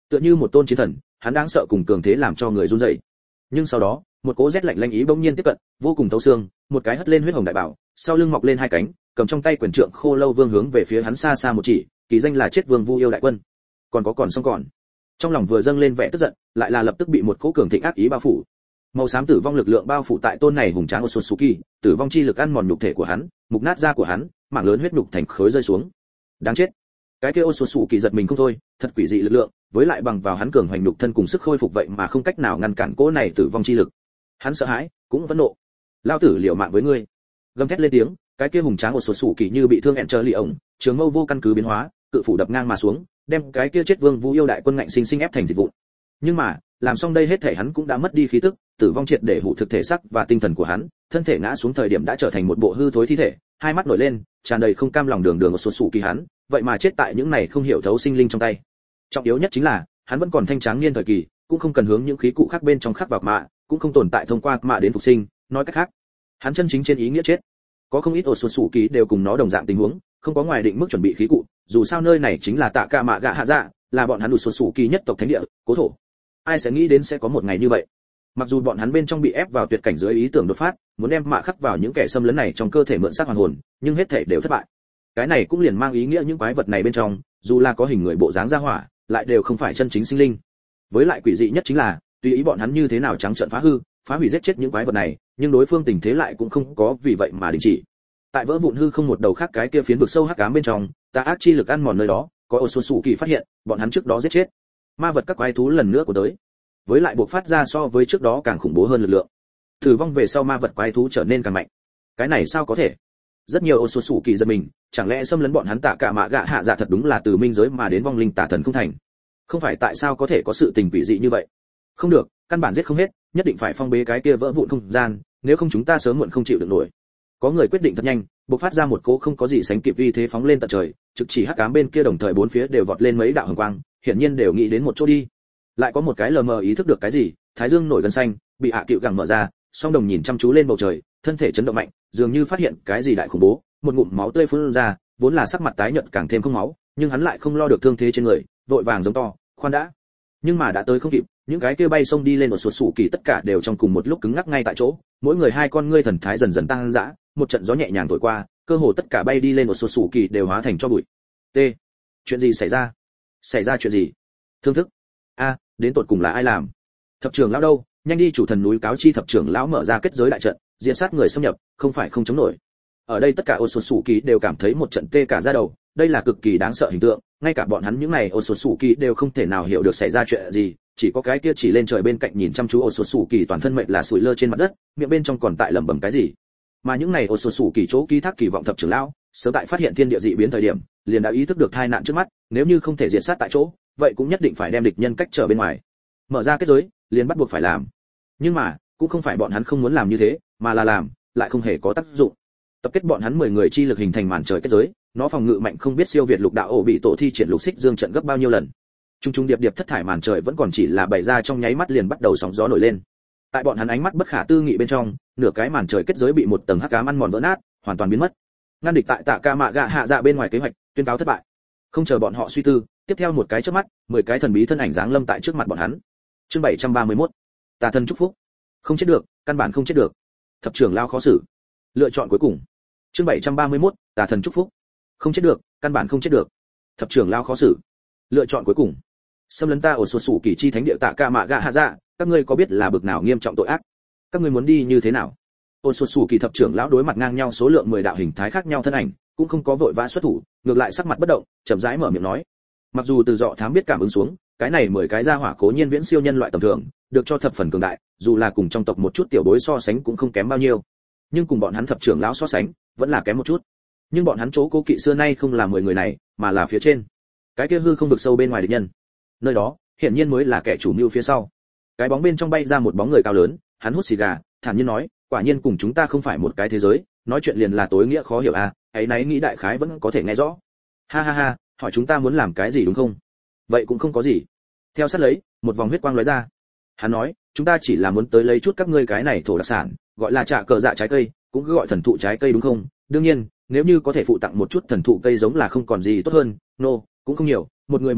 Tựa như một tôn chiến thần, hắn đáng sợ cùng cường thế làm cho người run rẩy. Nhưng sau đó, một cỗ rét lạnh lanh ý bỗng nhiên tiếp cận, vô cùng thấu xương, một cái hất lên huyết hồng đại bảo, sau lưng mọc lên hai cánh, cầm trong tay quyền trượng khô lâu vương hướng về phía hắn xa xa một chỉ, kỳ danh là chết vương Vu yêu đại quân. Còn xong còn. Trong lòng vừa dâng lên vẻ tức giận, lại là lập tức bị một cỗ cường thịnh ác ý bao phủ. Màu xám tử vong lực lượng bao phủ tại tôn này hùng tráng Otsutsuki, tử vong chi lực ăn mòn nhục thể của hắn, mục nát da của hắn, mảng lớn huyết nhục thành khối rơi xuống. Đáng chết. Cái kia Otsutsuki giật mình không thôi, thật quỷ dị lực lượng, với lại bằng vào hắn cường hoành nhục thân cùng sức khôi phục vậy mà không cách nào ngăn cản cỗ này tử vong chi lực. Hắn sợ hãi, cũng phẫn nộ. Lao tử liều mạng với ngươi. Gầm thét lên tiếng, cái kia hùng tráng Otsutsuki như bị thương ẹn trở lì ổng, trường mâu vô căn cứ biến hóa, cự phủ đập ngang mà xuống, đem cái kia chết vương Vu yêu đại quân ngạnh sinh sinh ép thành thịt vụn. Nhưng mà, làm xong đây hết thể hắn cũng đã mất đi khí tức, tử vong triệt để hủ thực thể xác và tinh thần của hắn, thân thể ngã xuống thời điểm đã trở thành một bộ hư thối thi thể, hai mắt nổi lên, tràn đầy không cam lòng đường đường Otsutsuki hắn, vậy mà chết tại những này không hiểu thấu sinh linh trong tay. Trọng yếu nhất chính là, hắn vẫn còn thanh tráng niên thời kỳ, cũng không cần hướng những khí cụ khác bên trong khắc vào mạ, cũng không tồn tại thông qua mạ đến phục sinh, nói cách khác, hắn chân chính trên ý nghĩa chết. Có không ít Otsutsuki đều cùng nó đồng dạng tình huống, không có ngoài định mức chuẩn bị khí cụ, dù sao nơi này chính là Tạ Cả Mạ Gạ Hạ Dạ, là bọn hắn Otsutsuki nhất tộc thánh địa, cố thổ. Ai sẽ nghĩ đến sẽ có một ngày như vậy. Mặc dù bọn hắn bên trong bị ép vào tuyệt cảnh dưới ý tưởng đột phát, muốn đem mạ khắc vào những kẻ xâm lấn này trong cơ thể mượn xác hoàn hồn, nhưng hết thể đều thất bại. Cái này cũng liền mang ý nghĩa những quái vật này bên trong, dù là có hình người bộ dáng ra hỏa, lại đều không phải chân chính sinh linh. Với lại quỷ dị nhất chính là, tùy ý bọn hắn như thế nào trắng trợn phá hư, phá hủy giết chết những quái vật này, nhưng đối phương tình thế lại cũng không có vì vậy mà đình chỉ. Tại vỡ vụn hư không một đầu khác cái kia phiến vực sâu hắc ám bên trong, tà ác chi lực ăn mòn nơi đó, có Otsutsuki phát hiện, bọn hắn trước đó giết chết ma vật các quái thú lần nữa của tới, với lại buộc phát ra so với trước đó càng khủng bố hơn lực lượng. Tử vong về sau ma vật quái thú trở nên càng mạnh. Cái này sao có thể? Rất nhiều Otsutsuki giật mình, chẳng lẽ xâm lấn bọn hắn Tạ Cả Mạ Gạ Hạ Dạ thật đúng là từ minh giới mà đến vong linh tà thần không thành? Không phải tại sao có thể có sự tình quỷ dị như vậy? Không được, căn bản giết không hết, nhất định phải phong bế cái kia vỡ vụn không gian, nếu không chúng ta sớm muộn không chịu được nổi. Có người quyết định thật nhanh, bộc phát ra một cỗ không có gì sánh kịp uy thế phóng lên tận trời, trực chỉ hắc ám bên kia, đồng thời bốn phía đều vọt lên mấy đạo hồng quang, hiển nhiên đều nghĩ đến một chỗ đi. Lại có một cái lờ mờ ý thức được cái gì, thái dương nổi gân xanh, bị hạ cựu gẳng mở ra, song đồng nhìn chăm chú lên bầu trời, thân thể chấn động mạnh, dường như phát hiện cái gì đại khủng bố, một ngụm máu tươi phun ra, vốn là sắc mặt tái nhợt càng thêm không máu, nhưng hắn lại không lo được thương thế trên người, vội vàng giống to, khoan đã. Nhưng mà đã tới không kịp, những cái kia bay xông đi lên một suốt sủ kỳ tất cả đều trong cùng một lúc cứng ngắc ngay tại chỗ, mỗi người hai con ngươi thần thái dần dần tăng dã, một trận gió nhẹ nhàng thổi qua, cơ hồ tất cả bay đi lên một suốt sủ kỳ đều hóa thành cho bụi. T. Chuyện gì xảy ra? Xảy ra chuyện gì? Thương thức. A, đến tột cùng là ai làm? Thập trưởng lão đâu? Nhanh đi chủ thần núi cáo chi thập trưởng lão mở ra kết giới đại trận, diện sát người xâm nhập, không phải không chống nổi. Ở đây tất cả Otsutsuki đều cảm thấy một trận tê cả da đầu, đây là cực kỳ đáng sợ hình tượng, ngay cả bọn hắn những này Otsutsuki đều không thể nào hiểu được xảy ra chuyện gì, chỉ có cái kia chỉ lên trời bên cạnh nhìn chăm chú Otsutsuki toàn thân mệt là sủi lơ trên mặt đất, miệng bên trong còn tại lẩm bẩm cái gì. Mà những này Otsutsuki chỗ ký thác kỳ vọng thập trưởng lão, sớm tại phát hiện thiên địa dị biến thời điểm, liền đã ý thức được tai nạn trước mắt, nếu như không thể diệt sát tại chỗ, vậy cũng nhất định phải đem địch nhân cách trở bên ngoài. Mở ra kết giới, liền bắt buộc phải làm. Nhưng mà, cũng không phải bọn hắn không muốn làm như thế, mà là làm, lại không hề có tác dụng. Tập kết bọn hắn 10 người chi lực hình thành màn trời kết giới, nó phòng ngự mạnh không biết siêu việt lục đạo ổ bị tổ thi triển lục xích dương trận gấp bao nhiêu lần. Trung trung điệp điệp thất thải màn trời vẫn còn chỉ là bày ra trong nháy mắt liền bắt đầu sóng gió nổi lên. Tại bọn hắn ánh mắt bất khả tư nghị bên trong, nửa cái màn trời kết giới bị một tầng hắc ám ăn mòn vỡ nát, hoàn toàn biến mất. Ngăn địch tại Tạ Cả Mạ Gạ Hạ Dạ bên ngoài kế hoạch, tuyên cáo thất bại. Không chờ bọn họ suy tư, tiếp theo một cái chớp mắt, 10 cái thần bí thân ảnh giáng lâm tại trước mặt bọn hắn. Chương 731. Tà thần chúc phúc. Không chết được, căn bản không chết được. Thập trưởng lão khó xử. Lựa chọn cuối cùng. Chương 731. Tà thần chúc phúc. Không chết được, căn bản không chết được. Thập trưởng lão khó xử. Lựa chọn cuối cùng. Xâm lấn ta ở sụt sủ kỳ chi thánh địa Tạ Cả Mạ Gạ Hạ Dạ, các ngươi có biết là bực nào nghiêm trọng tội ác? Các ngươi muốn đi như thế nào? Ôn sụt sủ kỳ thập trưởng lão đối mặt ngang nhau số lượng 10 đạo hình thái khác nhau thân ảnh, cũng không có vội vã xuất thủ, ngược lại sắc mặt bất động, chậm rãi mở miệng nói. Mặc dù từ dọ thám biết cảm ứng xuống, cái này 10 cái gia hỏa cố nhiên viễn siêu nhân loại tầm thường, được cho thập phần cường đại, dù là cùng trong tộc một chút tiểu bối so sánh cũng không kém bao nhiêu. Nhưng cùng bọn hắn thập trưởng lão so sánh, vẫn là kém một chút. Nhưng bọn hắn chỗ cố kỵ xưa nay không là 10 người này, mà là phía trên. Cái kia hư không vực sâu bên ngoài địch nhân. Nơi đó, hiển nhiên mới là kẻ chủ mưu phía sau. Cái bóng bên trong bay ra một bóng người cao lớn, hắn hút xì gà, thản nhiên nói, quả nhiên cùng chúng ta không phải một cái thế giới, nói chuyện liền là tối nghĩa khó hiểu à, ấy nấy nghĩ đại khái vẫn có thể nghe rõ. Ha ha ha, hỏi chúng ta muốn làm cái gì đúng không? Vậy cũng không có gì. Theo sát lấy, một vòng huyết quang lóe ra. Hắn nói, chúng ta chỉ là muốn tới lấy chút các ngươi cái này thổ đặc sản, gọi là trà cờ dạ trái cây, cũng cứ gọi thần thụ trái cây đúng không? Đương nhiên, nếu như có thể phụ tặng một chút thần thụ cây giống là không còn gì tốt hơn, cũng không nhiều, một người một gốc,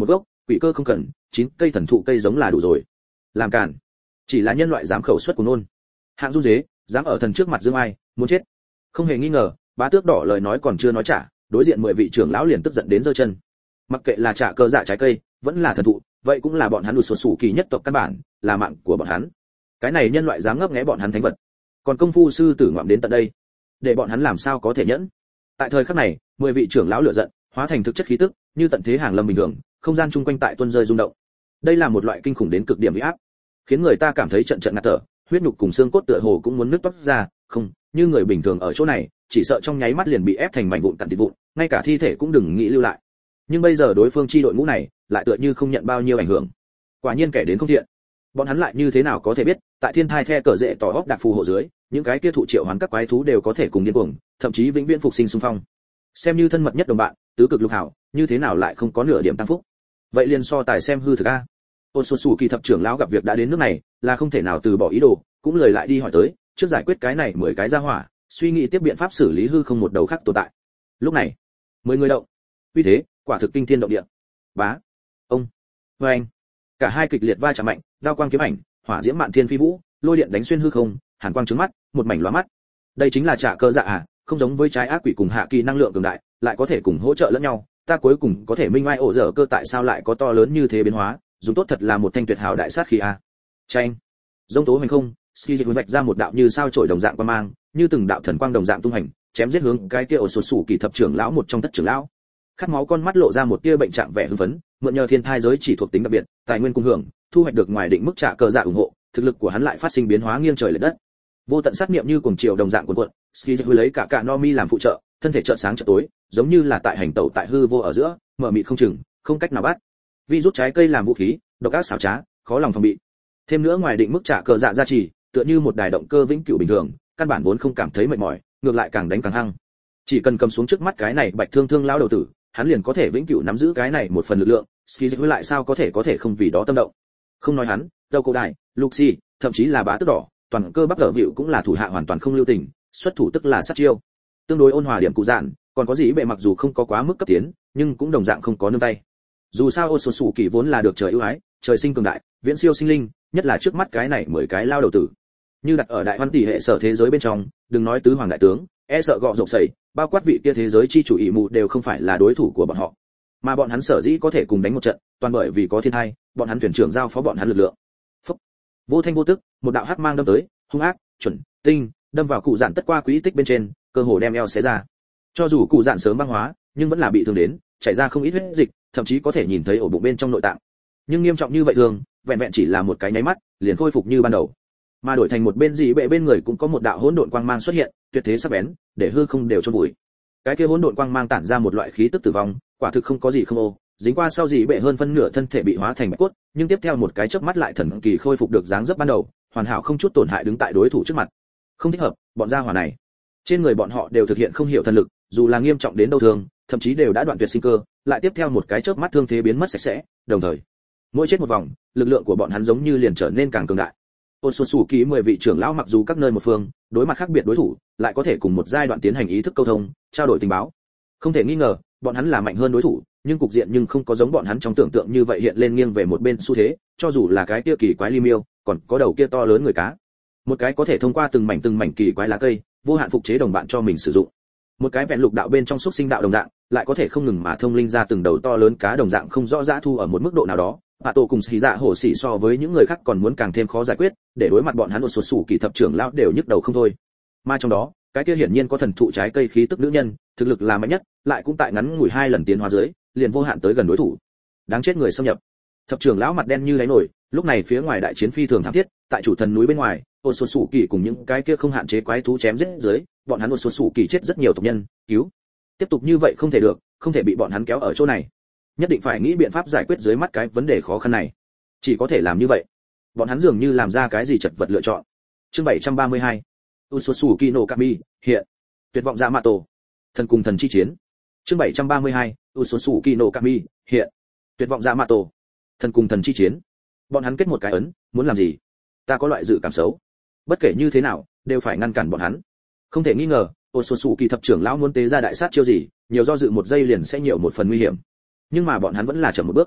quỷ cơ không cần, 9 cây thần thụ cây giống là đủ rồi. Làm cản. Chỉ là nhân loại dám khẩu xuất của nôn. Hạng run rế, dám ở thần trước mặt dương ai, muốn chết. Không hề nghi ngờ, Bá Tước Đỏ lời nói còn chưa nói trả, đối diện 10 vị trưởng lão liền tức giận đến giơ chân. Mặc kệ là trả cơ dạ trái cây, vẫn là thần thụ, vậy cũng là bọn hắn sổ sủ kỳ nhất tộc căn bản, là mạng của bọn hắn. Cái này nhân loại dám ngấp nghé bọn hắn thánh vật, còn công phu sư tử ngoạm đến tận đây, để bọn hắn làm sao có thể nhẫn. Tại thời khắc này, 10 vị trưởng lão lửa giận, hóa thành thực chất khí tức, như tận thế hàng lâm bình thường, không gian chung quanh tại tuôn rơi rung động. Đây là một loại kinh khủng đến cực điểm uy áp, khiến người ta cảm thấy trận trận ngạt thở, huyết nhục cùng xương cốt tựa hồ cũng muốn nứt toác ra, không, như người bình thường ở chỗ này, chỉ sợ trong nháy mắt liền bị ép thành mảnh vụn cặn thịt vụn, ngay cả thi thể cũng đừng nghĩ lưu lại. Nhưng bây giờ đối phương chi đội ngũ này, lại tựa như không nhận bao nhiêu ảnh hưởng. Quả nhiên kẻ đến không thiện. Bọn hắn lại như thế nào có thể biết, tại thiên thai the cờ rễ tỏ hốc đặc phù hộ dưới, những cái kia thụ triệu hoán các quái thú đều có thể cùng điên cuồng, thậm chí vĩnh viễn phục sinh xung phong. Xem như thân mật nhất đồng bạn, tứ cực lục hảo, như thế nào lại không có nửa điểm tăng phúc. Vậy liền so tài xem hư thực a. Otsutsuki thập trưởng lão gặp việc đã đến nước này, là không thể nào từ bỏ ý đồ, cũng lời lại đi hỏi tới, trước giải quyết cái này 10 cái ra hỏa, suy nghĩ tiếp biện pháp xử lý hư không một đầu khác tồn tại. Lúc này, 10 người động. Uy thế, quả thực kinh thiên động địa. Bá, ông, anh, cả hai kịch liệt va chạm mạnh, đao quang kiếm ảnh, hỏa diễm mạn thiên phi vũ, lôi điện đánh xuyên hư không, hàn quang trướng mắt, một mảnh lóa mắt. Đây chính là trả cơ dạ à, không giống với trái ác quỷ cùng hạ kỳ năng lượng cường đại, lại có thể cùng hỗ trợ lẫn nhau, ta cuối cùng có thể minh oai ổ dở cơ tại sao lại có to lớn như thế biến hóa, dùng tốt thật là một thanh tuyệt hảo đại sát khí a. Chanh, rông tố hành không, ski dịch vạch ra một đạo như sao chổi đồng dạng quang mang, như từng đạo thần quang đồng dạng tung hành, chém giết hướng cái kia ổ sột sủ kỳ thập trưởng lão một trong thất trưởng lão. Khát máu con mắt lộ ra một tia bệnh trạng vẻ hưng phấn, mượn nhờ thiên thai giới chỉ thuộc tính đặc biệt, tài nguyên cung hưởng, thu hoạch được ngoài định mức trả cờ dạ ủng hộ, thực lực của hắn lại phát sinh biến hóa nghiêng trời lệch đất. Vô tận sát niệm như cuồng triều đồng dạng cuồn cuộn, ski dịch lấy cả Nomi làm phụ trợ, thân thể chợt sáng chợt tối, giống như là tại hành tẩu tại hư vô ở giữa, mở mịt không chừng, không cách nào bắt. Vi rút trái cây làm vũ khí, độc ác xảo trá, khó lòng phòng bị. Thêm nữa ngoài định mức trả cờ dạ gia trì, tựa như một đài động cơ vĩnh cửu bình thường, căn bản vốn không cảm thấy mệt mỏi, ngược lại càng đánh càng hăng. Chỉ cần cầm xuống trước mắt cái này bạch thương lão đầu tử, hắn liền có thể vĩnh cửu nắm giữ cái này một phần lực lượng, ski dịch lại sao có thể không vì đó tâm động. Không nói hắn, dâu cổ đại, Luxi, thậm chí là Bá Tước Đỏ, toàn cơ bắp đỡ vịu cũng là thủ hạ hoàn toàn không lưu tình, xuất thủ tức là sát chiêu. Tương đối ôn hòa điểm cụ dạn, còn có gì bệ mặc dù không có quá mức cấp tiến, nhưng cũng đồng dạng không có nương tay. Dù sao Otsutsuki vốn là được trời ưu ái, trời sinh cường đại, viễn siêu sinh linh, nhất là trước mắt cái này 10 cái lao đầu tử. Như đặt ở đại văn tỷ hệ sở thế giới bên trong, đừng nói tứ hoàng đại tướng, e sợ gọ rộng sẩy, bao quát vị kia thế giới chi chủ ỷ mù đều không phải là đối thủ của bọn họ. Mà bọn hắn sở dĩ có thể cùng đánh một trận, toàn bởi vì có thiên thai, bọn hắn thuyền trưởng giao phó bọn hắn lực lượng. Phúc. Vô thanh vô tức, một đạo hắc mang đâm tới, hung ác, chuẩn, tinh, đâm vào cụ dạn tất qua quỹ tích bên trên, cơ hồ đem eo xé ra. Cho dù cụ dạn sớm băng hóa, nhưng vẫn là bị thương đến, chảy ra không ít huyết dịch, thậm chí có thể nhìn thấy ổ bụng bên trong nội tạng. Nhưng nghiêm trọng như vậy thường, vẹn vẹn chỉ là một cái nháy mắt, liền khôi phục như ban đầu. Mà đổi thành một bên dị bệ bên người cũng có một đạo hỗn độn quang mang xuất hiện, tuyệt thế sắc bén, để hư không đều chôn bụi. Cái kia hỗn độn quang mang tản ra một loại khí tức tử vong, quả thực không có gì không ô, dính qua sau dị bệ hơn phân nửa thân thể bị hóa thành bạch cốt, nhưng tiếp theo một cái chớp mắt lại thần kỳ khôi phục được dáng dấp ban đầu, hoàn hảo không chút tổn hại đứng tại đối thủ trước mặt. Không thích hợp, bọn gia hỏa này. Trên người bọn họ đều thực hiện không hiểu thần lực, dù là nghiêm trọng đến đâu thường, thậm chí đều đã đoạn tuyệt sinh cơ, lại tiếp theo một cái chớp mắt thương thế biến mất sạch sẽ, đồng thời, mỗi chết một vòng, lực lượng của bọn hắn giống như liền trở nên càng cường đại. Otsutsuki 10 vị trưởng lão mặc dù các nơi một phương, đối mặt khác biệt đối thủ, lại có thể cùng một giai đoạn tiến hành ý thức câu thông, trao đổi tình báo. Không thể nghi ngờ, bọn hắn là mạnh hơn đối thủ, nhưng cục diện nhưng không có giống bọn hắn trong tưởng tượng như vậy hiện lên nghiêng về một bên xu thế, cho dù là cái kia kỳ quái ly miêu, còn có đầu kia to lớn người cá. Một cái có thể thông qua từng mảnh kỳ quái lá cây, vô hạn phục chế đồng bạn cho mình sử dụng. Một cái vẹn lục đạo bên trong xúc sinh đạo đồng dạng, lại có thể không ngừng mà thông linh ra từng đầu to lớn cá đồng dạng không rõ dã thu ở một mức độ nào đó. Bà tổ cùng xì dạ hổ xỉ so với những người khác còn muốn càng thêm khó giải quyết, để đối mặt bọn hắn Otsutsuki thập trưởng lão đều nhức đầu không thôi. Mà trong đó, cái kia hiển nhiên có thần thụ trái cây khí tức nữ nhân, thực lực là mạnh nhất, lại cũng tại ngắn ngủi 2 lần tiến hóa dưới, liền vô hạn tới gần đối thủ. Đáng chết người xâm nhập. Thập trưởng lão mặt đen như đáy nổi, lúc này phía ngoài đại chiến phi thường thảm thiết, tại chủ thần núi bên ngoài, Otsutsuki cùng những cái kia không hạn chế quái thú chém giết dưới, bọn hắn Otsutsuki chết rất nhiều tộc nhân, cứu. Tiếp tục như vậy không thể được, không thể bị bọn hắn kéo ở chỗ này. Nhất định phải nghĩ biện pháp giải quyết dưới mắt cái vấn đề khó khăn này. Chỉ có thể làm như vậy. Bọn hắn dường như làm ra cái gì chật vật lựa chọn. Chương 732. Otsutsuki no Kami, hiện. Tuyệt vọng dạ mạ tổ. Thần cùng thần chi chiến. Chương 732. Otsutsuki no Kami, hiện. Tuyệt vọng dạ mạ tổ. Thần cùng thần chi chiến. Bọn hắn kết một cái ấn, muốn làm gì? Ta có loại dự cảm xấu. Bất kể như thế nào, đều phải ngăn cản bọn hắn. Không thể nghi ngờ, Otsutsuki thập trưởng lão muốn tế ra đại sát chiêu gì, nhiều do dự một giây liền sẽ nhiều một phần nguy hiểm. Nhưng mà bọn hắn vẫn là chậm một bước.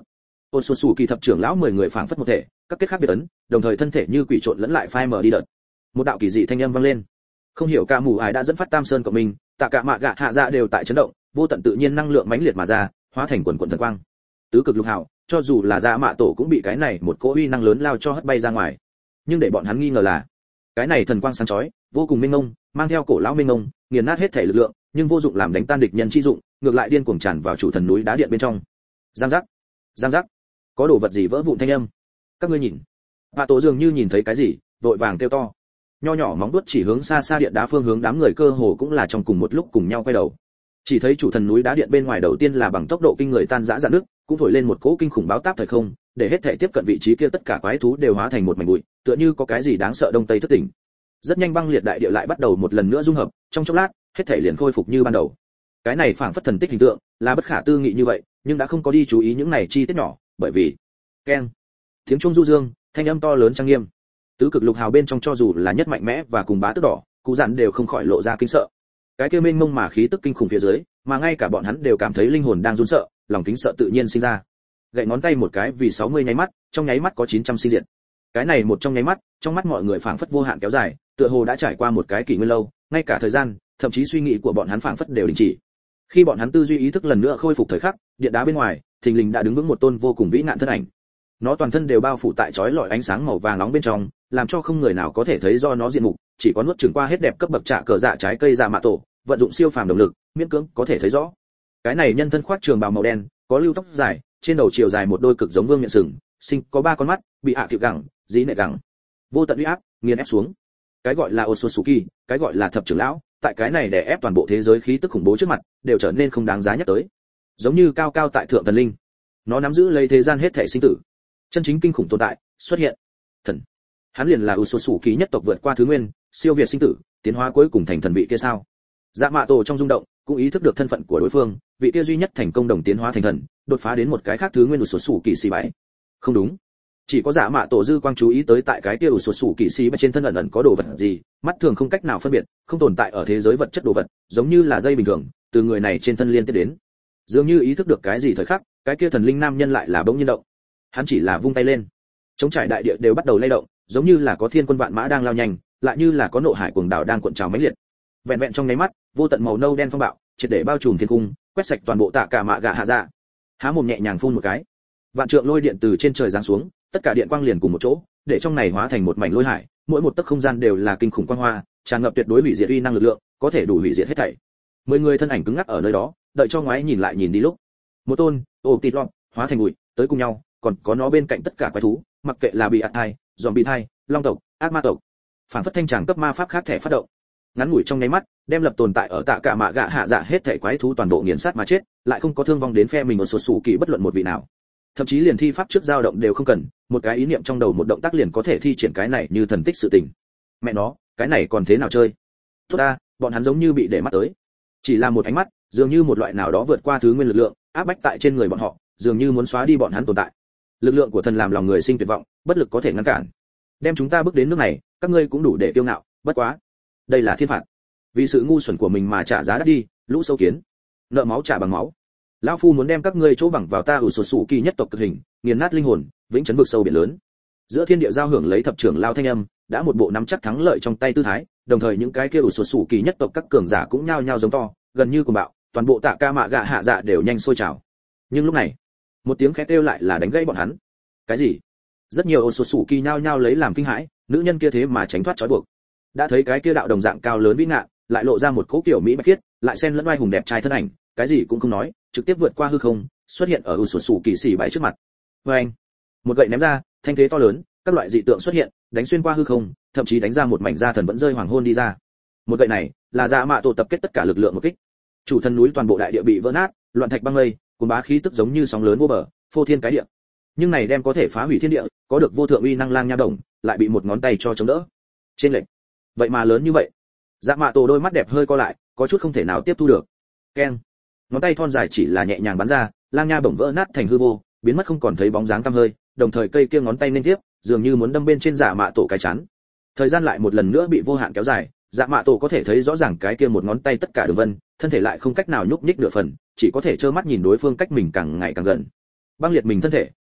ôn xuân sủ kỳ thập trưởng lão 10 người phảng phất một thể, các kết khác biệt ấn, đồng thời thân thể như quỷ trộn lẫn lại phai mờ đi đợt. Một đạo kỳ dị thanh âm vang lên. Không hiểu ca mù ải đã dẫn phát Tam Sơn của mình, tạ cả mạ gạ hạ dạ đều tại chấn động, vô tận tự nhiên năng lượng mãnh liệt mà ra, hóa thành quần quần thần quang. Tứ cực lục hào, cho dù là dạ mạ tổ cũng bị cái này một cỗ uy năng lớn lao cho hất bay ra ngoài. Nhưng để bọn hắn nghi ngờ là, cái này thần quang sáng chói, vô cùng mênh mông, mang theo cổ lão mênh mông, nghiền nát hết thể lực lượng, nhưng vô dụng làm đánh tan địch nhân chi dụng, ngược lại điên cuồng tràn vào chủ thần núi đá điện bên trong. Giang giác, giang giác, có đồ vật gì vỡ vụn thanh âm. Các ngươi nhìn, Bạ Tổ dường như nhìn thấy cái gì, vội vàng kêu to. Nho nhỏ móng vuốt chỉ hướng xa xa điện đá phương hướng, đám người cơ hồ cũng là trong cùng một lúc cùng nhau quay đầu. Chỉ thấy chủ thần núi đá điện bên ngoài đầu tiên là bằng tốc độ kinh người tan rã rạn nước, cũng thổi lên một cỗ kinh khủng báo táp thời không, để hết thể tiếp cận vị trí kia tất cả quái thú đều hóa thành một mảnh bụi, tựa như có cái gì đáng sợ đông tây thức tỉnh. Rất nhanh băng liệt đại địa lại bắt đầu một lần nữa dung hợp, trong chốc lát, hết thể liền khôi phục như ban đầu. Cái này phảng phất thần tích hình tượng, là bất khả tư nghị như vậy, nhưng đã không có đi chú ý những này chi tiết nhỏ, bởi vì keng, tiếng chuông du dương, thanh âm to lớn trang nghiêm. Tứ cực lục hào bên trong cho dù là nhất mạnh mẽ và cùng bá tước đỏ, cụ dặn đều không khỏi lộ ra kinh sợ. Cái kia mênh mông mà khí tức kinh khủng phía dưới, mà ngay cả bọn hắn đều cảm thấy linh hồn đang run sợ, lòng kính sợ tự nhiên sinh ra. Gậy ngón tay một cái vì 60 nháy mắt, trong nháy mắt có 900 sinh diệt. Cái này một trong nháy mắt, trong mắt mọi người phảng phất vô hạn kéo dài, tựa hồ đã trải qua một cái kỷ nguyên lâu, ngay cả thời gian, thậm chí suy nghĩ của bọn hắn phảng phất đều đình chỉ. Khi bọn hắn tư duy ý thức lần nữa khôi phục thời khắc, điện đá bên ngoài, thình lình đã đứng vững một tôn vô cùng vĩ ngạn thân ảnh. Nó toàn thân đều bao phủ tại chói lọi ánh sáng màu vàng nóng bên trong, làm cho không người nào có thể thấy do nó diện mục, chỉ có nuốt chửng qua hết đẹp cấp bậc trạ cờ dạ trái cây dạ mạ tổ, vận dụng siêu phàm động lực, miễn cưỡng có thể thấy rõ. Cái này nhân thân khoác trường bào màu đen, có lưu tóc dài, trên đầu chiều dài một đôi cực giống vương miệng sừng, sinh có 3 con mắt, bị hạ thiệu gẳng, dí nệ gẳng. Vô tận uy áp, nghiền ép xuống. Cái gọi là Otsutsuki, cái gọi là thập trưởng lão, tại cái này đè ép toàn bộ thế giới khí tức khủng bố trước mặt, đều trở nên không đáng giá nhắc tới. Giống như cao cao tại thượng thần linh, nó nắm giữ lấy thế gian hết thảy sinh tử. Chân chính kinh khủng tồn tại xuất hiện. Thần, hắn liền là Otsutsuki nhất tộc vượt qua thứ nguyên, siêu việt sinh tử, tiến hóa cuối cùng thành thần vị kia sao? Dạ Mạ Tổ trong rung động, cũng ý thức được thân phận của đối phương, vị kia duy nhất thành công đồng tiến hóa thành thần, đột phá đến một cái khác thứ nguyên Otsutsuki xì bãi. Không đúng, chỉ có Dạ Mạ Tổ dư quang chú ý tới tại cái kia Otsutsuki xì bãi trên thân ẩn ẩn có đồ vật gì, mắt thường không cách nào phân biệt, không tồn tại ở thế giới vật chất đồ vật, giống như là dây bình thường, từ người này trên thân liên tiếp đến. Dường như ý thức được cái gì thời khắc, cái kia thần linh nam nhân lại là bỗng nhiên động. Hắn chỉ là vung tay lên, chống trải đại địa đều bắt đầu lay động, giống như là có thiên quân vạn mã đang lao nhanh, lại như là có nộ hải cuồng đảo đang cuộn trào mãnh liệt. Vẹn vẹn trong nháy mắt, vô tận màu nâu đen phong bạo, triệt để bao trùm thiên cung, quét sạch toàn bộ tạ cả mạ gạ hạ dạ. Há mồm nhẹ nhàng phun một cái, vạn trượng lôi điện từ trên trời giáng xuống, tất cả điện quang liền cùng một chỗ, để trong này hóa thành một mảnh lôi hải, mỗi một tấc không gian đều là kinh khủng quang hoa, tràn ngập tuyệt đối hủy diệt uy năng lực lượng, có thể đủ hủy diệt hết thảy. 10 người thân ảnh cứng ngắc ở nơi đó, đợi cho ngoái nhìn lại nhìn đi lúc. Một tôn, tịt lọt, hóa thành bụi, tới cùng nhau, còn có nó bên cạnh tất cả quái thú, mặc kệ là bị ạt thai, zombie thai, long tộc, ác ma tộc, phản phất thanh tràng cấp ma pháp khác thể phát động. Ngắn ngủi trong nháy mắt, đem lập tồn tại ở tạ cả mạ gạ hạ dạ hết thảy quái thú toàn bộ nghiền sát mà chết, lại không có thương vong đến phe mình ở sột sủ kỳ bất luận một vị nào. Thậm chí liền thi pháp trước dao động đều không cần, một cái ý niệm trong đầu một động tác liền có thể thi triển cái này như thần tích sự tình. Mẹ nó, cái này còn thế nào chơi? Tốt ta, bọn hắn giống như bị để mắt tới. Chỉ là một ánh mắt, dường như một loại nào đó vượt qua thứ nguyên lực lượng, áp bách tại trên người bọn họ, dường như muốn xóa đi bọn hắn tồn tại. Lực lượng của thần làm lòng người sinh tuyệt vọng, bất lực có thể ngăn cản. Đem chúng ta bước đến nước này, các ngươi cũng đủ để kiêu ngạo, bất quá, đây là thiên phạt. Vì sự ngu xuẩn của mình mà trả giá đắt đi, lũ sâu kiến. Nợ máu trả bằng máu. Lão phu muốn đem các ngươi chỗ bằng vào ta ở sột sủ kỳ nhất tộc cực hình, nghiền nát linh hồn, vĩnh chấn vực sâu biển lớn. Giữa thiên địa giao hưởng lấy thập trưởng lao thanh âm, đã một bộ nắm chắc thắng lợi trong tay tư thái, đồng thời những cái kia ở sột sủ kỳ nhất tộc các cường giả cũng nhao nhao giống to, gần như cuồng bạo, toàn bộ tạ ca mạ gạ hạ dạ đều nhanh sôi trào. Nhưng lúc này, một tiếng khét kêu lại là đánh gãy bọn hắn. Cái gì? Rất nhiều ôn sột sủ kỳ nhao nhao lấy làm kinh hãi, nữ nhân kia thế mà tránh thoát trói buộc. Đã thấy cái kia đạo đồng dạng cao lớn vĩ ngạn, lại lộ ra một cỗ kiểu mỹ bạch khiết, lại xen lẫn oai hùng đẹp trai thân ảnh, cái gì cũng không nói, trực tiếp vượt qua hư không, xuất hiện ở ôn sột sủ kỳ xỉ bãi trước mặt. Và anh, một gậy ném ra, thanh thế to lớn, các loại dị tượng xuất hiện, đánh xuyên qua hư không, thậm chí đánh ra một mảnh da thần vẫn rơi hoàng hôn đi ra. Một gậy này, là Dạ Mạ Tổ tập kết tất cả lực lượng một kích. Chủ thần núi toàn bộ đại địa bị vỡ nát, loạn thạch băng mây, cuồng bá khí tức giống như sóng lớn vô bờ, phô thiên cái địa. Nhưng này đem có thể phá hủy thiên địa, có được vô thượng uy năng lang nha đồng, lại bị một ngón tay cho chống đỡ. Trên lệch, vậy mà lớn như vậy. Dạ Mạ Tổ đôi mắt đẹp hơi co lại, có chút không thể nào tiếp thu được. Keng, ngón tay thon dài chỉ là nhẹ nhàng bắn ra, lang nha bổng vỡ nát thành hư vô, biến mất không còn thấy bóng dáng tăm hơi, đồng thời cây kia ngón tay liên tiếp, dường như muốn đâm bên trên Dạ Mạ Tổ cái chắn. Thời gian lại một lần nữa bị vô hạn kéo dài, Dạ Mạ Tổ có thể thấy rõ ràng cái kia một ngón tay tất cả đường vân, thân thể lại không cách nào nhúc nhích nửa phần, chỉ có thể trơ mắt nhìn đối phương cách mình càng ngày càng gần. Băng liệt mình thân thể,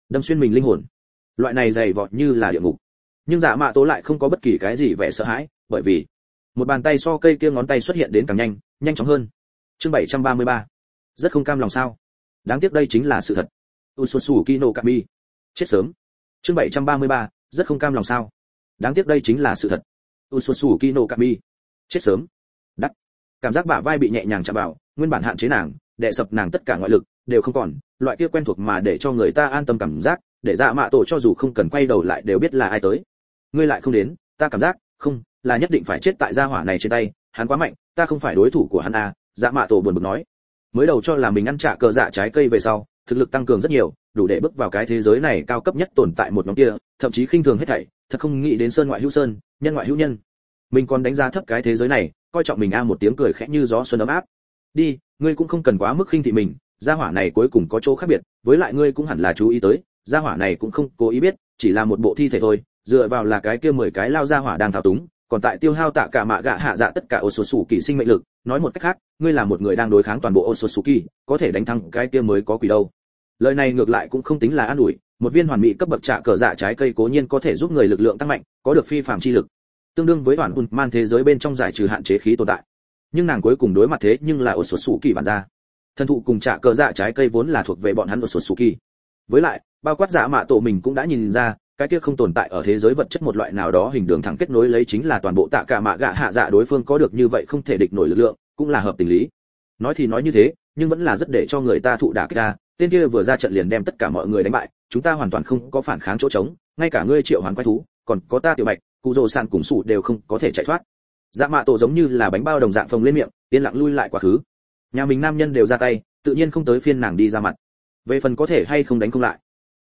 đâm xuyên mình linh hồn. Loại này dày vọt như là địa ngục. Nhưng Dạ Mạ Tổ lại không có bất kỳ cái gì vẻ sợ hãi, bởi vì một bàn tay so cây kia ngón tay xuất hiện đến càng nhanh, nhanh chóng hơn. Chương 733. Rất không cam lòng sao? Đáng tiếc đây chính là sự thật. Utsutsuki no Kami. Chết sớm. Chương 733. Rất không cam lòng sao? Đáng tiếc đây chính là sự thật. Utsutsuki no Kami. Chết sớm. Đắc. Cảm giác bả vai bị nhẹ nhàng chạm vào, nguyên bản hạn chế nàng, đè sập nàng tất cả ngoại lực đều không còn, loại kia quen thuộc mà để cho người ta an tâm cảm giác, để Dạ Mạ Tổ cho dù không cần quay đầu lại đều biết là ai tới. Ngươi lại không đến, ta cảm giác, không, là nhất định phải chết tại gia hỏa này trên tay, hắn quá mạnh, ta không phải đối thủ của hắn à, Dạ Mạ Tổ buồn bực nói. Mới đầu cho là mình ăn trả cờ dạ trái cây về sau, thực lực tăng cường rất nhiều, đủ để bước vào cái thế giới này cao cấp nhất tồn tại một nhóm kia, thậm chí khinh thường hết thảy, thật không nghĩ đến sơn ngoại hữu sơn, nhân ngoại hữu nhân. Mình còn đánh giá thấp cái thế giới này, coi trọng mình một tiếng cười khẽ như gió xuân ấm áp. Đi, ngươi cũng không cần quá mức khinh thị mình, gia hỏa này cuối cùng có chỗ khác biệt, với lại ngươi cũng hẳn là chú ý tới, gia hỏa này cũng không cố ý biết, chỉ là một bộ thi thể thôi, dựa vào là cái kia 10 cái lao gia hỏa đang thao túng, còn tại tiêu hao tạ cả mạ gạ hạ dạ tất cả Otsutsuki sinh mệnh lực, nói một cách khác, ngươi là một người đang đối kháng toàn bộ Otsutsuki, có thể đánh thắng cái kia mới có quỷ đâu. Lời này ngược lại cũng không tính là an ủi, một viên hoàn mỹ cấp bậc trả cờ dạ trái cây cố nhiên có thể giúp người lực lượng tăng mạnh, có được phi phàm chi lực, tương đương với toàn man thế giới bên trong giải trừ hạn chế khí tồn tại. Nhưng nàng cuối cùng đối mặt thế nhưng là Otsutsuki bản ra. Thần thụ cùng trả cờ dạ trái cây vốn là thuộc về bọn hắn Otsutsuki. Với lại, bao quát Dạ Mạ Tổ mình cũng đã nhìn ra, cái kia không tồn tại ở thế giới vật chất một loại nào đó hình đường thẳng kết nối lấy chính là toàn bộ tạ cả mạ gạ hạ dạ đối phương có được như vậy không thể địch nổi lực lượng, cũng là hợp tình lý. Nói thì nói như thế, nhưng vẫn là rất để cho người ta thụ đả kích ra, tên kia vừa ra trận liền đem tất cả mọi người đánh bại, chúng ta hoàn toàn không có phản kháng chỗ trống, ngay cả ngươi triệu hoàn quái thú, còn có ta tiểu bạch, cụ rồ sàn cùng sủ đều không có thể chạy thoát. Dạ Mạ Tổ giống như là bánh bao đồng dạng phồng lên miệng, yên lặng lui lại quá khứ. Nhà mình nam nhân đều ra tay, tự nhiên không tới phiên nàng đi ra mặt. Về phần có thể hay không đánh không lại.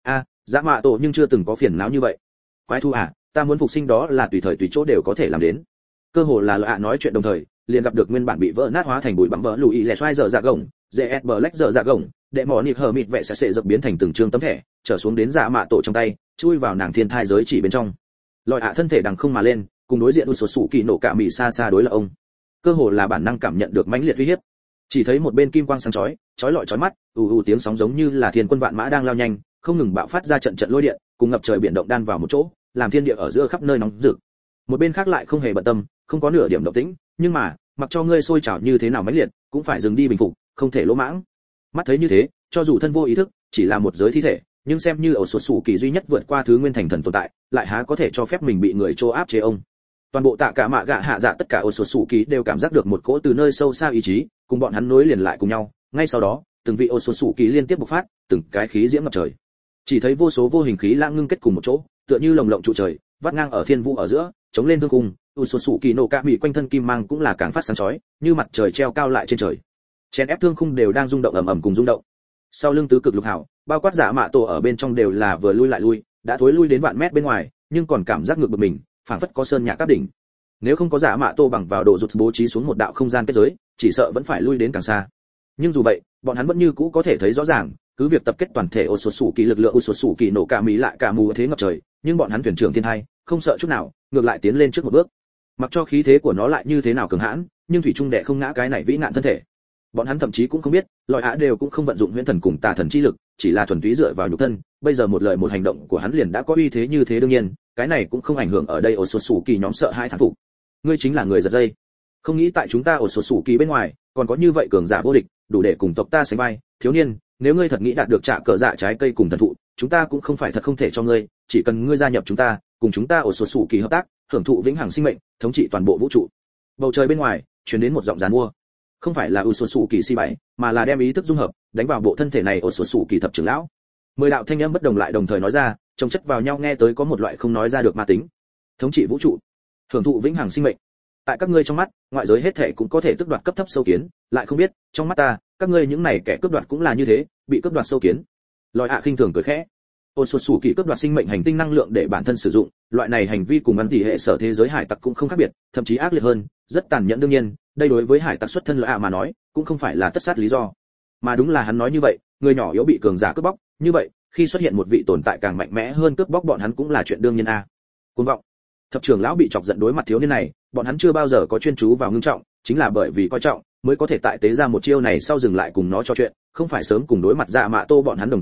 Dạ Mạ Tổ nhưng chưa từng có phiền não như vậy. Quái thú à, ta muốn phục sinh đó là tùy thời tùy chỗ đều có thể làm đến. Cơ hồ là lợi nói chuyện đồng thời, liền gặp được nguyên bản bị vỡ nát hóa thành bụi bặm vỡ lùi rẻ xoay giờ dạ gồng, GS Black giờ dạ gồng, đệ mỏ nịp hờ mịt vẽ sẽ dập biến thành từng trương tấm thẻ, trở xuống đến Dạ Mạ Tổ trong tay, chui vào nàng thiên thai giới chỉ bên trong. Lọi thân thể đằng không mà lên, cùng đối diện Utsutsuki nổ cả mì xa xa đối là ông. Cơ hồ là bản năng cảm nhận được mãnh liệt uy hiếp. Chỉ thấy một bên kim quang sáng chói, chói lọi chói mắt, tiếng sóng giống như là thiên quân vạn mã đang lao nhanh, không ngừng bạo phát ra trận trận lôi điện, cùng ngập trời biển động đan vào một chỗ, làm thiên địa ở giữa khắp nơi nóng rực. Một bên khác lại không hề bận tâm, không có nửa điểm động tĩnh, nhưng mà, mặc cho ngươi sôi trào như thế nào mãnh liệt, cũng phải dừng đi bình phục, không thể lỗ mãng. Mắt thấy như thế, cho dù thân vô ý thức, chỉ là một giới thi thể, nhưng xem như ở Otsutsuki duy nhất vượt qua thứ nguyên thành thần tồn tại, lại há có thể cho phép mình bị người trô áp chế ông. Toàn bộ tạ cả mạ gạ hạ dạ tất cả Otsutsuki đều cảm giác được một cỗ từ nơi sâu xa ý chí, cùng bọn hắn nối liền lại cùng nhau. Ngay sau đó, từng vị Otsutsuki liên tiếp bộc phát, từng cái khí diễm ngập trời. Chỉ thấy vô số vô hình khí lãng ngưng kết cùng một chỗ, tựa như lồng lộng trụ trời, vắt ngang ở thiên vũ ở giữa, chống lên thương cung. Utsutsuki no Kami quanh thân kim mang cũng là càng phát sáng chói, như mặt trời treo cao lại trên trời. Chèn ép thương khung đều đang rung động ầm ầm cùng rung động. Sau lưng tứ cực lục hảo, bao quát Dạ Mạ Tổ ở bên trong đều là vừa lui lại lui, đã thối lui đến vạn mét bên ngoài, nhưng còn cảm giác ngược bực mình, phảng phất có sơn nhạc các đỉnh. Nếu không có Dạ Mạ Tổ bằng vào độ rụt bố trí xuống một đạo không gian kết giới, chỉ sợ vẫn phải lui đến càng xa. Nhưng dù vậy, bọn hắn vẫn như cũ có thể thấy rõ ràng, cứ việc tập kết toàn thể Otsutsuki lực lượng Otsutsuki nổ cả mỹ lại cả mù thế ngập trời, nhưng bọn hắn thuyền trưởng thiên thai, không sợ chút nào, ngược lại tiến lên trước một bước. Mặc cho khí thế của nó lại như thế nào cường hãn, nhưng thủy trung đệ không ngã cái này vĩ nạn thân thể. Bọn hắn thậm chí cũng không biết, lọi đều cũng không vận dụng huyễn thần cùng tà thần chi lực, chỉ là thuần túy dựa vào nhục thân, bây giờ một lời một hành động của hắn liền đã có uy thế như thế đương nhiên, cái này cũng không ảnh hưởng ở đây Otsutsuki nhóm sợ hai thán phục. Ngươi chính là người giật dây. Không nghĩ tại chúng ta Otsutsuki bên ngoài, còn có như vậy cường giả vô địch, đủ để cùng tộc ta sánh vai, thiếu niên, nếu ngươi thật nghĩ đạt được trả cờ dạ trái cây cùng thần thụ, chúng ta cũng không phải thật không thể cho ngươi, chỉ cần ngươi gia nhập chúng ta, cùng chúng ta Otsutsuki hợp tác, hưởng thụ vĩnh hằng sinh mệnh, thống trị toàn bộ vũ trụ. Bầu trời bên ngoài truyền đến một giọng giàn mua, không phải là Otsutsuki C7, mà là đem ý thức dung hợp, đánh vào bộ thân thể này Otsutsuki thập trưởng lão. 10 đạo thanh âm bất đồng lại đồng thời nói ra, chồng chất vào nhau nghe tới có một loại không nói ra được ma tính. Thống trị vũ trụ, hưởng thụ vĩnh hằng sinh mệnh. Tại các ngươi trong mắt, ngoại giới hết thể cũng có thể tước đoạt cấp thấp sâu kiến, lại không biết, trong mắt ta, các ngươi những này kẻ cướp đoạt cũng là như thế, bị cướp đoạt sâu kiến. Lôi khinh thường cười khẽ. Otsutsuki cướp đoạt sinh mệnh hành tinh năng lượng để bản thân sử dụng, loại này hành vi cùng ăn tỷ hệ sở thế giới hải tặc cũng không khác biệt, thậm chí ác liệt hơn, rất tàn nhẫn đương nhiên, đây đối với hải tặc xuất thân mà nói, cũng không phải là tất sát lý do, mà đúng là hắn nói như vậy, người nhỏ yếu bị cường giả cướp bóc, như vậy, khi xuất hiện một vị tồn tại càng mạnh mẽ hơn cướp bóc bọn hắn cũng là chuyện đương nhiên a. Cuồng vọng. Thập trưởng lão bị chọc giận đối mặt thiếu niên này, bọn hắn chưa bao giờ có chuyên chú vào ngưng trọng, chính là bởi vì coi trọng, mới có thể tại tế ra một chiêu này sau dừng lại cùng nó trò chuyện, không phải sớm cùng đối mặt Dạ Mạ Tô bọn hắn đồng dạng,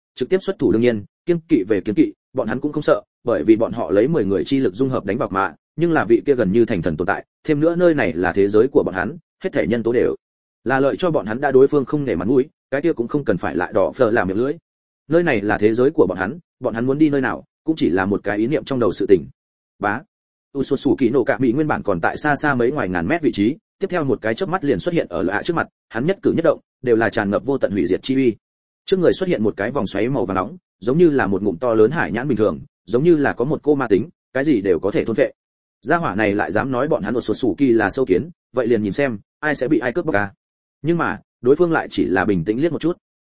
trực tiếp xuất thủ đương nhiên, kiêng kỵ về kiêng kỵ, bọn hắn cũng không sợ, bởi vì bọn họ lấy 10 người chi lực dung hợp đánh vào mạ, nhưng là vị kia gần như thành thần tồn tại, thêm nữa nơi này là thế giới của bọn hắn, hết thảy nhân tố đều là lợi cho bọn hắn. Đã đối phương không nể mặt mũi, cái kia cũng không cần phải lại đỏ phờ làm miệng lưỡi. Nơi này là thế giới của bọn hắn muốn đi nơi nào, cũng chỉ là một cái ý niệm trong đầu sự tình. Bá. Usosuki nổ cả bị nguyên bản còn tại xa xa mấy ngoài ngàn mét vị trí, tiếp theo một cái chớp mắt liền xuất hiện ở lạ trước mặt, hắn nhất cử nhất động đều là tràn ngập vô tận hủy diệt chi uy. Trước người xuất hiện một cái vòng xoáy màu vàng nóng, giống như là một ngụm to lớn hải nhãn bình thường, giống như là có một cô ma tính, cái gì đều có thể thôn phệ. Gia hỏa này lại dám nói bọn hắn Usosuki là sâu kiến, vậy liền nhìn xem ai sẽ bị ai cướp bóc à. Nhưng mà, đối phương lại chỉ là bình tĩnh liếc một chút.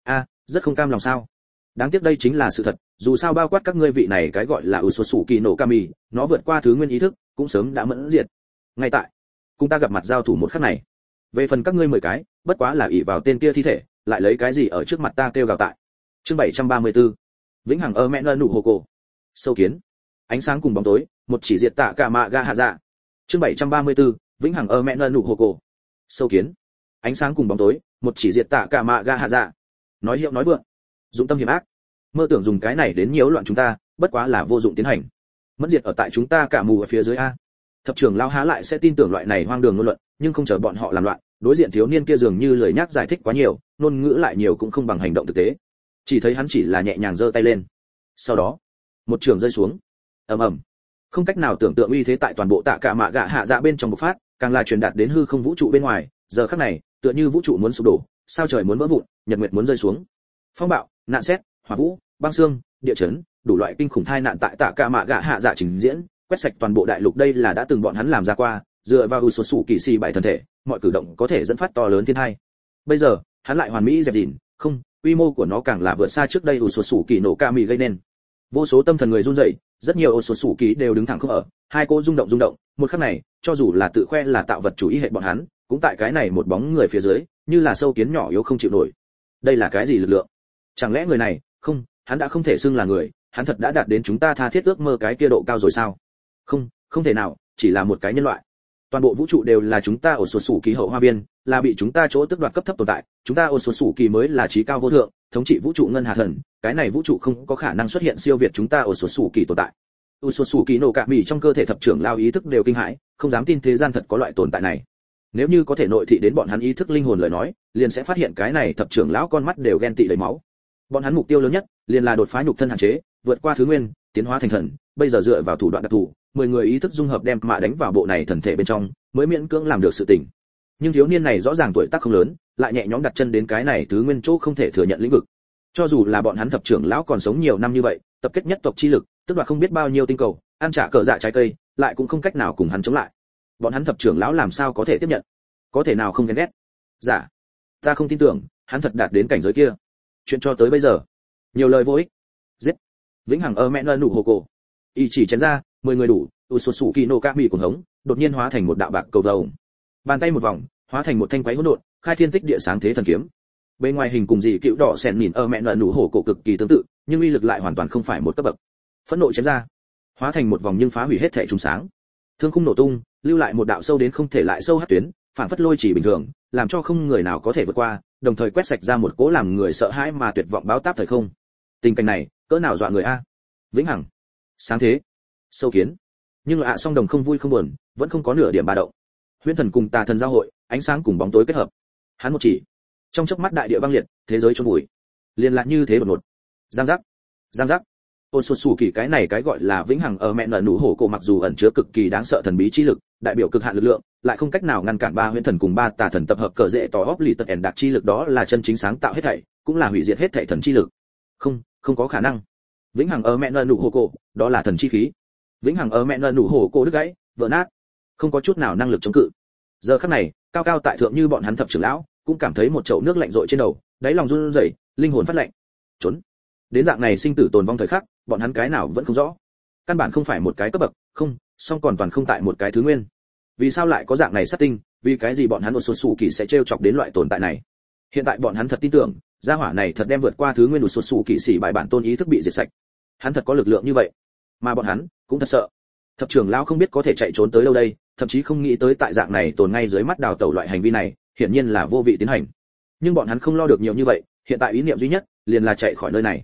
Rất không cam lòng sao? Đáng tiếc đây chính là sự thật, dù sao bao quát các ngươi vị này cái gọi là Usosuki no Kami, nó vượt qua thứ nguyên ý thức, cũng sớm đã mẫn diệt. Ngay tại cùng ta gặp mặt giao thủ một khắc này, về phần các ngươi 10 cái, bất quá là ỷ vào tên kia thi thể, lại lấy cái gì ở trước mặt ta kêu gào tại. Chương 734. Vĩnh hằng ở mẹ nụ hồ cổ. Sâu kiến. Ánh sáng cùng bóng tối, một chỉ diệt tạ cả mạ ga hạ dạ. Chương 734. Vĩnh hằng ở mẹ nụ hồ cổ. Sâu kiến. Ánh sáng cùng bóng tối, một chỉ diệt tạ cả mạ ga hạ dạ. Nói hiệu nói vượng, dụng tâm hiểm ác, mơ tưởng dùng cái này đến nhiễu loạn chúng ta, bất quá là vô dụng tiến hành. Mẫn diệt ở tại chúng ta cả mù ở phía dưới a. Thập trưởng lao há lại sẽ tin tưởng loại này hoang đường ngôn luận, nhưng không chờ bọn họ làm loạn, đối diện thiếu niên kia dường như lười nhác giải thích quá nhiều, ngôn ngữ lại nhiều cũng không bằng hành động thực tế. Chỉ thấy hắn chỉ là nhẹ nhàng giơ tay lên. Sau đó, một trường rơi xuống. Ầm ầm. Không cách nào tưởng tượng uy thế tại toàn bộ tạ cả mạ gạ hạ dạ bên trong bộc phát, càng là truyền đạt đến hư không vũ trụ bên ngoài, giờ khắc này, tựa như vũ trụ muốn sụp đổ, sao trời muốn vỡ vụn, nhật nguyệt muốn rơi xuống. Phong bạo, nạn sét, hỏa vũ, băng xương, địa chấn, đủ loại kinh khủng tai nạn tại tạ cả mạ gạ hạ dạ trình diễn, quét sạch toàn bộ đại lục. Đây là đã từng bọn hắn làm ra qua, dựa vào Usosuki bảy thần thể, mọi cử động có thể dẫn phát to lớn thiên tai. Bây giờ, hắn lại hoàn mỹ dẹp dìn, không, quy mô của nó càng là vượt xa trước đây Usosuki no Kami gây nên. Vô số tâm thần người run rẩy, rất nhiều Usosuki đều đứng thẳng không ở, hai cô rung động, một khắc này, cho dù là tự khoe là tạo vật chủ ý hệ bọn hắn, cũng tại cái này một bóng người phía dưới, như là sâu kiến nhỏ yếu không chịu nổi. Đây là cái gì lực lượng? Chẳng lẽ người này, không, hắn đã không thể xưng là người, hắn thật đã đạt đến chúng ta tha thiết ước mơ cái kia độ cao rồi sao? Không, không thể nào, chỉ là một cái nhân loại. Toàn bộ vũ trụ đều là chúng ta Usosuki hậu hoa viên, là bị chúng ta chỗ tước đoạt cấp thấp tồn tại, chúng ta Usosuki mới là trí cao vô thượng, thống trị vũ trụ ngân hà thần, cái này vũ trụ không có khả năng xuất hiện siêu việt chúng ta Usosuki tồn tại. Usosuki no Kami trong cơ thể thập trưởng lao ý thức đều kinh hãi, không dám tin thế gian thật có loại tồn tại này. Nếu như có thể nội thị đến bọn hắn ý thức linh hồn lời nói, liền sẽ phát hiện cái này thập trưởng lão con mắt đều ghen tị đầy máu. Bọn hắn mục tiêu lớn nhất, liền là đột phá nhục thân hạn chế, vượt qua thứ nguyên, tiến hóa thành thần, bây giờ dựa vào thủ đoạn đặc thù, 10 người ý thức dung hợp đem mạ đánh vào bộ này thần thể bên trong, mới miễn cưỡng làm được sự tình. Nhưng thiếu niên này rõ ràng tuổi tác không lớn, lại nhẹ nhõm đặt chân đến cái này thứ nguyên chỗ không thể thừa nhận lĩnh vực. Cho dù là bọn hắn thập trưởng lão còn sống nhiều năm như vậy, tập kết nhất tộc chi lực, tức là không biết bao nhiêu tinh cầu, ăn trả cờ dạ trái cây, lại cũng không cách nào cùng hắn chống lại. Bọn hắn thập trưởng lão làm sao có thể tiếp nhận? Có thể nào không ghen ghét? Dạ, ta không tin tưởng, hắn thật đạt đến cảnh giới kia. Chuyện cho tới bây giờ, nhiều lời vô ích. Giết. Vĩnh hằng ở mẹ nụ hồ cổ. Y chỉ chém ra, 10 người đủ, Usosuki no Kami cuồng hống, đột nhiên hóa thành một đạo bạc cầu vồng. Bàn tay một vòng, hóa thành một thanh quái hỗn độn, khai thiên tích địa sáng thế thần kiếm. Bên ngoài hình cùng dị cựu đỏ xẻn nhìn ở mẹ nụ hồ cổ cực kỳ tương tự, nhưng uy lực lại hoàn toàn không phải một cấp bậc. Phẫn nộ chém ra, hóa thành một vòng nhưng phá hủy hết thể trùng sáng. Thương khung nổ tung, lưu lại một đạo sâu đến không thể lại sâu hắc tuyến, phản phất lôi chỉ bình thường, làm cho không người nào có thể vượt qua, đồng thời quét sạch ra một cỗ làm người sợ hãi mà tuyệt vọng báo táp thời không. Tình cảnh này, cỡ nào dọa người a. Vĩnh hằng, sáng thế, sâu kiến. Nhưng lạ song đồng không vui không buồn, vẫn không có nửa điểm ba động. Huyễn thần cùng tà thần giao hội, ánh sáng cùng bóng tối kết hợp. Hắn một chỉ, trong chớp mắt đại địa băng liệt, thế giới chôn vùi. Liên lạc như thế đột ngột. Giang giác, giang giác. Usosuki cái này cái gọi là vĩnh hằng ở mẹ nụ hổ cổ mặc dù ẩn chứa cực kỳ đáng sợ thần bí chi lực, đại biểu cực hạn lực lượng, lại không cách nào ngăn cản ba huyễn thần cùng ba tà thần tập hợp cờ rễ tỏ óc lì tật ẻn đạt chi lực, đó là chân chính sáng tạo hết thảy, cũng là hủy diệt hết thảy thần chi lực. Không, không có khả năng. Vĩnh hằng ở mẹ nụ hổ cổ, đó là thần chi khí. Vĩnh hằng ở mẹ nụ hổ cổ đứt gãy, vỡ nát, không có chút nào năng lực chống cự. Giờ khắc này, cao cao tại thượng như bọn hắn thập trưởng lão, cũng cảm thấy một chậu nước lạnh rội trên đầu, đáy lòng run rẩy, linh hồn phát lạnh. Trốn. Đến dạng này sinh tử tồn vong thời khắc, bọn hắn cái nào vẫn không rõ. Căn bản không phải một cái cấp bậc, không, song còn toàn không tại một cái thứ nguyên. Vì sao lại có dạng này sát tinh, vì cái gì bọn hắn Usosuki sẽ trêu chọc đến loại tồn tại này? Hiện tại bọn hắn thật tin tưởng, gia hỏa này thật đem vượt qua thứ nguyên Usosuki sĩ bại bản tôn ý thức bị diệt sạch. Hắn thật có lực lượng như vậy, mà bọn hắn cũng thật sợ. Thập trưởng lão không biết có thể chạy trốn tới đâu đây, thậm chí không nghĩ tới tại dạng này tồn ngay dưới mắt đào tẩu loại hành vi này, hiển nhiên là vô vị tiến hành. Nhưng bọn hắn không lo được nhiều như vậy, hiện tại ý niệm duy nhất liền là chạy khỏi nơi này.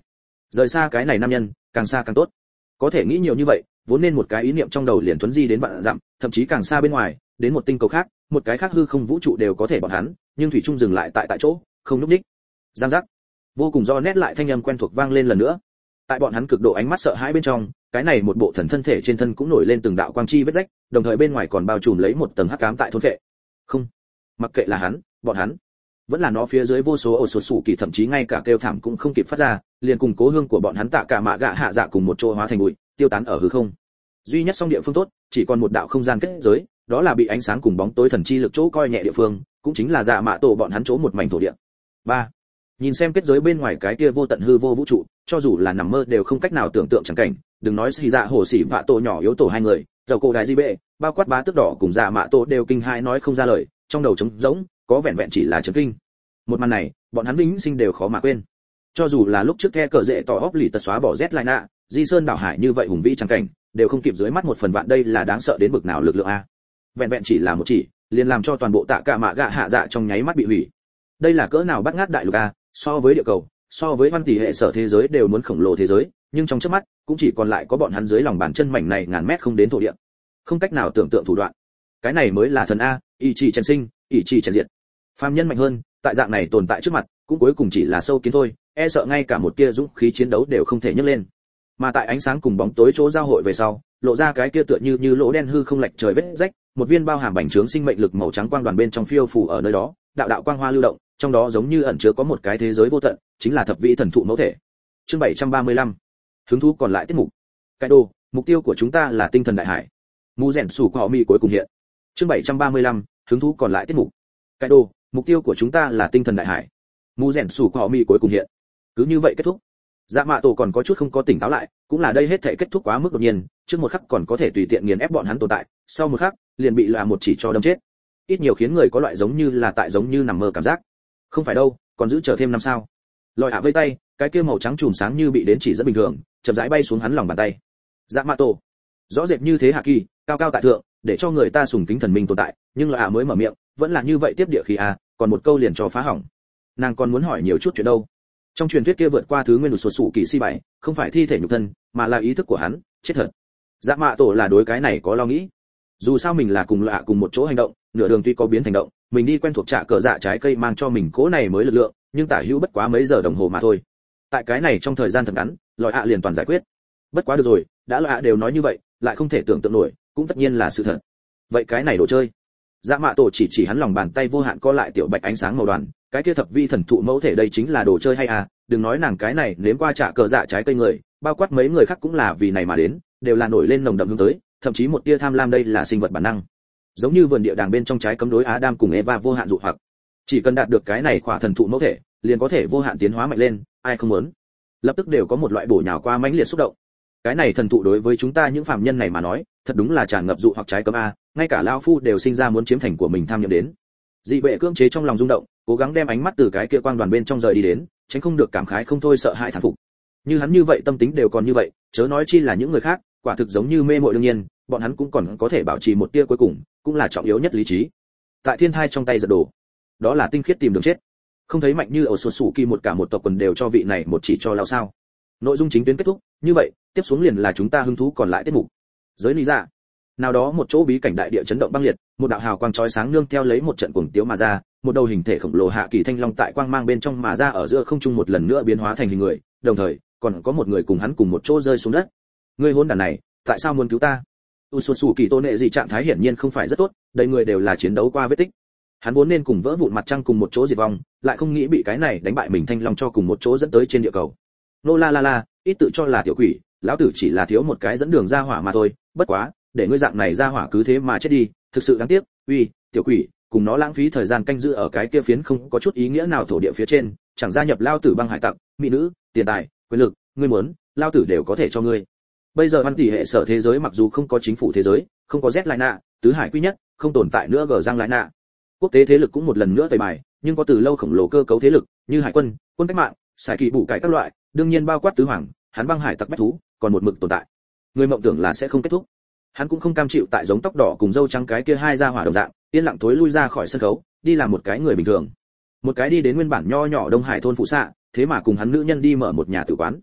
Rời xa cái này nam nhân, càng xa càng tốt. Có thể nghĩ nhiều như vậy, vốn nên một cái ý niệm trong đầu liền thuấn di đến vạn dặm, thậm chí càng xa bên ngoài, đến một tinh cầu khác, một cái khác hư không vũ trụ đều có thể bọn hắn, nhưng thủy chung dừng lại tại chỗ, không lúc đích. Giang giác. Vô cùng do nét lại thanh âm quen thuộc vang lên lần nữa. Tại bọn hắn cực độ ánh mắt sợ hãi bên trong, cái này một bộ thần thân thể trên thân cũng nổi lên từng đạo quang chi vết rách, đồng thời bên ngoài còn bao trùm lấy một tầng hắc ám tại thôn phệ. Không, mặc kệ là hắn, bọn hắn, vẫn là nó phía dưới vô số ổ sột sủ kỳ thậm chí ngay cả kêu thảm cũng không kịp phát ra, liền cùng cố hương của bọn hắn tạ cả mạ gạ hạ dạ cùng một chỗ hóa thành bụi, tiêu tán ở hư không. Duy nhất song địa phương tốt, chỉ còn một đạo không gian kết giới, đó là bị ánh sáng cùng bóng tối thần chi lực chỗ coi nhẹ địa phương, cũng chính là dạ mạ tổ bọn hắn chỗ một mảnh thổ địa. 3. Nhìn xem kết giới bên ngoài cái kia vô tận hư vô vũ trụ, cho dù là nằm mơ đều không cách nào tưởng tượng chẳng cảnh, đừng nói xì dạ hồ xỉ vạ tổ nhỏ yếu tổ hai người, dầu cô gái di bệ, bao quát bá tước đỏ cùng dạ mạ tổ đều kinh hãi nói không ra lời, trong đầu trống rỗng, có vẹn vẹn chỉ là chấn kinh. Một màn này, bọn hắn vĩnh sinh đều khó mà quên. Cho dù là lúc trước the cờ rễ tỏ óc lì tật xóa bỏ Z lại nạ, di sơn đảo hải như vậy hùng vĩ chẳng cảnh, đều không kịp dưới mắt một phần vạn đây là đáng sợ đến bực nào lực lượng a. Vẹn vẹn chỉ là một chỉ, liền làm cho toàn bộ tạ cả mạ gạ hạ dạ trong nháy mắt bị hủy. Đây là cỡ nào bắt ngát đại lục a, so với địa cầu, so với văn tỷ hệ sở thế giới đều muốn khổng lồ thế giới, nhưng trong chớp mắt, cũng chỉ còn lại có bọn hắn dưới lòng bàn chân mảnh này ngàn mét không đến thổ địa. Không cách nào tưởng tượng thủ đoạn. Cái này mới là thần a, ý chỉ chèn sinh, ý chỉ chèn diệt. Phàm nhân mạnh hơn, tại dạng này tồn tại trước mặt, cũng cuối cùng chỉ là sâu kiến thôi, e sợ ngay cả một tia dũng khí chiến đấu đều không thể nhấc lên. Mà tại ánh sáng cùng bóng tối chỗ giao hội về sau, lộ ra cái kia tựa như lỗ đen hư không lệch trời vết rách, một viên bao hàm bành trướng sinh mệnh lực màu trắng quang đoàn bên trong phiêu phù ở nơi đó, đạo đạo quang hoa lưu động, trong đó giống như ẩn chứa có một cái thế giới vô tận, chính là thập vĩ thần thụ mẫu thể. Chương 735. Hứng thú còn lại tiết mục. Cái đồ, mục tiêu của chúng ta là tinh thần đại hải. Mu rèn sủ của họ mi cuối cùng hiện. Chương 735. Hứng thú còn lại tiết mục. Cái đồ, mục tiêu của chúng ta là tinh thần đại hải. Mu rèn sủ của họ mi cuối cùng hiện. Cứ như vậy kết thúc. Dạ mạ tổ còn có chút không có tỉnh táo lại, cũng là đây hết thảy kết thúc quá mức đột nhiên, trước một khắc còn có thể tùy tiện nghiền ép bọn hắn tồn tại, sau một khắc liền bị là một chỉ cho đâm chết. Ít nhiều khiến người có loại giống như là tại giống như nằm mơ cảm giác. Không phải đâu, còn giữ chờ thêm năm sao? Lòi ạ vây tay, cái kia màu trắng chùm sáng như bị đến chỉ rất bình thường, chậm rãi bay xuống hắn lòng bàn tay. Dạ mạ tổ, rõ rệt như thế hạ kỳ, cao cao tại thượng, để cho người ta sùng kính thần minh tồn tại, nhưng lòi ạ mới mở miệng, vẫn là như vậy tiếp địa khí à, còn một câu liền cho phá hỏng. Nàng còn muốn hỏi nhiều chút chuyện đâu. Trong truyền thuyết kia vượt qua thứ nguyên đột sụt sủ kỳ si bảy, không phải thi thể nhục thân, mà là ý thức của hắn, chết thật. Dạ mạ tổ là đối cái này có lo nghĩ. Dù sao mình là cùng lạ cùng một chỗ hành động, nửa đường tuy có biến thành động, mình đi quen thuộc trả cờ dạ trái cây mang cho mình cố này mới lực lượng, nhưng tả hữu bất quá mấy giờ đồng hồ mà thôi. Tại cái này trong thời gian thật ngắn, lòi ạ liền toàn giải quyết. Bất quá được rồi, đã lòi ạ đều nói như vậy, lại không thể tưởng tượng nổi, cũng tất nhiên là sự thật. Vậy cái này đồ chơi. Dạ mạ tổ chỉ hắn lòng bàn tay vô hạn co lại tiểu bạch ánh sáng màu đoàn, cái kia thập vi thần thụ mẫu thể đây chính là đồ chơi hay à, đừng nói nàng cái này nếm qua trả cờ dạ trái cây người, bao quát mấy người khác cũng là vì này mà đến, đều là nổi lên nồng đậm hướng tới, thậm chí một tia tham lam đây là sinh vật bản năng. Giống như vườn địa đàng bên trong trái cấm đối Adam cùng Eva vô hạn dụ hoặc. Chỉ cần đạt được cái này khỏa thần thụ mẫu thể, liền có thể vô hạn tiến hóa mạnh lên, ai không muốn. Lập tức đều có một loại bổ nhào qua mãnh liệt xúc động. Cái này thần thụ đối với chúng ta những phàm nhân này mà nói, thật đúng là tràn ngập dụ hoặc trái cấm a, ngay cả lão phu đều sinh ra muốn chiếm thành của mình tham nhậm đến. Dị bệ cưỡng chế trong lòng rung động, cố gắng đem ánh mắt từ cái kia quang đoàn bên trong rời đi đến, tránh không được cảm khái không thôi sợ hãi thán phục. Như hắn như vậy tâm tính đều còn như vậy, chớ nói chi là những người khác, quả thực giống như mê muội đương nhiên, bọn hắn cũng còn có thể bảo trì một tia cuối cùng, cũng là trọng yếu nhất lý trí. Tại thiên thai trong tay giật đồ, đó là tinh khiết tìm đường chết. Không thấy mạnh như ở sột sủ kỳ một cả một tộc quần đều cho vị này một chỉ cho lao sao? Nội dung chính tuyến kết thúc, như vậy, tiếp xuống liền là chúng ta hứng thú còn lại tiết mục. Giới lý dạ. Nào đó một chỗ bí cảnh đại địa chấn động băng liệt, một đạo hào quang chói sáng nương theo lấy một trận cuồng tiếu mà ra, một đầu hình thể khổng lồ hạ kỳ thanh long tại quang mang bên trong mà ra ở giữa không trung một lần nữa biến hóa thành hình người, đồng thời còn có một người cùng hắn cùng một chỗ rơi xuống đất. Ngươi hỗn đản này, tại sao muốn cứu ta? Ususu kỳ tôn nệ gì trạng thái hiển nhiên không phải rất tốt, đầy người đều là chiến đấu qua vết tích. Hắn vốn nên cùng vỡ vụn mặt trăng cùng một chỗ diệt vong, lại không nghĩ bị cái này đánh bại mình thanh long cho cùng một chỗ dẫn tới trên địa cầu. Nô la la la, ít tự cho là tiểu quỷ, lão tử chỉ là thiếu một cái dẫn đường ra hỏa mà thôi, bất quá, để ngươi dạng này ra hỏa cứ thế mà chết đi, thực sự đáng tiếc. Uy, tiểu quỷ, cùng nó lãng phí thời gian canh giữ ở cái kia phiến không có chút ý nghĩa nào thổ địa phía trên, chẳng gia nhập lao tử băng hải tặc, mỹ nữ, tiền tài, quyền lực, ngươi muốn, lao tử đều có thể cho ngươi. Bây giờ văn tỷ hệ sở thế giới mặc dù không có chính phủ thế giới, không có Z lại nạ, tứ hải quy nhất, không tồn tại nữa gờ giang lại nạ. Quốc tế thế lực cũng một lần nữa tẩy bài, nhưng có từ lâu khổng lồ cơ cấu thế lực, như hải quân, quân cách mạng, sải kỳ bù cải các loại, đương nhiên bao quát tứ hoàng, hắn băng hải tặc bách thú, còn một mực tồn tại. Người mộng tưởng là sẽ không kết thúc. Hắn cũng không cam chịu tại giống tóc đỏ cùng dâu trắng cái kia hai ra hỏa đồng dạng, yên lặng tối lui ra khỏi sân khấu, đi làm một cái người bình thường. Một cái đi đến nguyên bản nho nhỏ Đông Hải thôn phụ xạ, thế mà cùng hắn nữ nhân đi mở một nhà tử quán.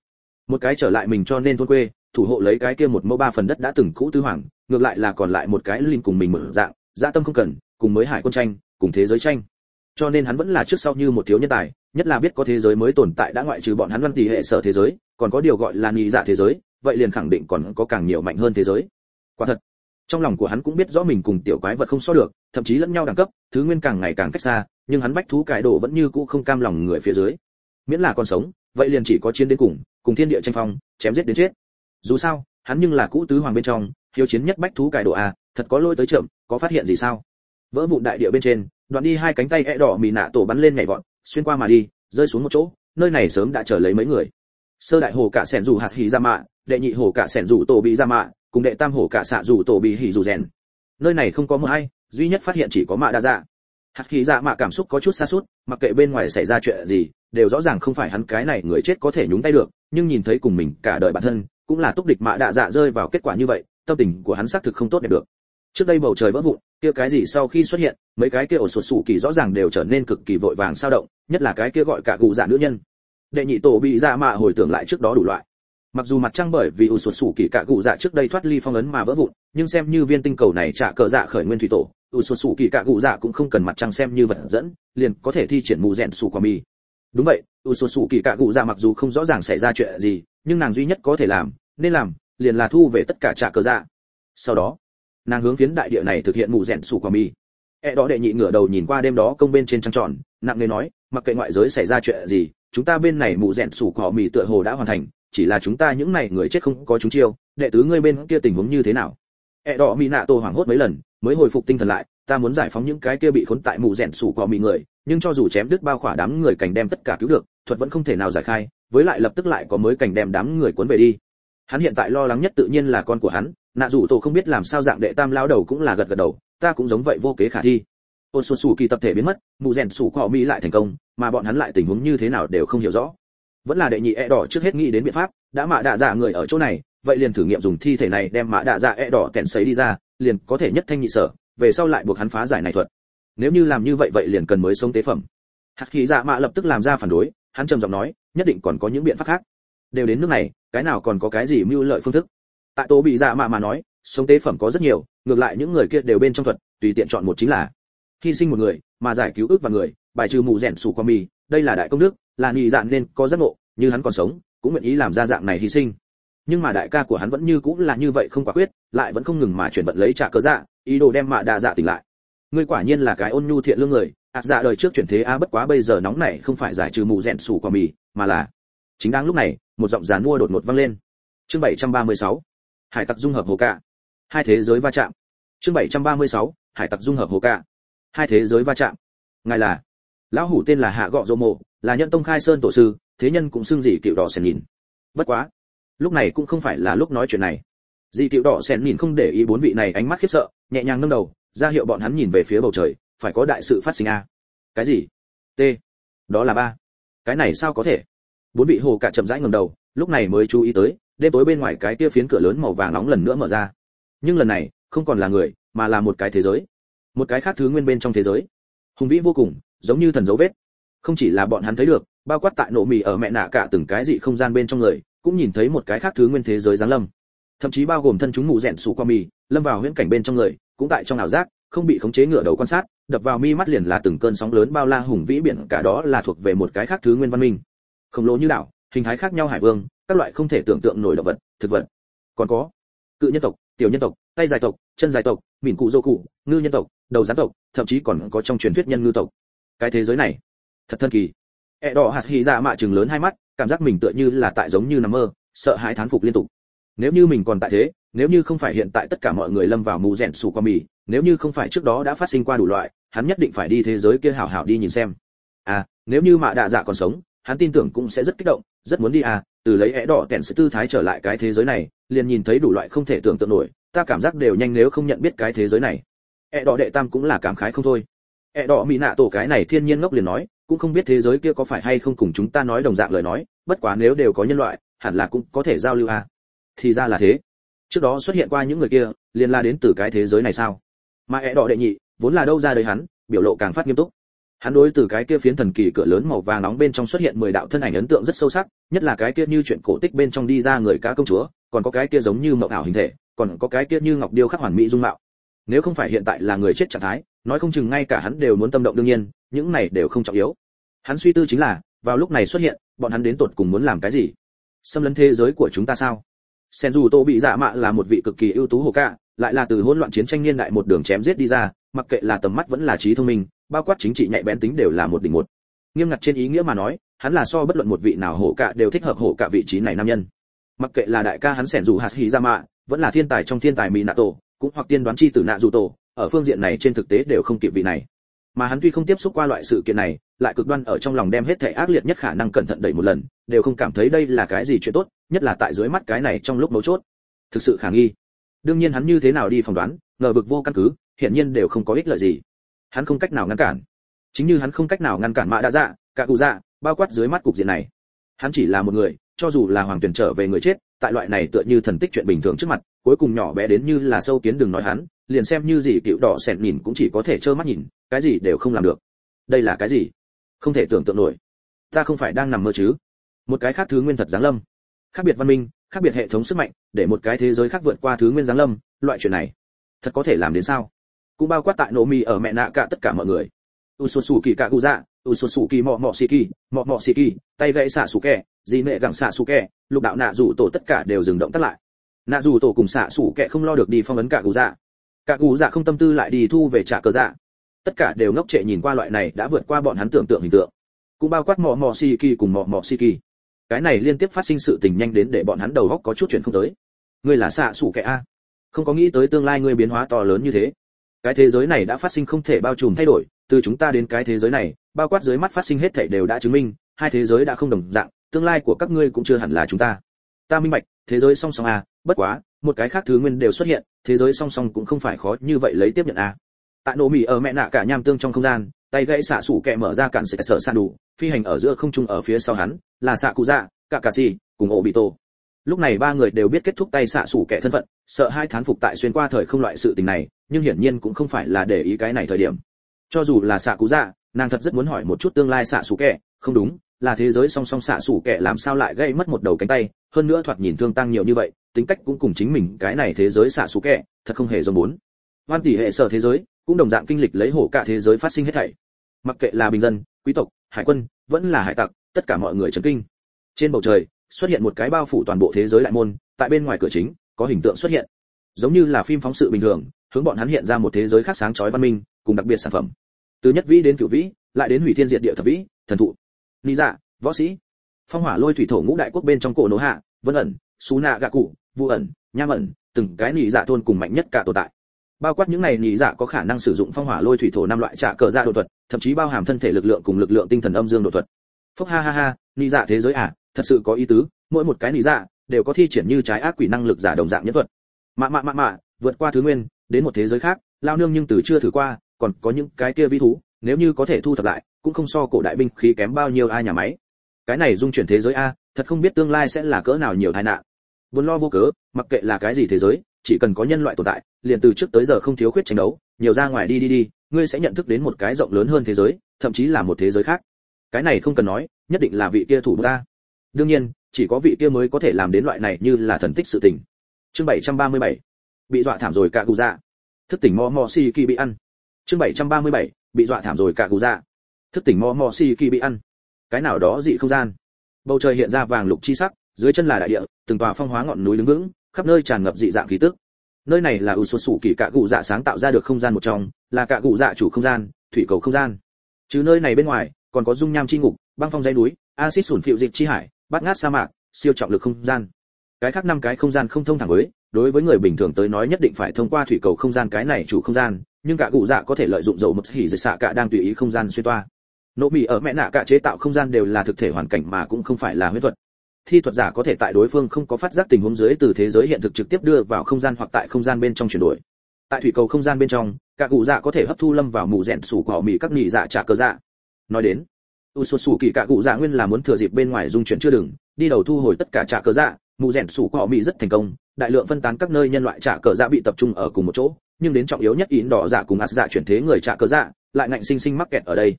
Một cái trở lại mình cho nên thôn quê, thủ hộ lấy cái kia 1 mẫu 3 phần đất đã từng cũ tứ hoàng, ngược lại là còn lại một cái linh cùng mình mở dạng, dạ tâm không cần, cùng mới hải quân tranh, cùng thế giới tranh. Cho nên hắn vẫn là trước sau như một thiếu nhân tài, nhất là biết có thế giới mới tồn tại đã ngoại trừ bọn hắn văn tỷ hệ sở thế giới, còn có điều gọi là nhị dạ thế giới, vậy liền khẳng định còn có càng nhiều mạnh hơn thế giới. Quả thật, trong lòng của hắn cũng biết rõ mình cùng tiểu quái vật không so được, thậm chí lẫn nhau đẳng cấp, thứ nguyên càng ngày càng cách xa, nhưng hắn bách thú cải độ vẫn như cũ không cam lòng người phía dưới. Miễn là còn sống, vậy liền chỉ có chiến đến cùng, cùng thiên địa tranh phong, chém giết đến chết. Dù sao, hắn nhưng là cũ tứ hoàng bên trong, hiếu chiến nhất bách thú cải độ a, thật có lỗi tới chậm, có phát hiện gì sao? Vỡ vụn đại địa bên trên, đoạn đi hai cánh tay đỏ mì nạ tổ bắn lên nhảy vọt, xuyên qua mà đi, rơi xuống một chỗ, nơi này sớm đã chờ lấy mấy người. Sơ đại hồ cả sẻn rủ hạt hỉ ra mạ, đệ nhị hồ cả sẻn rủ tổ bị ra mạ, cùng đệ tam hồ cả xạ rủ tổ bị hỉ rủ rèn. Nơi này không có một ai, duy nhất phát hiện chỉ có mạ đa dạ. Hạt hỉ ra mạ cảm xúc có chút sa sút, mặc kệ bên ngoài xảy ra chuyện gì, đều rõ ràng không phải hắn cái này người chết có thể nhúng tay được, nhưng nhìn thấy cùng mình cả đời bản thân, cũng là túc địch mạ đa dạ rơi vào kết quả như vậy, tâm tình của hắn xác thực không tốt đẹp được. Trước đây bầu trời vỡ vụn, kia cái gì sau khi xuất hiện, mấy cái kia ổ sụt sụ kỳ rõ ràng đều trở nên cực kỳ vội vàng sao động, nhất là cái kia gọi cả cụ dạ nữ nhân. Đệ nhị tổ bị dạ mạ hồi tưởng lại trước đó đủ loại. Mặc dù mặt trăng bởi vì ổ sụt sụ kỳ cả cụ dạ trước đây thoát ly phong ấn mà vỡ vụn, nhưng xem như viên tinh cầu này trả cờ dạ khởi nguyên thủy tổ, ổ sụt sụ kỳ cả cụ dạ cũng không cần mặt trăng xem như vật dẫn, liền có thể thi triển mù rèn sụ quả mì. Đúng vậy, ổ sụt sụ kỳ cả cụ dạ mặc dù không rõ ràng xảy ra chuyện gì, nhưng nàng duy nhất có thể làm, nên làm, liền là thu về tất cả trả cờ dạ. Sau đó, nàng hướng phiến đại địa này thực hiện mù rèn sủ quả mì. Đó đệ nhị ngửa đầu nhìn qua đêm đó công bên trên trăng tròn, nặng nề nói, mặc kệ ngoại giới xảy ra chuyện gì, chúng ta bên này mù rèn sủ quả mì tựa hồ đã hoàn thành, chỉ là chúng ta những này người chết không có chúng chiêu, đệ tứ ngươi bên kia tình huống như thế nào? Đó mỹ nạ tổ hoảng hốt mấy lần, mới hồi phục tinh thần lại, ta muốn giải phóng những cái kia bị khốn tại mù rèn sủ quả mì người, nhưng cho dù chém đứt bao khỏa đám người cảnh đem tất cả cứu được, thuật vẫn không thể nào giải khai, với lại lập tức lại có mới cảnh đem đám người cuốn về đi. Hắn hiện tại lo lắng nhất tự nhiên là con của hắn, nạ rủ tổ không biết làm sao dạng đệ tam lão đầu cũng là gật gật đầu, ta cũng giống vậy vô kế khả thi. Ôn sù sù kỳ tập thể biến mất, mù rèn sủ cọ mỹ lại thành công, mà bọn hắn lại tình huống như thế nào đều không hiểu rõ. Vẫn là đệ nhị đỏ trước hết nghĩ đến biện pháp, đã mạ đạ dạ người ở chỗ này, vậy liền thử nghiệm dùng thi thể này đem mạ đạ dạ đỏ kẹn sấy đi ra, liền có thể nhất thanh nhị sở, về sau lại buộc hắn phá giải này thuật. Nếu như làm như vậy vậy liền cần mới sống tế phẩm. Hạt khí dạ mạ lập tức làm ra phản đối, hắn trầm giọng nói, nhất định còn có những biện pháp khác. Đều đến nước này, cái nào còn có cái gì mưu lợi phương thức? Tại Tô bị dạ mạ nói, sống tế phẩm có rất nhiều, ngược lại những người kia đều bên trong thuật, tùy tiện chọn một chính là hy sinh một người, mà giải cứu ước và người, bài trừ mù rèn sủ qua mì, đây là đại công đức, là nhị dạn nên có giác ngộ, như hắn còn sống, cũng nguyện ý làm ra dạng này hy sinh. Nhưng mà đại ca của hắn vẫn như cũng là như vậy không quả quyết, lại vẫn không ngừng mà chuyển vận lấy trả cớ dạ, ý đồ đem mạ đa dạ tỉnh lại. Ngươi quả nhiên là cái ôn nhu thiện lương người, dạ đời trước chuyển thế bất quá bây giờ nóng này không phải giải trừ mù rèn sủ qua mì, mà là chính đang lúc này, một giọng giàn mua đột ngột vang lên. Chương 736, hải tặc dung hợp hồ cạ, hai thế giới va chạm. Chương 736, hải tặc dung hợp hồ cạ, hai thế giới va chạm. Ngài là? Lão hủ tên là Hạ Gọ Dô Mộ, là Nhân Tông Khai Sơn tổ sư, thế nhân cũng xưng dị cựu đỏ sèn nhìn. Bất quá, lúc này cũng không phải là lúc nói chuyện này. Dị cựu đỏ sèn nhìn không để ý bốn vị này ánh mắt khiếp sợ, nhẹ nhàng nâng đầu, ra hiệu bọn hắn nhìn về phía bầu trời, phải có đại sự phát sinh a. Cái gì? T. Đó là ba. Cái này sao có thể? Bốn vị hồ cạ chậm rãi ngẩng đầu, lúc này mới chú ý tới, đêm tối bên ngoài cái kia phiến cửa lớn màu vàng nóng lần nữa mở ra. Nhưng lần này, không còn là người, mà là một cái thế giới. Một cái khác thứ nguyên bên trong thế giới. Hùng vĩ vô cùng, giống như thần dấu vết. Không chỉ là bọn hắn thấy được, bao quát tại nổ mì ở mẹ nạ cả từng cái dị không gian bên trong người, cũng nhìn thấy một cái khác thứ nguyên thế giới giáng lâm. Thậm chí bao gồm thân chúng mù rèn sủ qua mì, lâm vào huyễn cảnh bên trong người, cũng tại trong ảo giác, không bị khống chế ngửa đầu quan sát, đập vào mi mắt liền là từng cơn sóng lớn bao la hùng vĩ biển cả, đó là thuộc về một cái khác thứ nguyên văn minh. Khổng lồ như đảo, hình thái khác nhau hải vương, các loại không thể tưởng tượng nổi động vật, thực vật. Còn có cự nhân tộc, tiểu nhân tộc, tay dài tộc, chân dài tộc, mỉn cụ dô cụ, ngư nhân tộc, đầu rắn tộc, thậm chí còn có trong truyền thuyết nhân ngư tộc. Cái thế giới này thật thần kỳ. Đỏ hạt hỉ dạ mạ trừng lớn hai mắt, cảm giác mình tựa như là tại giống như nằm mơ, sợ hãi thán phục liên tục. Nếu như mình còn tại thế, nếu như không phải hiện tại tất cả mọi người lâm vào mù rèn sủ qua mì, nếu như không phải trước đó đã phát sinh qua đủ loại, hắn nhất định phải đi thế giới kia hảo hảo đi nhìn xem. Nếu như mạ đạ dạ còn sống, hắn tin tưởng cũng sẽ rất kích động, rất muốn đi từ lấy đỏ kẹn sự tư thái trở lại cái thế giới này, liền nhìn thấy đủ loại không thể tưởng tượng nổi, ta cảm giác đều nhanh nếu không nhận biết cái thế giới này. Đỏ đệ tam cũng là cảm khái không thôi. Đỏ mỹ nạ tổ cái này thiên nhiên ngốc liền nói, cũng không biết thế giới kia có phải hay không cùng chúng ta nói đồng dạng lời nói, bất quá nếu đều có nhân loại, hẳn là cũng có thể giao lưu Thì ra là thế. Trước đó xuất hiện qua những người kia, liền là đến từ cái thế giới này sao? Mà đỏ đệ nhị, vốn là đâu ra đời hắn, biểu lộ càng phát nghiêm túc. Hắn đối từ cái kia phiến thần kỳ cửa lớn màu vàng nóng bên trong xuất hiện 10 đạo thân ảnh ấn tượng rất sâu sắc, nhất là cái kia như chuyện cổ tích bên trong đi ra người cá công chúa, còn có cái kia giống như mộng ảo hình thể, còn có cái kia như ngọc điêu khắc hoàn mỹ dung mạo. Nếu không phải hiện tại là người chết trạng thái, nói không chừng ngay cả hắn đều muốn tâm động. Đương nhiên, những này đều không trọng yếu. Hắn suy tư chính là, vào lúc này xuất hiện, bọn hắn đến tột cùng muốn làm cái gì? Xâm lấn thế giới của chúng ta sao? Senju bị dạ mạ là một vị cực kỳ ưu tú hồ cạ, lại là từ hỗn loạn chiến tranh niên đại một đường chém giết đi ra, mặc kệ là tầm mắt vẫn là trí thông minh, bao quát chính trị nhạy bén tính đều là một đỉnh một. Nghiêm ngặt trên ý nghĩa mà nói, hắn là so bất luận một vị nào hổ cạ đều thích hợp hổ cạ vị trí này nam nhân. Mặc kệ là đại ca hắn Senju Hashirama, vẫn là thiên tài trong thiên tài Minato, cũng hoặc tiên đoán chi tử Naruto, ở phương diện này trên thực tế đều không kịp vị này. Mà hắn tuy không tiếp xúc qua loại sự kiện này, lại cực đoan ở trong lòng đem hết thảy ác liệt nhất khả năng cẩn thận đẩy một lần, đều không cảm thấy đây là cái gì chuyện tốt, nhất là tại dưới mắt cái này trong lúc mấu chốt. Thực sự khả nghi. Đương nhiên hắn như thế nào đi phỏng đoán, ngờ vực vô căn cứ, hiển nhiên đều không có ích lợi gì. Hắn không cách nào ngăn cản. Chính như hắn không cách nào ngăn cản Mã Đa Dạ, cả cụ dạ, bao quát dưới mắt cục diện này. Hắn chỉ là một người, cho dù là hoàng tuyển trở về người chết, tại loại này tựa như thần tích chuyện bình thường trước mặt, cuối cùng nhỏ bé đến như là sâu kiến đừng nói hắn, liền xem như gì cựu đỏ sẹn nhìn cũng chỉ có thể trơ mắt nhìn, cái gì đều không làm được. Đây là cái gì? Không thể tưởng tượng nổi. Ta không phải đang nằm mơ chứ? Một cái khác thứ nguyên thật giáng lâm, khác biệt văn minh, khác biệt hệ thống sức mạnh, để một cái thế giới khác vượt qua thứ nguyên giáng lâm, loại chuyện này thật có thể làm đến sao? Cũng bao quát tại nổ mì ở mẹ nạ cả tất cả mọi người. Usosuki Kaguya, Usosuki mọ shiki, tay gãy xạ sủ kẹ, gì nệ gặng xạ sủ kẹ, lục đạo nạ rủ tổ tất cả đều dừng động tắt lại. Nạ rủ tổ cùng xạ sủ kẹ không lo được đi phong ấn Kaguya không tâm tư lại đi thu về trả cờ dạ. Tất cả đều ngốc trệ nhìn qua loại này đã vượt qua bọn hắn tưởng tượng hình tượng. Cũng bao quát mọ shiki cùng mọ shiki. Cái này liên tiếp phát sinh sự tình nhanh đến để bọn hắn đầu óc có chút chuyện không tới. Ngươi là xạ sủ kẹ a? Không có nghĩ tới tương lai ngươi biến hóa to lớn như thế. Cái thế giới này đã phát sinh không thể bao trùm thay đổi, từ chúng ta đến cái thế giới này, bao quát dưới mắt phát sinh hết thảy đều đã chứng minh, hai thế giới đã không đồng dạng, tương lai của các ngươi cũng chưa hẳn là chúng ta. Ta minh bạch, thế giới song song a, bất quá, một cái khác thứ nguyên đều xuất hiện, thế giới song song cũng không phải khó như vậy lấy tiếp nhận a. Tại nổ mì ở mẹ nạ cả nham tương trong không gian, tay gãy xạ sủ kẹ mở ra cản sẽ sợ san đủ, phi hành ở giữa không trung ở phía sau hắn, là xạ cụ dạ, Kakashi, cùng Obito. Lúc này ba người đều biết kết thúc tay xạ sủ kẹ thân phận, sợ hai thán phục tại xuyên qua thời không loại sự tình này, nhưng hiển nhiên cũng không phải là để ý cái này thời điểm. Cho dù là xạ cụ dạ, nàng thật rất muốn hỏi một chút tương lai xạ sủ kẹ, không đúng, là thế giới song song xạ sủ kẹ làm sao lại gây mất một đầu cánh tay, hơn nữa thoạt nhìn thương tăng nhiều như vậy, tính cách cũng cùng chính mình cái này thế giới xạ sủ kẹ, thật không hề giống muốn. Hoan tỷ hệ sở thế giới cũng đồng dạng kinh lịch lấy hổ cả thế giới phát sinh hết thảy. Mặc kệ là bình dân, quý tộc, hải quân, vẫn là hải tặc, tất cả mọi người chấn kinh. Trên bầu trời xuất hiện một cái bao phủ toàn bộ thế giới đại môn, tại bên ngoài cửa chính có hình tượng xuất hiện, giống như là phim phóng sự bình thường, hướng bọn hắn hiện ra một thế giới khác sáng chói văn minh, cùng đặc biệt sản phẩm. Từ nhất vĩ đến cửu vĩ, lại đến hủy thiên diệt địa thập vĩ, thần thụ, ni dạ, võ sĩ, phong hỏa lôi thủy thổ ngũ đại quốc bên trong cổ nổ hạ, vân ẩn, sú nạ gạ cụ, vu ẩn, nham ẩn, từng cái nị dạ thôn cùng mạnh nhất cả tồn tại. Bao quát những này nị dạ có khả năng sử dụng phong hỏa lôi thủy thổ năm loại trả cờ dạ độ thuật, thậm chí bao hàm thân thể lực lượng cùng lực lượng tinh thần âm dương độ thuật. Phốc ha ha ha, nị dạ thế giới à, thật sự có ý tứ, mỗi một cái nị dạ đều có thi triển như trái ác quỷ năng lực giả đồng dạng nhân thuật. Mạ, vượt qua thứ nguyên, đến một thế giới khác, lao nương nhưng từ chưa thử qua, còn có những cái kia vi thú, nếu như có thể thu thập lại, cũng không so cổ đại binh khí kém bao nhiêu ai nhà máy. Cái này dung chuyển thế giới a, thật không biết tương lai sẽ là cỡ nào nhiều tai nạn. Buồn lo vô cớ, mặc kệ là cái gì thế giới, chỉ cần có nhân loại tồn tại, liền từ trước tới giờ không thiếu khuyết tranh đấu, nhiều ra ngoài đi, ngươi sẽ nhận thức đến một cái rộng lớn hơn thế giới, thậm chí là một thế giới khác. Cái này không cần nói, nhất định là vị kia thủ ta. Đương nhiên, chỉ có vị kia mới có thể làm đến loại này như là thần tích sự tình. Chương 737. Bị dọa thảm rồi cả cụ dạ. Thức tỉnh mò si kỳ bị ăn. Chương 737. Bị dọa thảm rồi cả cụ dạ. Thức tỉnh mò si kỳ bị ăn. Cái nào đó dị không gian. Bầu trời hiện ra vàng lục chi sắc, dưới chân là đại địa, từng tòa phong hóa ngọn núi đứng vững, khắp nơi tràn ngập dị dạng khí tức. Nơi này là Usosuki cả cụ dạ sáng tạo ra được không gian một trong, là cả cụ dạ chủ không gian, thủy cầu không gian. Chứ nơi này bên ngoài, còn có dung nham chi ngục, băng phong dãy núi, axit sủn phiệu dịch chi hải, bát ngát sa mạc, siêu trọng lực không gian. Cái khác năm cái không gian không thông thẳng với, đối với người bình thường tới nói nhất định phải thông qua thủy cầu không gian cái này chủ không gian, nhưng cả cụ dạ có thể lợi dụng dầu mật hỉ dịch xạ cả đang tùy ý không gian xuyên toa. Nỗ mì ở mẹ nạ cả chế tạo không gian đều là thực thể hoàn cảnh mà cũng không phải là huyễn thuật. Thi thuật giả có thể tại đối phương không có phát giác tình huống dưới từ thế giới hiện thực trực tiếp đưa vào không gian hoặc tại không gian bên trong chuyển đổi. Tại thủy cầu không gian bên trong, cả cụ dạ có thể hấp thu lâm vào mù rèn sủ của họ mì các nhị dạ trả cờ dạ. Nói đến, Usosuki cả cụ dạ nguyên là muốn thừa dịp bên ngoài dung chuyển chưa đừng, đi đầu thu hồi tất cả trả cờ dạ, mù rèn sủ của họ mì rất thành công, đại lượng phân tán các nơi nhân loại trả cờ dạ bị tập trung ở cùng một chỗ, nhưng đến trọng yếu nhất yến đỏ dạ cùng ác dạ chuyển thế người trả cờ dạ lại ngạnh sinh sinh mắc kẹt ở đây.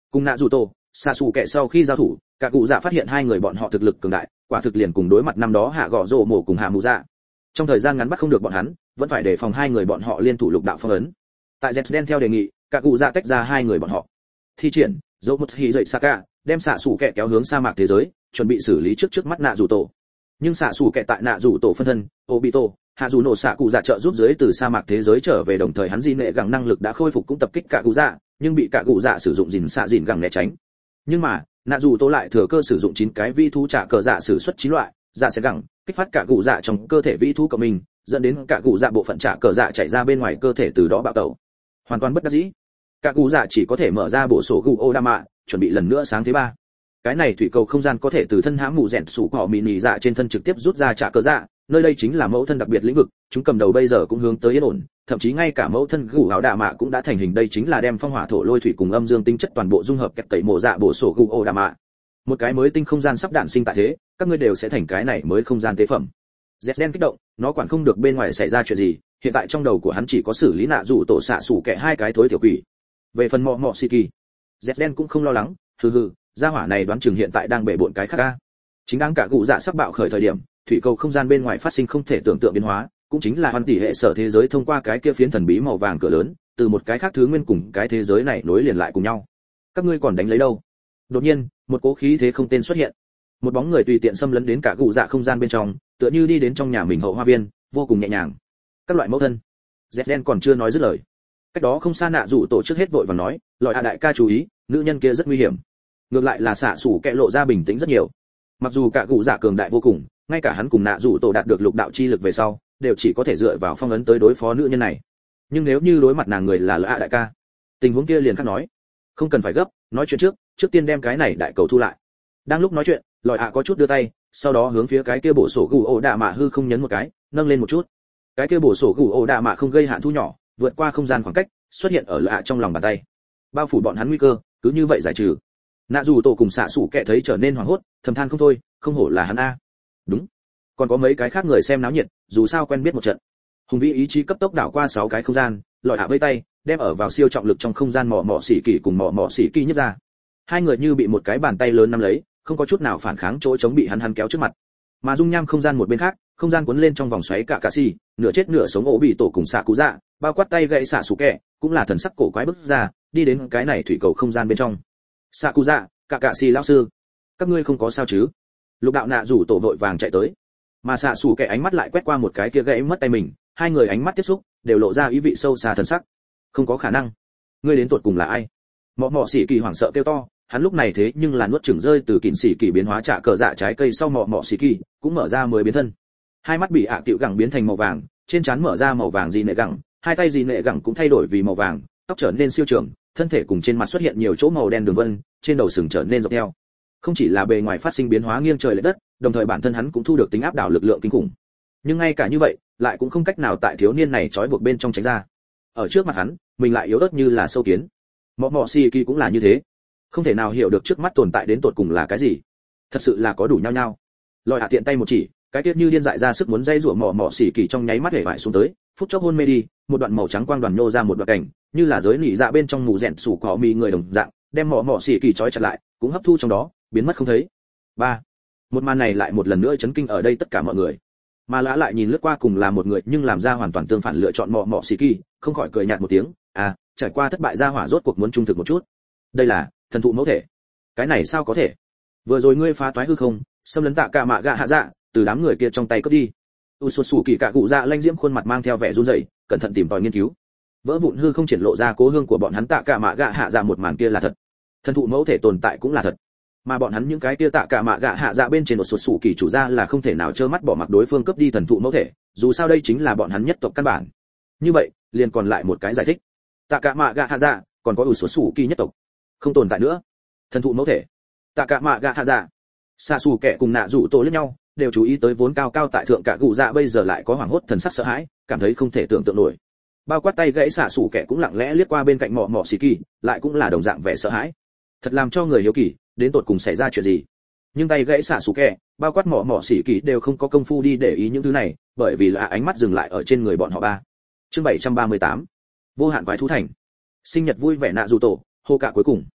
Cùng nạ dù tổ xạ xù kẹ sau khi giao thủ, cả cụ dạ phát hiện hai người bọn họ thực lực cường đại, quả thực liền cùng đối mặt năm đó hạ gõ rồ mổ cùng hạ mù dạ. Trong thời gian ngắn bắt không được bọn hắn, vẫn phải đề phòng hai người bọn họ liên thủ lục đạo phong ấn. Tại Zden theo đề nghị, cả cụ dạ tách ra hai người bọn họ. Thi triển dấu một hì dậy Saka, đem xạ xù kẹ kéo hướng sa mạc thế giới, chuẩn bị xử lý trước mắt nạ dù tổ. Nhưng xạ xù kẹ tại nạ dù tổ phân thân Obito, hạ dù nổ xạ cụ dạ trợ giúp dưới từ sa mạc thế giới trở về, đồng thời hắn di nệ gẳng năng lực đã khôi phục cũng tập kích cả cụ dạ, nhưng bị cả cụ dạ sử dụng dìn xạ dìn gẳng né tránh. Nhưng mà nạ dù tổ lại thừa cơ sử dụng 9 cái vi thú trả cờ dạ sử xuất 9 loại dạ sẽ gẳng, kích phát cả cụ dạ trong cơ thể vi thú của mình, dẫn đến cả cụ dạ bộ phận trả cờ dạ chạy ra bên ngoài cơ thể, từ đó bạo tẩu. Hoàn toàn bất đắc dĩ, cả cụ dạ chỉ có thể mở ra bộ sổ gu Odama, chuẩn bị lần nữa sáng thế ba. Cái này thủy cầu không gian có thể từ thân hãm mù rèn sủ họ mini dạ trên thân trực tiếp rút ra trả cờ dạ, nơi đây chính là mẫu thân đặc biệt lĩnh vực, chúng cầm đầu bây giờ cũng hướng tới yên ổn, thậm chí ngay cả mẫu thân gù áo đạ mạ cũng đã thành hình. Đây chính là đem phong hỏa thổ lôi thủy cùng âm dương tinh chất toàn bộ dung hợp, kẹp tẩy mộ dạ bộ sổ gù ổ đạ mạ. Một cái mới tinh không gian sắp đản sinh tại thế, các ngươi đều sẽ thành cái này mới không gian tế phẩm. Zden kích động, nó quản không được bên ngoài xảy ra chuyện gì, hiện tại trong đầu của hắn chỉ có xử lý nạ rủ tổ xạ sủ kẻ hai cái thối tiểu quỷ. Về phần mọ mọ Shiki, Zden cũng không lo lắng, hừ, gia hỏa này đoán chừng hiện tại đang bể bộn cái khác a. Chính đang cả cụ dạ sắp bạo khởi thời điểm, thủy cầu không gian bên ngoài phát sinh không thể tưởng tượng biến hóa, cũng chính là hoàn tỷ hệ sở thế giới thông qua cái kia phiến thần bí màu vàng cửa lớn, từ một cái khác thứ nguyên cùng cái thế giới này nối liền lại cùng nhau. Các ngươi còn đánh lấy đâu? Đột nhiên, một cỗ khí thế không tên xuất hiện. Một bóng người tùy tiện xâm lấn đến cả cụ dạ không gian bên trong, tựa như đi đến trong nhà mình hậu hoa viên, vô cùng nhẹ nhàng. Các loại mẫu thân. Zden còn chưa nói dứt lời. Cách đó không xa nạ dụ tổ chức hết vội và nói, "Lọi hạ đại ca chú ý, nữ nhân kia rất nguy hiểm." Ngược lại là xạ sủ kẹ lộ ra bình tĩnh rất nhiều. Mặc dù cả cụ dạ cường đại vô cùng, ngay cả hắn cùng nạ dụ tổ đạt được lục đạo chi lực về sau, đều chỉ có thể dựa vào phong ấn tới đối phó nữ nhân này. Nhưng nếu như đối mặt nàng người là Lạ đại ca, tình huống kia liền khác nói. Không cần phải gấp, nói chuyện trước tiên đem cái này đại cầu thu lại. Đang lúc nói chuyện, Lọi ạ có chút đưa tay, sau đó hướng phía cái kia bổ sổ gù ổ đạ mạ hư không nhấn một cái, nâng lên một chút. Cái kia bổ sổ gù ổ đạ mạ không gây hạn thu nhỏ, vượt qua không gian khoảng cách, xuất hiện ở Lọi ạ trong lòng bàn tay. Bao phủ bọn hắn nguy cơ, cứ như vậy giải trừ. Nạ dù tổ cùng xạ sủ kẹ thấy trở nên hoảng hốt, thầm than không thôi, không hổ là hắn a. Đúng, còn có mấy cái khác người xem náo nhiệt, dù sao quen biết một trận. Hùng vĩ ý chí cấp tốc đảo qua 6 cái không gian, Lọi hạ vây tay, đem ở vào siêu trọng lực trong không gian mỏ mỏ xỉ kỳ cùng mỏ mỏ xỉ kỳ nhất ra. Hai người như bị một cái bàn tay lớn nắm lấy, không có chút nào phản kháng, chỗ chống bị hắn kéo trước mặt. Mà dung nham không gian một bên khác, không gian cuốn lên trong vòng xoáy cả xì, nửa chết nửa sống ổ bị tổ cùng xạ cú dạ, bao quát tay gậy xạ sủ kẹ, cũng là thần sắc cổ quái bước ra, đi đến cái này thủy cầu không gian bên trong. Xạ cú dạ, cả xì lão sư, các ngươi không có sao chứ? Lục đạo nạ rủ tổ vội vàng chạy tới, mà xạ sủ kẹ ánh mắt lại quét qua một cái kia gãy mất tay mình, hai người ánh mắt tiếp xúc, đều lộ ra ý vị sâu xa thần sắc. Không có khả năng, ngươi đến tuột cùng là ai? Mọ mọ xỉ kỳ hoảng sợ kêu to, hắn lúc này thế nhưng là nuốt chửng rơi từ kịn xỉ kỳ biến hóa trả cờ dạ trái cây sau mọ mọ xỉ kỳ, cũng mở ra mới biến thân. Hai mắt bị ạ tiểu gẳng biến thành màu vàng, trên trán mở ra màu vàng gì nệ gẳng, hai tay gì nệ gẳng cũng thay đổi vì màu vàng, tóc trở nên siêu trường, thân thể cùng trên mặt xuất hiện nhiều chỗ màu đen đường vân, trên đầu sừng trở nên dọc theo. Không chỉ là bề ngoài phát sinh biến hóa nghiêng trời lệch đất, đồng thời bản thân hắn cũng thu được tính áp đảo lực lượng kinh khủng. Nhưng ngay cả như vậy, lại cũng không cách nào tại thiếu niên này trói buộc bên trong tránh ra. Ở trước mặt hắn, mình lại yếu ớt như là sâu kiến. Mọ mọ xỉ kỳ cũng là như thế, không thể nào hiểu được trước mắt tồn tại đến tột cùng là cái gì. Thật sự là có đủ nhau nhau. Lọi hạ tiện tay một chỉ, cái tiết như điên dại ra sức muốn dây rủa mọ mọ xỉ kỳ trong nháy mắt hể vải xuống tới, phút chốc hôn mê đi, một đoạn màu trắng quang đoàn nhô ra một đoạn cảnh, như là giới nỉ dạ bên trong mù rèn sủ cỏ mì người đồng dạng, đem mọ mọ xỉ kỳ trói chặt lại, cũng hấp thu trong đó, biến mất không thấy. Ba, một màn này lại một lần nữa chấn kinh ở đây tất cả mọi người. Mà Lã lại nhìn lướt qua cùng là một người nhưng làm ra hoàn toàn tương phản lựa chọn mọ mọ xỉ kỳ, không khỏi cười nhạt một tiếng, trải qua thất bại ra hỏa rốt cuộc muốn trung thực một chút. Đây là thần thụ mẫu thể. Cái này sao có thể? Vừa rồi ngươi phá toái hư không, xâm lấn tạ cả mạ gạ hạ dạ, từ đám người kia trong tay cướp đi. Sủ kỳ cả cụ dạ lanh diễm khuôn mặt mang theo vẻ run rẩy, cẩn thận tìm tòi nghiên cứu. Vỡ vụn hư không triển lộ ra cố hương của bọn hắn tạ cả mạ gạ hạ dạ, một màn kia là thật. Thần thụ mẫu thể tồn tại cũng là thật. Mà bọn hắn những cái kia tạ cả mạ gạ hạ dạ bên trên một sủ kỳ chủ gia là không thể nào trơ mắt bỏ mặc đối phương cướp đi thần thụ mẫu thể, dù sao đây chính là bọn hắn nhất tộc căn bản. Như vậy, liền còn lại một cái giải thích. Tạ cả mạ gạ hạ dạ, còn có sủ kỳ nhất tộc không tồn tại nữa. Thần thụ mẫu thể, tạ cả mạ gạ hạ dạ. Xạ xù kẻ cùng nạ rủ tổ lẫn nhau, đều chú ý tới vốn cao cao tại thượng cả cụ dạ bây giờ lại có hoảng hốt thần sắc sợ hãi, cảm thấy không thể tưởng tượng nổi. Bao quát tay gãy xạ xù kẻ cũng lặng lẽ liếc qua bên cạnh mọ mọ xỉ kỳ, lại cũng là đồng dạng vẻ sợ hãi. Thật làm cho người hiếu kỳ, đến tột cùng xảy ra chuyện gì. Nhưng tay gãy xạ xù kẻ, bao quát mọ mọ xỉ kỳ đều không có công phu đi để ý những thứ này, bởi vì là ánh mắt dừng lại ở trên người bọn họ ba. Chương 738, vô hạn quái thú thành. Sinh nhật vui vẻ nạ rủ tổ, hô cả cuối cùng.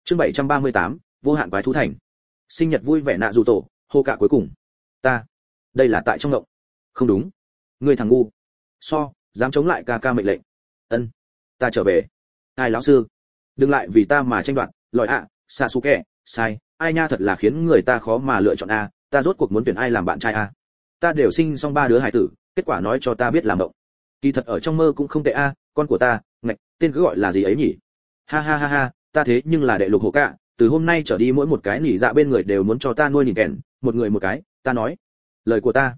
Chương 738, vô hạn quái thú thành. Sinh nhật vui vẻ nạ dù tổ, hô cả cuối cùng. Ta, đây là tại trong động. Không đúng. Ngươi thằng ngu. Dám chống lại ca ca mệnh lệnh. Ân, ta trở về. Ai lão sư, đừng lại vì ta mà tranh đoạt, lòi ạ, Sasuke, sai, ai nha thật là khiến người ta khó mà lựa chọn a, ta rốt cuộc muốn tuyển ai làm bạn trai a. Ta đều sinh xong 3 đứa hải tử, kết quả nói cho ta biết làm động. Kỳ thật ở trong mơ cũng không tệ a, con của ta, ngạch, tên cứ gọi là gì ấy nhỉ? Ha ha ha ha, ta thế nhưng là đệ lục hộ cả, từ hôm nay trở đi mỗi một cái nỉ dạ bên người đều muốn cho ta nuôi nhìn kèn, một người một cái, ta nói. Lời của ta.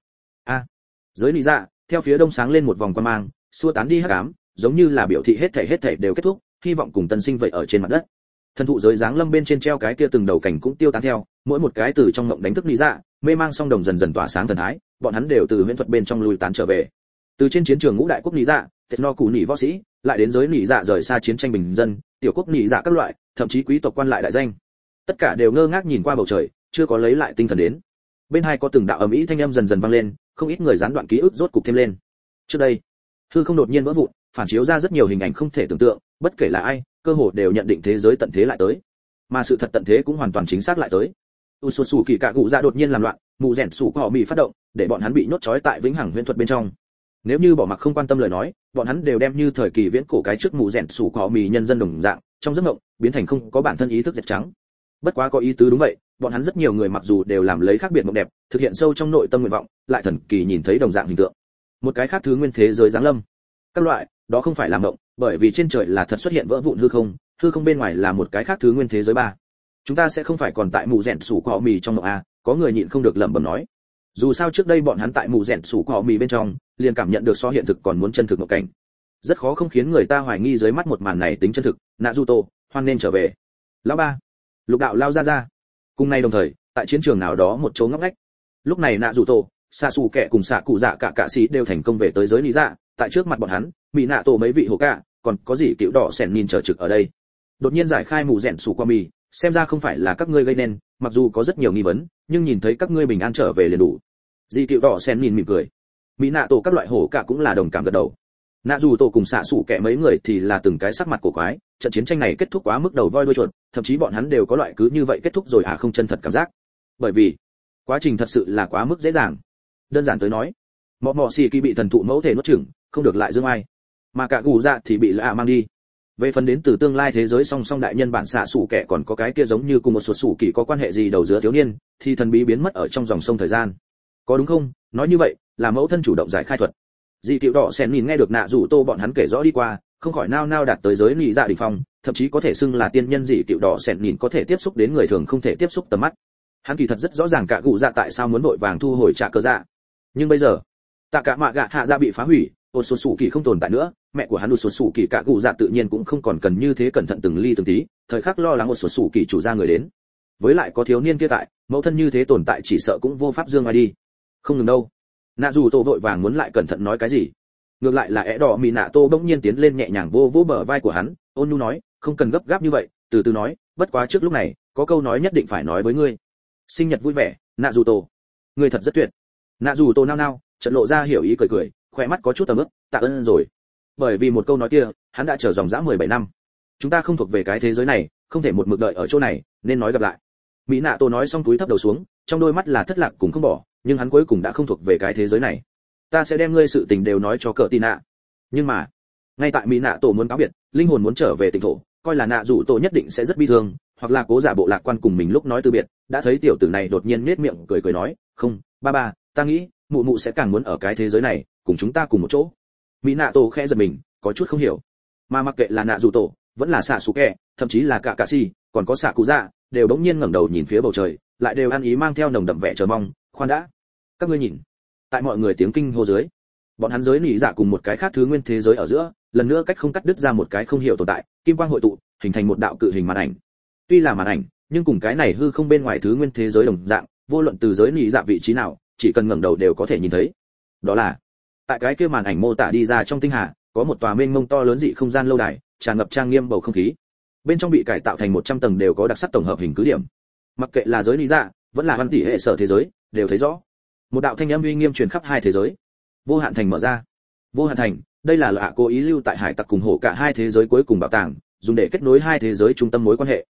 Giới nỉ dạ, theo phía đông sáng lên một vòng quang mang, xua tán đi hắc ám, giống như là biểu thị hết thảy đều kết thúc, hy vọng cùng tân sinh vậy ở trên mặt đất. Thần thụ giới dáng lâm bên trên treo cái kia từng đầu cảnh cũng tiêu tán theo, mỗi một cái từ trong ngộng đánh thức nỉ dạ, mê mang song đồng dần dần tỏa sáng thần thái, bọn hắn đều từ huyễn thuật bên trong lui tán trở về. Từ trên chiến trường ngũ đại quốc nỉ dạ, no cù nỉ võ sĩ, lại đến giới nỉ dạ rời xa chiến tranh bình dân, tiểu quốc nỉ dạ các loại, thậm chí quý tộc quan lại đại danh. Tất cả đều ngơ ngác nhìn qua bầu trời, chưa có lấy lại tinh thần đến. Bên hai có từng đạo ầm ĩ thanh âm dần dần vang lên, không ít người gián đoạn ký ức rốt cục thêm lên. Trước đây, hư không đột nhiên vỡ vụn, phản chiếu ra rất nhiều hình ảnh không thể tưởng tượng, bất kể là ai, cơ hồ đều nhận định thế giới tận thế lại tới. Mà sự thật tận thế cũng hoàn toàn chính xác lại tới. Usosu kỳ cạ cụ dạ đột nhiên làm loạn, mù rèn sủ họ mì phát động, để bọn hắn bị nhốt trói tại vĩnh hằng huyễn thuật bên trong. Nếu như bỏ mặc không quan tâm lời nói, bọn hắn đều đem như thời kỳ viễn cổ cái trước mù rèn sủ họ mì nhân dân đồng dạng, trong giấc mộng biến thành không có bản thân ý thức dệt trắng. Bất quá có ý tứ đúng vậy, bọn hắn rất nhiều người mặc dù đều làm lấy khác biệt mộng đẹp, thực hiện sâu trong nội tâm nguyện vọng, lại thần kỳ nhìn thấy đồng dạng hình tượng. Một cái khác thứ nguyên thế giới giáng lâm. Các loại, đó không phải là mộng, bởi vì trên trời là thật xuất hiện vỡ vụn hư không bên ngoài là một cái khác thứ nguyên thế giới ba. Chúng ta sẽ không phải còn tại mù rèn sủ cọ mì trong mộng a, có người nhịn không được lẩm bẩm nói. Dù sao trước đây bọn hắn tại mù rèn sủ cọ mì bên trong, liền cảm nhận được so hiện thực còn muốn chân thực mộng cảnh. Rất khó không khiến người ta hoài nghi dưới mắt một màn này tính chân thực. Naruto, hoan nên trở về. Lão ba, lục đạo lao ra. Cùng nay đồng thời, tại chiến trường nào đó một chỗ ngóc ngách. Lúc này Naruto, Sasuke cùng xạ cụ dạ cả sĩ đều thành công về tới giới lý dạ, tại trước mặt bọn hắn, mỹ nạ tổ mấy vị hồ cả, còn có gì tiểu đỏ sèn nhìn chờ trực ở đây. Đột nhiên giải khai mù rèn sủ qua mì, xem ra không phải là các ngươi gây nên, mặc dù có rất nhiều nghi vấn, nhưng nhìn thấy các ngươi bình an trở về liền đủ. Dì tiểu đỏ sen nhìn mỉm cười. Mỹ nạ tổ các loại hổ cả cũng là đồng cảm gật đầu. Nạ dù tổ cùng xạ sủ kẻ mấy người thì là từng cái sắc mặt cổ quái, trận chiến tranh này kết thúc quá mức đầu voi đuôi chuột, thậm chí bọn hắn đều có loại cứ như vậy kết thúc rồi không chân thật cảm giác. Bởi vì quá trình thật sự là quá mức dễ dàng. Đơn giản tới nói, mọ xì kỳ bị thần thụ mẫu thể nuốt chửng, không được lại dương ai, mà cả gù dạ thì bị lạ mang đi. Về phần đến từ tương lai thế giới song song đại nhân bản xạ sủ kẻ còn có cái kia giống như cùng một sụt sủ kỳ có quan hệ gì đầu giữa thiếu niên, thì thần bí biến mất ở trong dòng sông thời gian. Có đúng không? Nói như vậy, là mẫu thân chủ động giải khai thuật. Dị tiểu đỏ sen nhìn nghe được nạ rủ tô bọn hắn kể rõ đi qua, không khỏi nao đạt tới giới nhị dạ đỉnh phong, thậm chí có thể xưng là tiên nhân. Dị tiểu đỏ sen nhìn có thể tiếp xúc đến người thường không thể tiếp xúc tầm mắt. Hắn kỳ thật rất rõ ràng cả gù dạ tại sao muốn vội vàng thu hồi trả cơ dạ. Nhưng bây giờ, tạ cả mạ gạ hạ dạ bị phá hủy, ột sụt sủ kỳ không tồn tại nữa, mẹ của hắn ột sụt sủ kỳ cả gù dạ tự nhiên cũng không còn cần như thế cẩn thận từng ly từng tí, thời khắc lo lắng ột sụt sủ kỳ chủ gia người đến. Với lại có thiếu niên kia tại, mẫu thân như thế tồn tại chỉ sợ cũng vô pháp dương ai đi. Không ngừng đâu. Nạ dù tô vội vàng muốn lại cẩn thận nói cái gì, ngược lại là é đỏ mì nạ tô bỗng nhiên tiến lên nhẹ nhàng vô bờ vai của hắn, ôn nhu nói, không cần gấp gáp như vậy, từ từ nói, bất quá trước lúc này có câu nói nhất định phải nói với ngươi. Sinh nhật vui vẻ, nạ dù tô, ngươi thật rất tuyệt. Nạ dù tô nao chợt lộ ra hiểu ý cười, khóe mắt có chút tầm ướp, tạ ơn rồi. Bởi vì một câu nói kia, hắn đã chờ dòng dã 17 năm. Chúng ta không thuộc về cái thế giới này, không thể một mực đợi ở chỗ này, nên nói gặp lại. Mỹ nạ tô nói xong túi thấp đầu xuống, trong đôi mắt là thất lạc cùng không bỏ, nhưng hắn cuối cùng đã không thuộc về cái thế giới này. Ta sẽ đem ngươi sự tình đều nói cho cờ tin nạ. Nhưng mà, ngay tại Mỹ nạ tổ muốn cáo biệt, linh hồn muốn trở về tỉnh thổ, coi là nạ rủ tổ nhất định sẽ rất bi thương, hoặc là cố giả bộ lạc quan cùng mình lúc nói từ biệt, đã thấy tiểu tử này đột nhiên nhếch miệng cười nói, không, ba, ta nghĩ mụ mụ sẽ càng muốn ở cái thế giới này cùng chúng ta cùng một chỗ. Mỹ nạ tổ khẽ giật mình, có chút không hiểu, mà mặc kệ là nạ rủ tổ vẫn là xạ xù kẹ, thậm chí là cả cạ xì, còn có xạ cụ dạ, đều bỗng nhiên ngẩng đầu nhìn phía bầu trời, lại đều ăn ý mang theo nồng đậm vẻ chờ mong. Khoan đã, các ngươi nhìn. Tại mọi người tiếng kinh hô dưới, bọn hắn giới nỉ dạ cùng một cái khác thứ nguyên thế giới ở giữa, lần nữa cách không cắt đứt ra một cái không hiểu tồn tại, kim quang hội tụ, hình thành một đạo cự hình màn ảnh. Tuy là màn ảnh, nhưng cùng cái này hư không bên ngoài thứ nguyên thế giới đồng dạng, vô luận từ giới nỉ dạ vị trí nào, chỉ cần ngẩng đầu đều có thể nhìn thấy. Đó là, tại cái kia màn ảnh mô tả đi ra trong tinh hà, có một tòa mênh mông to lớn dị không gian lâu đài, tràn ngập trang nghiêm bầu không khí. Bên trong bị cải tạo thành 100 tầng đều có đặc sắc tổng hợp hình cứ điểm. Mặc kệ là giới nỉ dạ, vẫn là văn tỷ hệ sở thế giới, đều thấy rõ. Một đạo thanh âm uy nghiêm truyền khắp hai thế giới. Vô hạn thành mở ra. Vô hạn thành, đây là cố ý lưu tại hải tặc cùng hổ cả hai thế giới cuối cùng bảo tàng, dùng để kết nối hai thế giới trung tâm mối quan hệ.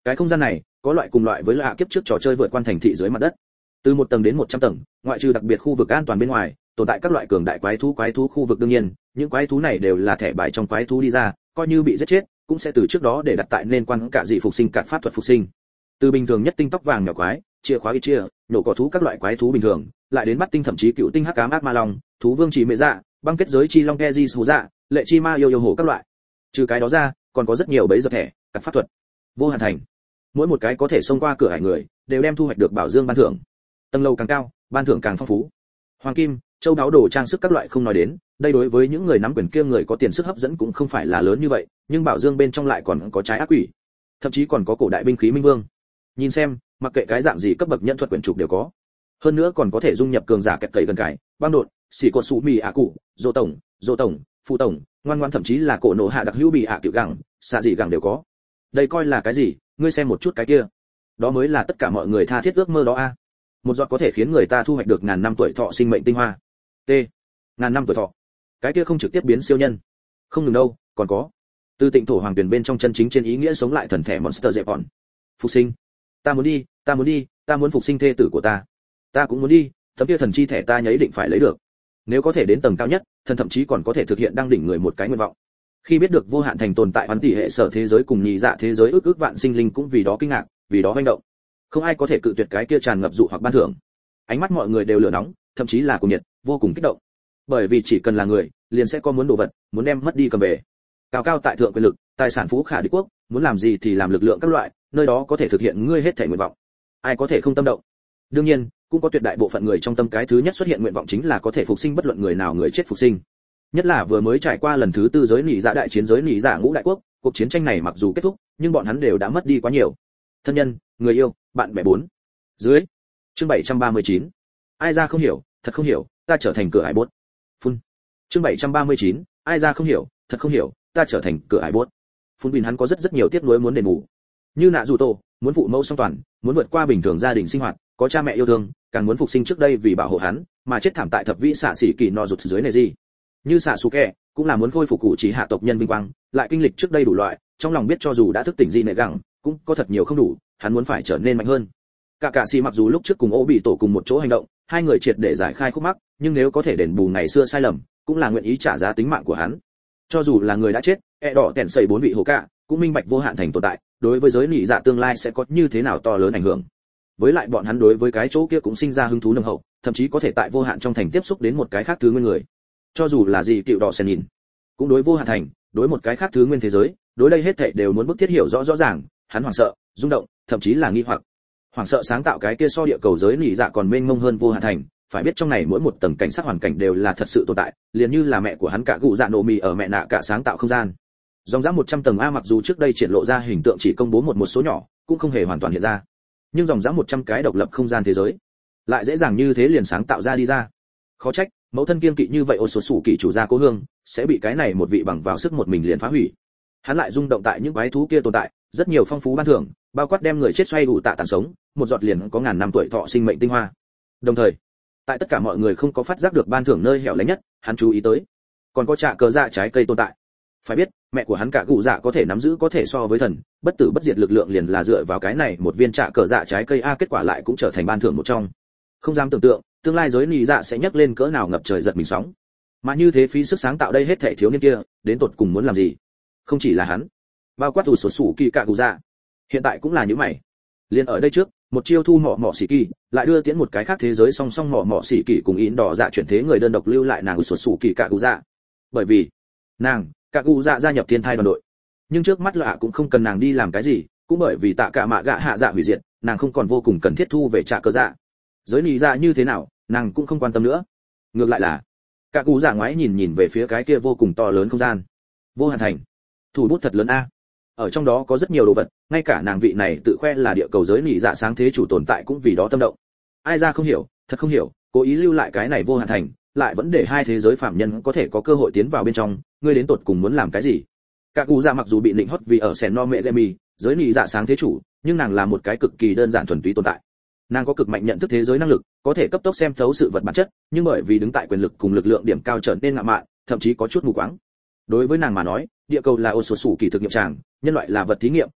Cái không gian này có loại cùng loại với lạ kiếp trước trò chơi vượt qua thành thị dưới mặt đất. Từ 1 tầng đến 100 tầng, ngoại trừ đặc biệt khu vực an toàn bên ngoài, tồn tại các loại cường đại quái thú khu vực. Đương nhiên, những quái thú này đều là thẻ bài trong quái thú đi ra, coi như bị giết chết, cũng sẽ từ trước đó để đặt tại nên quan cả dị phục sinh cạt pháp thuật phục sinh. Từ bình thường nhất tinh tóc vàng nhỏ quái, chia khóa chia, nhổ cỏ thú các loại quái thú bình thường, lại đến bắt tinh thậm chí cựu tinh hắc ám ác ma long, thú vương chỉ mẹ dạ, băng kết giới chi long keji sù dạ, lệ chi ma yêu hổ các loại. Trừ cái đó ra, còn có rất nhiều bẫy dập thẻ, cạt pháp thuật. Vô hạn thành. Mỗi một cái có thể xông qua cửa hải người, đều đem thu hoạch được bảo dương ban thưởng. Tầng lầu càng cao, ban thưởng càng phong phú. Hoàng kim, châu đáo đồ trang sức các loại không nói đến, đây đối với những người nắm quyền kia người có tiền sức hấp dẫn cũng không phải là lớn như vậy, nhưng bảo dương bên trong lại còn có trái ác quỷ, thậm chí còn có cổ đại binh khí minh vương. Nhìn xem, mặc kệ cái dạng gì cấp bậc nhân thuật quyển trục đều có. Hơn nữa còn có thể dung nhập cường giả kẹt cậy gần cải, băng đột, xỉ cột sụ mì ạ cụ, dô tổng, phụ tổng, ngoan ngoan thậm chí là cổ nổ hạ đặc hữu bị ạ tiểu gẳng, xạ dị gẳng đều có. Đây coi là cái gì? Ngươi xem một chút cái kia. Đó mới là tất cả mọi người tha thiết ước mơ đó a. Một giọt có thể khiến người ta thu hoạch được ngàn năm tuổi thọ sinh mệnh tinh hoa. T. Ngàn năm tuổi thọ. Cái kia không trực tiếp biến siêu nhân. Không ngừng đâu, còn có. Từ Tịnh thổ hoàng tuyển bên trong chân chính trên ý nghĩa sống lại thần thể monster dẹp bọn. Phục sinh. Ta muốn đi, ta muốn phục sinh thê tử của ta. Ta cũng muốn đi, tấm kia thần chi thẻ ta nhấy định phải lấy được. Nếu có thể đến tầng cao nhất, thần thậm chí còn có thể thực hiện đăng đỉnh người một cái nguyện vọng. Khi biết được vô hạn thành tồn tại hoán tỷ hệ sở thế giới cùng nhị dạ thế giới ước vạn sinh linh cũng vì đó kinh ngạc, vì đó hoành động. Không ai có thể cự tuyệt cái kia tràn ngập dụ hoặc ban thưởng. Ánh mắt mọi người đều lửa nóng, thậm chí là cuồng nhiệt, vô cùng kích động. Bởi vì chỉ cần là người, liền sẽ có muốn đồ vật, muốn đem mất đi cầm về. Cao cao tại thượng quyền lực, tài sản phú khả địch quốc, muốn làm gì thì làm lực lượng các loại, nơi đó có thể thực hiện ngươi hết thể nguyện vọng. Ai có thể không tâm động? Đương nhiên, cũng có tuyệt đại bộ phận người trong tâm cái thứ nhất xuất hiện nguyện vọng chính là có thể phục sinh bất luận người nào người chết phục sinh. Nhất là vừa mới trải qua lần thứ tư giới nỉ dạ đại chiến giới nỉ dạ ngũ đại quốc, cuộc chiến tranh này mặc dù kết thúc, nhưng bọn hắn đều đã mất đi quá nhiều. Thân nhân, người yêu, bạn bè bốn. Dưới. Chương 739. Ai ra không hiểu, thật không hiểu, ta trở thành cửa ải bốt. Phun. Chương 739. Ai ra không hiểu, thật không hiểu, ta trở thành cửa ải bốt. Phun Bình hắn có rất nhiều tiếc nuối muốn đền bù. Như nạ dù tổ, muốn phụ mẫu song toàn, muốn vượt qua bình thường gia đình sinh hoạt, có cha mẹ yêu thương, càng muốn phục sinh trước đây vì bảo hộ hắn, mà chết thảm tại thập vĩ xạ sĩ kỳ no rụt dưới này gì. Như xạ Sasuke, cũng là muốn khôi phục cụ chỉ hạ tộc nhân vinh quang, lại kinh lịch trước đây đủ loại, trong lòng biết cho dù đã thức tỉnh gì nệ gẳng, cũng có thật nhiều không đủ, hắn muốn phải trở nên mạnh hơn. Cả sĩ mặc dù lúc trước cùng Ô bị tổ cùng một chỗ hành động, hai người triệt để giải khai khúc mắc, nhưng nếu có thể đền bù ngày xưa sai lầm, cũng là nguyện ý trả giá tính mạng của hắn. Cho dù là người đã chết, đỏ kèn sẩy 4 vị hồ cả, cũng minh bạch vô hạn thành tồn tại, đối với giới nị dạ tương lai sẽ có như thế nào to lớn ảnh hưởng. Với lại bọn hắn đối với cái chỗ kia cũng sinh ra hứng thú nồng hậu, thậm chí có thể tại vô hạn trong thành tiếp xúc đến một cái khác thứ nguyên người. Cho dù là gì cựu đỏ sen nhìn, cũng đối vô hạn thành, đối một cái khác thứ nguyên thế giới, đối đây hết thảy đều muốn bức thiết hiểu rõ rõ ràng, hắn hoảng sợ, rung động, thậm chí là nghi hoặc. Hoảng sợ sáng tạo cái kia so địa cầu giới nị dạ còn mênh mông hơn vô hạn thành, phải biết trong này mỗi một tầng cảnh sát hoàn cảnh đều là thật sự tồn tại, liền như là mẹ của hắn cả cụ dạ nổ mì ở mẹ nạ cả sáng tạo không gian. Dòng dã 100 tầng A mặc dù trước đây triển lộ ra hình tượng chỉ công bố một số nhỏ, cũng không hề hoàn toàn hiện ra. Nhưng dòng dã 100 cái độc lập không gian thế giới, lại dễ dàng như thế liền sáng tạo ra đi ra. Khó trách, mẫu thân kiêng kỵ như vậy ô số sủ kỳ chủ gia cố hương, sẽ bị cái này một vị bằng vào sức một mình liền phá hủy. Hắn lại rung động tại những quái thú kia tồn tại, rất nhiều phong phú ban thưởng, bao quát đem người chết xoay đủ tạ tàn sống, một giọt liền có ngàn năm tuổi thọ sinh mệnh tinh hoa. Đồng thời, tại tất cả mọi người không có phát giác được ban thưởng nơi hẻo lánh nhất, hắn chú ý tới, còn có trạ cờ dạ trái cây tồn tại. Phải biết, mẹ của hắn cả cụ dạ có thể nắm giữ có thể so với thần, bất tử bất diệt lực lượng liền là dựa vào cái này một viên trạ cờ dạ trái cây a, kết quả lại cũng trở thành ban thưởng một trong. Không dám tưởng tượng, tương lai giới nị dạ sẽ nhấc lên cỡ nào ngập trời giật mình sóng. Mà như thế phí sức sáng tạo đây hết thảy thiếu niên kia, đến tột cùng muốn làm gì? Không chỉ là hắn, bao quát sổ sủ kỳ cả cụ dạ, hiện tại cũng là như mày. Liên ở đây trước, một chiêu thu mỏ xỉ kỳ, lại đưa tiến một cái khác thế giới song song mỏ xỉ kỳ cùng in đỏ dạ chuyển thế người đơn độc lưu lại nàng sổ sủ kỳ cả cụ dạ. Bởi vì, nàng cả cụ dạ gia nhập thiên thai đoàn đội, nhưng trước mắt lạ cũng không cần nàng đi làm cái gì, cũng bởi vì tạ cả mạ gạ hạ dạ hủy diệt, nàng không còn vô cùng cần thiết thu về trả cờ dạ. Giới nị dạ như thế nào, nàng cũng không quan tâm nữa. Ngược lại là cả cụ dạ ngoái nhìn về phía cái kia vô cùng to lớn không gian, vô hạn thành, thủ bút thật lớn a. Ở trong đó có rất nhiều đồ vật, ngay cả nàng vị này tự khoe là địa cầu giới nị dạ sáng thế chủ tồn tại cũng vì đó tâm động. Ai ra không hiểu, thật không hiểu, cố ý lưu lại cái này vô hạn thành, lại vẫn để hai thế giới phạm nhân có thể có cơ hội tiến vào bên trong, ngươi đến tột cùng muốn làm cái gì? Cả cụ dạ mặc dù bị định hót vì ở Sen no mẹ Gemi, giới nị dạ sáng thế chủ, nhưng nàng là một cái cực kỳ đơn giản thuần túy tồn tại. Nàng có cực mạnh nhận thức thế giới năng lực, có thể cấp tốc xem thấu sự vật bản chất, nhưng bởi vì đứng tại quyền lực cùng lực lượng điểm cao trở nên ngạo mạn, thậm chí có chút mù quáng. Đối với nàng mà nói, địa cầu là ô số sủ kỳ thực nghiệm tràng, nhân loại là vật thí nghiệm,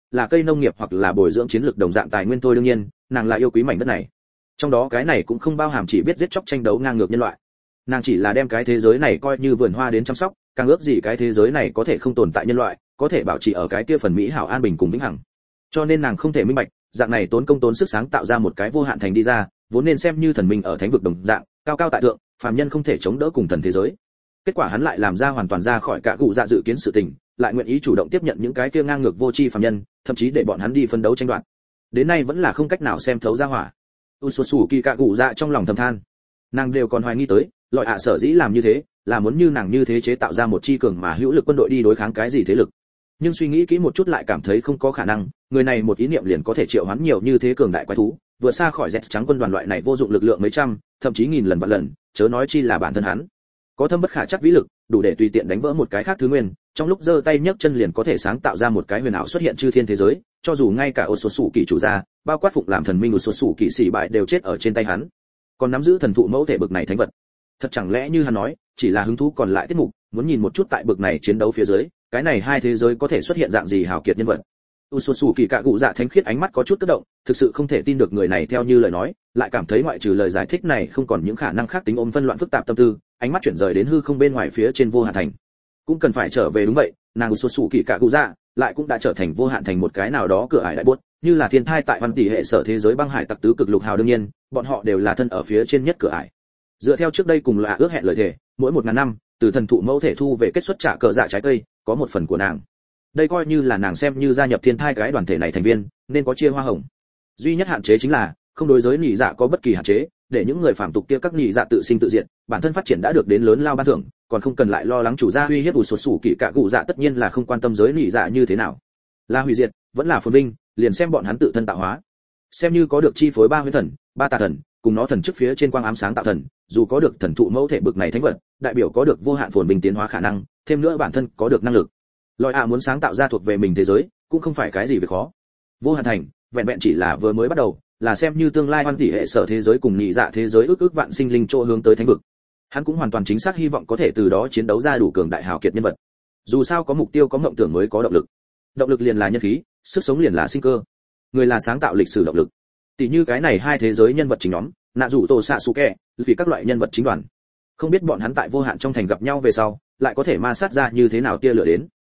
là cây nông nghiệp hoặc là bồi dưỡng chiến lược đồng dạng tài nguyên thôi. Đương nhiên nàng là yêu quý mảnh đất này, trong đó cái này cũng không bao hàm chỉ biết giết chóc tranh đấu ngang ngược nhân loại. Nàng chỉ là đem cái thế giới này coi như vườn hoa đến chăm sóc, càng ước gì cái thế giới này có thể không tồn tại nhân loại, có thể bảo trì ở cái kia phần mỹ hảo an bình cùng vĩnh hằng. Cho nên nàng không thể minh bạch, dạng này tốn công tốn sức sáng tạo ra một cái vô hạn thành đi ra, vốn nên xem như thần minh ở thánh vực đồng dạng, cao cao tại thượng, phàm nhân không thể chống đỡ cùng thần thế giới. Kết quả hắn lại làm ra hoàn toàn ra khỏi cả cụ dạ dự kiến sự tình, lại nguyện ý chủ động tiếp nhận những cái kia ngang ngược vô tri phàm nhân, thậm chí để bọn hắn đi phân đấu tranh đoạt. Đến nay vẫn là không cách nào xem thấu ra hỏa. Utsutsuki cả cụ dạ trong lòng thầm than, nàng đều còn hoài nghi tới, loại ạ sở dĩ làm như thế, là muốn như nàng như thế chế tạo ra một chi cường mà hữu lực quân đội đi đối kháng cái gì thế lực. Nhưng suy nghĩ kỹ một chút lại cảm thấy không có khả năng, người này một ý niệm liền có thể triệu hoán nhiều như thế cường đại quái thú, vượt xa khỏi dẹt trắng quân đoàn loại này vô dụng lực lượng mấy trăm, thậm chí nghìn lần vạn lần, chớ nói chi là bản thân hắn. Có thâm bất khả chắc vĩ lực, đủ để tùy tiện đánh vỡ một cái khác thứ nguyên, trong lúc giơ tay nhấc chân liền có thể sáng tạo ra một cái huyền ảo xuất hiện chư thiên thế giới, cho dù ngay cả Otsutsuki chủ gia, bao quát phụng làm thần minh Otsutsuki sĩ bại đều chết ở trên tay hắn. Còn nắm giữ thần thụ mẫu thể bực này thánh vật. Thật chẳng lẽ như hắn nói, chỉ là hứng thú còn lại tiết mục, muốn nhìn một chút tại bực này chiến đấu phía dưới, cái này hai thế giới có thể xuất hiện dạng gì hào kiệt nhân vật. Utsutsuki cả cụ dạ thánh khiết ánh mắt có chút kích động, thực sự không thể tin được người này theo như lời nói, lại cảm thấy ngoại trừ lời giải thích này không còn những khả năng khác tính ôm phân loạn phức tạp tâm tư, ánh mắt chuyển rời đến hư không bên ngoài phía trên vô hạn thành. Cũng cần phải trở về đúng vậy, nàng Utsutsuki cả cụ dạ lại cũng đã trở thành vô hạn thành một cái nào đó cửa ải đại buốt, như là thiên thai tại văn tỷ hệ sở thế giới băng hải tặc tứ cực lục hào. Đương nhiên, bọn họ đều là thân ở phía trên nhất cửa ải. Dựa theo trước đây cùng là ước hẹn lời thề, mỗi 1000 năm, từ thần thụ mẫu thể thu về kết xuất trả cờ dạ trái cây, có một phần của nàng. Đây coi như là nàng xem như gia nhập thiên thai cái đoàn thể này thành viên, nên có chia hoa hồng. Duy nhất hạn chế chính là không đối giới nhị dạ có bất kỳ hạn chế, để những người phàm tục kia các nhị dạ tự sinh tự diệt, bản thân phát triển đã được đến lớn lao ban thưởng, còn không cần lại lo lắng chủ gia uy hiếp Utsutsuki cả cụ dạ, tất nhiên là không quan tâm giới nhị dạ như thế nào, là hủy diệt vẫn là phồn vinh, liền xem bọn hắn tự thân tạo hóa. Xem như có được chi phối ba huyễn thần, ba tà thần, cùng nó thần trước phía trên quang ám sáng tạo thần, dù có được thần thụ mẫu thể bực này thánh vật, đại biểu có được vô hạn phồn vinh tiến hóa khả năng, thêm nữa bản thân có được năng lực. Lôi ạ muốn sáng tạo ra thuộc về mình thế giới, cũng không phải cái gì việc khó. Vô hạn thành, vẹn vẹn chỉ là vừa mới bắt đầu, là xem như tương lai hoàn tỷ hệ sở thế giới cùng nhị dạ thế giới ước vạn sinh linh chỗ hướng tới thánh vực. Hắn cũng hoàn toàn chính xác hy vọng có thể từ đó chiến đấu ra đủ cường đại hào kiệt nhân vật. Dù sao có mục tiêu có mộng tưởng mới có động lực. Động lực liền là nhân khí, sức sống liền là sinh cơ. Người là sáng tạo lịch sử động lực. Tỷ như cái này hai thế giới nhân vật chính nhóm, nạ rủ tổ xạ suke, vì các loại nhân vật chính đoàn. Không biết bọn hắn tại vô hạn trong thành gặp nhau về sau, lại có thể ma sát ra như thế nào tia lửa đến.